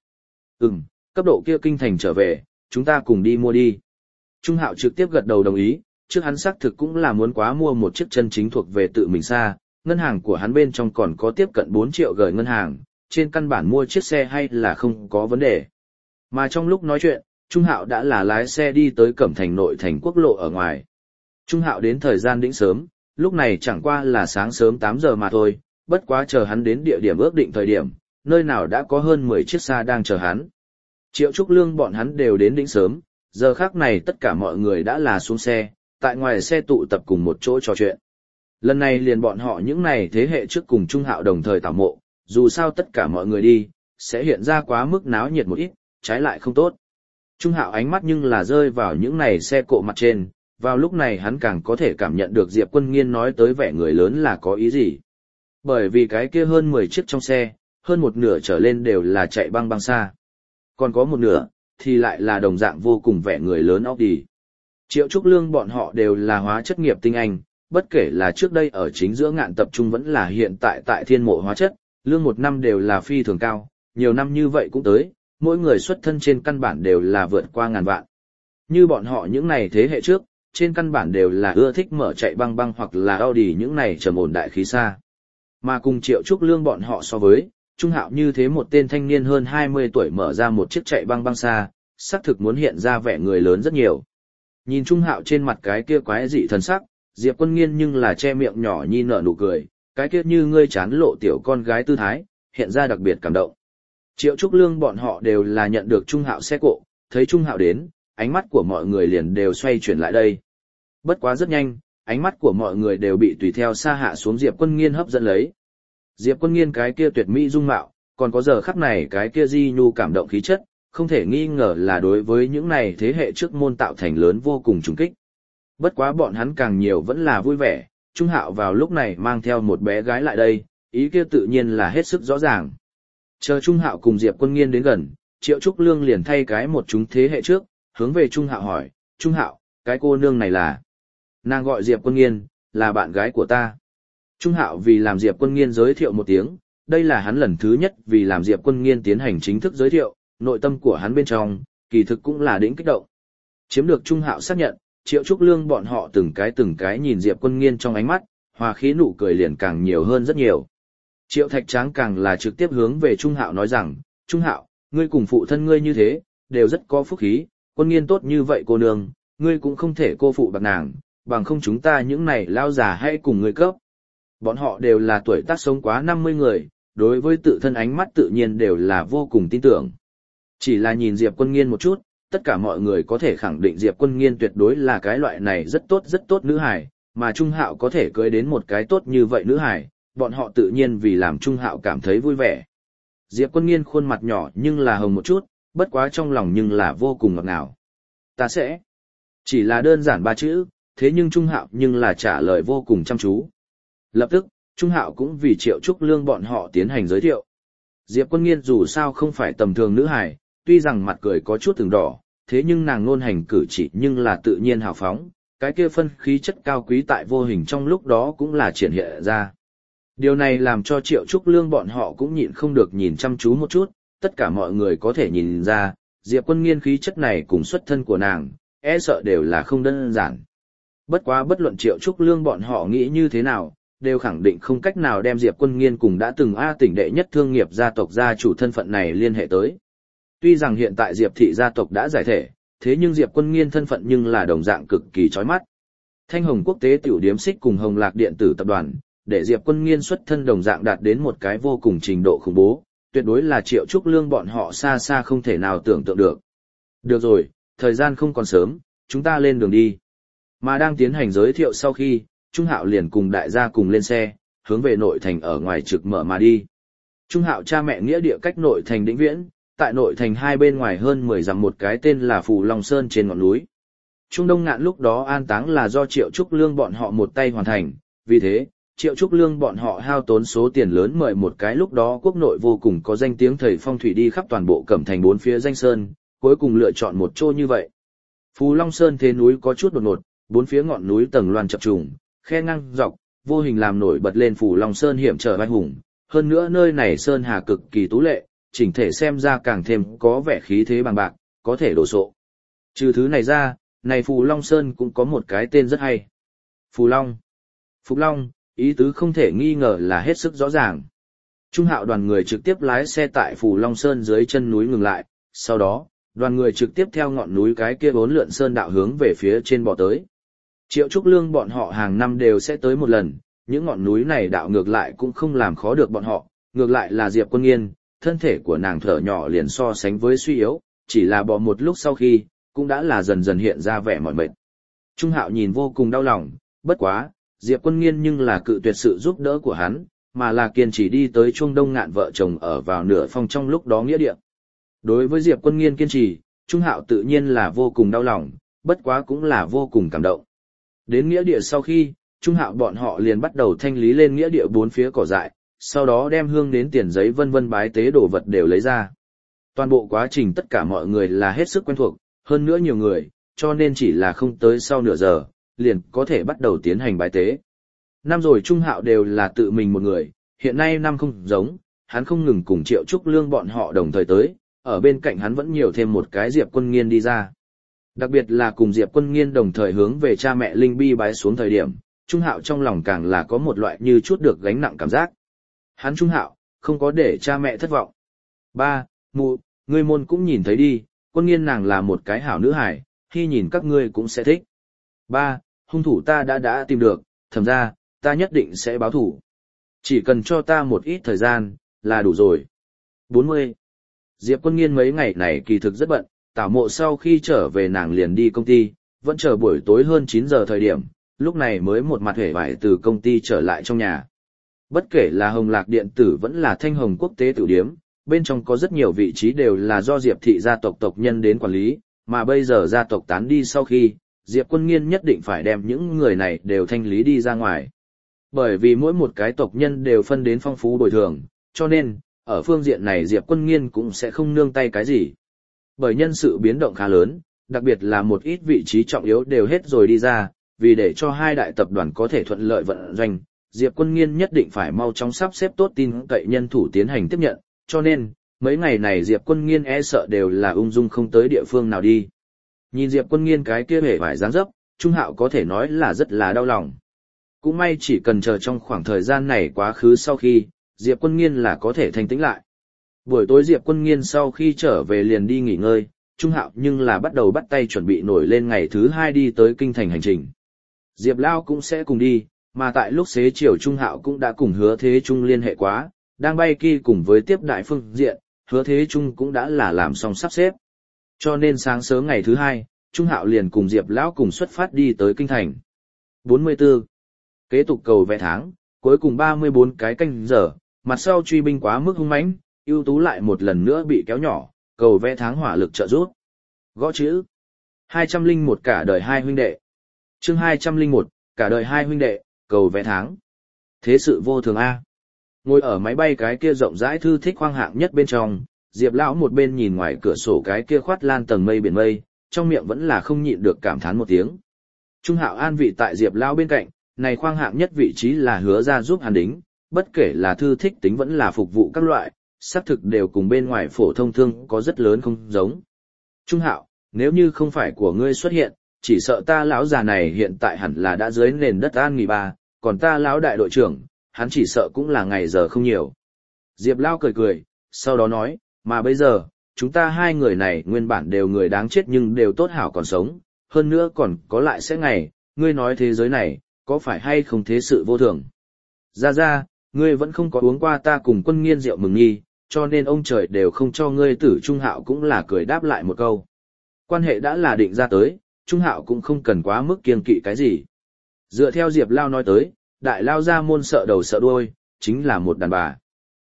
Cấp độ kia kinh thành trở về, chúng ta cùng đi mua đi. Trung Hạo trực tiếp gật đầu đồng ý, trước hắn xác thực cũng là muốn quá mua một chiếc chân chính thuộc về tự mình xa, ngân hàng của hắn bên trong còn có tiếp cận 4 triệu gửi ngân hàng, trên căn bản mua chiếc xe hay là không có vấn đề. Mà trong lúc nói chuyện, Trung Hạo đã là lái xe đi tới Cẩm Thành nội thành quốc lộ ở ngoài. Trung Hạo đến thời gian đỉnh sớm, lúc này chẳng qua là sáng sớm 8 giờ mà thôi, bất quá chờ hắn đến địa điểm ước định thời điểm, nơi nào đã có hơn 10 chiếc xa đang chờ hắn. Triệu Trúc Lương bọn hắn đều đến đỉnh sớm, giờ khác này tất cả mọi người đã là xuống xe, tại ngoài xe tụ tập cùng một chỗ trò chuyện. Lần này liền bọn họ những này thế hệ trước cùng Trung Hạo đồng thời tảo mộ, dù sao tất cả mọi người đi, sẽ hiện ra quá mức náo nhiệt một ít, trái lại không tốt. Trung Hạo ánh mắt nhưng là rơi vào những này xe cộ mặt trên, vào lúc này hắn càng có thể cảm nhận được Diệp Quân Nghiên nói tới vẻ người lớn là có ý gì. Bởi vì cái kia hơn 10 chiếc trong xe, hơn một nửa trở lên đều là chạy băng băng xa. Còn có một nửa, thì lại là đồng dạng vô cùng vẻ người lớn Audi. Triệu Trúc Lương bọn họ đều là hóa chất nghiệp tinh anh, bất kể là trước đây ở chính giữa ngạn tập trung vẫn là hiện tại tại thiên mộ hóa chất, lương một năm đều là phi thường cao, nhiều năm như vậy cũng tới, mỗi người xuất thân trên căn bản đều là vượt qua ngàn vạn. Như bọn họ những này thế hệ trước, trên căn bản đều là ưa thích mở chạy băng băng hoặc là Audi những này trầm ổn đại khí xa. Mà cùng Triệu Trúc Lương bọn họ so với, Trung Hạo như thế một tên thanh niên hơn 20 tuổi mở ra một chiếc chạy băng băng xa, xác thực muốn hiện ra vẻ người lớn rất nhiều. Nhìn Trung Hạo trên mặt cái kia quái dị thần sắc, Diệp Quân Nghiên nhưng là che miệng nhỏ nhi nở nụ cười, cái kia như ngươi chán lộ tiểu con gái tư thái, hiện ra đặc biệt cảm động. Triệu Trúc Lương bọn họ đều là nhận được Trung Hạo xe cộ, thấy Trung Hạo đến, ánh mắt của mọi người liền đều xoay chuyển lại đây. Bất quá rất nhanh, ánh mắt của mọi người đều bị tùy theo xa hạ xuống Diệp Quân Nghiên hấp dẫn lấy. Diệp Quân Nghiên cái kia tuyệt mỹ dung mạo, còn có giờ khắc này cái kia di nhu cảm động khí chất, không thể nghi ngờ là đối với những này thế hệ trước môn tạo thành lớn vô cùng trùng kích. Bất quá bọn hắn càng nhiều vẫn là vui vẻ, Trung Hạo vào lúc này mang theo một bé gái lại đây, ý kia tự nhiên là hết sức rõ ràng. Chờ Trung Hạo cùng Diệp Quân Nghiên đến gần, Triệu Trúc Lương liền thay cái một chúng thế hệ trước, hướng về Trung Hạo hỏi, Trung Hạo, cái cô nương này là? Nàng gọi Diệp Quân Nghiên, là bạn gái của ta. Trung Hạo vì làm Diệp Quân Nghiên giới thiệu một tiếng, đây là hắn lần thứ nhất vì làm Diệp Quân Nghiên tiến hành chính thức giới thiệu, nội tâm của hắn bên trong, kỳ thực cũng là đỉnh kích động. Chiếm được Trung Hạo xác nhận, Triệu Trúc Lương bọn họ từng cái nhìn Diệp Quân Nghiên trong ánh mắt, hòa khí nụ cười liền càng nhiều hơn rất nhiều. Triệu Thạch Tráng càng là trực tiếp hướng về Trung Hạo nói rằng, Trung Hạo, ngươi cùng phụ thân ngươi như thế, đều rất có phúc khí, Quân Nghiên tốt như vậy cô nương, ngươi cũng không thể cô phụ bạc nàng, bằng không chúng ta những này lao già hay cùng ngươi cấp. Bọn họ đều là tuổi tác sống quá 50 người, đối với tự thân ánh mắt tự nhiên đều là vô cùng tin tưởng. Chỉ là nhìn Diệp Quân Nghiên một chút, tất cả mọi người có thể khẳng định Diệp Quân Nghiên tuyệt đối là cái loại này rất tốt nữ hài, mà Trung Hạo có thể cưới đến một cái tốt như vậy nữ hài, bọn họ tự nhiên vì làm Trung Hạo cảm thấy vui vẻ. Diệp Quân Nghiên khuôn mặt nhỏ nhưng là hồng một chút, bất quá trong lòng nhưng là vô cùng ngọt ngào. Ta sẽ. Chỉ là đơn giản 3 chữ, thế nhưng Trung Hạo nhưng là trả lời vô cùng chăm chú. Lập tức, Trung Hạo cũng vì Triệu Trúc Lương bọn họ tiến hành giới thiệu. Diệp Quân Nghiên dù sao không phải tầm thường nữ hài, tuy rằng mặt cười có chút từng đỏ, thế nhưng nàng ngôn hành cử chỉ nhưng là tự nhiên hào phóng, cái kia phân khí chất cao quý tại vô hình trong lúc đó cũng là triển hiện ra. Điều này làm cho Triệu Trúc Lương bọn họ cũng nhịn không được nhìn chăm chú một chút, tất cả mọi người có thể nhìn ra, Diệp Quân Nghiên khí chất này cùng xuất thân của nàng, e sợ đều là không đơn giản. Bất quá bất luận Triệu Trúc Lương bọn họ nghĩ như thế nào, đều khẳng định không cách nào đem Diệp Quân Nghiên cùng đã từng tỉnh đệ nhất thương nghiệp gia tộc gia chủ thân phận này liên hệ tới. Tuy rằng hiện tại Diệp thị gia tộc đã giải thể, thế nhưng Diệp Quân Nghiên thân phận nhưng là đồng dạng cực kỳ chói mắt. Thanh Hồng Quốc tế tiểu điếm xích cùng Hồng Lạc điện tử tập đoàn, để Diệp Quân Nghiên xuất thân đồng dạng đạt đến một cái vô cùng trình độ khủng bố, tuyệt đối là Triệu Trúc Lương bọn họ xa xa không thể nào tưởng tượng được. Được rồi, thời gian không còn sớm, chúng ta lên đường đi. Mà đang tiến hành giới thiệu sau khi, Trung Hạo liền cùng đại gia cùng lên xe, hướng về nội thành ở ngoài trực mở mà đi. Trung Hạo cha mẹ nghĩa địa cách nội thành Đĩnh Viễn, tại nội thành hai bên ngoài hơn 10 dặm một cái tên là Phù Long Sơn trên ngọn núi. Trung Đông Ngạn lúc đó an táng là do Triệu Trúc Lương bọn họ một tay hoàn thành, vì thế, Triệu Trúc Lương bọn họ hao tốn số tiền lớn mời một cái lúc đó quốc nội vô cùng có danh tiếng thầy phong thủy đi khắp toàn bộ Cẩm Thành 4 phía danh sơn, cuối cùng lựa chọn một chỗ như vậy. Phù Long Sơn thế núi có chút đột ngột, 4 phía ngọn núi tầng loan chập trùng, khe ngang dọc, vô hình làm nổi bật lên Phù Long Sơn hiểm trở vai hùng, hơn nữa nơi này sơn hà cực kỳ tú lệ, chỉnh thể xem ra càng thêm có vẻ khí thế bằng bạc, có thể đổ sộ. Trừ thứ này ra, này Phù Long Sơn cũng có một cái tên rất hay. Phù Long. Phúc Long, ý tứ không thể nghi ngờ là hết sức rõ ràng. Trung Hạo đoàn người trực tiếp lái xe tại Phù Long Sơn dưới chân núi ngừng lại, sau đó, đoàn người trực tiếp theo ngọn núi cái kia 4 lượn sơn đạo hướng về phía trên bò tới. Triệu Trúc Lương bọn họ hàng năm đều sẽ tới một lần, những ngọn núi này đạo ngược lại cũng không làm khó được bọn họ, ngược lại là Diệp Quân Nghiên, thân thể của nàng thở nhỏ liền so sánh với suy yếu, chỉ là bò một lúc sau khi, cũng đã là dần dần hiện ra vẻ mỏi mệt. Trung Hạo nhìn vô cùng đau lòng, bất quá, Diệp Quân Nghiên nhưng là cự tuyệt sự giúp đỡ của hắn, mà là kiên trì đi tới Trung Đông Ngạn vợ chồng ở vào nửa phong trong lúc đó nghĩa địa. Đối với Diệp Quân Nghiên kiên trì, Trung Hạo tự nhiên là vô cùng đau lòng, bất quá cũng là vô cùng cảm động. Đến nghĩa địa sau khi, Trung Hạo bọn họ liền bắt đầu thanh lý lên nghĩa địa 4 phía cỏ dại, sau đó đem hương đến tiền giấy vân vân bái tế đồ vật đều lấy ra. Toàn bộ quá trình tất cả mọi người là hết sức quen thuộc, hơn nữa nhiều người, cho nên chỉ là không tới sau nửa giờ, liền có thể bắt đầu tiến hành bái tế. Năm rồi Trung Hạo đều là tự mình một người, hiện nay năm không giống, hắn không ngừng cùng Triệu Trúc Lương bọn họ đồng thời tới, ở bên cạnh hắn vẫn nhiều thêm một cái Diệp Quân Nghiên đi ra. Đặc biệt là cùng Diệp Quân Nghiên đồng thời hướng về cha mẹ Linh Bi bái xuống thời điểm, Trung Hạo trong lòng càng là có một loại như chút được gánh nặng cảm giác. Hắn Trung Hạo, không có để cha mẹ thất vọng. Ba, mụ, ngươi môn cũng nhìn thấy đi, Quân Nghiên nàng là một cái hảo nữ hài, khi nhìn các ngươi cũng sẽ thích. Ba, hung thủ ta đã tìm được, thầm ra, ta nhất định sẽ báo thủ. Chỉ cần cho ta một ít thời gian, là đủ rồi. 40. Diệp Quân Nghiên mấy ngày này kỳ thực rất bận, Tảo Mộ sau khi trở về nàng liền đi công ty, vẫn chờ buổi tối hơn 9 giờ thời điểm, lúc này mới một mặt hề vải từ công ty trở lại trong nhà. Bất kể là Hồng Lạc điện tử vẫn là Thanh Hồng Quốc tế tiểu điếm, bên trong có rất nhiều vị trí đều là do Diệp thị gia tộc tộc nhân đến quản lý, mà bây giờ gia tộc tán đi sau khi, Diệp Quân Nghiên nhất định phải đem những người này đều thanh lý đi ra ngoài. Bởi vì mỗi một cái tộc nhân đều phân đến phong phú bồi thường, cho nên, ở phương diện này Diệp Quân Nghiên cũng sẽ không nương tay cái gì. Bởi nhân sự biến động khá lớn, đặc biệt là một ít vị trí trọng yếu đều hết rồi đi ra, vì để cho hai đại tập đoàn có thể thuận lợi vận doanh, Diệp Quân Nghiên nhất định phải mau chóng sắp xếp tốt tin cậy nhân thủ tiến hành tiếp nhận, cho nên, mấy ngày này Diệp Quân Nghiên e sợ đều là ung dung không tới địa phương nào đi. Nhìn Diệp Quân Nghiên cái kia hề vải dáng dấp, Trung Hạo có thể nói là rất là đau lòng. Cũng may chỉ cần chờ trong khoảng thời gian này quá khứ sau khi, Diệp Quân Nghiên là có thể thanh tĩnh lại. Buổi tối Diệp Quân Nghiên sau khi trở về liền đi nghỉ ngơi, Trung Hạo nhưng là bắt đầu bắt tay chuẩn bị nổi lên ngày thứ 2 đi tới kinh thành hành trình. Diệp Lao cũng sẽ cùng đi, mà tại lúc xế chiều Trung Hạo cũng đã cùng Hứa Thế Trung liên hệ quá, đang bay kia cùng với tiếp đại phương diện, Hứa Thế Trung cũng đã là làm xong sắp xếp. Cho nên sáng sớm ngày thứ 2, Trung Hạo liền cùng Diệp Lão cùng xuất phát đi tới kinh thành. 44. Kế tục cầu vẽ tháng, cuối cùng 34 cái canh giờ, mặt sau truy binh quá mức hung mãnh, ưu tú lại một lần nữa bị kéo nhỏ, cầu vẽ tháng hỏa lực trợ giúp. Gõ chữ. 201 cả đời hai huynh đệ. Chương 201, cả đời hai huynh đệ, cầu vẽ tháng. Thế sự vô thường A. Ngồi ở máy bay cái kia rộng rãi thư thích khoang hạng nhất bên trong, Diệp Lão một bên nhìn ngoài cửa sổ cái kia khoát lan tầng mây biển mây, trong miệng vẫn là không nhịn được cảm thán một tiếng. Trung Hạo an vị tại Diệp Lão bên cạnh, này khoang hạng nhất vị trí là Hứa ra giúp hắn đính, bất kể là thư thích tính vẫn là phục vụ các loại, xác thực đều cùng bên ngoài phổ thông thương có rất lớn không giống. Trung Hạo, nếu như không phải của ngươi xuất hiện, chỉ sợ ta lão già này hiện tại hẳn là đã dưới nền đất an nghỉ ba, còn ta lão đại đội trưởng, hắn chỉ sợ cũng là ngày giờ không nhiều. Diệp Lão cười cười, sau đó nói, mà bây giờ, chúng ta hai người này nguyên bản đều người đáng chết nhưng đều tốt hảo còn sống, hơn nữa còn có lại sẽ ngày, ngươi nói thế giới này, có phải hay không thế sự vô thường. Ra, ngươi vẫn không có uống qua ta cùng Quân Nghiên rượu mừng nghi, cho nên ông trời đều không cho ngươi tử. Trung Hạo cũng là cười đáp lại một câu. Quan hệ đã là định ra tới, Trung Hạo cũng không cần quá mức kiêng kỵ cái gì. Dựa theo Diệp Lao nói tới, đại lao ra môn sợ đầu sợ đuôi, chính là một đàn bà.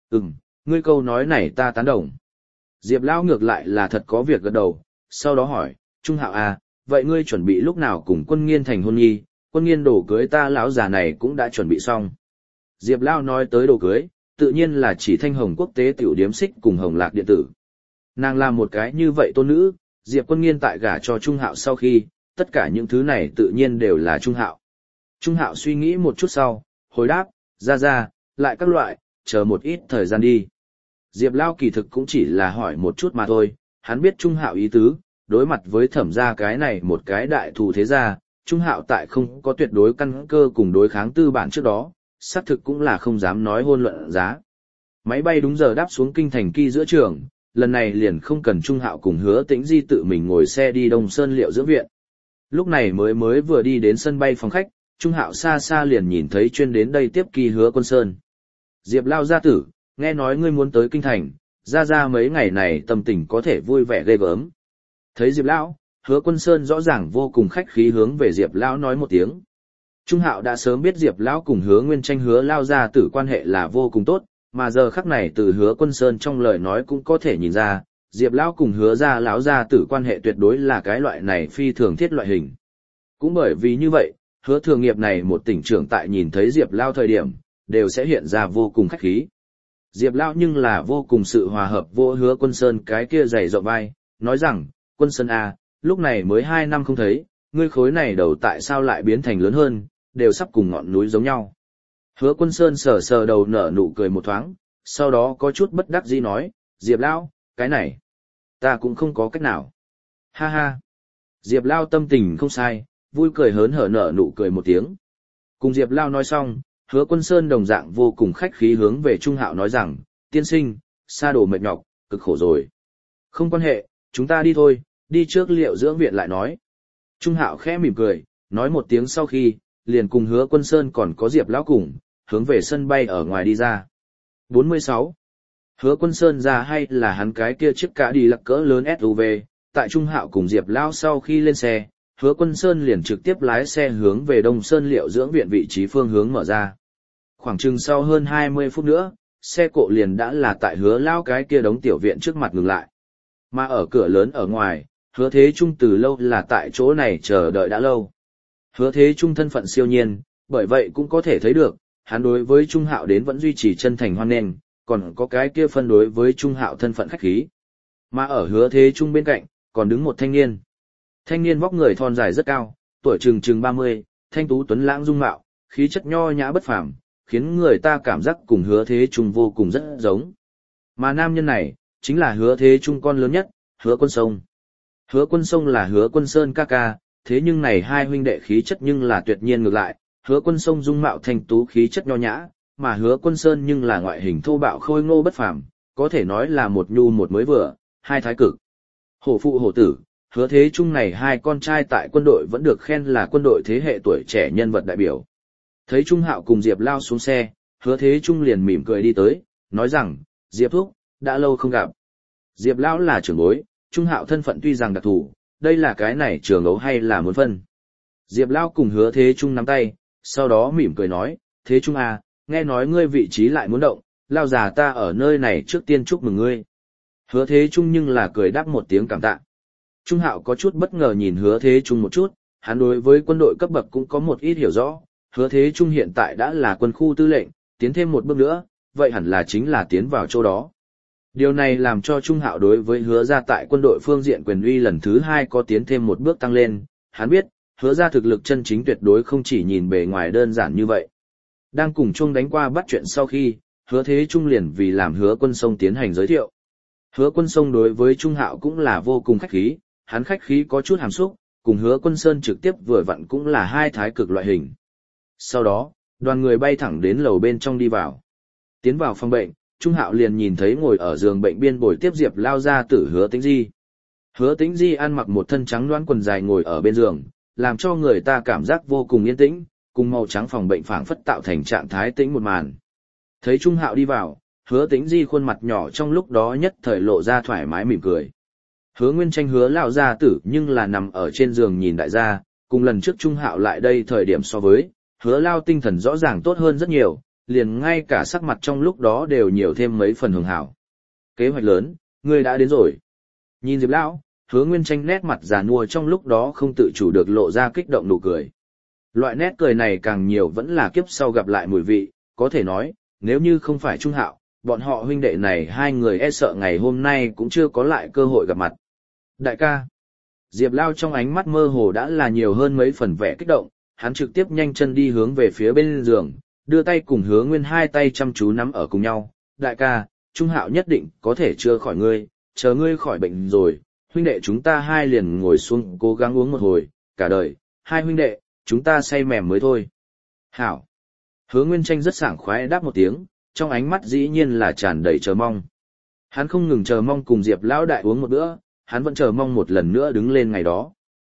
Ngươi câu nói này ta tán đồng. Diệp Lao ngược lại là thật có việc gật đầu, sau đó hỏi, Trung Hạo à, vậy ngươi chuẩn bị lúc nào cùng Quân Nghiên thành hôn nghi, Quân Nghiên đồ cưới ta lão già này cũng đã chuẩn bị xong. Diệp Lao nói tới đồ cưới, tự nhiên là chỉ Thanh Hồng Quốc tế tiểu điếm xích cùng Hồng Lạc điện tử. Nàng làm một cái như vậy tôn nữ, Diệp Quân Nghiên tại gả cho Trung Hạo sau khi, tất cả những thứ này tự nhiên đều là Trung Hạo. Trung Hạo suy nghĩ một chút sau, hồi đáp, ra, lại các loại, chờ một ít thời gian đi. Diệp Lao kỳ thực cũng chỉ là hỏi một chút mà thôi, hắn biết Trung Hạo ý tứ, đối mặt với Thẩm gia cái này một cái đại thù thế gia, Trung Hạo tại không có tuyệt đối căn cơ cùng đối kháng tư bản trước đó, xác thực cũng là không dám nói hôn luận giá. Máy bay đúng giờ đáp xuống kinh thành Kỳ giữa trường, lần này liền không cần Trung Hạo cùng Hứa Tĩnh Di tự mình ngồi xe đi Đông Sơn Liệu Dưỡng Viện. Lúc này mới vừa đi đến sân bay phòng khách, Trung Hạo xa xa liền nhìn thấy chuyên đến đây tiếp Kỳ Hứa Quân Sơn. Diệp Lao gia tử, nghe nói ngươi muốn tới kinh thành, ra mấy ngày này tâm tình có thể vui vẻ ghê gớm. Thấy Diệp Lão, Hứa Quân Sơn rõ ràng vô cùng khách khí hướng về Diệp Lão nói một tiếng. Trung Hạo đã sớm biết Diệp Lão cùng Hứa Nguyên Tranh Hứa Lao gia tử quan hệ là vô cùng tốt, mà giờ khắc này từ Hứa Quân Sơn trong lời nói cũng có thể nhìn ra, Diệp Lão cùng Hứa gia lão gia tử quan hệ tuyệt đối là cái loại này phi thường thiết loại hình. Cũng bởi vì như vậy, Hứa Thường Nghiệp này một tỉnh trưởng tại nhìn thấy Diệp Lão thời điểm, đều sẽ hiện ra vô cùng khách khí. Diệp Lão nhưng là vô cùng sự hòa hợp vô Hứa Quân Sơn cái kia dày rộng vai, nói rằng, Quân Sơn à, lúc này mới 2 năm không thấy, ngươi khối này đầu tại sao lại biến thành lớn hơn, đều sắp cùng ngọn núi giống nhau. Hứa Quân Sơn sờ sờ đầu nở nụ cười một thoáng, sau đó có chút bất đắc dĩ nói, Diệp Lão, cái này, ta cũng không có cách nào. Ha ha. Diệp Lão tâm tình không sai, vui cười hớn hở nở nụ cười một tiếng. Cùng Diệp Lão nói xong, Hứa Quân Sơn đồng dạng vô cùng khách khí hướng về Trung Hạo nói rằng, tiên sinh, sa đồ mệt nhọc, cực khổ rồi. Không quan hệ, chúng ta đi thôi, đi trước Liệu Dưỡng Viện lại nói. Trung Hạo khẽ mỉm cười, nói một tiếng sau khi, liền cùng Hứa Quân Sơn còn có Diệp Lão cùng, hướng về sân bay ở ngoài đi ra. 46. Hứa Quân Sơn ra hay là hắn cái kia chiếc cả đi lặc cỡ lớn SUV, tại Trung Hạo cùng Diệp Lão sau khi lên xe, Hứa Quân Sơn liền trực tiếp lái xe hướng về Đông Sơn Liệu Dưỡng Viện vị trí phương hướng mở ra. Khoảng chừng sau hơn 20 phút nữa, xe cộ liền đã là tại Hứa Lão cái kia đống tiểu viện trước mặt ngừng lại. Mà ở cửa lớn ở ngoài, Hứa Thế Trung từ lâu là tại chỗ này chờ đợi đã lâu. Hứa Thế Trung thân phận siêu nhiên, bởi vậy cũng có thể thấy được, hắn đối với Trung Hạo đến vẫn duy trì chân thành hoan nghênh, còn có cái kia phân đối với Trung Hạo thân phận khách khí. Mà ở Hứa Thế Trung bên cạnh, còn đứng một thanh niên. Thanh niên vóc người thon dài rất cao, tuổi chừng 30, thanh tú tuấn lãng dung mạo, khí chất nho nhã bất phàm, khiến người ta cảm giác cùng Hứa Thế Trung vô cùng rất giống. Mà nam nhân này, chính là Hứa Thế Trung con lớn nhất, Hứa Quân Sông. Hứa Quân Sông là Hứa Quân Sơn ca ca, thế nhưng này hai huynh đệ khí chất nhưng là tuyệt nhiên ngược lại, Hứa Quân Sông dung mạo thanh tú khí chất nho nhã, mà Hứa Quân Sơn nhưng là ngoại hình thô bạo khôi ngô bất phàm, có thể nói là một nhu một mới vừa, hai thái cực. Hổ phụ hổ tử, Hứa Thế Trung này hai con trai tại quân đội vẫn được khen là quân đội thế hệ tuổi trẻ nhân vật đại biểu. Thấy Trung Hạo cùng Diệp Lao xuống xe, Hứa Thế Trung liền mỉm cười đi tới, nói rằng, Diệp thúc, đã lâu không gặp. Diệp Lao là trưởng bối, Trung Hạo thân phận tuy rằng đặc thù, đây là cái này trường ấu hay là muốn phân. Diệp Lao cùng Hứa Thế Trung nắm tay, sau đó mỉm cười nói, Thế Trung à, nghe nói ngươi vị trí lại muốn động, Lao già ta ở nơi này trước tiên chúc mừng ngươi. Hứa Thế Trung nhưng là cười đáp một tiếng cảm tạ. Trung Hạo có chút bất ngờ nhìn Hứa Thế Trung một chút, hắn đối với quân đội cấp bậc cũng có một ít hiểu rõ, Hứa Thế Trung hiện tại đã là quân khu tư lệnh, tiến thêm một bước nữa, vậy hẳn là chính là tiến vào chỗ đó. Điều này làm cho Trung Hạo đối với Hứa gia tại quân đội phương diện quyền uy lần thứ hai có tiến thêm một bước tăng lên, hắn biết, Hứa gia thực lực chân chính tuyệt đối không chỉ nhìn bề ngoài đơn giản như vậy. Đang cùng chung đánh qua bắt chuyện sau khi, Hứa Thế Trung liền vì làm Hứa Quân Sông tiến hành giới thiệu. Hứa Quân Sông đối với Trung Hạo cũng là vô cùng khách khí, hắn khách khí có chút hàm xúc, cùng Hứa Quân Sơn trực tiếp vừa vặn cũng là hai thái cực loại hình. Sau đó, đoàn người bay thẳng đến lầu bên trong đi vào. Tiến vào phòng bệnh, Trung Hạo liền nhìn thấy ngồi ở giường bệnh biên bồi tiếp Diệp Lao ra tử Hứa Tĩnh Di. Hứa Tĩnh Di ăn mặc một thân trắng đoán quần dài ngồi ở bên giường, làm cho người ta cảm giác vô cùng yên tĩnh, cùng màu trắng phòng bệnh phảng phất tạo thành trạng thái tĩnh một màn. Thấy Trung Hạo đi vào, Hứa Tĩnh Di khuôn mặt nhỏ trong lúc đó nhất thời lộ ra thoải mái mỉm cười. Hứa Nguyên Tranh Hứa lão gia tử nhưng là nằm ở trên giường nhìn đại gia, cùng lần trước Trung Hạo lại đây thời điểm so với, Hứa Lao tinh thần rõ ràng tốt hơn rất nhiều, liền ngay cả sắc mặt trong lúc đó đều nhiều thêm mấy phần hường hảo. Kế hoạch lớn, ngươi đã đến rồi. Nhìn Diệp Lão, Hứa Nguyên Tranh nét mặt già nua trong lúc đó không tự chủ được lộ ra kích động nụ cười. Loại nét cười này càng nhiều vẫn là kiếp sau gặp lại mùi vị, có thể nói, nếu như không phải Trung Hạo, bọn họ huynh đệ này hai người e sợ ngày hôm nay cũng chưa có lại cơ hội gặp mặt. Đại ca, Diệp Lao trong ánh mắt mơ hồ đã là nhiều hơn mấy phần vẻ kích động, hắn trực tiếp nhanh chân đi hướng về phía bên giường, đưa tay cùng Hứa Nguyên hai tay chăm chú nắm ở cùng nhau. Đại ca, Trung Hạo nhất định có thể chữa khỏi ngươi, chờ ngươi khỏi bệnh rồi, huynh đệ chúng ta hai liền ngồi xuống cố gắng uống một hồi, cả đời, hai huynh đệ, chúng ta say mềm mới thôi. Hảo. Hứa Nguyên Tranh rất sảng khoái đáp một tiếng, trong ánh mắt dĩ nhiên là tràn đầy chờ mong. Hắn không ngừng chờ mong cùng Diệp Lão đại uống một bữa, hắn vẫn chờ mong một lần nữa đứng lên ngày đó.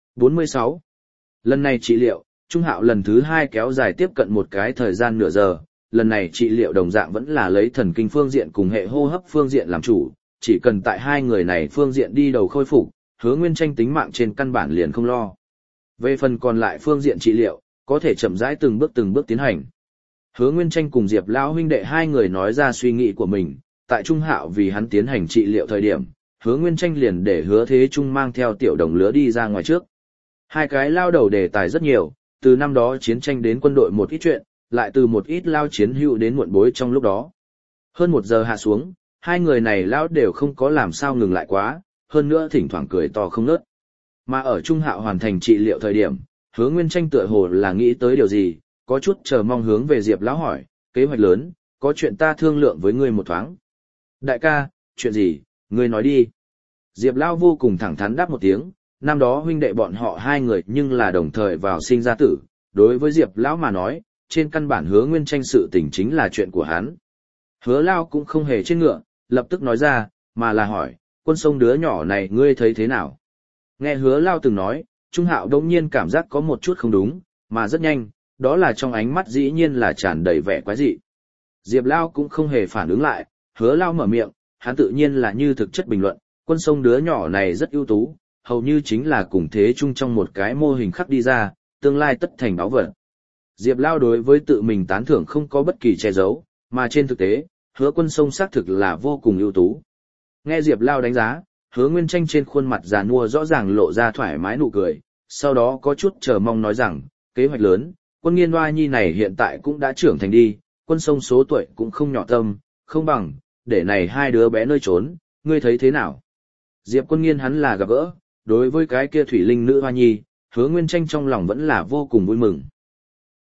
46. Lần này trị liệu, Trung Hạo lần thứ hai kéo dài tiếp cận một cái thời gian nửa giờ, lần này trị liệu đồng dạng vẫn là lấy thần kinh phương diện cùng hệ hô hấp phương diện làm chủ, chỉ cần tại hai người này phương diện đi đầu khôi phục, Hứa Nguyên Tranh tính mạng trên căn bản liền không lo. Về phần còn lại phương diện trị liệu, có thể chậm rãi từng bước tiến hành. Hứa Nguyên Tranh cùng Diệp Lão huynh đệ hai người nói ra suy nghĩ của mình, tại Trung Hạo vì hắn tiến hành trị liệu thời điểm, Hứa Nguyên Tranh liền để Hứa Thế Trung mang theo tiểu đồng lứa đi ra ngoài trước. Hai cái lao đầu đề tài rất nhiều, từ năm đó chiến tranh đến quân đội một ít chuyện, lại từ một ít lao chiến hữu đến muộn bối trong lúc đó. Hơn 1 giờ hạ xuống, hai người này lão đều không có làm sao ngừng lại quá, hơn nữa thỉnh thoảng cười to không ngớt. Mà ở Trung Hạo hoàn thành trị liệu thời điểm, Hứa Nguyên Tranh tựa hồ là nghĩ tới điều gì, có chút chờ mong hướng về Diệp Lão hỏi, kế hoạch lớn, có chuyện ta thương lượng với ngươi một thoáng. Đại ca, chuyện gì, ngươi nói đi. Diệp Lão vô cùng thẳng thắn đáp một tiếng, năm đó huynh đệ bọn họ hai người nhưng là đồng thời vào sinh ra tử, đối với Diệp Lão mà nói, trên căn bản Hứa Nguyên Tranh sự tình chính là chuyện của hắn. Hứa Lao cũng không hề trên ngựa, lập tức nói ra, mà là hỏi, Quân Sông đứa nhỏ này ngươi thấy thế nào? Nghe Hứa Lao từng nói, Trung Hạo đống nhiên cảm giác có một chút không đúng, mà rất nhanh, đó là trong ánh mắt dĩ nhiên là tràn đầy vẻ quái dị. Diệp Lao cũng không hề phản ứng lại, Hứa Lao mở miệng, hắn tự nhiên là như thực chất bình luận, Quân Sông đứa nhỏ này rất ưu tú, hầu như chính là cùng thế chung trong một cái mô hình khắc đi ra, tương lai tất thành báu vật. Diệp Lao đối với tự mình tán thưởng không có bất kỳ che giấu, mà trên thực tế, Hứa Quân Sông xác thực là vô cùng ưu tú. Nghe Diệp Lao đánh giá, Hứa Nguyên Tranh trên khuôn mặt già nua rõ ràng lộ ra thoải mái nụ cười, sau đó có chút chờ mong nói rằng, kế hoạch lớn, Quân Nghiên Oa Nhi này hiện tại cũng đã trưởng thành đi, Quân Sông số tuổi cũng không nhỏ tâm, không bằng, để này hai đứa bé nơi trốn, ngươi thấy thế nào? Diệp Quân Nghiên hắn là gặp gỡ, đối với cái kia thủy linh nữ Hoa Nhi, Hứa Nguyên Tranh trong lòng vẫn là vô cùng vui mừng.